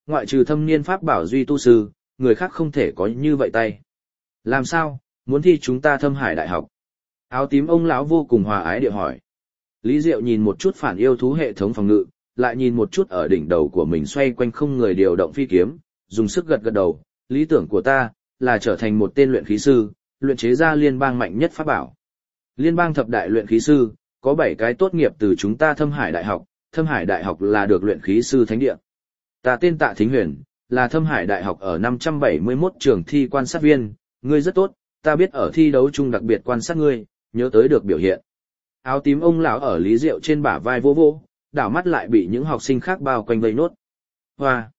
ngoại trừ thâm niên pháp bảo duy tu sư, người khác không thể có như vậy tay. Làm sao, muốn thi chúng ta Thâm Hải Đại học? Áo tím ông lão vô cùng hòa ái địa hỏi. Lý Diệu nhìn một chút phản yêu thú hệ thống phòng ngự, lại nhìn một chút ở đỉnh đầu của mình xoay quanh không người điều động phi kiếm, dùng sức gật gật đầu, lý tưởng của ta là trở thành một tên luyện khí sư, luyện chế ra liên bang mạnh nhất pháp bảo. Liên bang thập đại luyện khí sư, có bảy cái tốt nghiệp từ chúng ta Thâm Hải Đại học, Thâm Hải Đại học là được luyện khí sư thánh địa. Ta tên Tạ Thính Huyền, là Thâm Hải Đại học ở năm trăm bảy mươi mốt trường thi quan sát viên, ngươi rất tốt, ta biết ở thi đấu chung đặc biệt quan sát ngươi, nhớ tới được biểu hiện. Áo tím ông lão ở Lý Diệu trên bả vai vô vô, đảo mắt lại bị những học sinh khác bao quanh vây nốt. Hoa!